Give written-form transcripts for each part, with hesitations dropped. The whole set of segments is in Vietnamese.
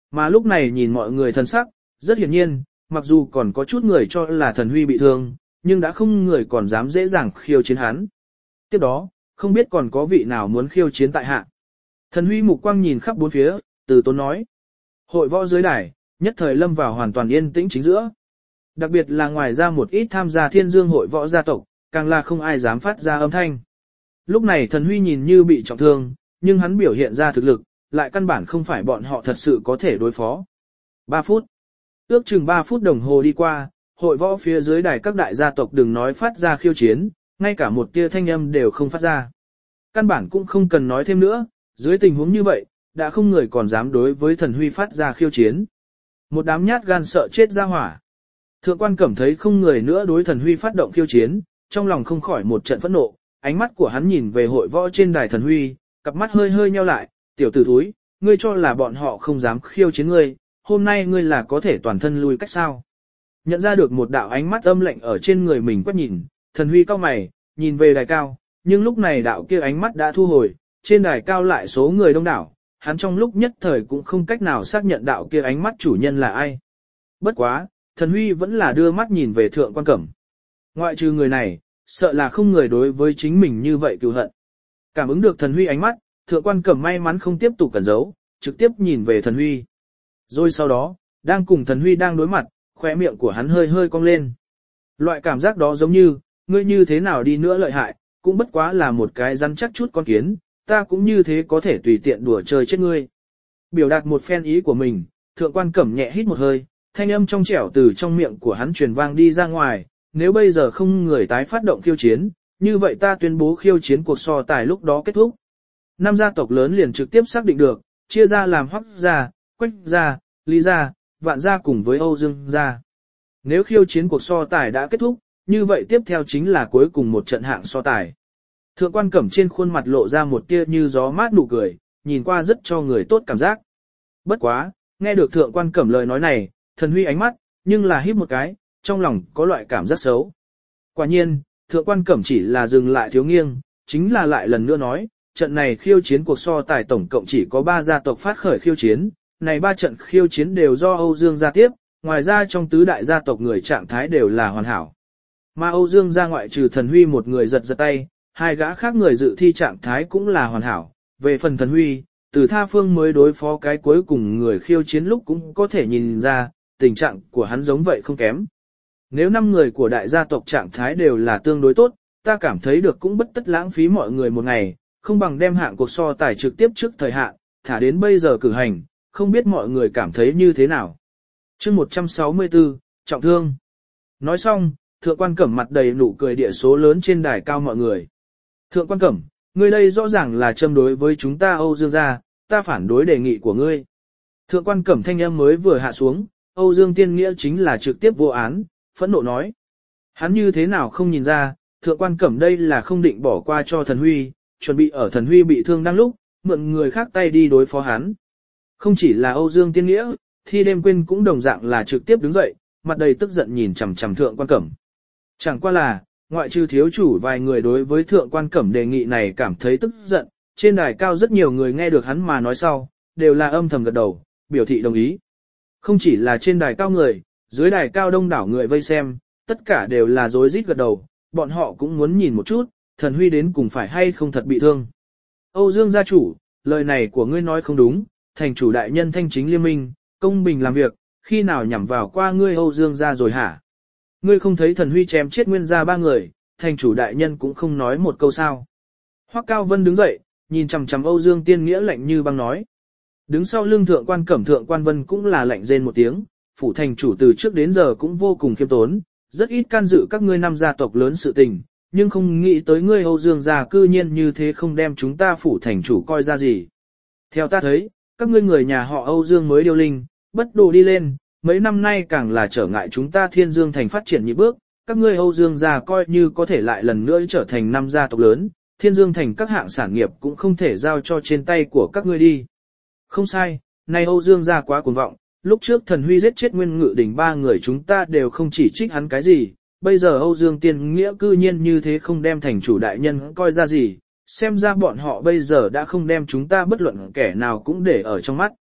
Mà lúc này nhìn mọi người thần sắc, rất hiển nhiên, mặc dù còn có chút người cho là thần huy bị thương, nhưng đã không người còn dám dễ dàng khiêu chiến hắn. Tiếp đó, không biết còn có vị nào muốn khiêu chiến tại hạ. Thần huy mục quang nhìn khắp bốn phía, từ tốn nói. Hội võ dưới đài, nhất thời lâm vào hoàn toàn yên tĩnh chính giữa. Đặc biệt là ngoài ra một ít tham gia thiên dương hội võ gia tộc, càng là không ai dám phát ra âm thanh. Lúc này thần huy nhìn như bị trọng thương, nhưng hắn biểu hiện ra thực lực, lại căn bản không phải bọn họ thật sự có thể đối phó. 3 phút. Ước chừng 3 phút đồng hồ đi qua, hội võ phía dưới đài các đại gia tộc đừng nói phát ra khiêu chiến, ngay cả một tia thanh âm đều không phát ra. Căn bản cũng không cần nói thêm nữa, dưới tình huống như vậy, đã không người còn dám đối với thần huy phát ra khiêu chiến. Một đám nhát gan sợ chết ra hỏa. Thượng quan Cẩm thấy không người nữa đối thần huy phát động khiêu chiến, trong lòng không khỏi một trận phẫn nộ, ánh mắt của hắn nhìn về hội võ trên đài thần huy, cặp mắt hơi hơi nheo lại, tiểu tử thúi, ngươi cho là bọn họ không dám khiêu chiến ngươi, hôm nay ngươi là có thể toàn thân lui cách sao. Nhận ra được một đạo ánh mắt âm lạnh ở trên người mình quét nhìn, thần huy cau mày, nhìn về đài cao, nhưng lúc này đạo kia ánh mắt đã thu hồi, trên đài cao lại số người đông đảo, hắn trong lúc nhất thời cũng không cách nào xác nhận đạo kia ánh mắt chủ nhân là ai. Bất quá, thần huy vẫn là đưa mắt nhìn về thượng quan Cẩm. Ngoại trừ người này, sợ là không người đối với chính mình như vậy cừu hận. Cảm ứng được thần huy ánh mắt, thượng quan Cẩm may mắn không tiếp tục cẩn giấu, trực tiếp nhìn về thần huy. Rồi sau đó, đang cùng thần huy đang đối mặt, khóe miệng của hắn hơi hơi cong lên. Loại cảm giác đó giống như, ngươi như thế nào đi nữa lợi hại, cũng bất quá là một cái rắn chắc chút con kiến, ta cũng như thế có thể tùy tiện đùa chơi chết ngươi. Biểu đạt một phen ý của mình, thượng quan Cẩm nhẹ hít một hơi, thanh âm trong trẻo từ trong miệng của hắn truyền vang đi ra ngoài, nếu bây giờ không người tái phát động khiêu chiến, như vậy ta tuyên bố khiêu chiến cuộc so tài lúc đó kết thúc. 5 gia tộc lớn liền trực tiếp xác định được, chia ra làm Hoắc gia, Quách gia, Lý gia, Vạn gia cùng với Âu Dương gia. Nếu khiêu chiến cuộc so tài đã kết thúc, như vậy tiếp theo chính là cuối cùng một trận hạng so tài. Thượng quan Cẩm trên khuôn mặt lộ ra một tia như gió mát nụ cười, nhìn qua rất cho người tốt cảm giác. Bất quá, nghe được thượng quan Cẩm lời nói này, thần huy ánh mắt, nhưng là híp một cái, trong lòng có loại cảm giác xấu. Quả nhiên, thượng quan Cẩm chỉ là dừng lại thiếu nghiêng, chính là lại lần nữa nói, trận này khiêu chiến cuộc so tài tổng cộng chỉ có 3 gia tộc phát khởi khiêu chiến, này 3 trận khiêu chiến đều do Âu Dương gia tiếp, ngoài ra trong tứ đại gia tộc người trạng thái đều là hoàn hảo. Mà Âu Dương gia ngoại trừ thần huy một người giật giật tay, 2 gã khác người dự thi trạng thái cũng là hoàn hảo. Về phần thần huy, từ tha phương mới đối phó cái cuối cùng người khiêu chiến lúc cũng có thể nhìn ra, tình trạng của hắn giống vậy không kém. Nếu 5 người của đại gia tộc trạng thái đều là tương đối tốt, ta cảm thấy được cũng bất tất lãng phí mọi người một ngày, không bằng đem hạng cuộc so tài trực tiếp trước thời hạn, thả đến bây giờ cử hành, không biết mọi người cảm thấy như thế nào. Chương 164, trọng thương. Nói xong, thượng quan Cẩm mặt đầy nụ cười địa số lớn trên đài cao mọi người. Thượng quan Cẩm, ngươi đây rõ ràng là châm đối với chúng ta Âu Dương gia, ta phản đối đề nghị của ngươi. Thượng quan Cẩm thanh âm mới vừa hạ xuống, Âu Dương Tiên Nghĩa chính là trực tiếp vô án, phẫn nộ nói. Hắn như thế nào không nhìn ra, thượng quan Cẩm đây là không định bỏ qua cho thần huy, chuẩn bị ở thần huy bị thương đang lúc, mượn người khác tay đi đối phó hắn. Không chỉ là Âu Dương Tiên Nghĩa, Thi Đêm Quyên cũng đồng dạng là trực tiếp đứng dậy, mặt đầy tức giận nhìn chằm chằm thượng quan Cẩm. Chẳng qua là, ngoại trừ thiếu chủ vài người đối với thượng quan Cẩm đề nghị này cảm thấy tức giận, trên đài cao rất nhiều người nghe được hắn mà nói sau, đều là âm thầm gật đầu, biểu thị đồng ý. Không chỉ là trên đài cao người, dưới đài cao đông đảo người vây xem, tất cả đều là rối rít gật đầu, bọn họ cũng muốn nhìn một chút, thần huy đến cùng phải hay không thật bị thương. Âu Dương gia chủ, lời này của ngươi nói không đúng, thành chủ đại nhân thanh chính liêm minh, công bình làm việc, khi nào nhằm vào qua ngươi Âu Dương gia rồi hả? Ngươi không thấy thần huy chém chết nguyên gia 3 người, thành chủ đại nhân cũng không nói một câu sao. Hoắc Cao Vân đứng dậy, nhìn chằm chằm Âu Dương Tiên Nghĩa lạnh như băng nói. Đứng sau lưng thượng quan Cẩm thượng quan Vân cũng là lạnh rên một tiếng, phủ thành chủ từ trước đến giờ cũng vô cùng khiêm tốn, rất ít can dự các ngươi 5 gia tộc lớn sự tình, nhưng không nghĩ tới ngươi Âu Dương gia cư nhiên như thế không đem chúng ta phủ thành chủ coi ra gì. Theo ta thấy, các ngươi người nhà họ Âu Dương mới điêu linh, bất đồ đi lên, mấy năm nay càng là trở ngại chúng ta Thiên Dương thành phát triển nhịp bước, các ngươi Âu Dương gia coi như có thể lại lần nữa trở thành 5 gia tộc lớn, Thiên Dương thành các hạng sản nghiệp cũng không thể giao cho trên tay của các ngươi đi. Không sai, nay Âu Dương gia quá cuồng vọng, lúc trước thần huy giết chết Nguyên Ngự Đình 3 người chúng ta đều không chỉ trích hắn cái gì, bây giờ Âu Dương Tiên Nghĩa cư nhiên như thế không đem thành chủ đại nhân coi ra gì, xem ra bọn họ bây giờ đã không đem chúng ta bất luận kẻ nào cũng để ở trong mắt.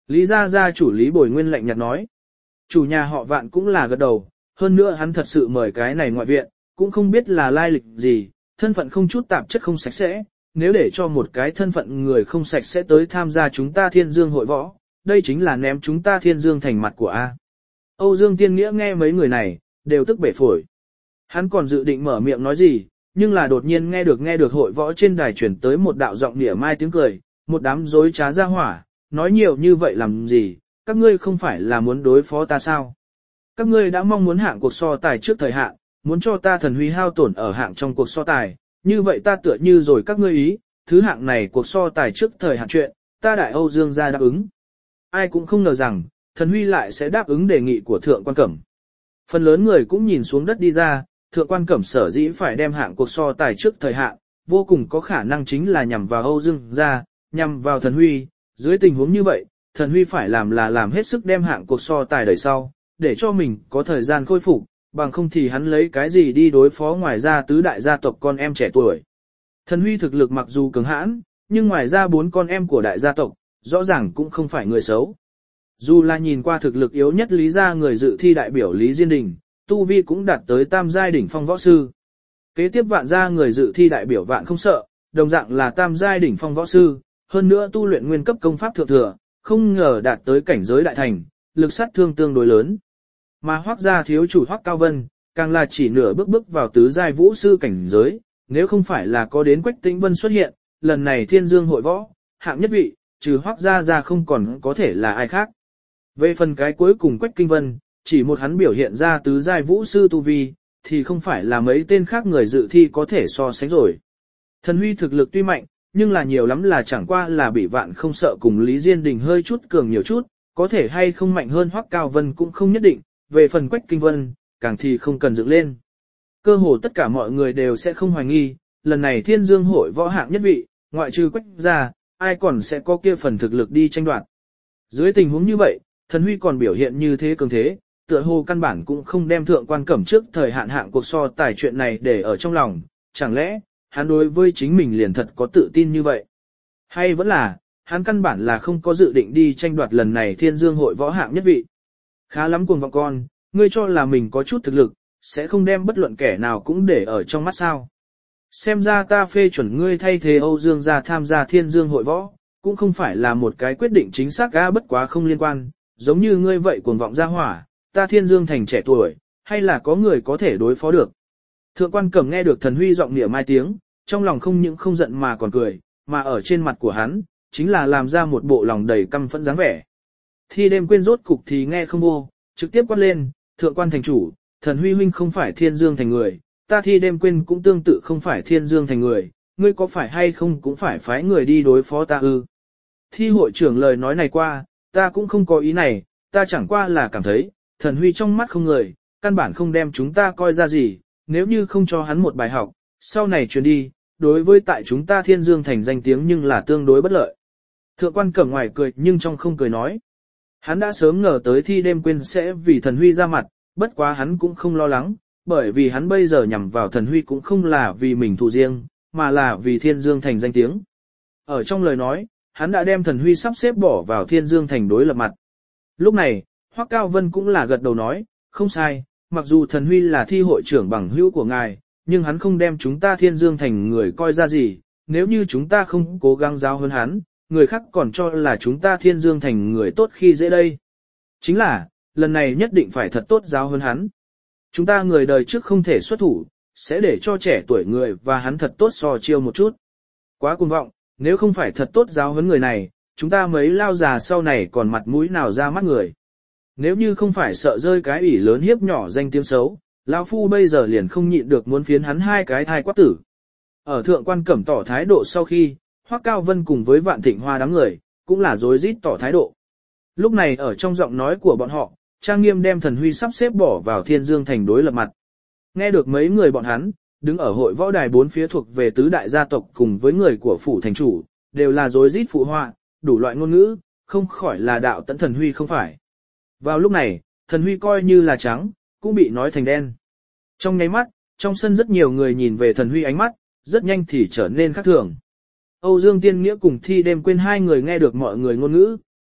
Lý gia gia chủ Lý Bồi Nguyên lạnh nhạt nói. Chủ nhà họ Vạn cũng là gật đầu, hơn nữa hắn thật sự mời cái này ngoại viện, cũng không biết là lai lịch gì, thân phận không chút tạp chất không sạch sẽ, nếu để cho một cái thân phận người không sạch sẽ tới tham gia chúng ta Thiên Dương hội võ, đây chính là ném chúng ta Thiên Dương thành mặt của A. Âu Dương Tiên Nghĩa nghe mấy người này, đều tức bể phổi. Hắn còn dự định mở miệng nói gì, nhưng là đột nhiên nghe được hội võ trên đài chuyển tới một đạo giọng nỉa mai tiếng cười, một đám dối trá ra hỏa, nói nhiều như vậy làm gì, các ngươi không phải là muốn đối phó ta sao? Các ngươi đã mong muốn hạng cuộc so tài trước thời hạn, muốn cho ta thần huy hao tổn ở hạng trong cuộc so tài, như vậy ta tựa như rồi các ngươi ý, thứ hạng này cuộc so tài trước thời hạn chuyện, ta đại Âu Dương gia đáp ứng. Ai cũng không ngờ rằng, thần huy lại sẽ đáp ứng đề nghị của Thượng Quan Cẩm. Phần lớn người cũng nhìn xuống đất đi ra, Thượng Quan Cẩm sở dĩ phải đem hạng cuộc so tài trước thời hạn, vô cùng có khả năng chính là nhằm vào Âu Dương gia, nhằm vào thần huy. Dưới tình huống như vậy, thần huy phải làm là làm hết sức đem hạng cuộc so tài đẩy sau, để cho mình có thời gian khôi phục, bằng không thì hắn lấy cái gì đi đối phó ngoài ra tứ đại gia tộc con em trẻ tuổi. Thần huy thực lực mặc dù cường hãn, nhưng ngoài ra 4 con em của đại gia tộc, rõ ràng cũng không phải người xấu. Dù là nhìn qua thực lực yếu nhất Lý gia người dự thi đại biểu Lý Diên Đình, tu vi cũng đạt tới tam giai đỉnh phong võ sư. Kế tiếp Vạn gia người dự thi đại biểu Vạn không sợ, đồng dạng là tam giai đỉnh phong võ sư, hơn nữa tu luyện nguyên cấp công pháp thượng thừa, không ngờ đạt tới cảnh giới đại thành, lực sát thương tương đối lớn. Mà Hoắc gia thiếu chủ Hoắc Cao Vân, càng là chỉ nửa bước vào tứ giai vũ sư cảnh giới, nếu không phải là có đến Quách Tĩnh Vân xuất hiện, lần này Thiên Dương hội võ, hạng nhất vị, trừ Hoắc gia ra không còn có thể là ai khác. Về phần cái cuối cùng Quách Kinh Vân, chỉ một hắn biểu hiện ra tứ giai vũ sư tu vi, thì không phải là mấy tên khác người dự thi có thể so sánh rồi. Thần huy thực lực tuy mạnh, nhưng là nhiều lắm là chẳng qua là bị Vạn không sợ cùng Lý Diên Đình hơi chút cường nhiều chút, có thể hay không mạnh hơn Hoắc Cao Vân cũng không nhất định, về phần Quách Kinh Vân, càng thì không cần dựng lên. Cơ hồ tất cả mọi người đều sẽ không hoài nghi, lần này Thiên Dương hội võ hạng nhất vị, ngoại trừ Quách gia, ai còn sẽ có kia phần thực lực đi tranh đoạt. Dưới tình huống như vậy, thần huy còn biểu hiện như thế cường thế, tựa hồ căn bản cũng không đem Thượng Quan Cẩm trước thời hạn hạng cuộc so tài chuyện này để ở trong lòng, chẳng lẽ, hắn đối với chính mình liền thật có tự tin như vậy? Hay vẫn là, hắn căn bản là không có dự định đi tranh đoạt lần này Thiên Dương hội võ hạng nhất vị? Khá lắm cuồng vọng con, ngươi cho là mình có chút thực lực, sẽ không đem bất luận kẻ nào cũng để ở trong mắt sao? Xem ra ta phê chuẩn ngươi thay thế Âu Dương gia tham gia Thiên Dương hội võ, cũng không phải là một cái quyết định chính xác bất quá không liên quan, giống như ngươi vậy cuồng vọng ra hỏa, ta Thiên Dương thành trẻ tuổi, hay là có người có thể đối phó được. Thượng Quan Cẩm nghe được thần huy giọng nịa mai tiếng, trong lòng không những không giận mà còn cười, mà ở trên mặt của hắn, chính là làm ra một bộ lòng đầy căm phẫn dáng vẻ. Thi đêm quên rốt cục thì nghe không vô, trực tiếp quát lên, Thượng Quan thành chủ, thần huy huynh không phải Thiên Dương thành người, ta Thi đêm quên cũng tương tự không phải Thiên Dương thành người, ngươi có phải hay không cũng phải phái người đi đối phó ta ư. Thi hội trưởng lời nói này qua, ta cũng không có ý này, ta chẳng qua là cảm thấy, thần huy trong mắt không người, căn bản không đem chúng ta coi ra gì, nếu như không cho hắn một bài học, sau này truyền đi, đối với tại chúng ta Thiên Dương thành danh tiếng nhưng là tương đối bất lợi. Thượng Quan Cẩm ngoài cười nhưng trong không cười nói. Hắn đã sớm ngờ tới Thi đêm quên sẽ vì thần huy ra mặt, bất quá hắn cũng không lo lắng, bởi vì hắn bây giờ nhằm vào thần huy cũng không là vì mình thù riêng, mà là vì Thiên Dương thành danh tiếng. Ở trong lời nói, hắn đã đem thần huy sắp xếp bỏ vào Thiên Dương thành đối lập mặt. Lúc này, Hoắc Cao Vân cũng là gật đầu nói, không sai, mặc dù thần huy là thi hội trưởng bằng hữu của ngài, nhưng hắn không đem chúng ta Thiên Dương thành người coi ra gì, nếu như chúng ta không cố gắng giáo hơn hắn, người khác còn cho là chúng ta Thiên Dương thành người tốt khi dễ đây. Chính là, lần này nhất định phải thật tốt giáo hơn hắn. Chúng ta người đời trước không thể xuất thủ, sẽ để cho trẻ tuổi người và hắn thật tốt so chiêu một chút. Quá cuồng vọng, nếu không phải thật tốt giáo huấn người này, chúng ta mấy lao già sau này còn mặt mũi nào ra mắt người. Nếu như không phải sợ rơi cái ủy lớn hiếp nhỏ danh tiếng xấu, lão phu bây giờ liền không nhịn được muốn phiến hắn 2 cái thai quát tử. Ở Thượng Quan Cẩm tỏ thái độ sau khi, Hoắc Cao Vân cùng với Vạn Thịnh Hoa đám người, cũng là rối rít tỏ thái độ. Lúc này ở trong giọng nói của bọn họ, trang nghiêm đem thần huy sắp xếp bỏ vào Thiên Dương thành đối lập mặt. Nghe được mấy người bọn hắn, đứng ở hội võ đài 4 phía thuộc về tứ đại gia tộc cùng với người của phủ thành chủ, đều là rối rít phụ họa, đủ loại ngôn ngữ, không khỏi là đạo tận thần huy không phải. Vào lúc này, thần huy coi như là trắng, cũng bị nói thành đen. Trong nháy mắt, trong sân rất nhiều người nhìn về thần huy ánh mắt, rất nhanh thì trở nên khác thường. Âu Dương Tiên Nghĩa cùng Thi đêm quên 2 người nghe được mọi người ngôn ngữ,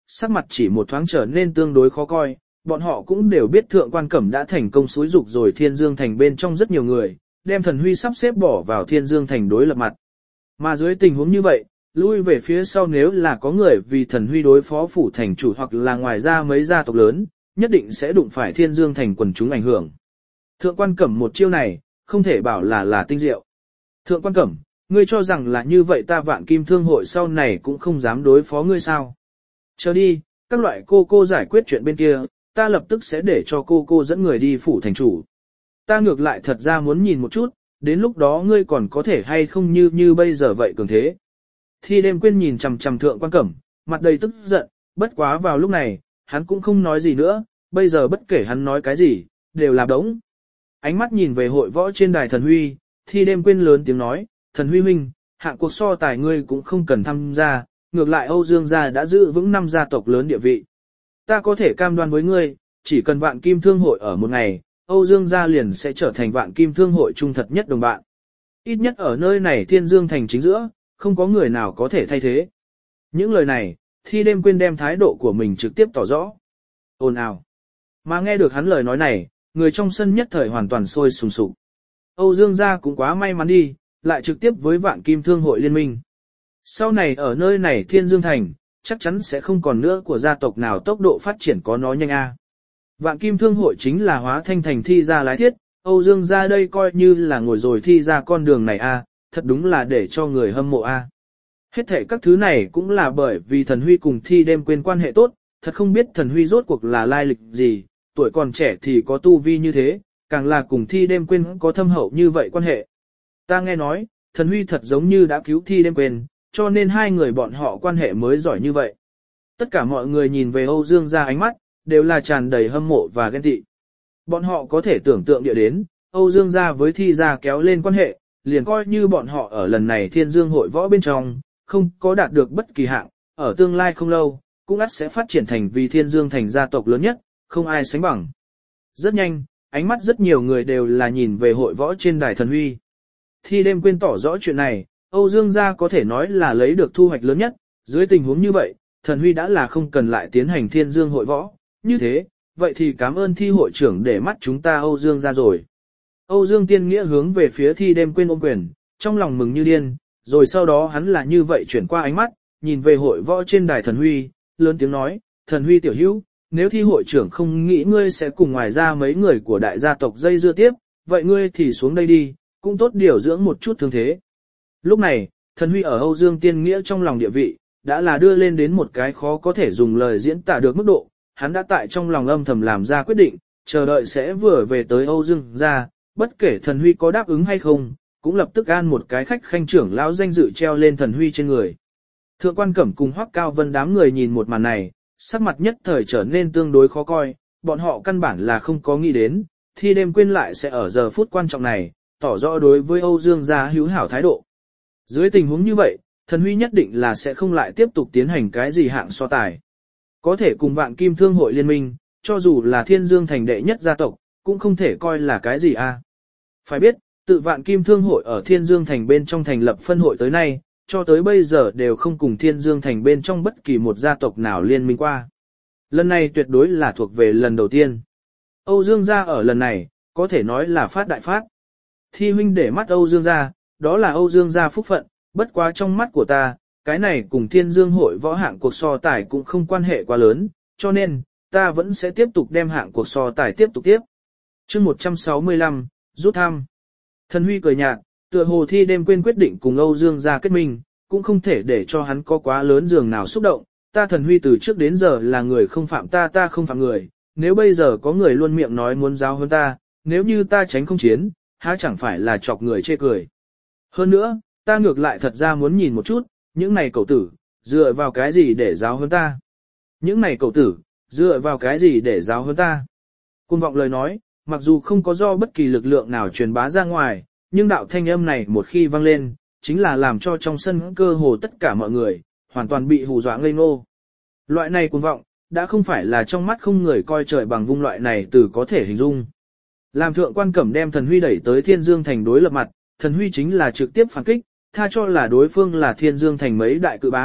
sắc mặt chỉ một thoáng trở nên tương đối khó coi, bọn họ cũng đều biết Thượng Quan Cẩm đã thành công xúi dục rồi Thiên Dương Thành bên trong rất nhiều người, đem Thần Huy sắp xếp bỏ vào Thiên Dương Thành đối lập mặt. Mà dưới tình huống như vậy, lui về phía sau nếu là có người vì Thần Huy đối phó phủ thành chủ hoặc là ngoài ra mấy gia tộc lớn, nhất định sẽ đụng phải Thiên Dương Thành quần chúng ảnh hưởng. Thượng Quan Cẩm một chiêu này, không thể bảo là tinh diệu. Thượng Quan Cẩm, ngươi cho rằng là như vậy ta Vạn Kim Thương hội sau này cũng không dám đối phó ngươi sao? Chờ đi, các loại cô giải quyết chuyện bên kia, ta lập tức sẽ để cho cô dẫn người đi phủ thành chủ. Ta ngược lại thật ra muốn nhìn một chút, đến lúc đó ngươi còn có thể hay không như bây giờ vậy cường thế. Thi Đêm Quyên nhìn chằm chằm Thượng Quan Cẩm, mặt đầy tức giận, bất quá vào lúc này, hắn cũng không nói gì nữa, bây giờ bất kể hắn nói cái gì, đều là đống. Ánh mắt nhìn về hội võ trên đài Thần Huy, Thi Đêm Quyên lớn tiếng nói, Thần Huy huynh, hạng cuộc so tài ngươi cũng không cần tham gia, ngược lại Âu Dương gia đã giữ vững 5 gia tộc lớn địa vị. Ta có thể cam đoan với ngươi, chỉ cần Vạn Kim Thương hội ở một ngày, Âu Dương gia liền sẽ trở thành Vạn Kim Thương hội trung thật nhất đồng bạn. Ít nhất ở nơi này Thiên Dương thành chính giữa, không có người nào có thể thay thế. Những lời này, Thi Đêm Quyên đem thái độ của mình trực tiếp tỏ rõ. Ồn ào. Mà nghe được hắn lời nói này, người trong sân nhất thời hoàn toàn sôi sùng sục. Âu Dương gia cũng quá may mắn đi, lại trực tiếp với Vạn Kim Thương hội liên minh. Sau này ở nơi này Thiên Dương thành, chắc chắn sẽ không còn nữa của gia tộc nào tốc độ phát triển có nó nhanh a. Vạn Kim Thương hội chính là hóa thanh thành thi ra lái thiết, Âu Dương gia đây coi như là ngồi rồi thi ra con đường này a, thật đúng là để cho người hâm mộ a. Hết thảy các thứ này cũng là bởi vì Thần Huy cùng Thi Đêm Quyên quan hệ tốt, thật không biết Thần Huy rốt cuộc là lai lịch gì, tuổi còn trẻ thì có tu vi như thế, càng là cùng Thi Đêm Quyên có thâm hậu như vậy quan hệ. Ta nghe nói, Thần Huy thật giống như đã cứu Thi Đêm Quyên, cho nên hai người bọn họ quan hệ mới giỏi như vậy. Tất cả mọi người nhìn về Âu Dương gia ánh mắt, đều là tràn đầy hâm mộ và ghen tị. Bọn họ có thể tưởng tượng địa đến, Âu Dương gia với Thi gia kéo lên quan hệ, liền coi như bọn họ ở lần này Thiên Dương hội võ bên trong, không có đạt được bất kỳ hạng, ở tương lai không lâu, cũng ắt sẽ phát triển thành vì Thiên Dương thành gia tộc lớn nhất, không ai sánh bằng. Rất nhanh, ánh mắt rất nhiều người đều là nhìn về hội võ trên đài Thần Huy. Thi Đêm Quyên tỏ rõ chuyện này, Âu Dương gia có thể nói là lấy được thu hoạch lớn nhất, dưới tình huống như vậy, Thần Huy đã là không cần lại tiến hành Thiên Dương hội võ, như thế, vậy thì cảm ơn Thi hội trưởng để mắt chúng ta Âu Dương gia rồi. Âu Dương Tiên Nghĩa hướng về phía Thi Đêm Quyên ôm quyền, trong lòng mừng như điên, rồi sau đó hắn là như vậy chuyển qua ánh mắt, nhìn về hội võ trên đài Thần Huy, lớn tiếng nói, Thần Huy tiểu hữu, nếu Thi hội trưởng không nghĩ ngươi sẽ cùng ngoài ra mấy người của đại gia tộc dây dưa tiếp, vậy ngươi thì xuống đây đi, cũng tốt điều dưỡng một chút thương thế. Lúc này, Thần Huy ở Âu Dương Tiên Nghĩa trong lòng địa vị, đã là đưa lên đến một cái khó có thể dùng lời diễn tả được mức độ, hắn đã tại trong lòng âm thầm làm ra quyết định, chờ đợi sẽ vừa về tới Âu Dương gia, bất kể Thần Huy có đáp ứng hay không, cũng lập tức an một cái khách khanh trưởng lão danh dự treo lên Thần Huy trên người. Thượng Quan Cẩm cùng Hoắc Cao Vân đám người nhìn một màn này, sắc mặt nhất thời trở nên tương đối khó coi, bọn họ căn bản là không có nghĩ đến, Thi Đêm Quyên lại sẽ ở giờ phút quan trọng này, tỏ rõ đối với Âu Dương gia hữu hảo thái độ. Dưới tình huống như vậy, Thần Huy nhất định là sẽ không lại tiếp tục tiến hành cái gì hạng so tài. Có thể cùng Vạn Kim Thương hội liên minh, cho dù là Thiên Dương thành đệ nhất gia tộc, cũng không thể coi là cái gì a. Phải biết, tự Vạn Kim Thương hội ở Thiên Dương thành bên trong thành lập phân hội tới nay, cho tới bây giờ đều không cùng Thiên Dương thành bên trong bất kỳ một gia tộc nào liên minh qua. Lần này tuyệt đối là thuộc về lần đầu tiên. Âu Dương gia ở lần này, có thể nói là phát đại phát. Thi huynh để mắt Âu Dương gia, đó là Âu Dương gia phúc phận, bất quá trong mắt của ta, cái này cùng Thiên Dương hội võ hạng cuộc so tài cũng không quan hệ quá lớn, cho nên, ta vẫn sẽ tiếp tục đem hạng cuộc so tài tiếp tục tiếp. Chương 165, rút thăm. Thần Huy cười nhạt, tựa hồ Thi Đêm Quyên quyết định cùng Âu Dương gia kết minh, cũng không thể để cho hắn có quá lớn giường nào xúc động, ta Thần Huy từ trước đến giờ là người không phạm ta, ta không phạm người, nếu bây giờ có người luôn miệng nói muốn giáo hơn ta, nếu như ta tránh không chiến, há chẳng phải là chọc người chê cười. Hơn nữa, ta ngược lại thật ra muốn nhìn một chút, những này cậu tử, dựa vào cái gì để giáo hơn ta? Những này cậu tử, dựa vào cái gì để giáo hơn ta? Cuồng vọng lời nói, mặc dù không có do bất kỳ lực lượng nào truyền bá ra ngoài, nhưng đạo thanh âm này một khi vang lên, chính là làm cho trong sân cơ hồ tất cả mọi người, hoàn toàn bị hù dọa ngây ngô. Loại này cuồng vọng, đã không phải là trong mắt không người coi trời bằng vung loại này từ có thể hình dung. Làm Thượng Quan Cẩm đem Thần Huy đẩy tới Thiên Dương thành đối lập mặt, Thần Huy chính là trực tiếp phản kích, tha cho là đối phương là Thiên Dương thành mấy đại cự bá,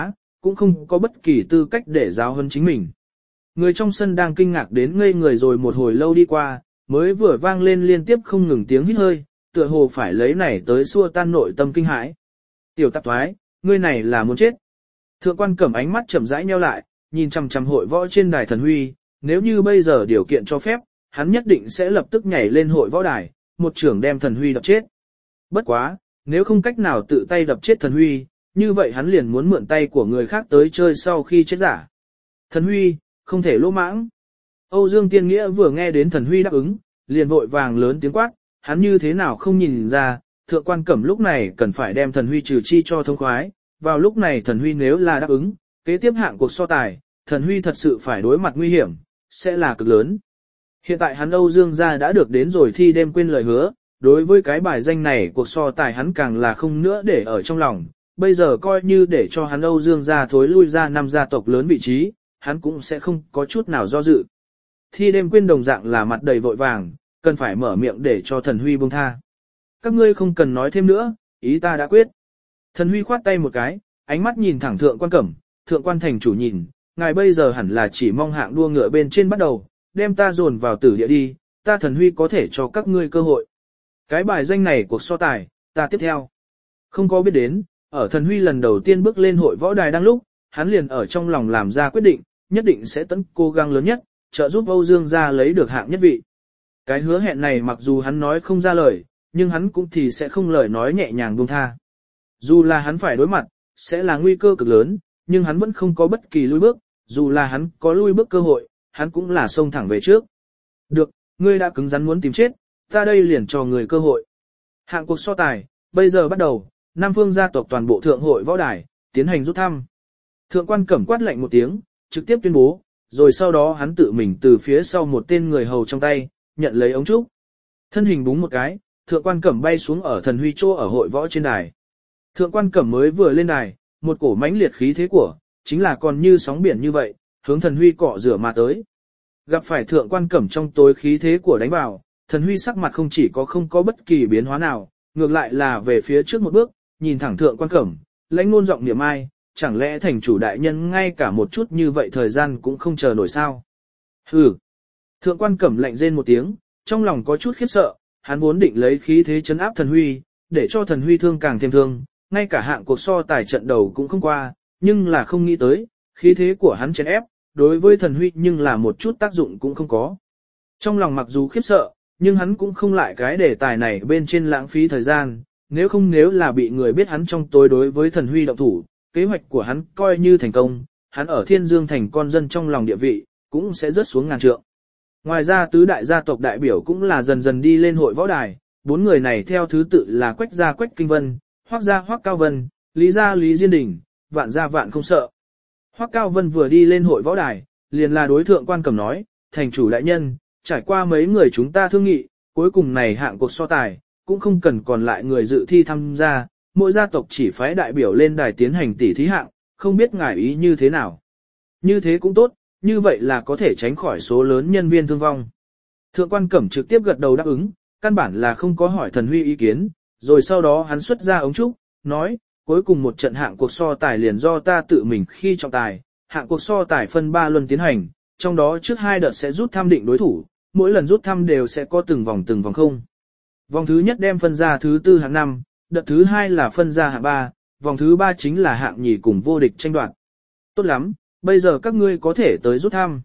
cũng không có bất kỳ tư cách để giáo huấn chính mình. Người trong sân đang kinh ngạc đến ngây người rồi một hồi lâu đi qua, mới vừa vang lên liên tiếp không ngừng tiếng hít hơi, tựa hồ phải lấy này tới xua tan nội tâm kinh hãi. Tiểu tạp thoái, ngươi này là muốn chết. Thượng quan Cẩm ánh mắt chậm rãi nheo lại, nhìn chằm chằm hội võ trên đài thần huy, nếu như bây giờ điều kiện cho phép, hắn nhất định sẽ lập tức nhảy lên hội võ đài, một trưởng đem thần huy đập chết. Bất quá, nếu không cách nào tự tay đập chết thần huy, như vậy hắn liền muốn mượn tay của người khác tới chơi sau khi chết giả. Thần huy, không thể lỗ mãng. Âu Dương Tiên Nghĩa vừa nghe đến thần huy đáp ứng, liền vội vàng lớn tiếng quát, hắn như thế nào không nhìn ra, thượng quan Cẩm lúc này cần phải đem thần huy trừ chi cho thông khoái, vào lúc này thần huy nếu là đáp ứng, kế tiếp hạng cuộc so tài, thần huy thật sự phải đối mặt nguy hiểm, sẽ là cực lớn. Hiện tại hắn Âu Dương gia đã được đến rồi thi đêm quên lời hứa, đối với cái bài danh này cuộc so tài hắn càng là không nữa để ở trong lòng, bây giờ coi như để cho hắn Âu Dương gia thối lui ra năm gia tộc lớn vị trí, hắn cũng sẽ không có chút nào do dự. Thi đêm quên đồng dạng là mặt đầy vội vàng, cần phải mở miệng để cho thần huy buông tha. Các ngươi không cần nói thêm nữa, ý ta đã quyết. Thần huy khoát tay một cái, ánh mắt nhìn thẳng thượng quan Cẩm, thượng quan thành chủ nhìn, ngài bây giờ hẳn là chỉ mong hạng đua ngựa bên trên bắt đầu, đem ta dồn vào tử địa đi, ta thần huy có thể cho các ngươi cơ hội. Cái bài danh này cuộc so tài, ta tiếp theo. Không có biết đến, ở thần huy lần đầu tiên bước lên hội võ đài đang lúc, hắn liền ở trong lòng làm ra quyết định, nhất định sẽ tận cố gắng lớn nhất, trợ giúp Âu Dương gia lấy được hạng nhất vị. Cái hứa hẹn này mặc dù hắn nói không ra lời, nhưng hắn cũng thì sẽ không lời nói nhẹ nhàng buông tha. Dù là hắn phải đối mặt, sẽ là nguy cơ cực lớn, nhưng hắn vẫn không có bất kỳ lui bước, dù là hắn có lui bước cơ hội, hắn cũng là xông thẳng về trước. Được, ngươi đã cứng rắn muốn tìm chết, ta đây liền cho người cơ hội. Hạng cuộc so tài, bây giờ bắt đầu, Nam Phương gia tộc toàn bộ thượng hội võ đài, tiến hành rút thăm. Thượng quan Cẩm quát lạnh một tiếng, trực tiếp tuyên bố, rồi sau đó hắn tự mình từ phía sau một tên người hầu trong tay, nhận lấy ống trúc. Thân hình búng một cái, thượng quan Cẩm bay xuống ở thần huy chỗ ở hội võ trên đài. Thượng quan Cẩm mới vừa lên đài, một cổ mãnh liệt khí thế của, chính là còn như sóng biển như vậy, hướng thần huy cọ rửa mà tới. Gặp phải thượng quan Cẩm trong tối khí thế của đánh vào, thần huy sắc mặt không chỉ có không có bất kỳ biến hóa nào, ngược lại là về phía trước một bước, nhìn thẳng thượng quan Cẩm, lãnh ngôn giọng niệm ai, chẳng lẽ thành chủ đại nhân ngay cả một chút như vậy thời gian cũng không chờ nổi sao? Hừ. Thượng quan Cẩm lạnh rên một tiếng, trong lòng có chút khiếp sợ, hắn vốn định lấy khí thế chấn áp thần huy, để cho thần huy thương càng thêm thương, ngay cả hạng cuộc so tài trận đầu cũng không qua, nhưng là không nghĩ tới, khí thế của hắn chấn ép, đối với thần huy nhưng là một chút tác dụng cũng không có. Trong lòng mặc dù khiếp sợ, nhưng hắn cũng không lại cái đề tài này bên trên lãng phí thời gian, nếu là bị người biết hắn trong tối đối với thần huy động thủ, kế hoạch của hắn coi như thành công, hắn ở Thiên Dương thành con dân trong lòng địa vị, cũng sẽ rớt xuống ngàn trượng. Ngoài ra tứ đại gia tộc đại biểu cũng là dần dần đi lên hội võ đài, bốn người này theo thứ tự là Quách gia Quách Kinh Vân, Hoắc gia Hoắc Cao Vân, Lý gia Lý Diên Đình, Vạn gia Vạn Không Sợ. Hoắc Cao Vân vừa đi lên hội võ đài, liền là đối thượng quan Cẩm nói, thành chủ đại nhân, trải qua mấy người chúng ta thương nghị, cuối cùng này hạng cuộc so tài, cũng không cần còn lại người dự thi tham gia, mỗi gia tộc chỉ phái đại biểu lên đài tiến hành tỷ thí hạng, không biết ngài ý như thế nào. Như thế cũng tốt, như vậy là có thể tránh khỏi số lớn nhân viên thương vong. Thượng quan Cẩm trực tiếp gật đầu đáp ứng, căn bản là không có hỏi thần huy ý kiến, rồi sau đó hắn xuất ra ống trúc, nói, cuối cùng một trận hạng cuộc so tài liền do ta tự mình khi trọng tài, hạng cuộc so tài phân 3 luân tiến hành, trong đó trước 2 đợt sẽ rút thăm định đối thủ, mỗi lần rút thăm đều sẽ có từng vòng không. Vòng thứ nhất đem phân ra thứ 4 hạng 5, đợt thứ 2 là phân ra hạng 3, vòng thứ 3 chính là hạng nhì cùng vô địch tranh đoạt. Tốt lắm, bây giờ các ngươi có thể tới rút thăm.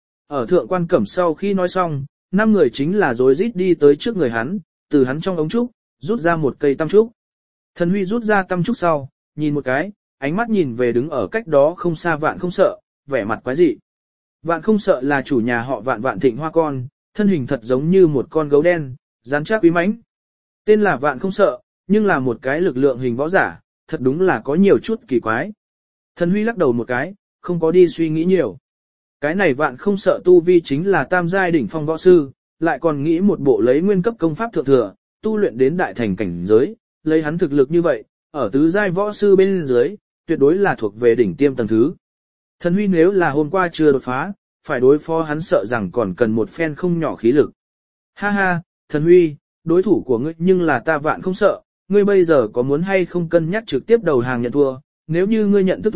Ở thượng quan Cẩm sau khi nói xong, 5 người chính là rối rít đi tới trước người hắn, từ hắn trong ống trúc, rút ra một cây tam trúc. Thần huy rút ra tam trúc sau, nhìn một cái, ánh mắt nhìn về đứng ở cách đó không xa Vạn Không Sợ, vẻ mặt quái dị. Vạn Không Sợ là chủ nhà họ Vạn Vạn Thịnh Hoa con, thân hình thật giống như một con gấu đen, rắn chắc quý mãnh. Tên là Vạn Không Sợ, nhưng là một cái lực lượng hình võ giả, thật đúng là có nhiều chút kỳ quái. Thần huy lắc đầu một cái, không có đi suy nghĩ nhiều. Cái này Vạn Không Sợ tu vi chính là tam giai đỉnh phong võ sư, lại còn nghĩ một bộ lấy nguyên cấp công pháp thượng thừa, tu luyện đến đại thành cảnh giới, lấy hắn thực lực như vậy, ở tứ giai võ sư bên dưới, tuyệt đối là thuộc về đỉnh tiêm tầng thứ. Thần huy nếu là hôm qua chưa đột phá, phải đối phó hắn sợ rằng còn cần một phen không nhỏ khí lực. Ha ha, thần huy, đối thủ của ngươi nhưng là ta Vạn Không Sợ, ngươi bây giờ có muốn hay không cân nhắc trực tiếp đầu hàng nhận thua, nếu như ngươi nhận thức thua,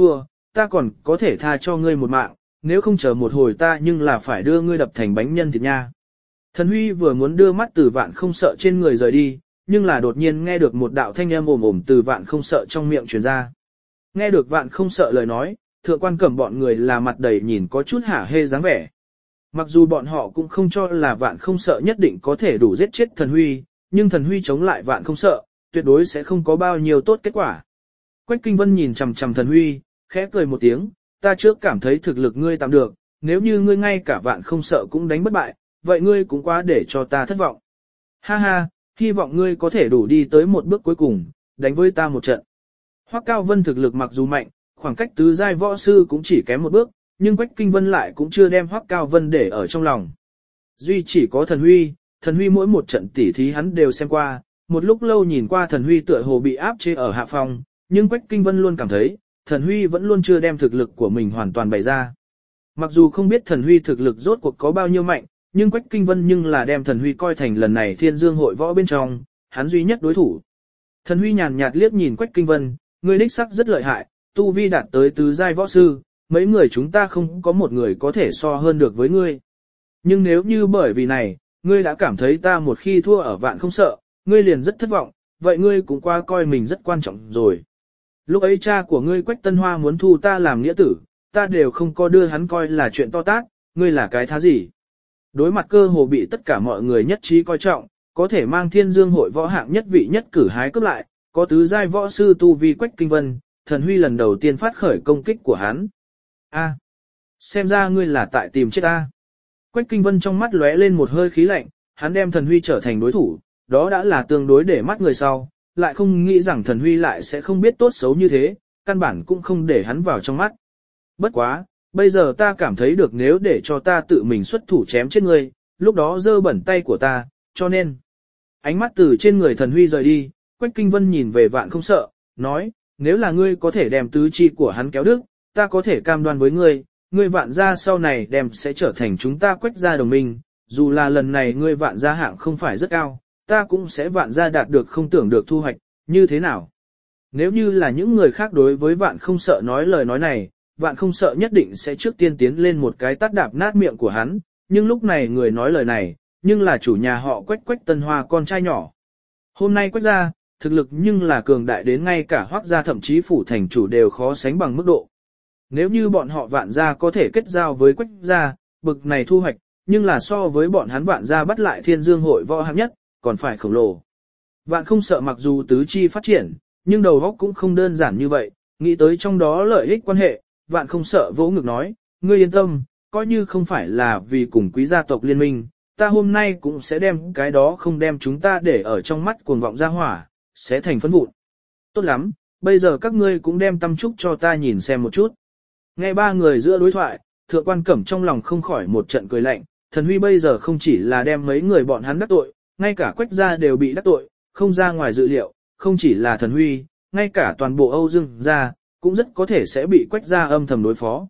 ta còn có thể tha cho ngươi một mạng, nếu không chờ một hồi ta nhưng là phải đưa ngươi đập thành bánh nhân thịt nha. Thần Huy vừa muốn đưa mắt từ Vạn Không Sợ trên người rời đi, nhưng là đột nhiên nghe được một đạo thanh âm ồm ồm từ Vạn Không Sợ trong miệng truyền ra. Nghe được Vạn Không Sợ lời nói, Thượng Quan Cẩm bọn người là mặt đầy nhìn có chút hả hê dáng vẻ. Mặc dù bọn họ cũng không cho là Vạn Không Sợ nhất định có thể đủ giết chết Thần Huy, nhưng Thần Huy chống lại Vạn Không Sợ, tuyệt đối sẽ không có bao nhiêu tốt kết quả. Quách Kinh Vân nhìn chằm chằm Thần Huy, khẽ cười một tiếng, ta trước cảm thấy thực lực ngươi tạm được, nếu như ngươi ngay cả Vạn Không Sợ cũng đánh bất bại, vậy ngươi cũng quá để cho ta thất vọng. Ha ha, hy vọng ngươi có thể đủ đi tới một bước cuối cùng, đánh với ta một trận. Hoắc Cao Vân thực lực mặc dù mạnh, khoảng cách tứ giai võ sư cũng chỉ kém một bước, nhưng Quách Kinh Vân lại cũng chưa đem Hoắc Cao Vân để ở trong lòng. Duy chỉ có Thần Huy mỗi một trận tỉ thí hắn đều xem qua, một lúc lâu nhìn qua Thần Huy tựa hồ bị áp chế ở hạ phong, nhưng Quách Kinh Vân luôn cảm thấy, Thần Huy vẫn luôn chưa đem thực lực của mình hoàn toàn bày ra. Mặc dù không biết Thần Huy thực lực rốt cuộc có bao nhiêu mạnh, nhưng Quách Kinh Vân nhưng là đem Thần Huy coi thành lần này Thiên Dương hội võ bên trong, hắn duy nhất đối thủ. Thần Huy nhàn nhạt liếc nhìn Quách Kinh Vân, ngươi đích sắc rất lợi hại, tu vi đạt tới tứ giai võ sư, mấy người chúng ta không có một người có thể so hơn được với ngươi. Nhưng nếu như bởi vì này, ngươi đã cảm thấy ta một khi thua ở Vạn Không Sợ, ngươi liền rất thất vọng, vậy ngươi cũng qua coi mình rất quan trọng rồi. Lúc ấy cha của ngươi Quách Tân Hoa muốn thu ta làm nghĩa tử, ta đều không có đưa hắn coi là chuyện to tát, ngươi là cái thá gì. Đối mặt cơ hồ bị tất cả mọi người nhất trí coi trọng, có thể mang Thiên Dương hội võ hạng nhất vị nhất cử hái cướp lại, có tứ giai võ sư tu vi Quách Kinh Vân, Thần Huy lần đầu tiên phát khởi công kích của hắn. A, xem ra ngươi là tại tìm chết ta. Quách Kinh Vân trong mắt lóe lên một hơi khí lạnh, hắn đem Thần Huy trở thành đối thủ, đó đã là tương đối để mắt người sau, lại không nghĩ rằng Thần Huy lại sẽ không biết tốt xấu như thế, căn bản cũng không để hắn vào trong mắt. Bất quá, bây giờ ta cảm thấy được nếu để cho ta tự mình xuất thủ chém chết ngươi, lúc đó dơ bẩn tay của ta, cho nên. Ánh mắt từ trên người Thần Huy rời đi, Quách Kinh Vân nhìn về Vạn Không Sợ, nói, nếu là ngươi có thể đem tứ chi của hắn kéo đứt, ta có thể cam đoan với ngươi, ngươi Vạn gia sau này đem sẽ trở thành chúng ta Quách gia đồng minh, dù là lần này ngươi Vạn gia hạng không phải rất cao, ta cũng sẽ Vạn gia đạt được không tưởng được thu hoạch, như thế nào? Nếu như là những người khác đối với Vạn Không Sợ nói lời nói này, Vạn Không Sợ nhất định sẽ trước tiên tiến lên một cái tát đạp nát miệng của hắn, nhưng lúc này người nói lời này, nhưng là chủ nhà họ Quách Tân Hoa con trai nhỏ. Hôm nay Quách gia, thực lực nhưng là cường đại đến ngay cả Hoắc gia thậm chí phủ thành chủ đều khó sánh bằng mức độ. Nếu như bọn họ Vạn gia có thể kết giao với Quách gia, bực này thu hoạch, nhưng là so với bọn hắn Vạn gia bắt lại Thiên Dương hội võ hạng nhất, còn phải khổng lồ. Vạn Không Sợ mặc dù tứ chi phát triển, nhưng đầu óc cũng không đơn giản như vậy, nghĩ tới trong đó lợi ích quan hệ, Vạn Không Sợ vỗ ngực nói, ngươi yên tâm, coi như không phải là vì cùng quý gia tộc liên minh, ta hôm nay cũng sẽ đem cái đó không đem chúng ta để ở trong mắt cuồng vọng ra hỏa, sẽ thành phấn vụn. Tốt lắm, bây giờ các ngươi cũng đem tâm trúc cho ta nhìn xem một chút. Nghe ba người giữa đối thoại, Thượng Quan Cẩm trong lòng không khỏi một trận cười lạnh, Thần Huy bây giờ không chỉ là đem mấy người bọn hắn đắc tội, ngay cả Quách gia đều bị đắc tội, không ra ngoài dự liệu, không chỉ là Thần Huy, ngay cả toàn bộ Âu Dương gia cũng rất có thể sẽ bị Quách gia âm thầm đối phó.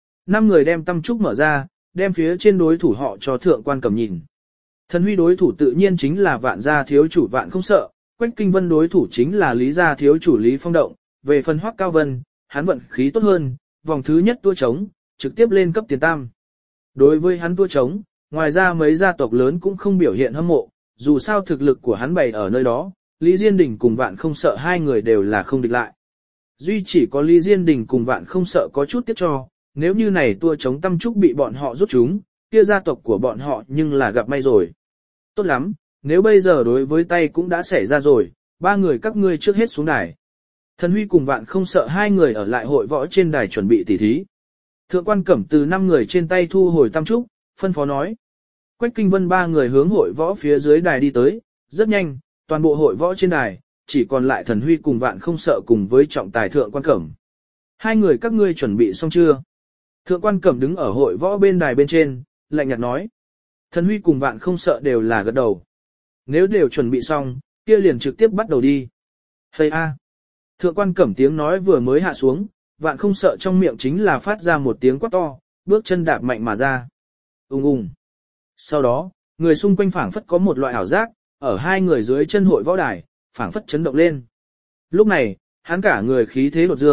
5 người đem tâm trúc mở ra, đem phía trên đối thủ họ cho Thượng Quan Cẩm nhìn. Thần Huy đối thủ tự nhiên chính là Vạn gia thiếu chủ Vạn Không Sợ, Quách Kinh Vân đối thủ chính là Lý gia thiếu chủ Lý Phong Động, về phần Hoắc Cao Vân, hắn vận khí tốt hơn, vòng thứ nhất tua trống, trực tiếp lên cấp tiền tam. Đối với hắn tua trống, ngoài ra mấy gia tộc lớn cũng không biểu hiện hâm mộ, dù sao thực lực của hắn bày ở nơi đó, Lý Diên Đình cùng Vạn Không Sợ hai người đều là không địch lại. Duy chỉ có Lý Diên Đình cùng Vạn Không Sợ có chút tiếc cho, nếu như này tua trống tâm trúc bị bọn họ rút chúng, kia gia tộc của bọn họ nhưng là gặp may rồi. Tốt lắm, nếu bây giờ đối với tay cũng đã xảy ra rồi, ba người các ngươi trước hết xuống đài. Thần Huy cùng Vạn Không Sợ hai người ở lại hội võ trên đài chuẩn bị tỉ thí. Thượng Quan Cẩm từ 5 người trên tay thu hồi tam trúc, phân phó nói. Quách Kinh Vân ba người hướng hội võ phía dưới đài đi tới, rất nhanh, toàn bộ hội võ trên đài, chỉ còn lại Thần Huy cùng Vạn Không Sợ cùng với trọng tài Thượng Quan Cẩm. Hai người các ngươi chuẩn bị xong chưa? Thượng Quan Cẩm đứng ở hội võ bên đài bên trên, lạnh nhạt nói. Thần Huy cùng Vạn Không Sợ đều là gật đầu. Nếu đều chuẩn bị xong, kia liền trực tiếp bắt đầu đi. Hây a! Thượng Quan Cẩm tiếng nói vừa mới hạ xuống, Vạn Không Sợ trong miệng chính là phát ra một tiếng quát to, bước chân đạp mạnh mà ra. Ùng ùng. Sau đó, người xung quanh phảng phất có một loại ảo giác, ở hai người dưới chân hội võ đài, phảng phất chấn động lên. Lúc này, hắn cả người khí thế đột dương,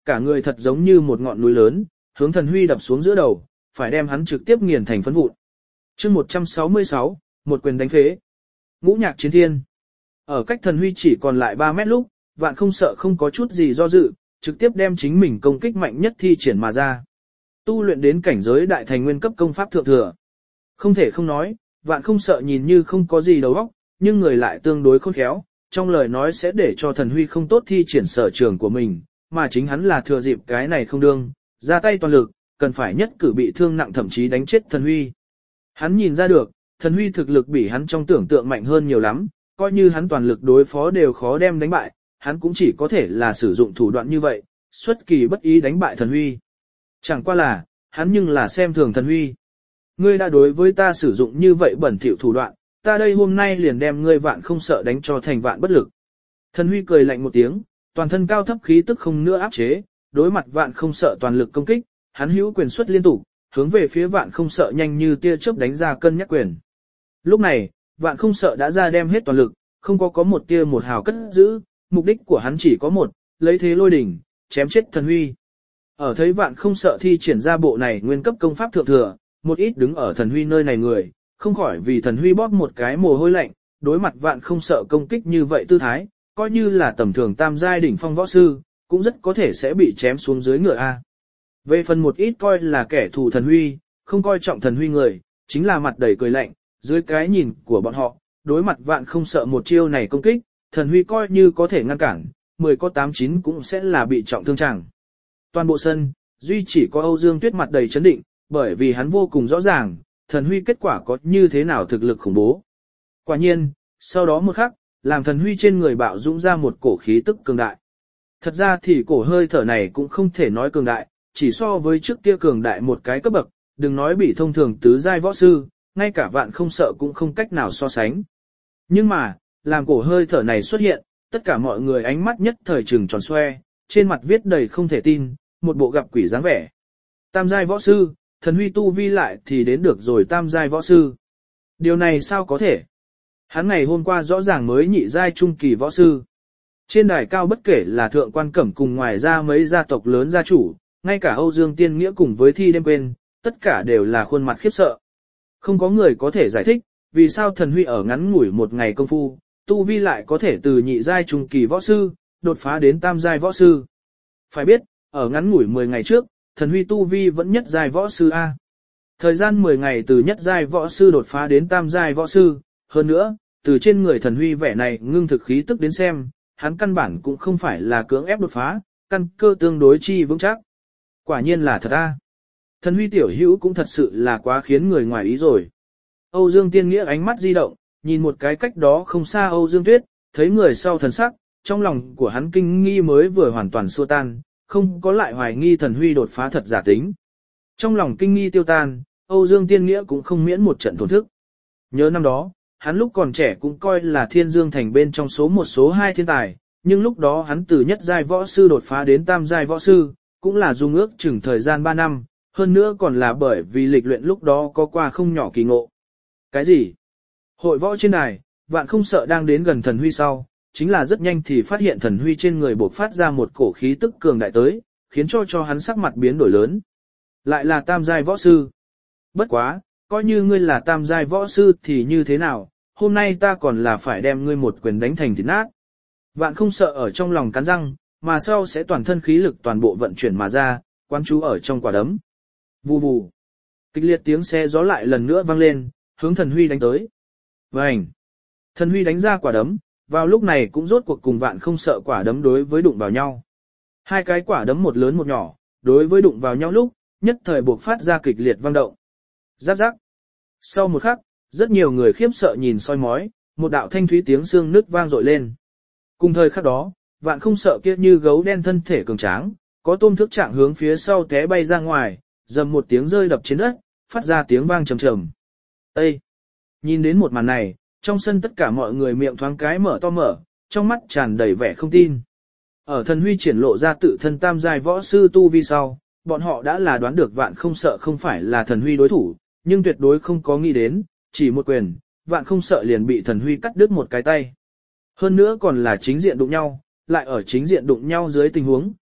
cả người thật giống như một ngọn núi lớn, hướng Thần Huy đập xuống giữa đầu, phải đem hắn trực tiếp nghiền thành phấn vụn. Chương 166, một quyền đánh phế. Ngũ nhạc chiến thiên. Ở cách Thần Huy chỉ còn lại 3 mét lúc, Vạn Không Sợ không có chút gì do dự, trực tiếp đem chính mình công kích mạnh nhất thi triển mà ra. Tu luyện đến cảnh giới đại thành nguyên cấp công pháp thượng thừa. Không thể không nói, Vạn Không Sợ nhìn như không có gì đầu óc, nhưng người lại tương đối khôn khéo, trong lời nói sẽ để cho Thần Huy không tốt thi triển sở trường của mình, mà chính hắn là thừa dịp cái này không đương, ra tay toàn lực, cần phải nhất cử bị thương nặng thậm chí đánh chết Thần Huy. Hắn nhìn ra được, Thần Huy thực lực比hắn trong tưởng tượng mạnh hơn nhiều lắm, coi như hắn toàn lực đối phó đều khó đem đánh bại, hắn cũng chỉ có thể là sử dụng thủ đoạn như vậy, xuất kỳ bất ý đánh bại Thần Huy. Chẳng qua là, hắn nhưng là xem thường Thần Huy. Ngươi đã đối với ta sử dụng như vậy bẩn thỉu thủ đoạn, ta đây hôm nay liền đem ngươi Vạn Không Sợ đánh cho thành vạn bất lực. Thần Huy cười lạnh một tiếng, toàn thân cao thấp khí tức không nữa áp chế, đối mặt Vạn Không Sợ toàn lực công kích, hắn hữu quyền xuất liên tục, hướng về phía Vạn Không Sợ nhanh như tia chớp đánh ra cân nhắc quyền. Lúc này, Vạn Không Sợ đã ra đem hết toàn lực, không có một tia một hào cất giữ, mục đích của hắn chỉ có một, lấy thế lôi đỉnh, chém chết Thần Huy. Ở thấy Vạn Không Sợ thi triển ra bộ này nguyên cấp công pháp thượng thừa, một ít đứng ở Thần Huy nơi này người, không khỏi vì Thần Huy bóp một cái mồ hôi lạnh, đối mặt Vạn Không Sợ công kích như vậy tư thái, coi như là tầm thường tam giai đỉnh phong võ sư, cũng rất có thể sẽ bị chém xuống dưới ngựa A. Về phần một ít coi là kẻ thù Thần Huy, không coi trọng Thần Huy người, chính là mặt đầy cười lạnh, dưới cái nhìn của bọn họ, đối mặt Vạn Không Sợ một chiêu này công kích, Thần Huy coi như có thể ngăn cản, 10 có 8-9 cũng sẽ là bị trọng thương chẳng. Toàn bộ sân, duy chỉ có Âu Dương Tuyết mặt đầy chấn định, bởi vì hắn vô cùng rõ ràng, Thần Huy kết quả có như thế nào thực lực khủng bố. Quả nhiên, sau đó một khắc, làm Thần Huy trên người bạo dũng ra một cổ khí tức cường đại. Thật ra thì cổ hơi thở này cũng không thể nói cường đại, chỉ so với trước kia cường đại một cái cấp bậc, đừng nói bị thông thường tứ giai võ sư, ngay cả Vạn Không Sợ cũng không cách nào so sánh. Nhưng mà, làm cổ hơi thở này xuất hiện, tất cả mọi người ánh mắt nhất thời trừng tròn xoe, trên mặt viết đầy không thể tin, một bộ gặp quỷ dáng vẻ. Tam giai võ sư, Thần Huy tu vi lại thì đến được rồi tam giai võ sư. Điều này sao có thể? Hắn ngày hôm qua rõ ràng mới nhị giai trung kỳ võ sư. Trên đài cao bất kể là thượng quan cẩm cùng ngoài ra mấy gia tộc lớn gia chủ, ngay cả Âu Dương Tiên Nghĩa cùng với Thi Đêm Quên, tất cả đều là khuôn mặt khiếp sợ. Không có người có thể giải thích, vì sao Thần Huy ở ngắn ngủi một ngày công phu, tu vi lại có thể từ nhị giai trung kỳ võ sư, đột phá đến tam giai võ sư. Phải biết, ở ngắn ngủi 10 ngày trước, Thần Huy tu vi vẫn nhất giai võ sư A. Thời gian 10 ngày từ nhất giai võ sư đột phá đến tam giai võ sư, hơn nữa, từ trên người Thần Huy vẻ này ngưng thực khí tức đến xem, hắn căn bản cũng không phải là cưỡng ép đột phá, căn cơ tương đối chi vững chắc. Quả nhiên là thật A. Thần Huy tiểu hữu cũng thật sự là quá khiến người ngoài ý rồi. Âu Dương Tiên Nghĩa ánh mắt di động, nhìn một cái cách đó không xa Âu Dương Tuyết, thấy người sau thần sắc, trong lòng của hắn kinh nghi mới vừa hoàn toàn xua tan, không có lại hoài nghi Thần Huy đột phá thật giả tính. Trong lòng kinh nghi tiêu tan, Âu Dương Tiên Nghĩa cũng không miễn một trận thổn thức. Nhớ năm đó, hắn lúc còn trẻ cũng coi là Thiên Dương Thành bên trong số 1 số 2 thiên tài, nhưng lúc đó hắn từ nhất giai võ sư đột phá đến tam giai võ sư, cũng là dùng ước chừng thời gian 3 năm, hơn nữa còn là bởi vì lịch luyện lúc đó có qua không nhỏ kỳ ngộ. Cái gì? Hội võ trên đài, Vạn Không Sợ đang đến gần Thần Huy sau, chính là rất nhanh thì phát hiện Thần Huy trên người bộc phát ra một cổ khí tức cường đại tới, khiến cho hắn sắc mặt biến đổi lớn. Lại là tam giai võ sư. Bất quá, coi như ngươi là tam giai võ sư thì như thế nào, hôm nay ta còn là phải đem ngươi một quyền đánh thành thịt nát. Vạn Không Sợ ở trong lòng cắn răng, mà sau sẽ toàn thân khí lực toàn bộ vận chuyển mà ra, quán chú ở trong quả đấm. Vù vù. Kịch liệt tiếng xe gió lại lần nữa vang lên, hướng Thần Huy đánh tới. Vành. Thần Huy đánh ra quả đấm, vào lúc này cũng rốt cuộc cùng Vạn Không Sợ quả đấm đối với đụng vào nhau. Hai cái quả đấm một lớn một nhỏ, đối với đụng vào nhau lúc, nhất thời buộc phát ra kịch liệt vang động. Giáp giáp. Sau một khắc, rất nhiều người khiếp sợ nhìn soi mói, một đạo thanh thúy tiếng xương nứt vang dội lên. Cùng thời khắc đó, Vạn Không Sợ kia như gấu đen thân thể cường tráng, có tôm thước trạng hướng phía sau té bay ra ngoài, dầm một tiếng rơi đập trên đất, phát ra tiếng vang trầm trầm. Ê! Nhìn đến một màn này, trong sân tất cả mọi người miệng thoáng cái mở to mở, trong mắt tràn đầy vẻ không tin. Ở Thần Huy triển lộ ra tự thân tam giai võ sư tu vi sau, bọn họ đã là đoán được Vạn Không Sợ không phải là Thần Huy đối thủ, nhưng tuyệt đối không có nghĩ đến, chỉ một quyền, Vạn Không Sợ liền bị Thần Huy cắt đứt một cái tay. Hơn nữa còn là chính diện đụng nhau, lại ở chính diện đụng nhau dưới tình huống,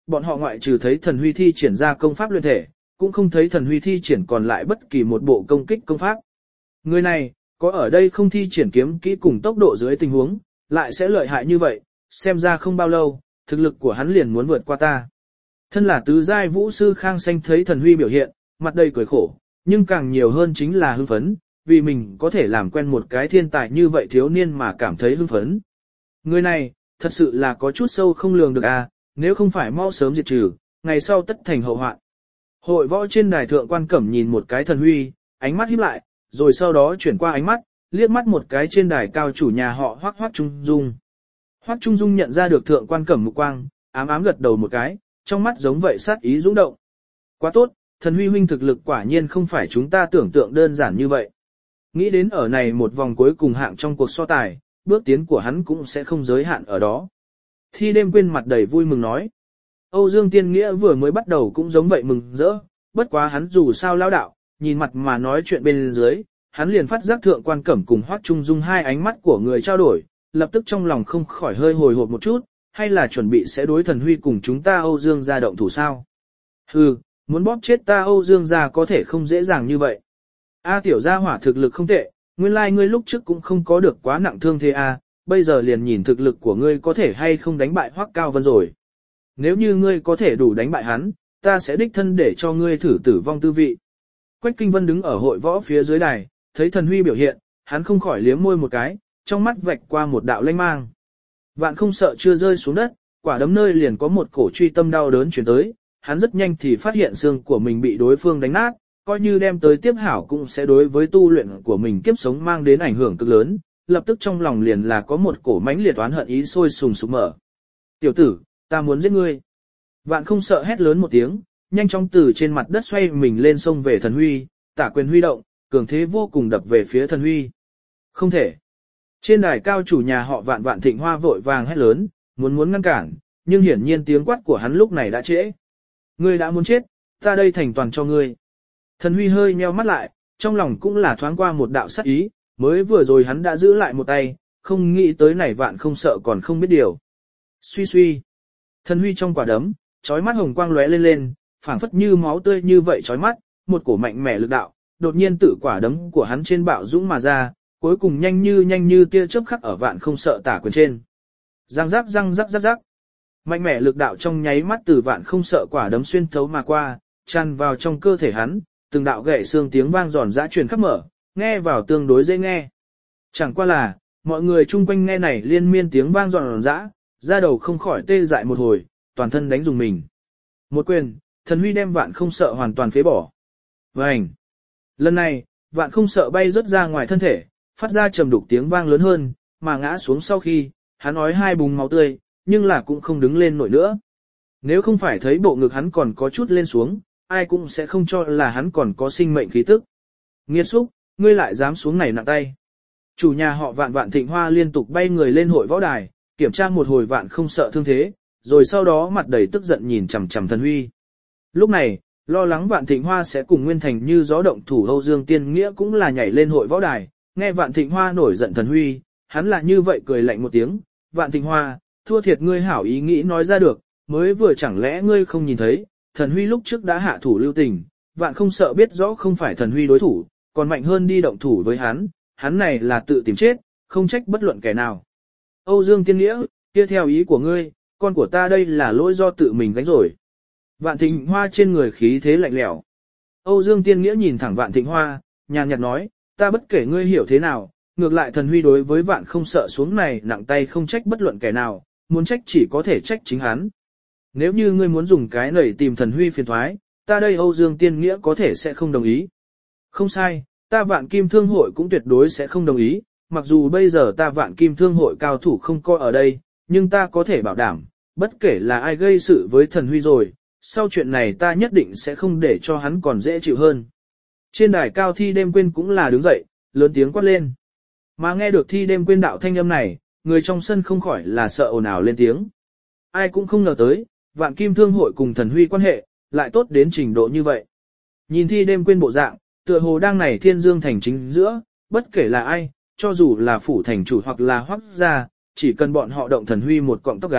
bọn họ ngoại trừ thấy thần huy thi triển ra công pháp luyện thể, cũng không thấy thần huy thi triển còn lại bất kỳ một bộ công kích công pháp. Người này, có ở đây không thi triển kiếm kỹ cùng tốc độ dưới tình huống, lại sẽ lợi hại như vậy, xem ra không bao lâu, thực lực của hắn liền muốn vượt qua ta. Thân là tứ giai vũ sư Khang Xanh thấy thần huy biểu hiện, mặt đầy cười khổ, nhưng càng nhiều hơn chính là hưng phấn, vì mình có thể làm quen một cái thiên tài như vậy thiếu niên mà cảm thấy hưng phấn. Người này, thật sự là có chút sâu không lường được à, nếu không phải mau sớm diệt trừ, ngày sau tất thành hậu hoạn. Hội võ trên đài thượng quan cẩm nhìn một cái thần huy, ánh mắt híp lại, rồi sau đó chuyển qua ánh mắt, liếc mắt một cái trên đài cao chủ nhà họ Hoắc Trung Dung. Hoắc Trung Dung nhận ra được thượng quan cẩm mục quang, ám ám gật đầu một cái, trong mắt giống vậy sát ý dũng động. Quá tốt, thần huy huynh thực lực quả nhiên không phải chúng ta tưởng tượng đơn giản như vậy. Nghĩ đến ở này một vòng cuối cùng hạng trong cuộc so tài, bước tiến của hắn cũng sẽ không giới hạn ở đó. Thi đêm quên mặt đầy vui mừng nói. Âu Dương Tiên Nghĩa vừa mới bắt đầu cũng giống vậy mừng rỡ, bất quá hắn dù sao lao đạo, nhìn mặt mà nói chuyện bên dưới, hắn liền phát giác thượng quan cẩm cùng Hoắc Trung Dung hai ánh mắt của người trao đổi, lập tức trong lòng không khỏi hơi hồi hộp một chút, hay là chuẩn bị sẽ đối thần huy cùng chúng ta Âu Dương gia động thủ sao? Hừ, muốn bóp chết ta Âu Dương gia có thể không dễ dàng như vậy. A tiểu gia hỏa thực lực không tệ, nguyên lai ngươi lúc trước cũng không có được quá nặng thương thế a, bây giờ liền nhìn thực lực của ngươi có thể hay không đánh bại Hoắc Cao Vân rồi. Nếu như ngươi có thể đủ đánh bại hắn, ta sẽ đích thân để cho ngươi thử tử vong tư vị. Quách Kinh Vân đứng ở hội võ phía dưới đài, thấy thần huy biểu hiện, hắn không khỏi liếm môi một cái, trong mắt vạch qua một đạo lanh mang. Vạn không sợ chưa rơi xuống đất, quả đấm nơi liền có một cổ truy tâm đau đớn chuyển tới, hắn rất nhanh thì phát hiện xương của mình bị đối phương đánh nát, coi như đem tới tiếp hảo cũng sẽ đối với tu luyện của mình kiếp sống mang đến ảnh hưởng cực lớn, lập tức trong lòng liền là có một cổ mãnh liệt oán hận ý sôi sùng sục mở. Tiểu tử, ta muốn giết ngươi. Vạn không sợ hét lớn một tiếng, nhanh chóng từ trên mặt đất xoay mình lên sông về thần huy, tả quyền huy động, cường thế vô cùng đập về phía thần huy. Không thể. Trên đài cao chủ nhà họ Vạn Thịnh Hoa vội vàng hét lớn, muốn ngăn cản, nhưng hiển nhiên tiếng quát của hắn lúc này đã trễ. Ngươi đã muốn chết, ta đây thành toàn cho ngươi. Thần huy hơi nheo mắt lại, trong lòng cũng là thoáng qua một đạo sát ý, mới vừa rồi hắn đã giữ lại một tay, không nghĩ tới này Vạn không sợ còn không biết điều. Suy suy. Thần huy trong quả đấm, chói mắt hồng quang lóe lên lên, phảng phất như máu tươi như vậy chói mắt, một cổ mạnh mẽ lực đạo, đột nhiên tự quả đấm của hắn trên bạo dũng mà ra, cuối cùng nhanh như tia chớp khắc ở Vạn không sợ tả quyền trên. Răng rắc. Mạnh mẽ lực đạo trong nháy mắt từ Vạn không sợ quả đấm xuyên thấu mà qua, tràn vào trong cơ thể hắn, từng đạo gậy xương tiếng vang giòn giã truyền khắp mở, nghe vào tương đối dễ nghe. Chẳng qua là, mọi người chung quanh nghe này liên miên tiếng vang giòn giã, da đầu không khỏi tê dại một hồi, toàn thân đánh dùng mình. Một quyền, thần huy đem Vạn không sợ hoàn toàn phế bỏ. Vành. Lần này, Vạn không sợ bay rớt ra ngoài thân thể, phát ra trầm đục tiếng vang lớn hơn, mà ngã xuống sau khi, hắn ói hai búng máu tươi, nhưng là cũng không đứng lên nổi nữa. Nếu không phải thấy bộ ngực hắn còn có chút lên xuống, ai cũng sẽ không cho là hắn còn có sinh mệnh khí tức. Nghiệt xúc, ngươi lại dám xuống này nặng tay. Chủ nhà họ Vạn Thịnh Hoa liên tục bay người lên hội võ đài, kiểm tra một hồi Vạn không sợ thương thế, rồi sau đó mặt đầy tức giận nhìn chằm chằm thần huy. Lúc này, lo lắng Vạn Thịnh Hoa sẽ cùng Nguyên Thành như gió động thủ Âu Dương Tiên Nghĩa cũng là nhảy lên hội võ đài, nghe Vạn Thịnh Hoa nổi giận thần huy, hắn là như vậy cười lạnh một tiếng, Vạn Thịnh Hoa, thua thiệt ngươi hảo ý nghĩ nói ra được, mới vừa chẳng lẽ ngươi không nhìn thấy, thần huy lúc trước đã hạ thủ lưu tình, Vạn không sợ biết rõ không phải thần huy đối thủ, còn mạnh hơn đi động thủ với hắn này là tự tìm chết, không trách bất luận kẻ nào. Âu Dương Tiên Nghĩa, kia theo ý của ngươi, con của ta đây là lỗi do tự mình gánh rồi. Vạn Thịnh Hoa trên người khí thế lạnh lẽo. Âu Dương Tiên Nghĩa nhìn thẳng Vạn Thịnh Hoa, nhàn nhạt nói, ta bất kể ngươi hiểu thế nào, ngược lại thần huy đối với Vạn không sợ xuống này nặng tay không trách bất luận kẻ nào, muốn trách chỉ có thể trách chính hắn. Nếu như ngươi muốn dùng cái này tìm thần huy phiền thoái, ta đây Âu Dương Tiên Nghĩa có thể sẽ không đồng ý. Không sai, ta Vạn Kim Thương hội cũng tuyệt đối sẽ không đồng ý, mặc dù bây giờ ta Vạn Kim Thương hội cao thủ không coi ở đây, nhưng ta có thể bảo đảm, bất kể là ai gây sự với thần huy rồi, sau chuyện này ta nhất định sẽ không để cho hắn còn dễ chịu hơn. Trên đài cao Thi Đêm Quyên cũng là đứng dậy, lớn tiếng quát lên. Mà nghe được Thi Đêm Quyên đạo thanh âm này, người trong sân không khỏi là sợ ồn ào lên tiếng. Ai cũng không ngờ tới, Vạn Kim Thương hội cùng thần huy quan hệ, lại tốt đến trình độ như vậy. Nhìn Thi Đêm Quyên bộ dạng, tựa hồ đang này thiên dương thành chính giữa, bất kể là ai, cho dù là phủ thành chủ hoặc là Hoắc gia, chỉ cần bọn họ động thần huy một cọng tóc gáy,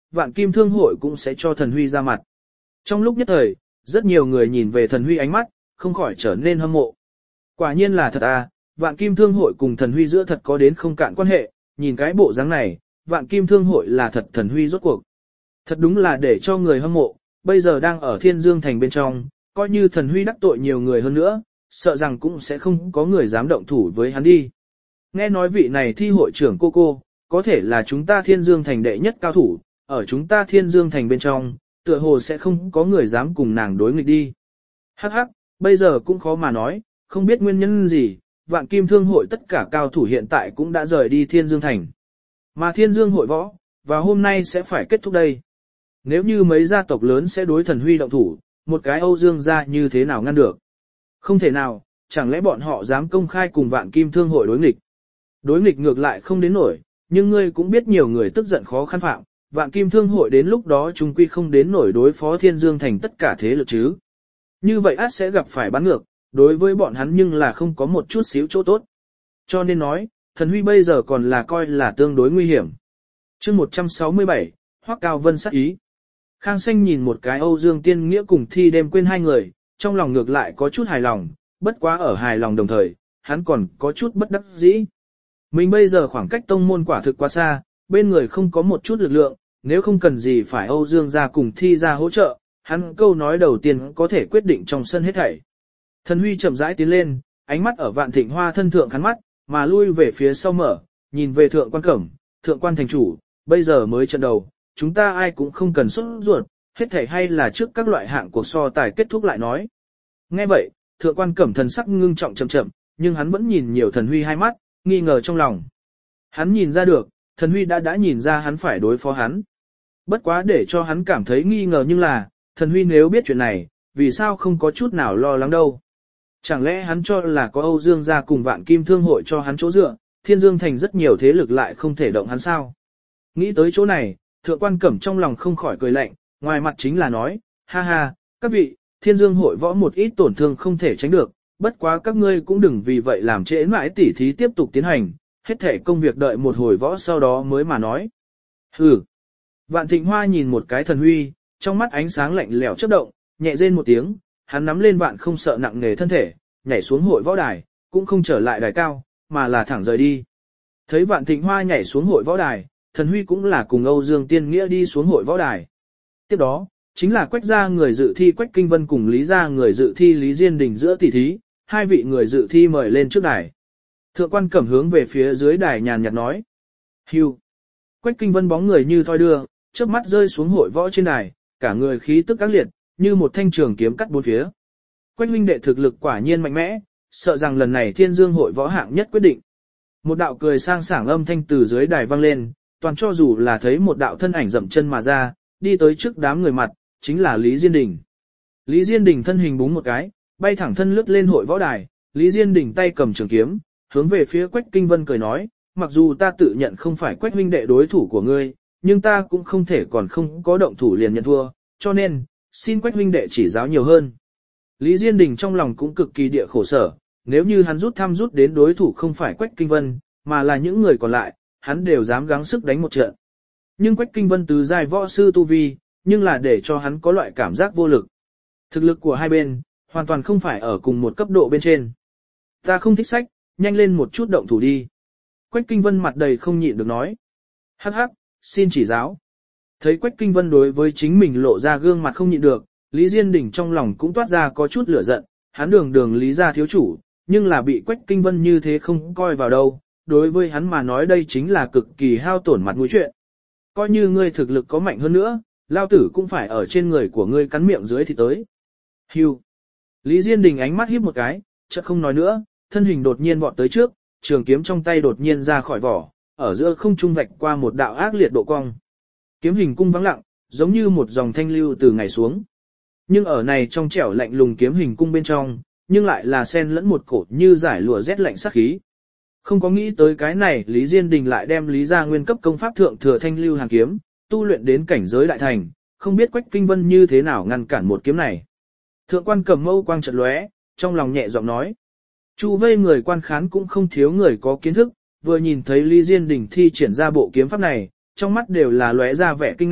Vạn Kim Thương hội cũng sẽ cho Thần Huy ra mặt. Trong lúc nhất thời, rất nhiều người nhìn về Thần Huy ánh mắt, không khỏi trở nên hâm mộ. Quả nhiên là thật à, Vạn Kim Thương hội cùng Thần Huy giữa thật có đến không cạn quan hệ, nhìn cái bộ dáng này, Vạn Kim Thương hội là thật Thần Huy rốt cuộc. Thật đúng là để cho người hâm mộ, bây giờ đang ở Thiên Dương Thành bên trong, coi như Thần Huy đắc tội nhiều người hơn nữa, sợ rằng cũng sẽ không có người dám động thủ với hắn đi. Nghe nói vị này thi hội trưởng cô, có thể là chúng ta Thiên Dương Thành đệ nhất cao thủ, ở chúng ta Thiên Dương Thành bên trong, tựa hồ sẽ không có người dám cùng nàng đối nghịch đi. Hắc hắc, bây giờ cũng khó mà nói, không biết nguyên nhân gì, Vạn Kim Thương hội tất cả cao thủ hiện tại cũng đã rời đi Thiên Dương Thành. Mà Thiên Dương hội võ, và hôm nay sẽ phải kết thúc đây. Nếu như mấy gia tộc lớn sẽ đối Thần Huy động thủ, một cái Âu Dương gia như thế nào ngăn được? Không thể nào, chẳng lẽ bọn họ dám công khai cùng Vạn Kim Thương hội đối nghịch? Đối nghịch ngược lại không đến nổi, nhưng ngươi cũng biết nhiều người tức giận khó khăn phạm, Vạn Kim Thương hội đến lúc đó chung quy không đến nổi đối phó Thiên Dương Thành tất cả thế lực chứ. Như vậy át sẽ gặp phải bắn ngược, đối với bọn hắn nhưng là không có một chút xíu chỗ tốt. Cho nên nói, Thần Huy bây giờ còn là coi là tương đối nguy hiểm. Chương 167, Hoắc Cao Vân sát ý. Khang Xanh nhìn một cái Âu Dương Tiên Nghĩa cùng Thi Đêm quên hai người, trong lòng ngược lại có chút hài lòng, bất quá ở hài lòng đồng thời, hắn còn có chút bất đắc dĩ. Mình bây giờ khoảng cách tông môn quả thực quá xa, bên người không có một chút lực lượng, nếu không cần gì phải Âu Dương gia cùng Thi gia hỗ trợ, hắn câu nói đầu tiên có thể quyết định trong sân hết thảy. Thần Huy chậm rãi tiến lên, ánh mắt ở Vạn Thịnh Hoa thân thượng khán mắt, mà lui về phía sau mở, nhìn về thượng quan cẩm, thượng quan thành chủ, bây giờ mới trận đầu, chúng ta ai cũng không cần sốt ruột, hết thảy hay là trước các loại hạng cuộc so tài kết thúc lại nói. Nghe vậy, thượng quan cẩm thần sắc ngưng trọng chậm chậm, nhưng hắn vẫn nhìn nhiều Thần Huy hai mắt, nghi ngờ trong lòng. Hắn nhìn ra được, Thần Huy đã nhìn ra hắn phải đối phó hắn. Bất quá để cho hắn cảm thấy nghi ngờ nhưng là, Thần Huy nếu biết chuyện này, vì sao không có chút nào lo lắng đâu. Chẳng lẽ hắn cho là có Âu Dương gia cùng Vạn Kim Thương hội cho hắn chỗ dựa, Thiên Dương Thành rất nhiều thế lực lại không thể động hắn sao. Nghĩ tới chỗ này, thượng quan cẩm trong lòng không khỏi cười lạnh, ngoài mặt chính là nói, ha ha, các vị, Thiên Dương hội võ một ít tổn thương không thể tránh được, bất quá các ngươi cũng đừng vì vậy làm trễ mãi tỉ thí tiếp tục tiến hành, hết thể công việc đợi một hồi võ sau đó mới mà nói. Hừ. Vạn Thịnh Hoa nhìn một cái Thần Huy, trong mắt ánh sáng lạnh lẽo chớp động, nhẹ rên một tiếng, hắn nắm lên Vạn không sợ nặng nề thân thể, nhảy xuống hội võ đài, cũng không trở lại đài cao, mà là thẳng rời đi. Thấy Vạn Thịnh Hoa nhảy xuống hội võ đài, Thần Huy cũng là cùng Âu Dương Tiên Nghĩa đi xuống hội võ đài. Tiếp đó, chính là Quách gia người dự thi Quách Kinh Vân cùng Lý gia người dự thi Lý Diên Đình giữa tỷ thí, hai vị người dự thi mời lên trước đài. Thượng quan cẩm hướng về phía dưới đài nhàn nhạt nói. Hưu. Quách Kinh Vân bóng người như thoi đưa, chớp mắt rơi xuống hội võ trên đài, cả người khí tức ác liệt, như một thanh trường kiếm cắt bốn phía. Quách huynh đệ thực lực quả nhiên mạnh mẽ, sợ rằng lần này Thiên Dương hội võ hạng nhất quyết định. Một đạo cười sang sảng âm thanh từ dưới đài vang lên, toàn cho dù là thấy một đạo thân ảnh dậm chân mà ra, đi tới trước đám người mặt, chính là Lý Diên Đình. Lý Diên Đình thân hình búng một cái, bay thẳng thân lướt lên hội võ đài, Lý Diên Đình tay cầm trường kiếm, hướng về phía Quách Kinh Vân cười nói, mặc dù ta tự nhận không phải Quách huynh đệ đối thủ của ngươi, nhưng ta cũng không thể còn không có động thủ liền nhận thua, cho nên, xin Quách huynh đệ chỉ giáo nhiều hơn. Lý Diên Đình trong lòng cũng cực kỳ địa khổ sở, nếu như hắn rút đến đối thủ không phải Quách Kinh Vân, mà là những người còn lại, hắn đều dám gắng sức đánh một trận. Nhưng Quách Kinh Vân tứ giai võ sư tu vi, nhưng là để cho hắn có loại cảm giác vô lực. Thực lực của hai bên, hoàn toàn không phải ở cùng một cấp độ bên trên. Ta không thích sách, nhanh lên một chút động thủ đi. Quách Kinh Vân mặt đầy không nhịn được nói. Hắc hắc, xin chỉ giáo. Thấy Quách Kinh Vân đối với chính mình lộ ra gương mặt không nhịn được, Lý Diên Đình trong lòng cũng toát ra có chút lửa giận, hắn đường Lý gia thiếu chủ, nhưng là bị Quách Kinh Vân như thế không coi vào đâu, đối với hắn mà nói đây chính là cực kỳ hao tổn mặt mũi chuyện. Coi như ngươi thực lực có mạnh hơn nữa, lao tử cũng phải ở trên người của ngươi cắn miệng dưới thì tới. Hưu. Lý Diên Đình ánh mắt híp một cái, chợt không nói nữa, thân hình đột nhiên vọt tới trước, trường kiếm trong tay đột nhiên ra khỏi vỏ, ở giữa không trung vạch qua một đạo ác liệt độ cong. Kiếm hình cung vắng lặng, giống như một dòng thanh lưu từ ngày xuống. Nhưng ở này trong trẻo lạnh lùng kiếm hình cung bên trong, nhưng lại là xen lẫn một cổ như giải lụa rét lạnh sắc khí. Không có nghĩ tới cái này, Lý Diên Đình lại đem Lý gia nguyên cấp công pháp thượng thừa thanh lưu hàn kiếm, tu luyện đến cảnh giới đại thành, không biết Quách Kinh Vân như thế nào ngăn cản một kiếm này. Thượng quan cầm mâu quang chợt lóe, trong lòng nhẹ giọng nói. Chu vây người quan khán cũng không thiếu người có kiến thức, vừa nhìn thấy Lý Diên Đình thi triển ra bộ kiếm pháp này, trong mắt đều là lóe ra vẻ kinh ngạc,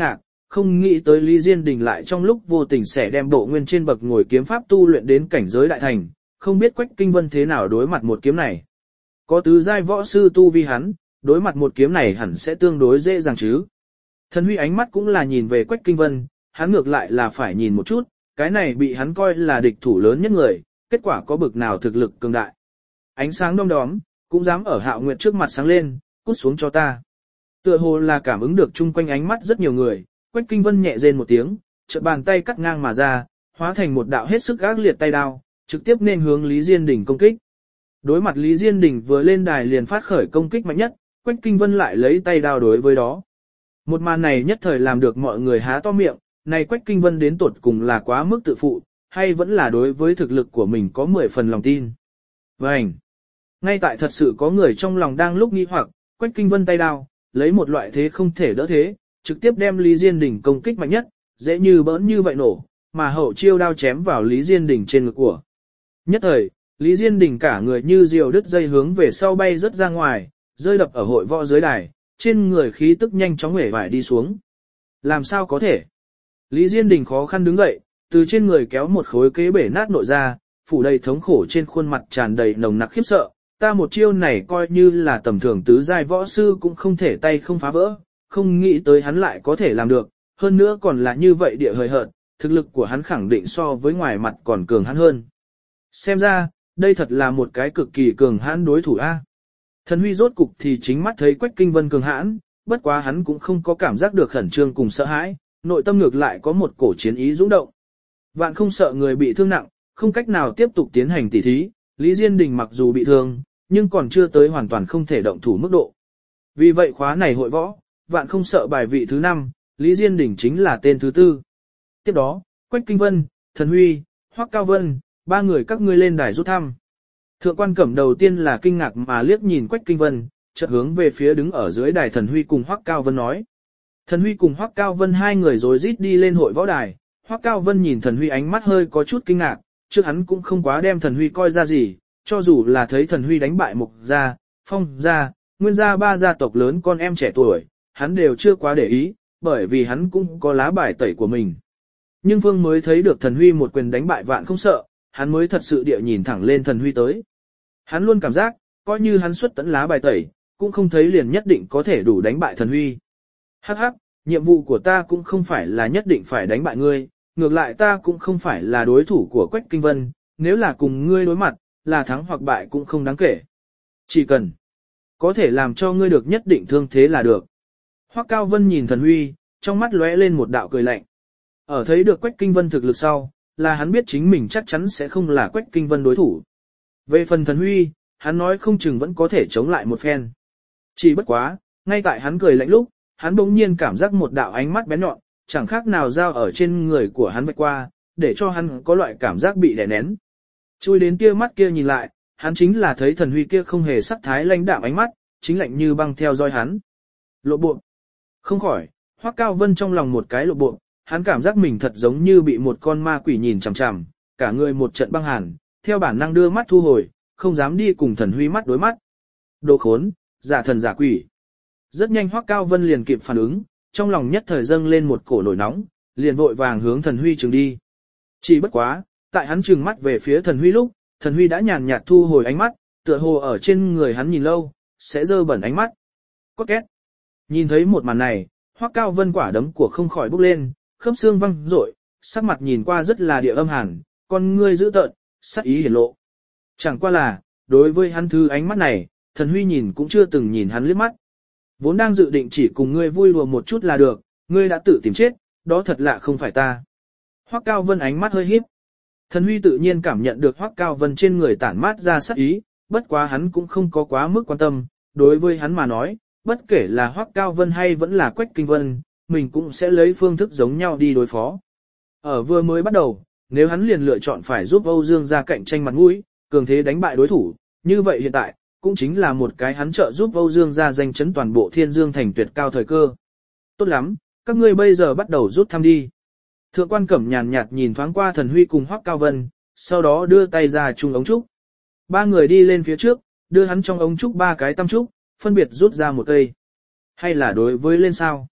không nghĩ tới Lý Diên Đình lại trong lúc vô tình sẽ đem bộ nguyên trên bậc ngồi kiếm pháp tu luyện đến cảnh giới đại thành, không biết Quách Kinh Vân thế nào đối mặt một kiếm này. Có tứ giai võ sư tu vi hắn, đối mặt một kiếm này hẳn sẽ tương đối dễ dàng chứ. Thần Huy ánh mắt cũng là nhìn về Quách Kinh Vân, hắn ngược lại là phải nhìn một chút, cái này bị hắn coi là địch thủ lớn nhất người, kết quả có bực nào thực lực cường đại. Ánh sáng đom đóm, cũng dám ở Hạo Nguyệt trước mặt sáng lên, cút xuống cho ta. Tựa hồ là cảm ứng được chung quanh ánh mắt rất nhiều người, Quách Kinh Vân nhẹ rên một tiếng, chợt bàn tay cắt ngang mà ra, hóa thành một đạo hết sức ác liệt tay đao, trực tiếp nên hướng Lý Diên Đình công kích. Đối mặt Lý Diên Đình vừa lên đài liền phát khởi công kích mạnh nhất, Quách Kinh Vân lại lấy tay đao đối với đó. Một màn này nhất thời làm được mọi người há to miệng, này Quách Kinh Vân đến tột cùng là quá mức tự phụ, hay vẫn là đối với thực lực của mình có 10 phần lòng tin. Vânh! Ngay tại thật sự có người trong lòng đang lúc nghi hoặc, Quách Kinh Vân tay đao, lấy một loại thế không thể đỡ thế, trực tiếp đem Lý Diên Đình công kích mạnh nhất, dễ như bỡn như vậy nổ, mà hậu chiêu đao chém vào Lý Diên Đình trên ngực của. Nhất thời, Lý Diên Đình cả người như diều đứt dây hướng về sau bay rất ra ngoài, rơi đập ở hội võ dưới đài, trên người khí tức nhanh chóng hể vải đi xuống. Làm sao có thể? Lý Diên Đình khó khăn đứng dậy, từ trên người kéo một khối kế bể nát nội ra, phủ đầy thống khổ trên khuôn mặt tràn đầy nồng nặc khiếp sợ. Ta một chiêu này coi như là tầm thường tứ giai võ sư cũng không thể tay không phá vỡ, không nghĩ tới hắn lại có thể làm được, hơn nữa còn là như vậy địa hời hợt, thực lực của hắn khẳng định so với ngoài mặt còn cường hắn hơn. Xem ra, đây thật là một cái cực kỳ cường hãn đối thủ a. Thần Huy rốt cục thì chính mắt thấy Quách Kinh Vân cường hãn, bất quá hắn cũng không có cảm giác được khẩn trương cùng sợ hãi, nội tâm ngược lại có một cổ chiến ý dũng động. Vạn không sợ người bị thương nặng, không cách nào tiếp tục tiến hành tỉ thí, Lý Diên Đình mặc dù bị thương, nhưng còn chưa tới hoàn toàn không thể động thủ mức độ. Vì vậy khóa này hội võ, vạn không sợ bài vị thứ 5, Lý Diên Đình chính là tên thứ 4. Tiếp đó, Quách Kinh Vân, Thần Huy, Hoắc Cao Vân, 3 người các ngươi lên đài rút thăm. Thượng quan Cẩm đầu tiên là kinh ngạc mà liếc nhìn Quách Kinh Vân, chợt hướng về phía đứng ở dưới đài Thần Huy cùng Hoắc Cao Vân nói. Thần Huy cùng Hoắc Cao Vân hai người rối rít đi lên hội võ đài, Hoắc Cao Vân nhìn Thần Huy ánh mắt hơi có chút kinh ngạc, trước hắn cũng không quá đem Thần Huy coi ra gì, cho dù là thấy Thần Huy đánh bại Mục gia, Phong gia, Nguyên gia 3 gia tộc lớn con em trẻ tuổi, hắn đều chưa quá để ý, bởi vì hắn cũng có lá bài tẩy của mình. Nhưng Vương mới thấy được Thần Huy một quyền đánh bại Vạn không sợ, hắn mới thật sự địa nhìn thẳng lên Thần Huy tới. Hắn luôn cảm giác, coi như hắn xuất tận lá bài tẩy, cũng không thấy liền nhất định có thể đủ đánh bại Thần Huy. Hắc hắc, nhiệm vụ của ta cũng không phải là nhất định phải đánh bại ngươi, ngược lại ta cũng không phải là đối thủ của Quách Kinh Vân, nếu là cùng ngươi đối mặt, là thắng hoặc bại cũng không đáng kể. Chỉ cần có thể làm cho ngươi được nhất định thương thế là được. Hoắc Cao Vân nhìn Thần Huy, trong mắt lóe lên một đạo cười lạnh. Ở thấy được Quách Kinh Vân thực lực sau, là hắn biết chính mình chắc chắn sẽ không là Quách Kinh Vân đối thủ. Về phần Thần Huy, hắn nói không chừng vẫn có thể chống lại một phen. Chỉ bất quá, ngay tại hắn cười lạnh lúc, hắn bỗng nhiên cảm giác một đạo ánh mắt bén nhọn, chẳng khác nào dao ở trên người của hắn vạch qua, để cho hắn có loại cảm giác bị đè nén. Chui đến tia mắt kia nhìn lại, hắn chính là thấy Thần Huy kia không hề sắc thái lãnh đạm ánh mắt, chính lạnh như băng theo dõi hắn. Lộ bộ. Không khỏi, Hoắc Cao Vân trong lòng một cái lộ bộ, hắn cảm giác mình thật giống như bị một con ma quỷ nhìn chằm chằm, cả người một trận băng hàn, theo bản năng đưa mắt thu hồi, không dám đi cùng Thần Huy mắt đối mắt. Đồ khốn, giả thần giả quỷ. Rất nhanh Hoắc Cao Vân liền kịp phản ứng, trong lòng nhất thời dâng lên một cổ nổi nóng, liền vội vàng hướng Thần Huy trừng đi. Chỉ bất quá, tại hắn trừng mắt về phía Thần Huy lúc, Thần Huy đã nhàn nhạt thu hồi ánh mắt, tựa hồ ở trên người hắn nhìn lâu, sẽ dơ bẩn ánh mắt. Cốt két. Nhìn thấy một màn này, Hoắc Cao Vân quả đấm của không khỏi bốc lên, khớp xương văng rội, sắc mặt nhìn qua rất là địa âm hàn, con ngươi dữ tợn, sắc ý hiển lộ. Chẳng qua là, đối với hắn thứ ánh mắt này, Thần Huy nhìn cũng chưa từng nhìn hắn liếc mắt. Vốn đang dự định chỉ cùng ngươi vui đùa một chút là được, ngươi đã tự tìm chết, đó thật lạ không phải ta. Hoắc Cao Vân ánh mắt hơi híp. Thần Huy tự nhiên cảm nhận được Hoắc Cao Vân trên người tản mát ra sắc ý, bất quá hắn cũng không có quá mức quan tâm, đối với hắn mà nói, bất kể là Hoắc Cao Vân hay vẫn là Quách Kinh Vân, mình cũng sẽ lấy phương thức giống nhau đi đối phó. Ở vừa mới bắt đầu, nếu hắn liền lựa chọn phải giúp Âu Dương gia cạnh tranh mặt mũi, cường thế đánh bại đối thủ, như vậy hiện tại, cũng chính là một cái hắn trợ giúp Âu Dương gia danh chấn toàn bộ Thiên Dương thành tuyệt cao thời cơ. Tốt lắm, các ngươi bây giờ bắt đầu rút thăm đi. Thượng quan Cẩm nhàn nhạt nhìn thoáng qua Thần Huy cùng Hoắc Cao Vân, sau đó đưa tay ra chung ống trúc. 3 người đi lên phía trước, đưa hắn trong ống trúc 3 cái tam trúc, phân biệt rút ra một cây. Hay là đối với lên sao?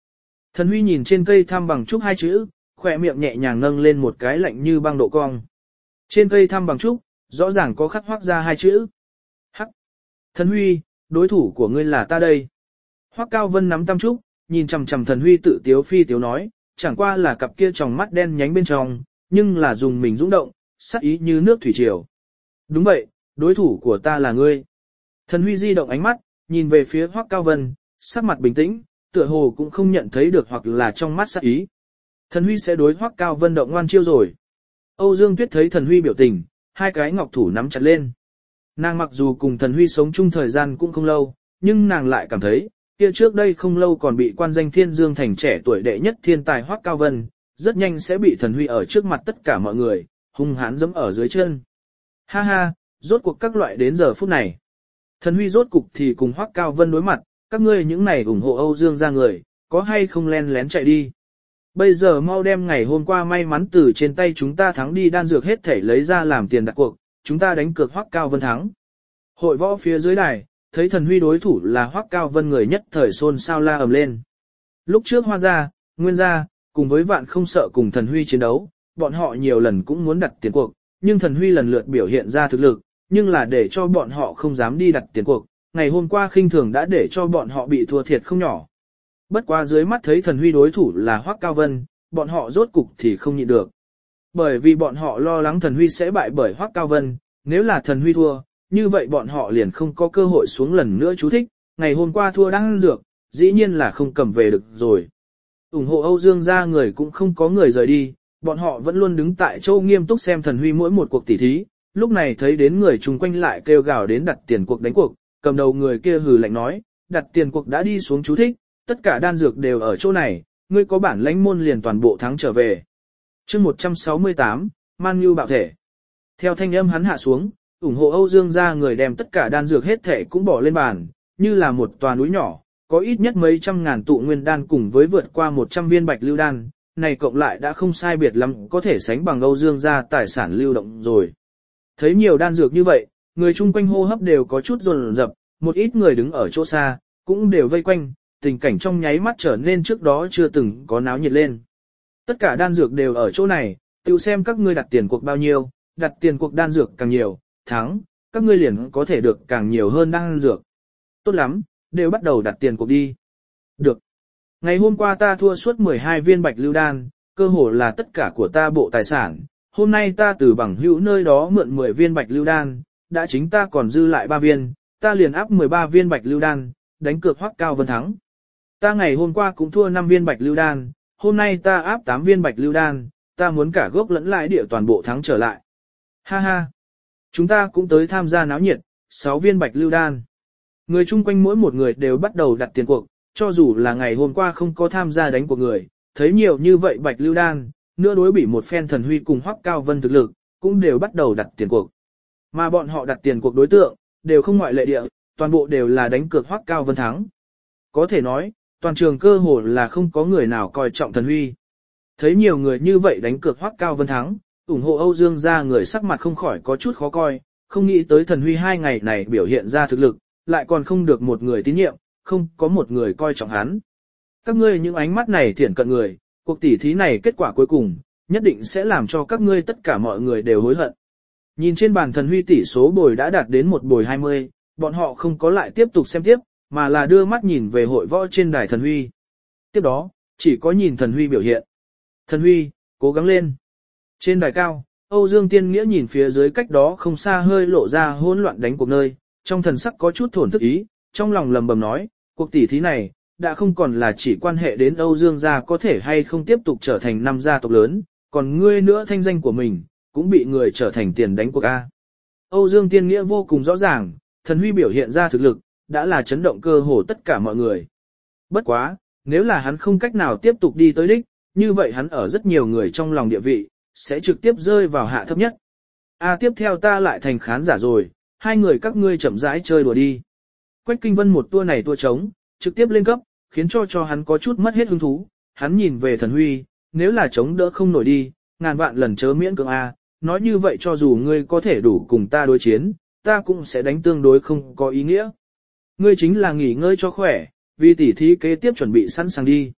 Thần Huy nhìn trên cây thăm bằng trúc hai chữ, khỏe miệng nhẹ nhàng nâng lên một cái lạnh như băng độ cong. Trên cây thăm bằng trúc, rõ ràng có khắc hoác ra hai chữ. Hắc. Thần Huy, đối thủ của ngươi là ta đây. Hoắc Cao Vân nắm tam trúc, nhìn chằm chằm Thần Huy tự tiếu phi tiếu nói, chẳng qua là cặp kia tròng mắt đen nhánh bên trong, nhưng là dùng mình dũng động, sắc ý như nước thủy triều. Đúng vậy, đối thủ của ta là ngươi. Thần Huy di động ánh mắt, nhìn về phía Hoắc Cao Vân, sắc mặt bình tĩnh, tựa hồ cũng không nhận thấy được hoặc là trong mắt sắc ý. Thần Huy sẽ đối Hoắc Cao Vân động ngoan chiêu rồi. Âu Dương Tuyết thấy Thần Huy biểu tình, hai cái ngọc thủ nắm chặt lên. Nàng mặc dù cùng Thần Huy sống chung thời gian cũng không lâu, nhưng nàng lại cảm thấy, kia trước đây không lâu còn bị quan danh Thiên Dương thành trẻ tuổi đệ nhất thiên tài Hoắc Cao Vân, rất nhanh sẽ bị Thần Huy ở trước mặt tất cả mọi người, hung hãn giẫm ở dưới chân. Ha ha, rốt cuộc các loại đến giờ phút này. Thần Huy rốt cục thì cùng Hoắc Cao Vân đối mặt, các ngươi những này ủng hộ Âu Dương ra người, có hay không len lén chạy đi. Bây giờ mau đem ngày hôm qua may mắn từ trên tay chúng ta thắng đi đan dược hết thể lấy ra làm tiền đặt cuộc, chúng ta đánh cược Hoắc Cao Vân thắng. Hội võ phía dưới đài, thấy Thần Huy đối thủ là Hoắc Cao Vân người nhất thời xôn xao la ầm lên. Lúc trước Hoa gia, Nguyên gia, cùng với Vạn không sợ cùng Thần Huy chiến đấu, bọn họ nhiều lần cũng muốn đặt tiền cuộc, nhưng Thần Huy lần lượt biểu hiện ra thực lực, nhưng là để cho bọn họ không dám đi đặt tiền cuộc, ngày hôm qua khinh thường đã để cho bọn họ bị thua thiệt không nhỏ. Bất quá dưới mắt thấy Thần Huy đối thủ là Hoắc Cao Vân, bọn họ rốt cục thì không nhịn được. Bởi vì bọn họ lo lắng Thần Huy sẽ bại bởi Hoắc Cao Vân, nếu là Thần Huy thua, như vậy bọn họ liền không có cơ hội xuống lần nữa chú thích, ngày hôm qua thua đan dược, dĩ nhiên là không cầm về được rồi. ủng hộ Âu Dương gia người cũng không có người rời đi, bọn họ vẫn luôn đứng tại chỗ nghiêm túc xem Thần Huy mỗi một cuộc tỉ thí, lúc này thấy đến người chung quanh lại kêu gào đến đặt tiền cuộc đánh cuộc, cầm đầu người kia hừ lạnh nói, đặt tiền cuộc đã đi xuống chú thích, tất cả đan dược đều ở chỗ này, ngươi có bản lãnh môn liền toàn bộ thắng trở về. Chương 168, Man Nhu bạo thể. Theo thanh âm hắn hạ xuống, ủng hộ Âu Dương gia người đem tất cả đan dược hết thể cũng bỏ lên bàn, như là một tòa núi nhỏ, có ít nhất mấy trăm ngàn tụ nguyên đan cùng với vượt qua 100 viên bạch lưu đan, này cộng lại đã không sai biệt lắm, có thể sánh bằng Âu Dương gia tài sản lưu động rồi. Thấy nhiều đan dược như vậy, người chung quanh hô hấp đều có chút dồn dập, một ít người đứng ở chỗ xa, cũng đều vây quanh, tình cảnh trong nháy mắt trở nên trước đó chưa từng có náo nhiệt lên. Tất cả đan dược đều ở chỗ này, tự xem các ngươi đặt tiền cuộc bao nhiêu, đặt tiền cuộc đan dược càng nhiều, thắng, các ngươi liền có thể được càng nhiều hơn đan dược. Tốt lắm, đều bắt đầu đặt tiền cuộc đi. Được. Ngày hôm qua ta thua suốt 12 viên bạch lưu đan, cơ hồ là tất cả của ta bộ tài sản. Hôm nay ta từ bằng hữu nơi đó mượn 10 viên bạch lưu đan, đã chính ta còn dư lại 3 viên, ta liền áp 13 viên bạch lưu đan, đánh cược Hoắc Cao Vân thắng. Ta ngày hôm qua cũng thua 5 viên bạch lưu đan, hôm nay ta áp 8 viên bạch lưu đan, ta muốn cả gốc lẫn lãi địa toàn bộ thắng trở lại. Ha ha. Chúng ta cũng tới tham gia náo nhiệt, 6 viên bạch lưu đan. Người chung quanh mỗi một người đều bắt đầu đặt tiền cuộc, cho dù là ngày hôm qua không có tham gia đánh của người, thấy nhiều như vậy bạch lưu đan, nữa đối bị một phen Thần Huy cùng Hoắc Cao Vân thực lực, cũng đều bắt đầu đặt tiền cuộc. Mà bọn họ đặt tiền cuộc đối tượng, đều không ngoại lệ địa, toàn bộ đều là đánh cược Hoắc Cao Vân thắng. Có thể nói, toàn trường cơ hồ là không có người nào coi trọng Thần Huy. Thấy nhiều người như vậy đánh cược Hoắc Cao Vân thắng, ủng hộ Âu Dương gia người sắc mặt không khỏi có chút khó coi, không nghĩ tới Thần Huy 2 ngày này biểu hiện ra thực lực, lại còn không được một người tín nhiệm, không có một người coi trọng hắn. Các ngươi những ánh mắt này thiển cận người, cuộc tỉ thí này kết quả cuối cùng, nhất định sẽ làm cho các ngươi tất cả mọi người đều hối hận. Nhìn trên bàn Thần Huy tỷ số bồi đã đạt đến 1 bồi 20, bọn họ không có lại tiếp tục xem tiếp, mà là đưa mắt nhìn về hội võ trên đài Thần Huy. Tiếp đó, chỉ có nhìn Thần Huy biểu hiện. Thần Huy, cố gắng lên. Trên đài cao, Âu Dương Tiên Nghĩa nhìn phía dưới cách đó không xa hơi lộ ra hỗn loạn đánh cuộc nơi, trong thần sắc có chút thổn thức ý, trong lòng lầm bầm nói, cuộc tỉ thí này, đã không còn là chỉ quan hệ đến Âu Dương gia có thể hay không tiếp tục trở thành 5 gia tộc lớn, còn ngươi nữa thanh danh của mình, cũng bị người trở thành tiền đánh cuộc A. Âu Dương Tiên Nghĩa vô cùng rõ ràng, Thần Huy biểu hiện ra thực lực, đã là chấn động cơ hồ tất cả mọi người. Bất quá, nếu là hắn không cách nào tiếp tục đi tới đích, như vậy hắn ở rất nhiều người trong lòng địa vị, sẽ trực tiếp rơi vào hạ thấp nhất. Tiếp theo ta lại thành khán giả rồi, hai người các ngươi chậm rãi chơi đùa đi. Quách Kinh Vân một tua này tua trống, trực tiếp lên cấp, khiến cho hắn có chút mất hết hứng thú, hắn nhìn về Thần Huy, nếu là chống đỡ không nổi đi, ngàn vạn lần chớ miễn cưỡng nói như vậy cho dù ngươi có thể đủ cùng ta đối chiến, ta cũng sẽ đánh tương đối không có ý nghĩa. Ngươi chính là nghỉ ngơi cho khỏe, vì tỉ thí kế tiếp chuẩn bị sẵn sàng đi.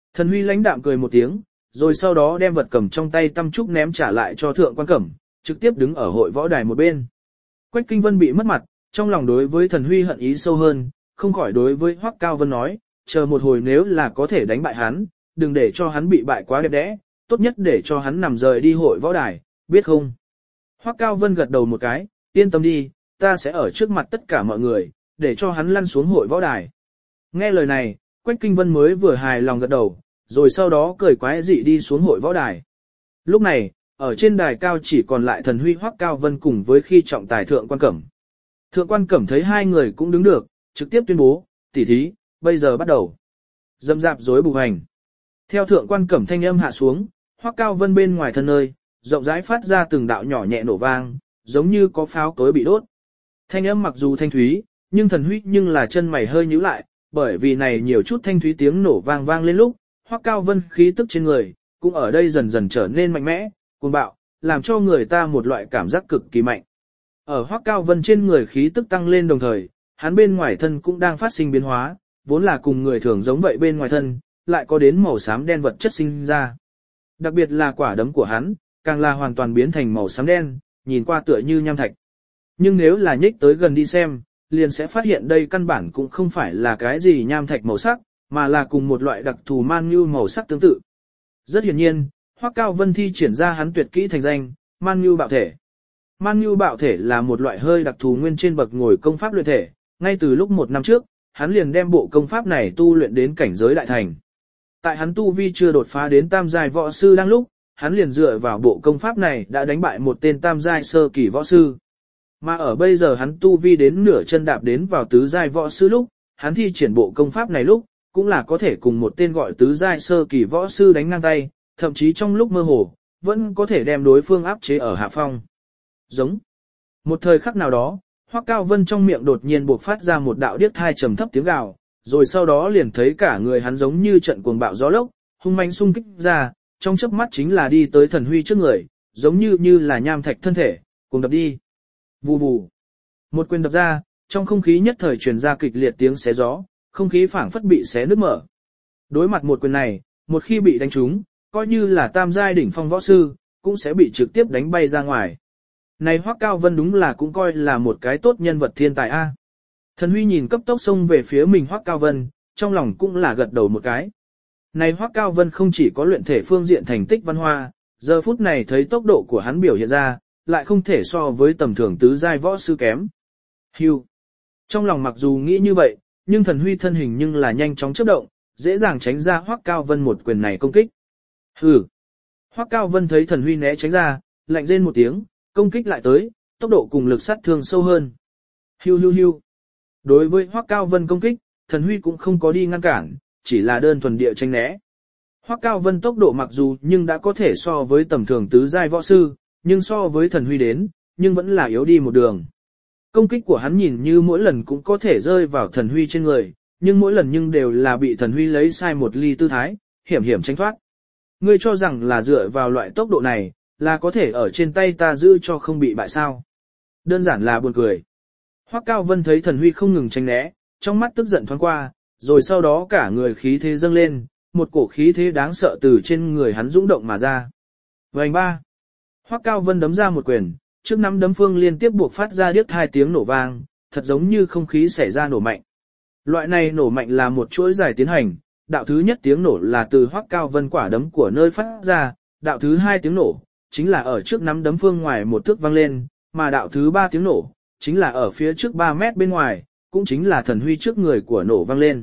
Thần Huy lãnh đạm cười một tiếng, rồi sau đó đem vật cầm trong tay tăm trúc ném trả lại cho thượng quan cẩm, trực tiếp đứng ở hội võ đài một bên. Quách Kinh Vân bị mất mặt, trong lòng đối với Thần Huy hận ý sâu hơn, không khỏi đối với Hoắc Cao Vân nói, chờ một hồi nếu là có thể đánh bại hắn, đừng để cho hắn bị bại quá đẹp đẽ, tốt nhất để cho hắn nằm rời đi hội võ đài, biết không? Hoắc Cao Vân gật đầu một cái, yên tâm đi, ta sẽ ở trước mặt tất cả mọi người, để cho hắn lăn xuống hội võ đài. Nghe lời này, Quách Kinh Vân mới vừa hài lòng gật đầu, rồi sau đó cười quái dị đi xuống hội võ đài. Lúc này, ở trên đài cao chỉ còn lại Thần Huy Hoắc Cao Vân cùng với khi trọng tài Thượng quan Cẩm. Thượng quan Cẩm thấy hai người cũng đứng được, trực tiếp tuyên bố, tỉ thí, bây giờ bắt đầu. Dâm dạp rối bù hành. Theo Thượng quan Cẩm thanh âm hạ xuống, Hoắc Cao Vân bên ngoài thân nơi, rộng rãi phát ra từng đạo nhỏ nhẹ nổ vang, giống như có pháo cối bị đốt. Thanh âm mặc dù thanh thúy, nhưng Thần Huy nhưng là chân mày hơi nhíu lại, bởi vì này nhiều chút thanh thúy tiếng nổ vang vang lên lúc, Hoắc Cao Vân khí tức trên người, cũng ở đây dần dần trở nên mạnh mẽ, cuồng bạo, làm cho người ta một loại cảm giác cực kỳ mạnh. Ở Hoắc Cao Vân trên người khí tức tăng lên đồng thời, hắn bên ngoài thân cũng đang phát sinh biến hóa, vốn là cùng người thường giống vậy bên ngoài thân, lại có đến màu xám đen vật chất sinh ra. Đặc biệt là quả đấm của hắn, càng là hoàn toàn biến thành màu xám đen, nhìn qua tựa như nham thạch. Nhưng nếu là nhích tới gần đi xem, liền sẽ phát hiện đây căn bản cũng không phải là cái gì nham thạch màu sắc, mà là cùng một loại đặc thù man như màu sắc tương tự. Rất hiển nhiên, Hoắc Cao Vân thi triển ra hắn tuyệt kỹ thành danh, man như bạo thể. Man như bạo thể là một loại hơi đặc thù nguyên trên bậc ngồi công pháp luyện thể, ngay từ lúc 1 năm trước, hắn liền đem bộ công pháp này tu luyện đến cảnh giới đại thành. Tại hắn tu vi chưa đột phá đến tam giai võ sư đang lúc, hắn liền dựa vào bộ công pháp này đã đánh bại một tên tam giai sơ kỳ võ sư. Mà ở bây giờ hắn tu vi đến nửa chân đạp đến vào tứ giai võ sư lúc, hắn thi triển bộ công pháp này lúc, cũng là có thể cùng một tên gọi tứ giai sơ kỳ võ sư đánh ngang tay, thậm chí trong lúc mơ hồ, vẫn có thể đem đối phương áp chế ở hạ phong. Giống. Một thời khắc nào đó, Hoắc Cao Vân trong miệng đột nhiên buộc phát ra một đạo điếc thai trầm thấp tiếng gào, rồi sau đó liền thấy cả người hắn giống như trận cuồng bạo gió lốc, hung mãnh xung kích ra, trong chớp mắt chính là đi tới Thần Huy trước người, giống như là nham thạch thân thể, cùng đập đi. Vù vù. Một quyền đập ra, trong không khí nhất thời truyền ra kịch liệt tiếng xé gió, không khí phảng phất bị xé nứt mở. Đối mặt một quyền này, một khi bị đánh trúng, coi như là tam giai đỉnh phong võ sư, cũng sẽ bị trực tiếp đánh bay ra ngoài. Này Hoắc Cao Vân đúng là cũng coi là một cái tốt nhân vật thiên tài a. Thần Huy nhìn cấp tốc xông về phía mình Hoắc Cao Vân, trong lòng cũng là gật đầu một cái. Này Hoắc Cao Vân không chỉ có luyện thể phương diện thành tích văn hoa, giờ phút này thấy tốc độ của hắn biểu hiện ra, lại không thể so với tầm thường tứ giai võ sư kém. Hưu. Trong lòng mặc dù nghĩ như vậy, nhưng Thần Huy thân hình nhưng là nhanh chóng chớp động, dễ dàng tránh ra Hoắc Cao Vân một quyền này công kích. Hừ. Hoắc Cao Vân thấy Thần Huy né tránh ra, lạnh rên một tiếng, công kích lại tới, tốc độ cùng lực sát thương sâu hơn. Hưu hưu hưu. Đối với Hoắc Cao Vân công kích, Thần Huy cũng không có đi ngăn cản, chỉ là đơn thuần địa tránh né. Hoắc Cao Vân tốc độ mặc dù nhưng đã có thể so với tầm thường tứ giai võ sư, nhưng so với Thần Huy đến, nhưng vẫn là yếu đi một đường. Công kích của hắn nhìn như mỗi lần cũng có thể rơi vào Thần Huy trên người, nhưng mỗi lần nhưng đều là bị Thần Huy lấy sai một ly tư thái, hiểm hiểm tránh thoát. Ngươi cho rằng là dựa vào loại tốc độ này, là có thể ở trên tay ta giữ cho không bị bại sao? Đơn giản là buồn cười. Hoắc Cao Vân thấy Thần Huy không ngừng tránh né, trong mắt tức giận thoáng qua, rồi sau đó cả người khí thế dâng lên, một cổ khí thế đáng sợ từ trên người hắn dũng động mà ra. Vành ba. Hoắc Cao Vân đấm ra một quyền, trước nắm đấm phương liên tiếp buộc phát ra điếc 2 tiếng nổ vang, thật giống như không khí xảy ra nổ mạnh. Loại này nổ mạnh là một chuỗi dài tiến hành, đạo thứ nhất tiếng nổ là từ Hoắc Cao Vân quả đấm của nơi phát ra, đạo thứ 2 tiếng nổ chính là ở trước nắm đấm phương ngoài một thước vang lên, mà đạo thứ 3 tiếng nổ chính là ở phía trước 3 mét bên ngoài, cũng chính là Thần Huy trước người của nổ vang lên.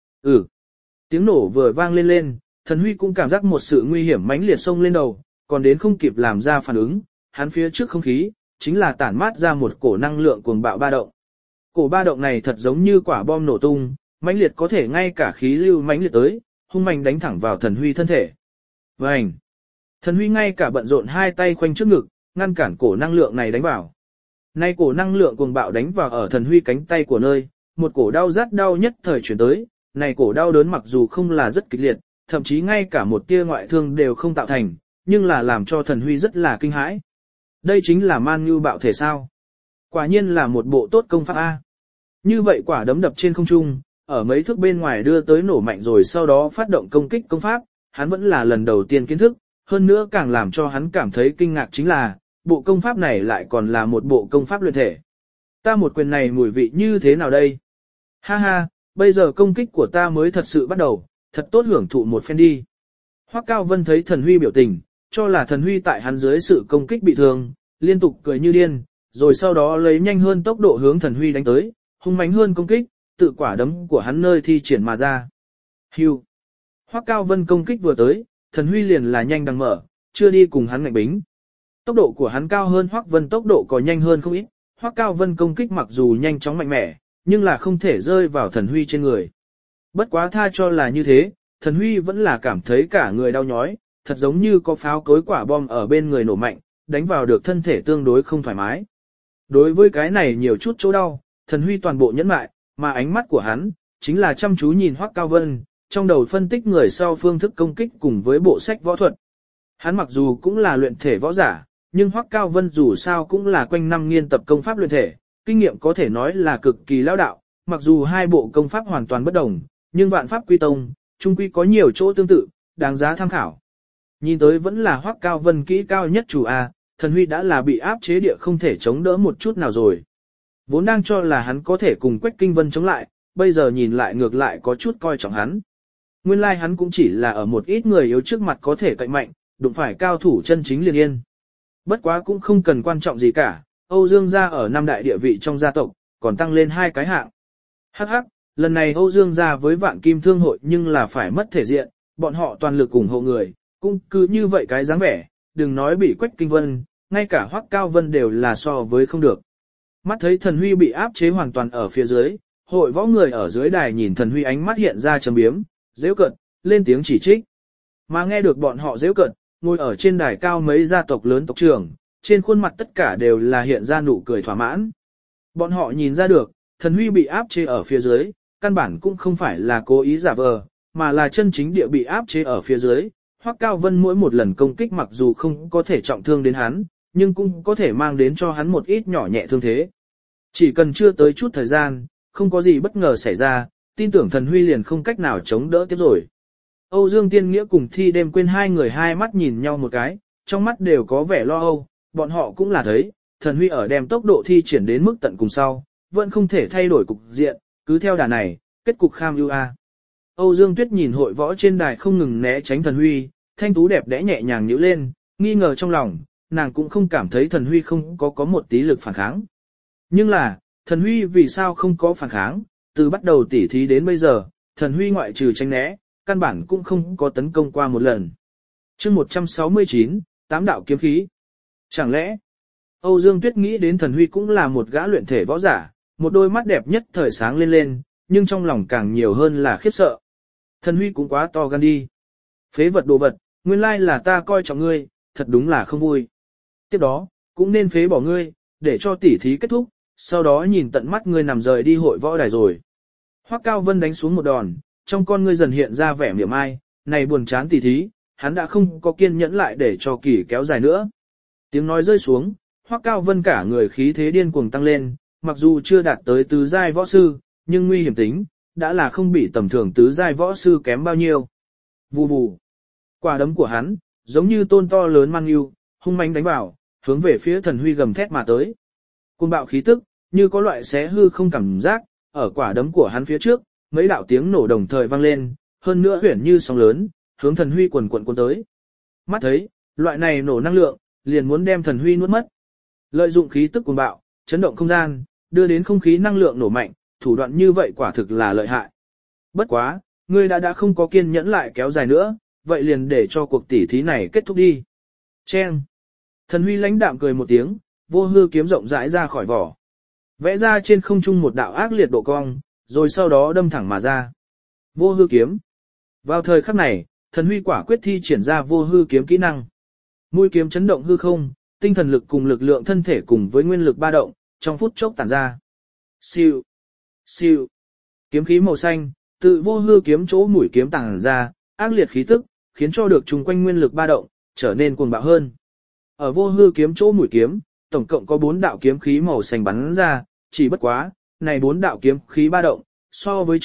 Tiếng nổ vừa vang lên lên, Thần Huy cũng cảm giác một sự nguy hiểm mãnh liệt xông lên đầu, còn đến không kịp làm ra phản ứng, hắn phía trước không khí chính là tản mát ra một cổ năng lượng cuồng bạo ba động. Cổ ba động này thật giống như quả bom nổ tung, mãnh liệt có thể ngay cả khí lưu mãnh liệt tới, hung mạnh đánh thẳng vào Thần Huy thân thể. Vành. Thần Huy ngay cả bận rộn hai tay khoanh trước ngực, ngăn cản cổ năng lượng này đánh vào. Nay cổ năng lượng cuồng bạo đánh vào ở Thần Huy cánh tay của nơi, một cổ đau rát đau nhất thời chuyển tới, này cổ đau đớn mặc dù không là rất kịch liệt, thậm chí ngay cả một tia ngoại thương đều không tạo thành, nhưng là làm cho Thần Huy rất là kinh hãi. Đây chính là man như bạo thể sao? Quả nhiên là một bộ tốt công pháp A. Như vậy quả đấm đập trên không trung, ở mấy thước bên ngoài đưa tới nổ mạnh rồi sau đó phát động công kích công pháp, hắn vẫn là lần đầu tiên kiến thức, hơn nữa càng làm cho hắn cảm thấy kinh ngạc chính là, bộ công pháp này lại còn là một bộ công pháp luyện thể. Ta một quyền này mùi vị như thế nào đây? Ha ha, bây giờ công kích của ta mới thật sự bắt đầu, thật tốt hưởng thụ một phen đi. Hoắc Cao Vân thấy Thần Huy biểu tình, cho là Thần Huy tại hắn dưới sự công kích bị thương, liên tục cười như điên, rồi sau đó lấy nhanh hơn tốc độ hướng Thần Huy đánh tới, hung mãnh hơn công kích, tự quả đấm của hắn nơi thi triển mà ra. Hưu. Hoắc Cao Vân công kích vừa tới, Thần Huy liền là nhanh đằng mở, chưa đi cùng hắn ngạnh bính. Tốc độ của hắn cao hơn Hoắc Vân tốc độ có nhanh hơn không ít, Hoắc Cao Vân công kích mặc dù nhanh chóng mạnh mẽ, nhưng là không thể rơi vào Thần Huy trên người. Bất quá tha cho là như thế, Thần Huy vẫn là cảm thấy cả người đau nhói, thật giống như có pháo cối quả bom ở bên người nổ mạnh, đánh vào được thân thể tương đối không thoải mái. Đối với cái này nhiều chút chỗ đau, Thần Huy toàn bộ nhẫn mại, mà ánh mắt của hắn, chính là chăm chú nhìn Hoắc Cao Vân, trong đầu phân tích người sau phương thức công kích cùng với bộ sách võ thuật. Hắn mặc dù cũng là luyện thể võ giả, nhưng Hoắc Cao Vân dù sao cũng là quanh năm nghiên tập công pháp luyện thể, kinh nghiệm có thể nói là cực kỳ lão đạo, mặc dù hai bộ công pháp hoàn toàn bất đồng, nhưng vạn pháp quy tông, chung quy có nhiều chỗ tương tự, đáng giá tham khảo. Nhìn tới vẫn là Hoắc Cao Vân kỹ cao nhất chủ A, Thần Huy đã là bị áp chế địa không thể chống đỡ một chút nào rồi. Vốn đang cho là hắn có thể cùng Quách Kinh Vân chống lại, bây giờ nhìn lại ngược lại có chút coi trọng hắn. Nguyên lai hắn cũng chỉ là ở một ít người yếu trước mặt có thể cậy mạnh, đụng phải cao thủ chân chính liền yên. Bất quá cũng không cần quan trọng gì cả, Âu Dương gia ở năm đại địa vị trong gia tộc, còn tăng lên 2 cái hạng. Hắc hắc, lần này Âu Dương gia với Vạn Kim Thương hội nhưng là phải mất thể diện, bọn họ toàn lực ủng hộ người, cũng cứ như vậy cái dáng vẻ, đừng nói bị Quách Kinh Vân, ngay cả Hoắc Cao Vân đều là so với không được. Mắt thấy Thần Huy bị áp chế hoàn toàn ở phía dưới, hội võ người ở dưới đài nhìn Thần Huy ánh mắt hiện ra trầm biếm, giễu cợt, lên tiếng chỉ trích. Mà nghe được bọn họ giễu cợt, ngồi ở trên đài cao mấy gia tộc lớn tộc trưởng, trên khuôn mặt tất cả đều là hiện ra nụ cười thỏa mãn. Bọn họ nhìn ra được, Thần Huy bị áp chế ở phía dưới, căn bản cũng không phải là cố ý giả vờ, mà là chân chính địa bị áp chế ở phía dưới. Hoắc Cao Vân mỗi một lần công kích mặc dù không có thể trọng thương đến hắn, nhưng cũng có thể mang đến cho hắn một ít nhỏ nhẹ thương thế. Chỉ cần chưa tới chút thời gian, không có gì bất ngờ xảy ra, tin tưởng Thần Huy liền không cách nào chống đỡ tiếp rồi. Âu Dương Tiên Nghĩa cùng Thi Đêm Quên hai người hai mắt nhìn nhau một cái, trong mắt đều có vẻ lo âu, bọn họ cũng là thấy, Thần Huy ở đem tốc độ thi triển đến mức tận cùng sau, vẫn không thể thay đổi cục diện, cứ theo đà này, kết cục kham ưu a. Âu Dương Tuyết nhìn hội võ trên đài không ngừng né tránh Thần Huy, thanh tú đẹp đẽ nhẹ nhàng nhíu lên, nghi ngờ trong lòng, nàng cũng không cảm thấy Thần Huy không có một tí lực phản kháng. Nhưng là, Thần Huy vì sao không có phản kháng, từ bắt đầu tỉ thí đến bây giờ, Thần Huy ngoại trừ tránh né, căn bản cũng không có tấn công qua một lần. Chương 169, tám đạo kiếm khí. Chẳng lẽ, Âu Dương Tuyết nghĩ đến Thần Huy cũng là một gã luyện thể võ giả, một đôi mắt đẹp nhất thời sáng lên lên, nhưng trong lòng càng nhiều hơn là khiếp sợ. Thần Huy cũng quá to gan đi. Phế vật đồ vật, nguyên lai là ta coi trọng ngươi, thật đúng là không vui. Tiếp đó, cũng nên phế bỏ ngươi, để cho tỉ thí kết thúc, sau đó nhìn tận mắt ngươi nằm rời đi hội võ đài rồi. Hoắc Cao Vân đánh xuống một đòn, trong con ngươi dần hiện ra vẻ mỉa mai, này buồn chán tỉ thí, hắn đã không có kiên nhẫn lại để cho kỳ kéo dài nữa. Tiếng nói rơi xuống, Hoắc Cao Vân cả người khí thế điên cuồng tăng lên, mặc dù chưa đạt tới tứ giai võ sư, nhưng nguy hiểm tính, đã là không bị tầm thường tứ giai võ sư kém bao nhiêu. Vù vù. Quả đấm của hắn, giống như tôn to lớn mang yêu, hung mãnh đánh vào, hướng về phía Thần Huy gầm thét mà tới. Cuồng bạo khí tức, như có loại xé hư không cảm giác, ở quả đấm của hắn phía trước, mấy đạo tiếng nổ đồng thời vang lên, hơn nữa huyển như sóng lớn, hướng Thần Huy quần cuộn tới. Mắt thấy, loại này nổ năng lượng, liền muốn đem Thần Huy nuốt mất. Lợi dụng khí tức cuồng bạo, chấn động không gian, đưa đến không khí năng lượng nổ mạnh, thủ đoạn như vậy quả thực là lợi hại. Bất quá, ngươi đã không có kiên nhẫn lại kéo dài nữa, vậy liền để cho cuộc tỉ thí này kết thúc đi. Chen. Thần Huy lãnh đạm cười một tiếng, vô hư kiếm rộng rãi ra khỏi vỏ. Vẽ ra trên không trung một đạo ác liệt độ cong, rồi sau đó đâm thẳng mà ra. Vô hư kiếm. Vào thời khắc này, Thần Huy quả quyết thi triển ra vô hư kiếm kỹ năng. Mũi kiếm chấn động hư không, tinh thần lực cùng lực lượng thân thể cùng với nguyên lực ba động, trong phút chốc tản ra. Siêu. Siêu. Kiếm khí màu xanh, tự vô hư kiếm chỗ mũi kiếm tản ra, ác liệt khí tức, khiến cho được chung quanh nguyên lực ba động, trở nên cuồng bạo hơn. Ở vô hư kiếm chỗ mũi kiếm, tổng cộng có 4 đạo kiếm khí màu xanh bắn ra, chỉ bất quá, này 4 đạo kiếm khí ba động, so với trước,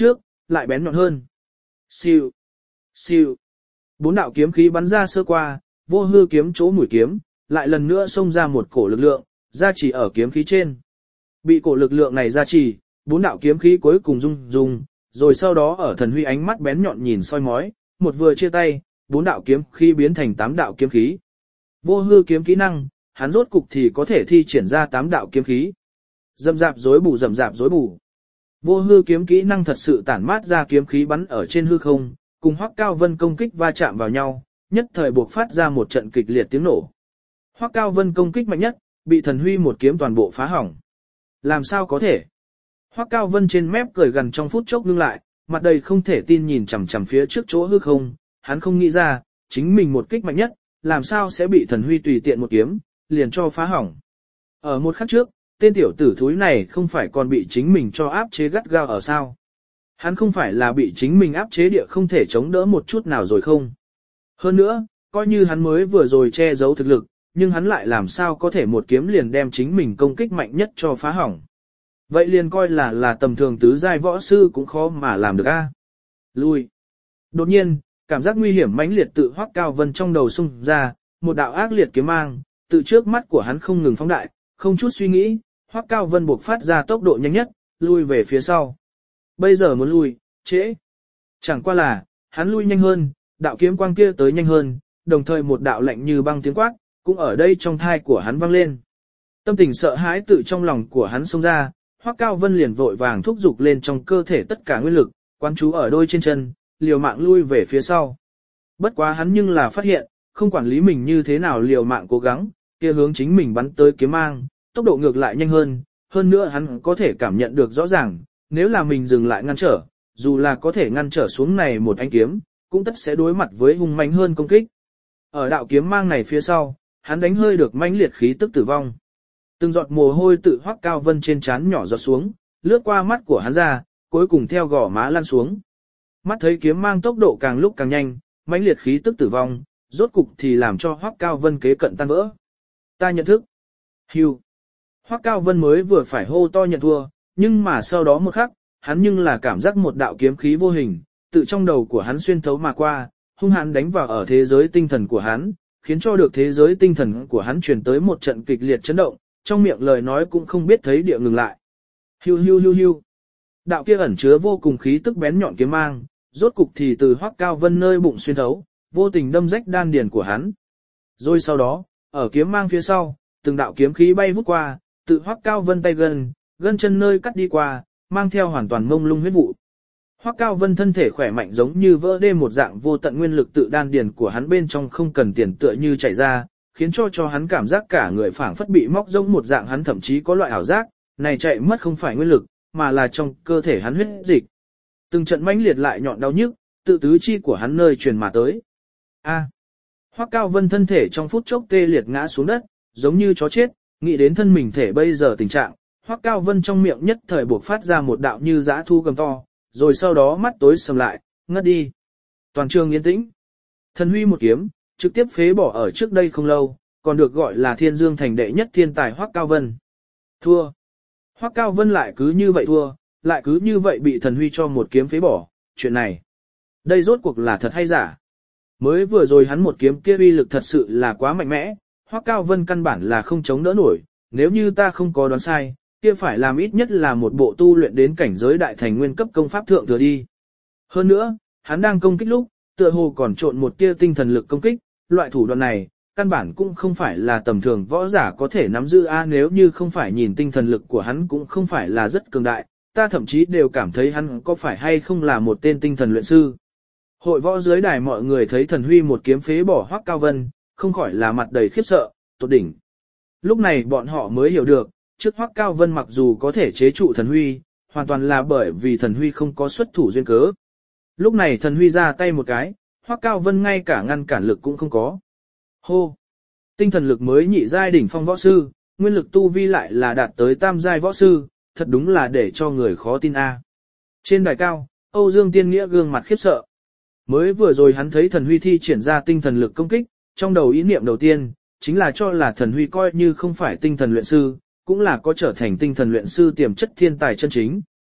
lại bén nhọn hơn. Siêu, siêu. 4 đạo kiếm khí bắn ra sơ qua, vô hư kiếm chỗ mũi kiếm, lại lần nữa xông ra một cổ lực lượng, gia trì ở kiếm khí trên. Bị cổ lực lượng này gia trì, 4 đạo kiếm khí cuối cùng rung, rồi sau đó ở Thần Huy ánh mắt bén nhọn nhìn soi mói, một vừa chia tay, 4 đạo kiếm khí biến thành 8 đạo kiếm khí. Vô hư kiếm kỹ năng, hắn rốt cục thì có thể thi triển ra 8 đạo kiếm khí. Rầm rạp rối bù. Vô hư kiếm kỹ năng thật sự tản mát ra kiếm khí bắn ở trên hư không, cùng Hoắc Cao Vân công kích va chạm vào nhau, nhất thời buộc phát ra một trận kịch liệt tiếng nổ. Hoắc Cao Vân công kích mạnh nhất, bị Thần Huy một kiếm toàn bộ phá hỏng. Làm sao có thể? Hoắc Cao Vân trên mép cười gần trong phút chốc ngưng lại, mặt đầy không thể tin nhìn chằm chằm phía trước chỗ hư không, hắn không nghĩ ra, chính mình một kích mạnh nhất, làm sao sẽ bị Thần Huy tùy tiện một kiếm, liền cho phá hỏng. Ở một khắc trước, tên tiểu tử thúi này không phải còn bị chính mình cho áp chế gắt gao ở sao? Hắn không phải là bị chính mình áp chế địa không thể chống đỡ một chút nào rồi không? Hơn nữa, coi như hắn mới vừa rồi che giấu thực lực, nhưng hắn lại làm sao có thể một kiếm liền đem chính mình công kích mạnh nhất cho phá hỏng. Vậy liền coi là tầm thường tứ giai võ sư cũng khó mà làm được a. Lui. Đột nhiên, cảm giác nguy hiểm mãnh liệt tự Hoắc Cao Vân trong đầu xung ra, một đạo ác liệt kiếm mang, từ trước mắt của hắn không ngừng phóng đại, không chút suy nghĩ, Hoắc Cao Vân buộc phát ra tốc độ nhanh nhất, lui về phía sau. Bây giờ muốn lui, trễ. Chẳng qua là, hắn lui nhanh hơn, đạo kiếm quang kia tới nhanh hơn, đồng thời một đạo lạnh như băng tiếng quát, cũng ở đây trong thai của hắn vang lên. Tâm tình sợ hãi tự trong lòng của hắn xông ra, Hoắc Cao Vân liền vội vàng thúc giục lên trong cơ thể tất cả nguyên lực, quán chú ở đôi trên chân, liều mạng lui về phía sau. Bất quá hắn nhưng là phát hiện, không quản lý mình như thế nào liều mạng cố gắng, kia hướng chính mình bắn tới kiếm mang, tốc độ ngược lại nhanh hơn nữa hắn có thể cảm nhận được rõ ràng, nếu là mình dừng lại ngăn trở, dù là có thể ngăn trở xuống này một ánh kiếm, cũng tất sẽ đối mặt với hung mãnh hơn công kích. Ở đạo kiếm mang này phía sau, hắn đánh hơi được mãnh liệt khí tức tử vong. Từng giọt mồ hôi tự Hoắc Cao Vân trên trán nhỏ giọt xuống, lướt qua mắt của hắn ra, cuối cùng theo gò má lăn xuống. Mắt thấy kiếm mang tốc độ càng lúc càng nhanh, mãnh liệt khí tức tử vong, rốt cục thì làm cho Hoắc Cao Vân kế cận tan vỡ. Ta nhận thức. Hưu. Hoắc Cao Vân mới vừa phải hô to nhận thua, nhưng mà sau đó một khắc, hắn nhưng là cảm giác một đạo kiếm khí vô hình, tự trong đầu của hắn xuyên thấu mà qua, hung hãn đánh vào ở thế giới tinh thần của hắn, khiến cho được thế giới tinh thần của hắn truyền tới một trận kịch liệt chấn động, trong miệng lời nói cũng không biết thấy địa ngừng lại. Hiu hiu hiu hiu. Đạo kia ẩn chứa vô cùng khí tức bén nhọn kiếm mang, rốt cục thì từ Hoắc Cao Vân nơi bụng xuyên thấu, vô tình đâm rách đan điền của hắn. Rồi sau đó, ở kiếm mang phía sau, từng đạo kiếm khí bay vút qua, tự Hoắc Cao Vân tay gân chân nơi cắt đi qua, mang theo hoàn toàn mông lung huyết vụ. Hoắc Cao Vân thân thể khỏe mạnh giống như vỡ đê một dạng vô tận nguyên lực tự đan điền của hắn bên trong không cần tiền tựa như chảy ra, khiến cho hắn cảm giác cả người phảng phất bị móc rỗng một dạng, hắn thậm chí có loại ảo giác, này chạy mất không phải nguyên lực, mà là trong cơ thể hắn huyết dịch. Từng trận mãnh liệt lại nhọn đau nhức, tự tứ chi của hắn nơi truyền mà tới. A. Hoắc Cao Vân thân thể trong phút chốc tê liệt ngã xuống đất, giống như chó chết, nghĩ đến thân mình thể bây giờ tình trạng, Hoắc Cao Vân trong miệng nhất thời buộc phát ra một đạo như dã thu gầm to, rồi sau đó mắt tối sầm lại, ngất đi. Toàn trường yên tĩnh. Thần Huy một kiếm, trực tiếp phế bỏ ở trước đây không lâu, còn được gọi là Thiên Dương thành đệ nhất thiên tài Hoắc Cao Vân. Thua. Hoắc Cao Vân lại cứ như vậy thua, lại cứ như vậy bị Thần Huy cho một kiếm phế bỏ, chuyện này. Đây rốt cuộc là thật hay giả? Mới vừa rồi hắn một kiếm kia uy lực thật sự là quá mạnh mẽ, Hoắc Cao Vân căn bản là không chống đỡ nổi, nếu như ta không có đoán sai, kia phải làm ít nhất là một bộ tu luyện đến cảnh giới đại thành nguyên cấp công pháp thượng thừa đi. Hơn nữa, hắn đang công kích lúc, tựa hồ còn trộn một tia tinh thần lực công kích, loại thủ đoạn này, căn bản cũng không phải là tầm thường võ giả có thể nắm giữ nếu như không phải nhìn tinh thần lực của hắn cũng không phải là rất cường đại, ta thậm chí đều cảm thấy hắn có phải hay không là một tên tinh thần luyện sư. Hội võ dưới đài mọi người thấy Thần Huy một kiếm phế bỏ Hoắc Cao Vân, không khỏi là mặt đầy khiếp sợ, tột đỉnh. Lúc này bọn họ mới hiểu được, trước Hoắc Cao Vân mặc dù có thể chế trụ Thần Huy, hoàn toàn là bởi vì Thần Huy không có xuất thủ duyên cớ. Lúc này Thần Huy ra tay một cái, Hoắc Cao Vân ngay cả ngăn cản lực cũng không có. Hô! Tinh thần lực mới nhị giai đỉnh phong võ sư, nguyên lực tu vi lại là đạt tới tam giai võ sư, thật đúng là để cho người khó tin a. Trên đài cao, Âu Dương Tiên Nghĩa gương mặt khiếp sợ. Mới vừa rồi hắn thấy Thần Huy thi triển ra tinh thần lực công kích, trong đầu ý niệm đầu tiên, chính là cho là Thần Huy coi như không phải tinh thần luyện sư, cũng là có trở thành tinh thần luyện sư tiềm chất thiên tài chân chính,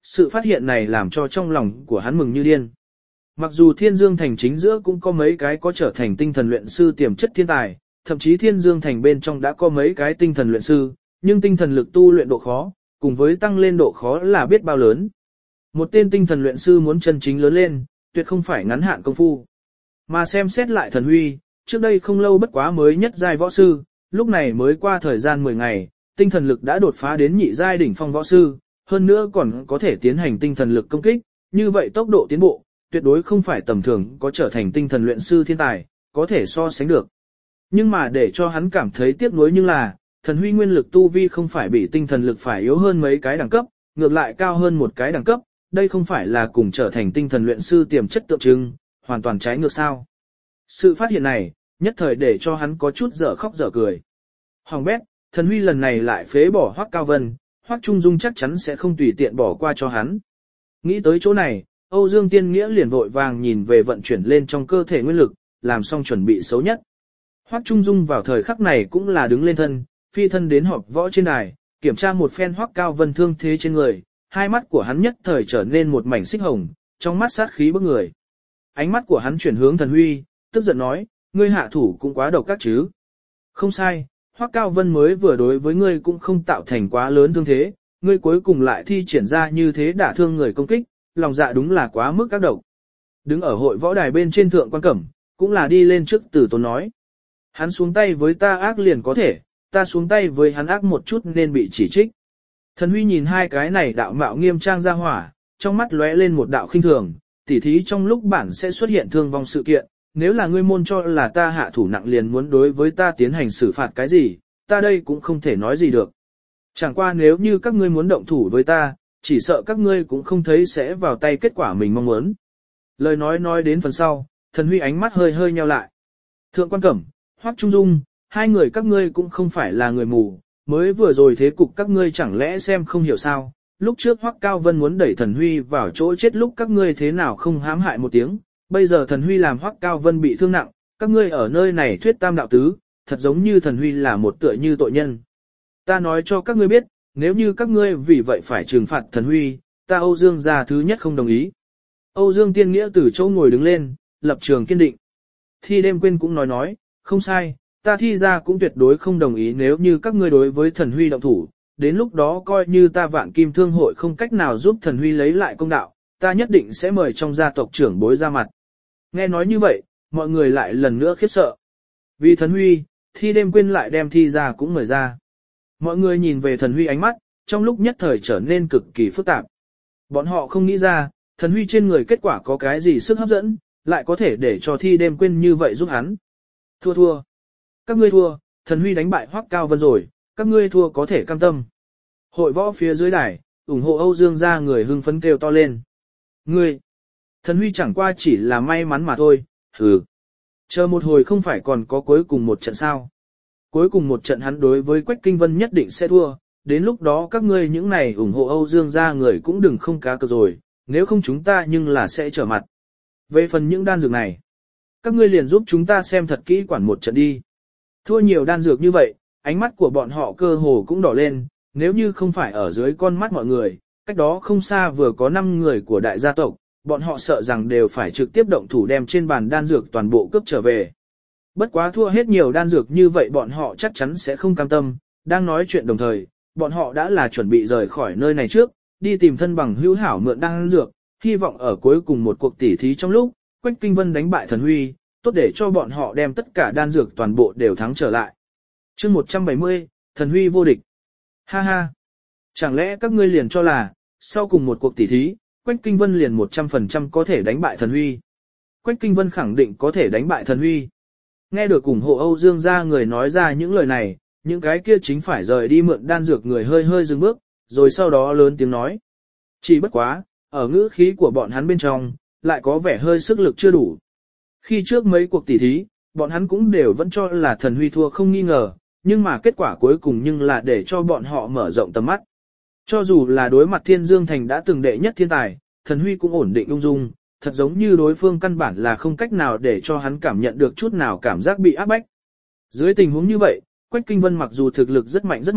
sự phát hiện này làm cho trong lòng của hắn mừng như điên. Mặc dù Thiên Dương Thành chính giữa cũng có mấy cái có trở thành tinh thần luyện sư tiềm chất thiên tài, thậm chí Thiên Dương Thành bên trong đã có mấy cái tinh thần luyện sư, nhưng tinh thần lực tu luyện độ khó, cùng với tăng lên độ khó là biết bao lớn. Một tên tinh thần luyện sư muốn chân chính lớn lên, tuyệt không phải ngắn hạn công phu. Mà xem xét lại Thần Huy, trước đây không lâu bất quá mới nhất giai võ sư, lúc này mới qua thời gian 10 ngày, tinh thần lực đã đột phá đến nhị giai đỉnh phong võ sư, hơn nữa còn có thể tiến hành tinh thần lực công kích, như vậy tốc độ tiến bộ, tuyệt đối không phải tầm thường có trở thành tinh thần luyện sư thiên tài, có thể so sánh được. Nhưng mà để cho hắn cảm thấy tiếc nuối nhưng là, Thần Huy nguyên lực tu vi không phải bị tinh thần lực phải yếu hơn mấy cái đẳng cấp, ngược lại cao hơn một cái đẳng cấp, đây không phải là cùng trở thành tinh thần luyện sư tiềm chất tượng trưng, hoàn toàn trái ngược sao. Sự phát hiện này, nhất thời để cho hắn có chút dở khóc dở cười. Hoàng bét, Thần Huy lần này lại phế bỏ Hoắc Cao Vân, Hoắc Trung Dung chắc chắn sẽ không tùy tiện bỏ qua cho hắn. Nghĩ tới chỗ này, Âu Dương Tiên Nghĩa liền vội vàng nhìn về vận chuyển lên trong cơ thể nguyên lực, làm xong chuẩn bị xấu nhất. Hoắc Trung Dung vào thời khắc này cũng là đứng lên thân, phi thân đến họp võ trên đài, kiểm tra một phen Hoắc Cao Vân thương thế trên người, hai mắt của hắn nhất thời trở nên một mảnh xích hồng, trong mắt sát khí bức người. Ánh mắt của hắn chuyển hướng Thần Huy, tức giận nói, ngươi hạ thủ cũng quá độc ác chứ. Không sai, Hoắc Cao Vân mới vừa đối với ngươi cũng không tạo thành quá lớn thương thế, ngươi cuối cùng lại thi triển ra như thế đả thương người công kích, lòng dạ đúng là quá mức các độc. Đứng ở hội võ đài bên trên thượng quan cẩm, cũng là đi lên trước Tử Tốn nói. Hắn xuống tay với ta ác liền có thể, ta xuống tay với hắn ác một chút nên bị chỉ trích. Thần Huy nhìn hai cái này đạo mạo nghiêm trang ra hỏa, trong mắt lóe lên một đạo khinh thường, tỉ thí trong lúc bản sẽ xuất hiện thương vong sự kiện, nếu là ngươi môn cho là ta hạ thủ nặng liền muốn đối với ta tiến hành xử phạt cái gì, ta đây cũng không thể nói gì được. Chẳng qua nếu như các ngươi muốn động thủ với ta, chỉ sợ các ngươi cũng không thấy sẽ vào tay kết quả mình mong muốn. Lời nói đến phần sau, Thần Huy ánh mắt hơi hơi nheo lại. Thượng quan cẩm, Hoắc Trung Dung, hai người các ngươi cũng không phải là người mù, mới vừa rồi thế cục các ngươi chẳng lẽ xem không hiểu sao, lúc trước Hoắc Cao Vân muốn đẩy Thần Huy vào chỗ chết lúc các ngươi thế nào không hãm hại một tiếng, bây giờ Thần Huy làm Hoắc Cao Vân bị thương nặng, các ngươi ở nơi này thuyết tam đạo tứ, thật giống như Thần Huy là một tựa như tội nhân. Ta nói cho các ngươi biết, nếu như các ngươi vì vậy phải trừng phạt Thần Huy, ta Âu Dương gia thứ nhất không đồng ý. Âu Dương Tiên Nghĩa từ chỗ ngồi đứng lên, lập trường kiên định. Thi đêm quên cũng nói, không sai, ta Thi gia cũng tuyệt đối không đồng ý nếu như các ngươi đối với Thần Huy động thủ, đến lúc đó coi như ta Vạn Kim Thương hội không cách nào giúp Thần Huy lấy lại công đạo, ta nhất định sẽ mời trong gia tộc trưởng bối ra mặt. Nghe nói như vậy, mọi người lại lần nữa khiếp sợ. Vì Thần Huy, Thi đêm quên lại đem Thi gia cũng mời ra. Mọi người nhìn về Thần Huy ánh mắt, trong lúc nhất thời trở nên cực kỳ phức tạp. Bọn họ không nghĩ ra, Thần Huy trên người kết quả có cái gì sức hấp dẫn, lại có thể để cho Thi đêm quên như vậy giúp hắn. Thua. Các ngươi thua, Thần Huy đánh bại Hoắc Cao Vân rồi, các ngươi thua có thể cam tâm. Hội võ phía dưới đài, ủng hộ Âu Dương gia người hưng phấn kêu to lên. Ngươi, Thần Huy chẳng qua chỉ là may mắn mà thôi, hừ. Chờ một hồi không phải còn có cuối cùng một trận sao. Cuối cùng một trận hắn đối với Quách Kinh Vân nhất định sẽ thua, đến lúc đó các ngươi những này ủng hộ Âu Dương gia người cũng đừng không cá cược rồi, nếu không chúng ta nhưng là sẽ trở mặt. Về phần những đan dược này, các ngươi liền giúp chúng ta xem thật kỹ quản một trận đi. Thua nhiều đan dược như vậy, ánh mắt của bọn họ cơ hồ cũng đỏ lên, nếu như không phải ở dưới con mắt mọi người, cách đó không xa vừa có 5 người của đại gia tộc, bọn họ sợ rằng đều phải trực tiếp động thủ đem trên bàn đan dược toàn bộ cướp trở về. Bất quá thua hết nhiều đan dược như vậy bọn họ chắc chắn sẽ không cam tâm, đang nói chuyện đồng thời, bọn họ đã là chuẩn bị rời khỏi nơi này trước, đi tìm thân bằng hữu hảo mượn đan dược, hy vọng ở cuối cùng một cuộc tỉ thí trong lúc, Quách Kinh Vân đánh bại Thần Huy, tốt để cho bọn họ đem tất cả đan dược toàn bộ đều thắng trở lại. Chương 170, Thần Huy vô địch. Ha ha. Chẳng lẽ các ngươi liền cho là, sau cùng một cuộc tỉ thí, Quách Kinh Vân liền 100% có thể đánh bại Thần Huy. Quách Kinh Vân khẳng định có thể đánh bại Thần Huy. Nghe được ủng hộ Âu Dương gia người nói ra những lời này, những cái kia chính phải rời đi mượn đan dược người hơi hơi dừng bước, rồi sau đó lớn tiếng nói. Chỉ bất quá, ở ngữ khí của bọn hắn bên trong, lại có vẻ hơi sức lực chưa đủ. Khi trước mấy cuộc tỉ thí, bọn hắn cũng đều vẫn cho là Thần Huy thua không nghi ngờ, nhưng mà kết quả cuối cùng nhưng là để cho bọn họ mở rộng tầm mắt. Cho dù là đối mặt Thiên Dương Thành đã từng đệ nhất thiên tài, Thần Huy cũng ổn định ung dung, thật giống như đối phương căn bản là không cách nào để cho hắn cảm nhận được chút nào cảm giác bị áp bách. Dưới tình huống như vậy, Quách Kinh Vân mặc dù thực lực rất mạnh,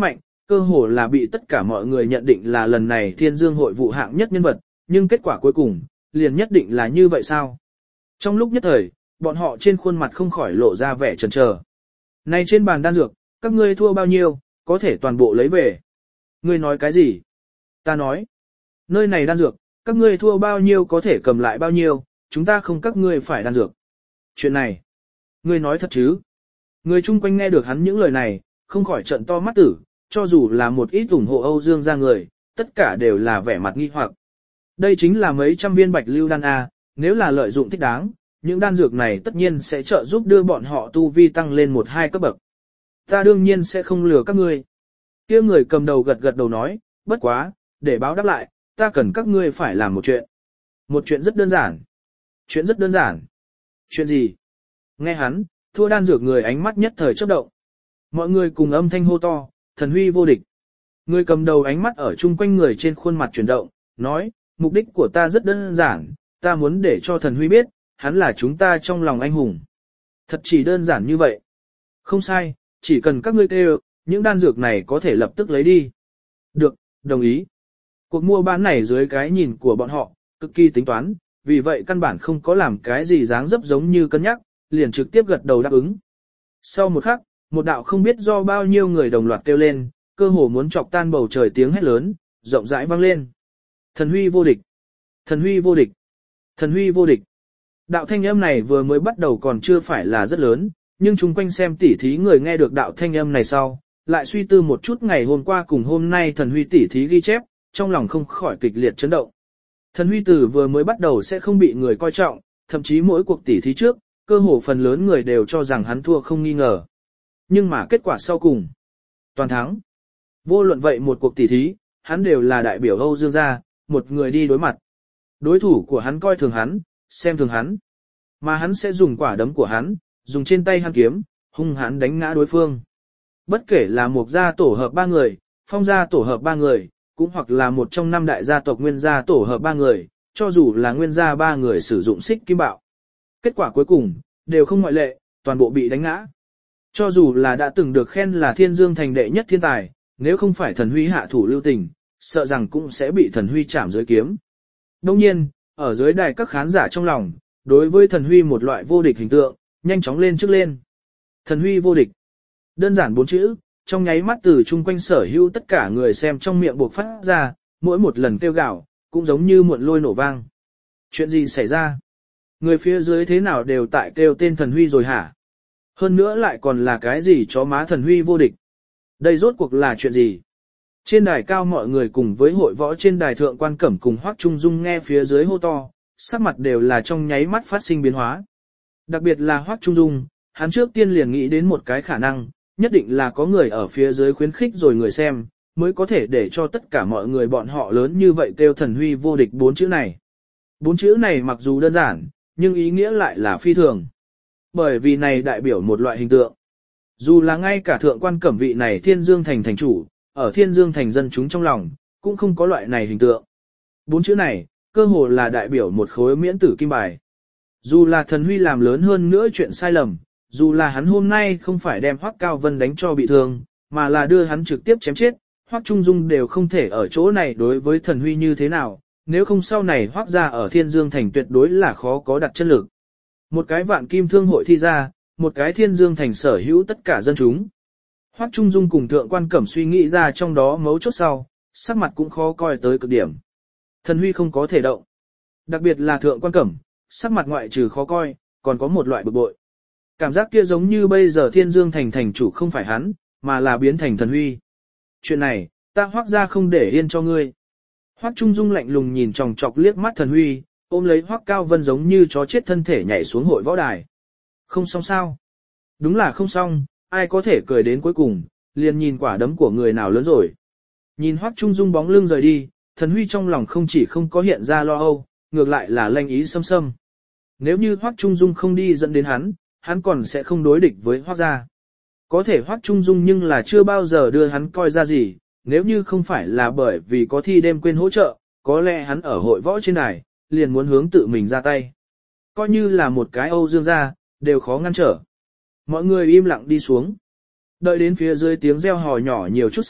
cơ hồ là bị tất cả mọi người nhận định là lần này Thiên Dương hội vụ hạng nhất nhân vật, nhưng kết quả cuối cùng, liền nhất định là như vậy sao? Trong lúc nhất thời, bọn họ trên khuôn mặt không khỏi lộ ra vẻ chần chờ. Này trên bàn đan dược, các ngươi thua bao nhiêu, có thể toàn bộ lấy về. Ngươi nói cái gì? Ta nói, nơi này đan dược, các ngươi thua bao nhiêu có thể cầm lại bao nhiêu, chúng ta không các ngươi phải đan dược. Chuyện này, ngươi nói thật chứ? Người chung quanh nghe được hắn những lời này, không khỏi trợn to mắt tử, cho dù là một ít ủng hộ Âu Dương gia người, tất cả đều là vẻ mặt nghi hoặc. Đây chính là mấy trăm viên bạch lưu đan A, nếu là lợi dụng thích đáng, những đan dược này tất nhiên sẽ trợ giúp đưa bọn họ tu vi tăng lên 1-2 cấp bậc. Ta đương nhiên sẽ không lừa các ngươi. Kia người cầm đầu gật gật đầu nói, bất quá, để báo đáp lại, ta cần các ngươi phải làm một chuyện. Một chuyện rất đơn giản. Chuyện rất đơn giản. Chuyện gì? Nghe hắn, thua đan dược người ánh mắt nhất thời chớp động. Mọi người cùng âm thanh hô to, thần huy vô địch. Người cầm đầu ánh mắt ở chung quanh người trên khuôn mặt chuyển động, nói, mục đích của ta rất đơn giản, ta muốn để cho thần huy biết, hắn là chúng ta trong lòng anh hùng. Thật chỉ đơn giản như vậy. Không sai, chỉ cần các ngươi kêu, những đan dược này có thể lập tức lấy đi. Được, đồng ý. Cuộc mua bán này dưới cái nhìn của bọn họ, cực kỳ tính toán, vì vậy căn bản không có làm cái gì dáng dấp giống như cân nhắc, liền trực tiếp gật đầu đáp ứng. Sau một khắc, một đạo không biết do bao nhiêu người đồng loạt kêu lên, cơ hồ muốn chọc tan bầu trời tiếng hét lớn, rộng rãi vang lên. Thần huy vô địch! Thần huy vô địch! Thần huy vô địch! Đạo thanh âm này vừa mới bắt đầu còn chưa phải là rất lớn, nhưng chung quanh xem tỉ thí người nghe được đạo thanh âm này sau, lại suy tư một chút ngày hôm qua cùng hôm nay thần huy tỉ thí ghi chép, trong lòng không khỏi kịch liệt chấn động. Thần huy tử vừa mới bắt đầu sẽ không bị người coi trọng, thậm chí mỗi cuộc tỉ thí trước, cơ hồ phần lớn người đều cho rằng hắn thua không nghi ngờ. Nhưng mà kết quả sau cùng, toàn thắng. Vô luận vậy một cuộc tỉ thí, hắn đều là đại biểu Âu Dương gia, một người đi đối mặt. Đối thủ của hắn coi thường hắn, xem thường hắn. Mà hắn sẽ dùng quả đấm của hắn, dùng trên tay hắn kiếm, hung hãn đánh ngã đối phương. Bất kể là một gia tổ hợp 3 người, Phong gia tổ hợp 3 người, cũng hoặc là một trong 5 đại gia tộc Nguyên gia tổ hợp 3 người, cho dù là Nguyên gia 3 người sử dụng xích kim bạo. Kết quả cuối cùng, đều không ngoại lệ, toàn bộ bị đánh ngã. Cho dù là đã từng được khen là Thiên Dương thành đệ nhất thiên tài, nếu không phải thần huy hạ thủ lưu tình, sợ rằng cũng sẽ bị thần huy chạm dưới kiếm. Đồng nhiên, ở dưới đài các khán giả trong lòng, đối với thần huy một loại vô địch hình tượng, nhanh chóng lên trước lên. Thần huy vô địch. Đơn giản 4 chữ, trong nháy mắt từ chung quanh sở hữu tất cả người xem trong miệng buộc phát ra, mỗi một lần kêu gào, cũng giống như muộn lôi nổ vang. Chuyện gì xảy ra? Người phía dưới thế nào đều tại kêu tên thần huy rồi hả? Hơn nữa lại còn là cái gì chó má thần huy vô địch? Đây rốt cuộc là chuyện gì? Trên đài cao mọi người cùng với hội võ trên đài thượng quan cẩm cùng Hoắc Trung Dung nghe phía dưới hô to, sắc mặt đều là trong nháy mắt phát sinh biến hóa. Đặc biệt là Hoắc Trung Dung, hắn trước tiên liền nghĩ đến một cái khả năng, nhất định là có người ở phía dưới khuyến khích rồi người xem, mới có thể để cho tất cả mọi người bọn họ lớn như vậy kêu thần huy vô địch 4 chữ này. 4 chữ này mặc dù đơn giản, nhưng ý nghĩa lại là phi thường. Bởi vì này đại biểu một loại hình tượng. Dù là ngay cả thượng quan cẩm vị này Thiên Dương thành thành chủ, ở Thiên Dương thành dân chúng trong lòng, cũng không có loại này hình tượng. 4 chữ này, cơ hồ là đại biểu một khối miễn tử kim bài. Dù là thần huy làm lớn hơn nữa chuyện sai lầm, dù là hắn hôm nay không phải đem Hoắc Cao Vân đánh cho bị thương, mà là đưa hắn trực tiếp chém chết, Hoắc Trung Dung đều không thể ở chỗ này đối với thần huy như thế nào, nếu không sau này Hoắc gia ở Thiên Dương thành tuyệt đối là khó có đặt chân lực. Một cái vạn kim thương hội thi ra, một cái Thiên Dương thành sở hữu tất cả dân chúng. Hoắc Trung Dung cùng thượng quan cẩm suy nghĩ ra trong đó mấu chốt sau, sắc mặt cũng khó coi tới cực điểm. Thần huy không có thể động. Đặc biệt là thượng quan cẩm, sắc mặt ngoại trừ khó coi, còn có một loại bực bội. Cảm giác kia giống như bây giờ Thiên Dương thành thành chủ không phải hắn, mà là biến thành thần huy. Chuyện này, ta Hoắc gia không để yên cho ngươi. Hoắc Trung Dung lạnh lùng nhìn chòng chọc liếc mắt thần huy, ôm lấy Hoắc Cao Vân giống như chó chết thân thể nhảy xuống hội võ đài. Không xong sao? Đúng là không xong, ai có thể cười đến cuối cùng, liền nhìn quả đấm của người nào lớn rồi. Nhìn Hoắc Trung Dung bóng lưng rời đi, thần huy trong lòng không chỉ không có hiện ra lo âu, ngược lại là lanh ý xâm xâm. Nếu như Hoắc Trung Dung không đi dẫn đến hắn còn sẽ không đối địch với Hoắc gia. Có thể Hoắc Trung Dung nhưng là chưa bao giờ đưa hắn coi ra gì, nếu như không phải là bởi vì có thi đêm quên hỗ trợ, có lẽ hắn ở hội võ trên đài, liền muốn hướng tự mình ra tay. Coi như là một cái Âu Dương gia, đều khó ngăn trở. Mọi người im lặng đi xuống. Đợi đến phía dưới tiếng reo hò nhỏ nhiều chút sau,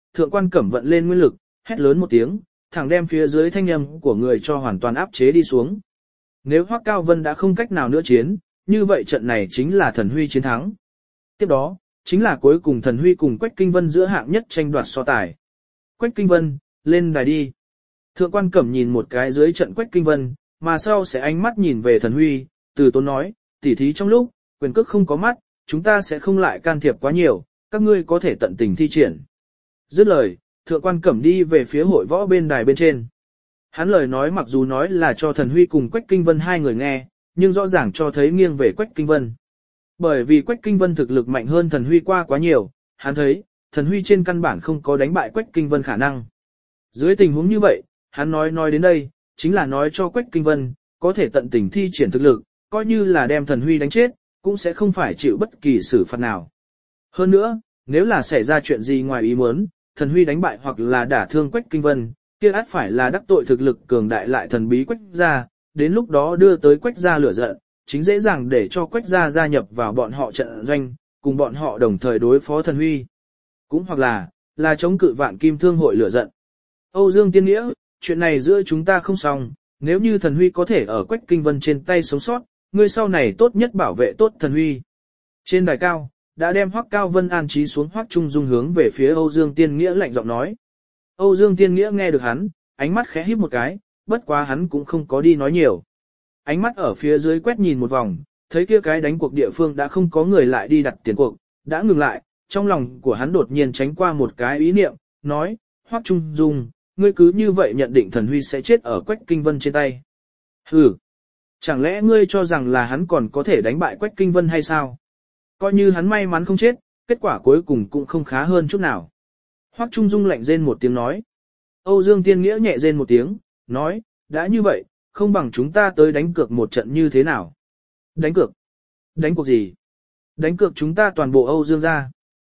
thượng quan cẩm vận lên nguyên lực, hét lớn một tiếng, thẳng đem phía dưới thanh âm của người cho hoàn toàn áp chế đi xuống. Nếu Hoắc Cao Vân đã không cách nào nữa chiến, như vậy trận này chính là Thần Huy chiến thắng. Tiếp đó, chính là cuối cùng Thần Huy cùng Quách Kinh Vân giữa hạng nhất tranh đoạt so tài. Quách Kinh Vân, lên đài đi. Thượng quan cẩm nhìn một cái dưới trận Quách Kinh Vân, mà sau sẽ ánh mắt nhìn về Thần Huy, từ tốn nói, tỉ thí trong lúc, quyền cước không có mắt, chúng ta sẽ không lại can thiệp quá nhiều, các ngươi có thể tận tình thi triển. Dứt lời, thượng quan cẩm đi về phía hội võ bên đài bên trên. Hắn lời nói mặc dù nói là cho Thần Huy cùng Quách Kinh Vân hai người nghe, nhưng rõ ràng cho thấy nghiêng về Quách Kinh Vân. Bởi vì Quách Kinh Vân thực lực mạnh hơn Thần Huy qua quá nhiều, hắn thấy, Thần Huy trên căn bản không có đánh bại Quách Kinh Vân khả năng. Dưới tình huống như vậy, hắn nói đến đây, chính là nói cho Quách Kinh Vân, có thể tận tình thi triển thực lực, coi như là đem Thần Huy đánh chết, cũng sẽ không phải chịu bất kỳ xử phạt nào. Hơn nữa, nếu là xảy ra chuyện gì ngoài ý muốn, Thần Huy đánh bại hoặc là đả thương Quách Kinh Vân, kia ắt phải là đắc tội thực lực cường đại lại thần bí Quách gia, đến lúc đó đưa tới Quách gia lửa giận, chính dễ dàng để cho Quách gia gia nhập vào bọn họ trận doanh, cùng bọn họ đồng thời đối phó Thần Huy. Cũng hoặc là chống cự Vạn Kim Thương hội lửa giận. Âu Dương Tiên Nghĩa, chuyện này giữa chúng ta không xong, nếu như Thần Huy có thể ở Quách Kinh Vân trên tay sống sót, ngươi sau này tốt nhất bảo vệ tốt Thần Huy. Trên đài cao, đã đem Hoắc Cao Vân an trí xuống Hoắc Trung Dung hướng về phía Âu Dương Tiên Nghĩa lạnh giọng nói. Âu Dương Tiên Nghĩa nghe được hắn, ánh mắt khẽ híp một cái, bất quá hắn cũng không có đi nói nhiều. Ánh mắt ở phía dưới quét nhìn một vòng, thấy kia cái đánh cuộc địa phương đã không có người lại đi đặt tiền cuộc, đã ngừng lại, trong lòng của hắn đột nhiên tránh qua một cái ý niệm, nói, Hoắc Trung Dung, ngươi cứ như vậy nhận định Thần Huy sẽ chết ở Quách Kinh Vân trên tay. Hừ, chẳng lẽ ngươi cho rằng là hắn còn có thể đánh bại Quách Kinh Vân hay sao? Coi như hắn may mắn không chết, kết quả cuối cùng cũng không khá hơn chút nào. Hoắc Trung Dung lạnh rên một tiếng nói. Âu Dương Tiên Nghĩa nhẹ rên một tiếng, nói, đã như vậy, không bằng chúng ta tới đánh cược một trận như thế nào? Đánh cược? Đánh cuộc gì? Đánh cược chúng ta toàn bộ Âu Dương gia.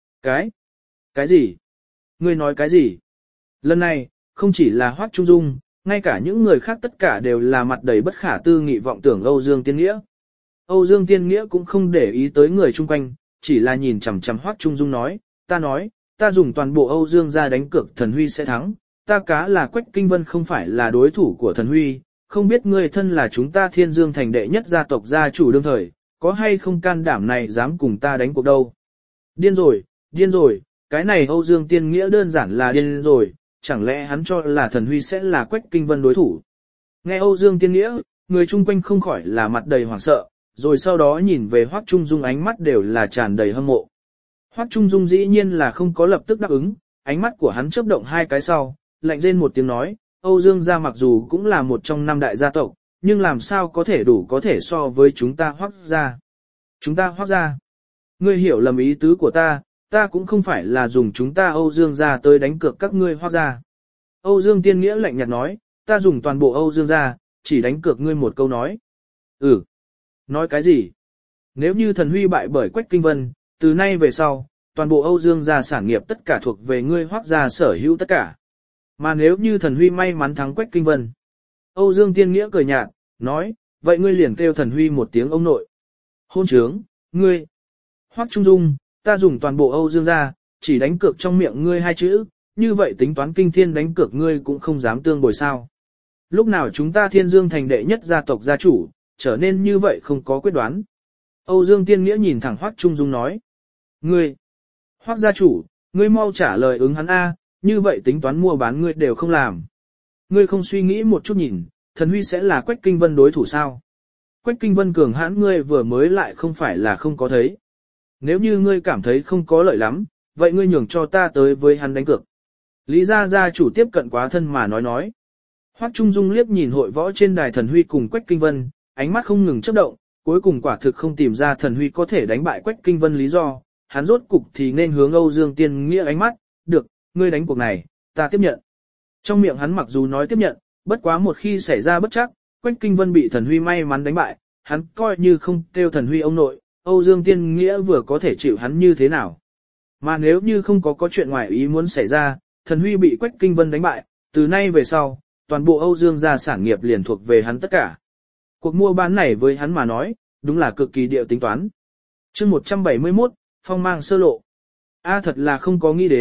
Cái gì? Ngươi nói cái gì? Lần này, không chỉ là Hoắc Trung Dung, ngay cả những người khác tất cả đều là mặt đầy bất khả tư nghị vọng tưởng Âu Dương Tiên Nghĩa. Âu Dương Tiên Nghĩa cũng không để ý tới người chung quanh, chỉ là nhìn chằm chằm Hoắc Trung Dung nói, ta dùng toàn bộ Âu Dương gia đánh cược Thần Huy sẽ thắng, ta cá là Quách Kinh Vân không phải là đối thủ của Thần Huy, không biết ngươi thân là chúng ta Thiên Dương thành đệ nhất gia tộc gia chủ đương thời, có hay không can đảm này dám cùng ta đánh cuộc đâu. Điên rồi, cái này Âu Dương Tiên Nghĩa đơn giản là điên rồi, chẳng lẽ hắn cho là Thần Huy sẽ là Quách Kinh Vân đối thủ. Nghe Âu Dương Tiên Nghĩa, người chung quanh không khỏi là mặt đầy hoảng sợ, rồi sau đó nhìn về Hoắc Trung Dung ánh mắt đều là tràn đầy hâm mộ. Hoắc Trung Dung dĩ nhiên là không có lập tức đáp ứng, ánh mắt của hắn chớp động hai cái sau, lạnh rên một tiếng nói, Âu Dương gia mặc dù cũng là một trong năm đại gia tộc, nhưng làm sao có thể đủ có thể so với chúng ta Hoắc gia. Chúng ta Hoắc gia. Ngươi hiểu lầm ý tứ của ta cũng không phải là dùng chúng ta Âu Dương gia tới đánh cược các ngươi Hoắc gia. Âu Dương Tiên Nghĩa lạnh nhạt nói, ta dùng toàn bộ Âu Dương gia, chỉ đánh cược ngươi một câu nói. Nói cái gì? Nếu như Thần Huy bại bởi Quách Kinh Vân, từ nay về sau, toàn bộ Âu Dương gia sản nghiệp tất cả thuộc về ngươi Hoắc gia sở hữu tất cả. Mà nếu như Thần Huy may mắn thắng Quách Kinh Vân, Âu Dương Tiên Nghĩa cười nhạt, nói, vậy ngươi liền kêu Thần Huy một tiếng ông nội. Hôn trướng, ngươi. Hoắc Trung Dung, ta dùng toàn bộ Âu Dương gia, chỉ đánh cược trong miệng ngươi hai chữ, như vậy tính toán kinh thiên đánh cược ngươi cũng không dám tương bồi sao. Lúc nào chúng ta Thiên Dương thành đệ nhất gia tộc gia chủ, trở nên như vậy không có quyết đoán. Âu Dương Tiên Nghĩa nhìn thẳng Hoắc Trung Dung nói. Ngươi, Hoắc gia chủ, ngươi mau trả lời ứng hắn A, như vậy tính toán mua bán ngươi đều không làm. Ngươi không suy nghĩ một chút nhìn, Thần Huy sẽ là Quách Kinh Vân đối thủ sao? Quách Kinh Vân cường hãn ngươi vừa mới lại không phải là không có thấy. Nếu như ngươi cảm thấy không có lợi lắm, vậy ngươi nhường cho ta tới với hắn đánh cược. Lý gia gia chủ tiếp cận quá thân mà nói. Hoắc Trung Dung liếc nhìn hội võ trên đài Thần Huy cùng Quách Kinh Vân, ánh mắt không ngừng chớp động, cuối cùng quả thực không tìm ra Thần Huy có thể đánh bại Quách Kinh Vân lý do, hắn rốt cục thì nên hướng Âu Dương Tiên Nghĩa ánh mắt, được, ngươi đánh cuộc này, ta tiếp nhận. Trong miệng hắn mặc dù nói tiếp nhận, bất quá một khi xảy ra bất trắc, Quách Kinh Vân bị Thần Huy may mắn đánh bại, hắn coi như không kêu Thần Huy ông nội, Âu Dương Tiên Nghĩa vừa có thể chịu hắn như thế nào. Mà nếu như không có chuyện ngoài ý muốn xảy ra, Thần Huy bị Quách Kinh Vân đánh bại, từ nay về sau, toàn bộ Âu Dương gia sản nghiệp liền thuộc về hắn tất cả. Cuộc mua bán này với hắn mà nói, đúng là cực kỳ điệu tính toán. Chương 171, phong mang sơ lộ. Thật là không có nghĩ đến,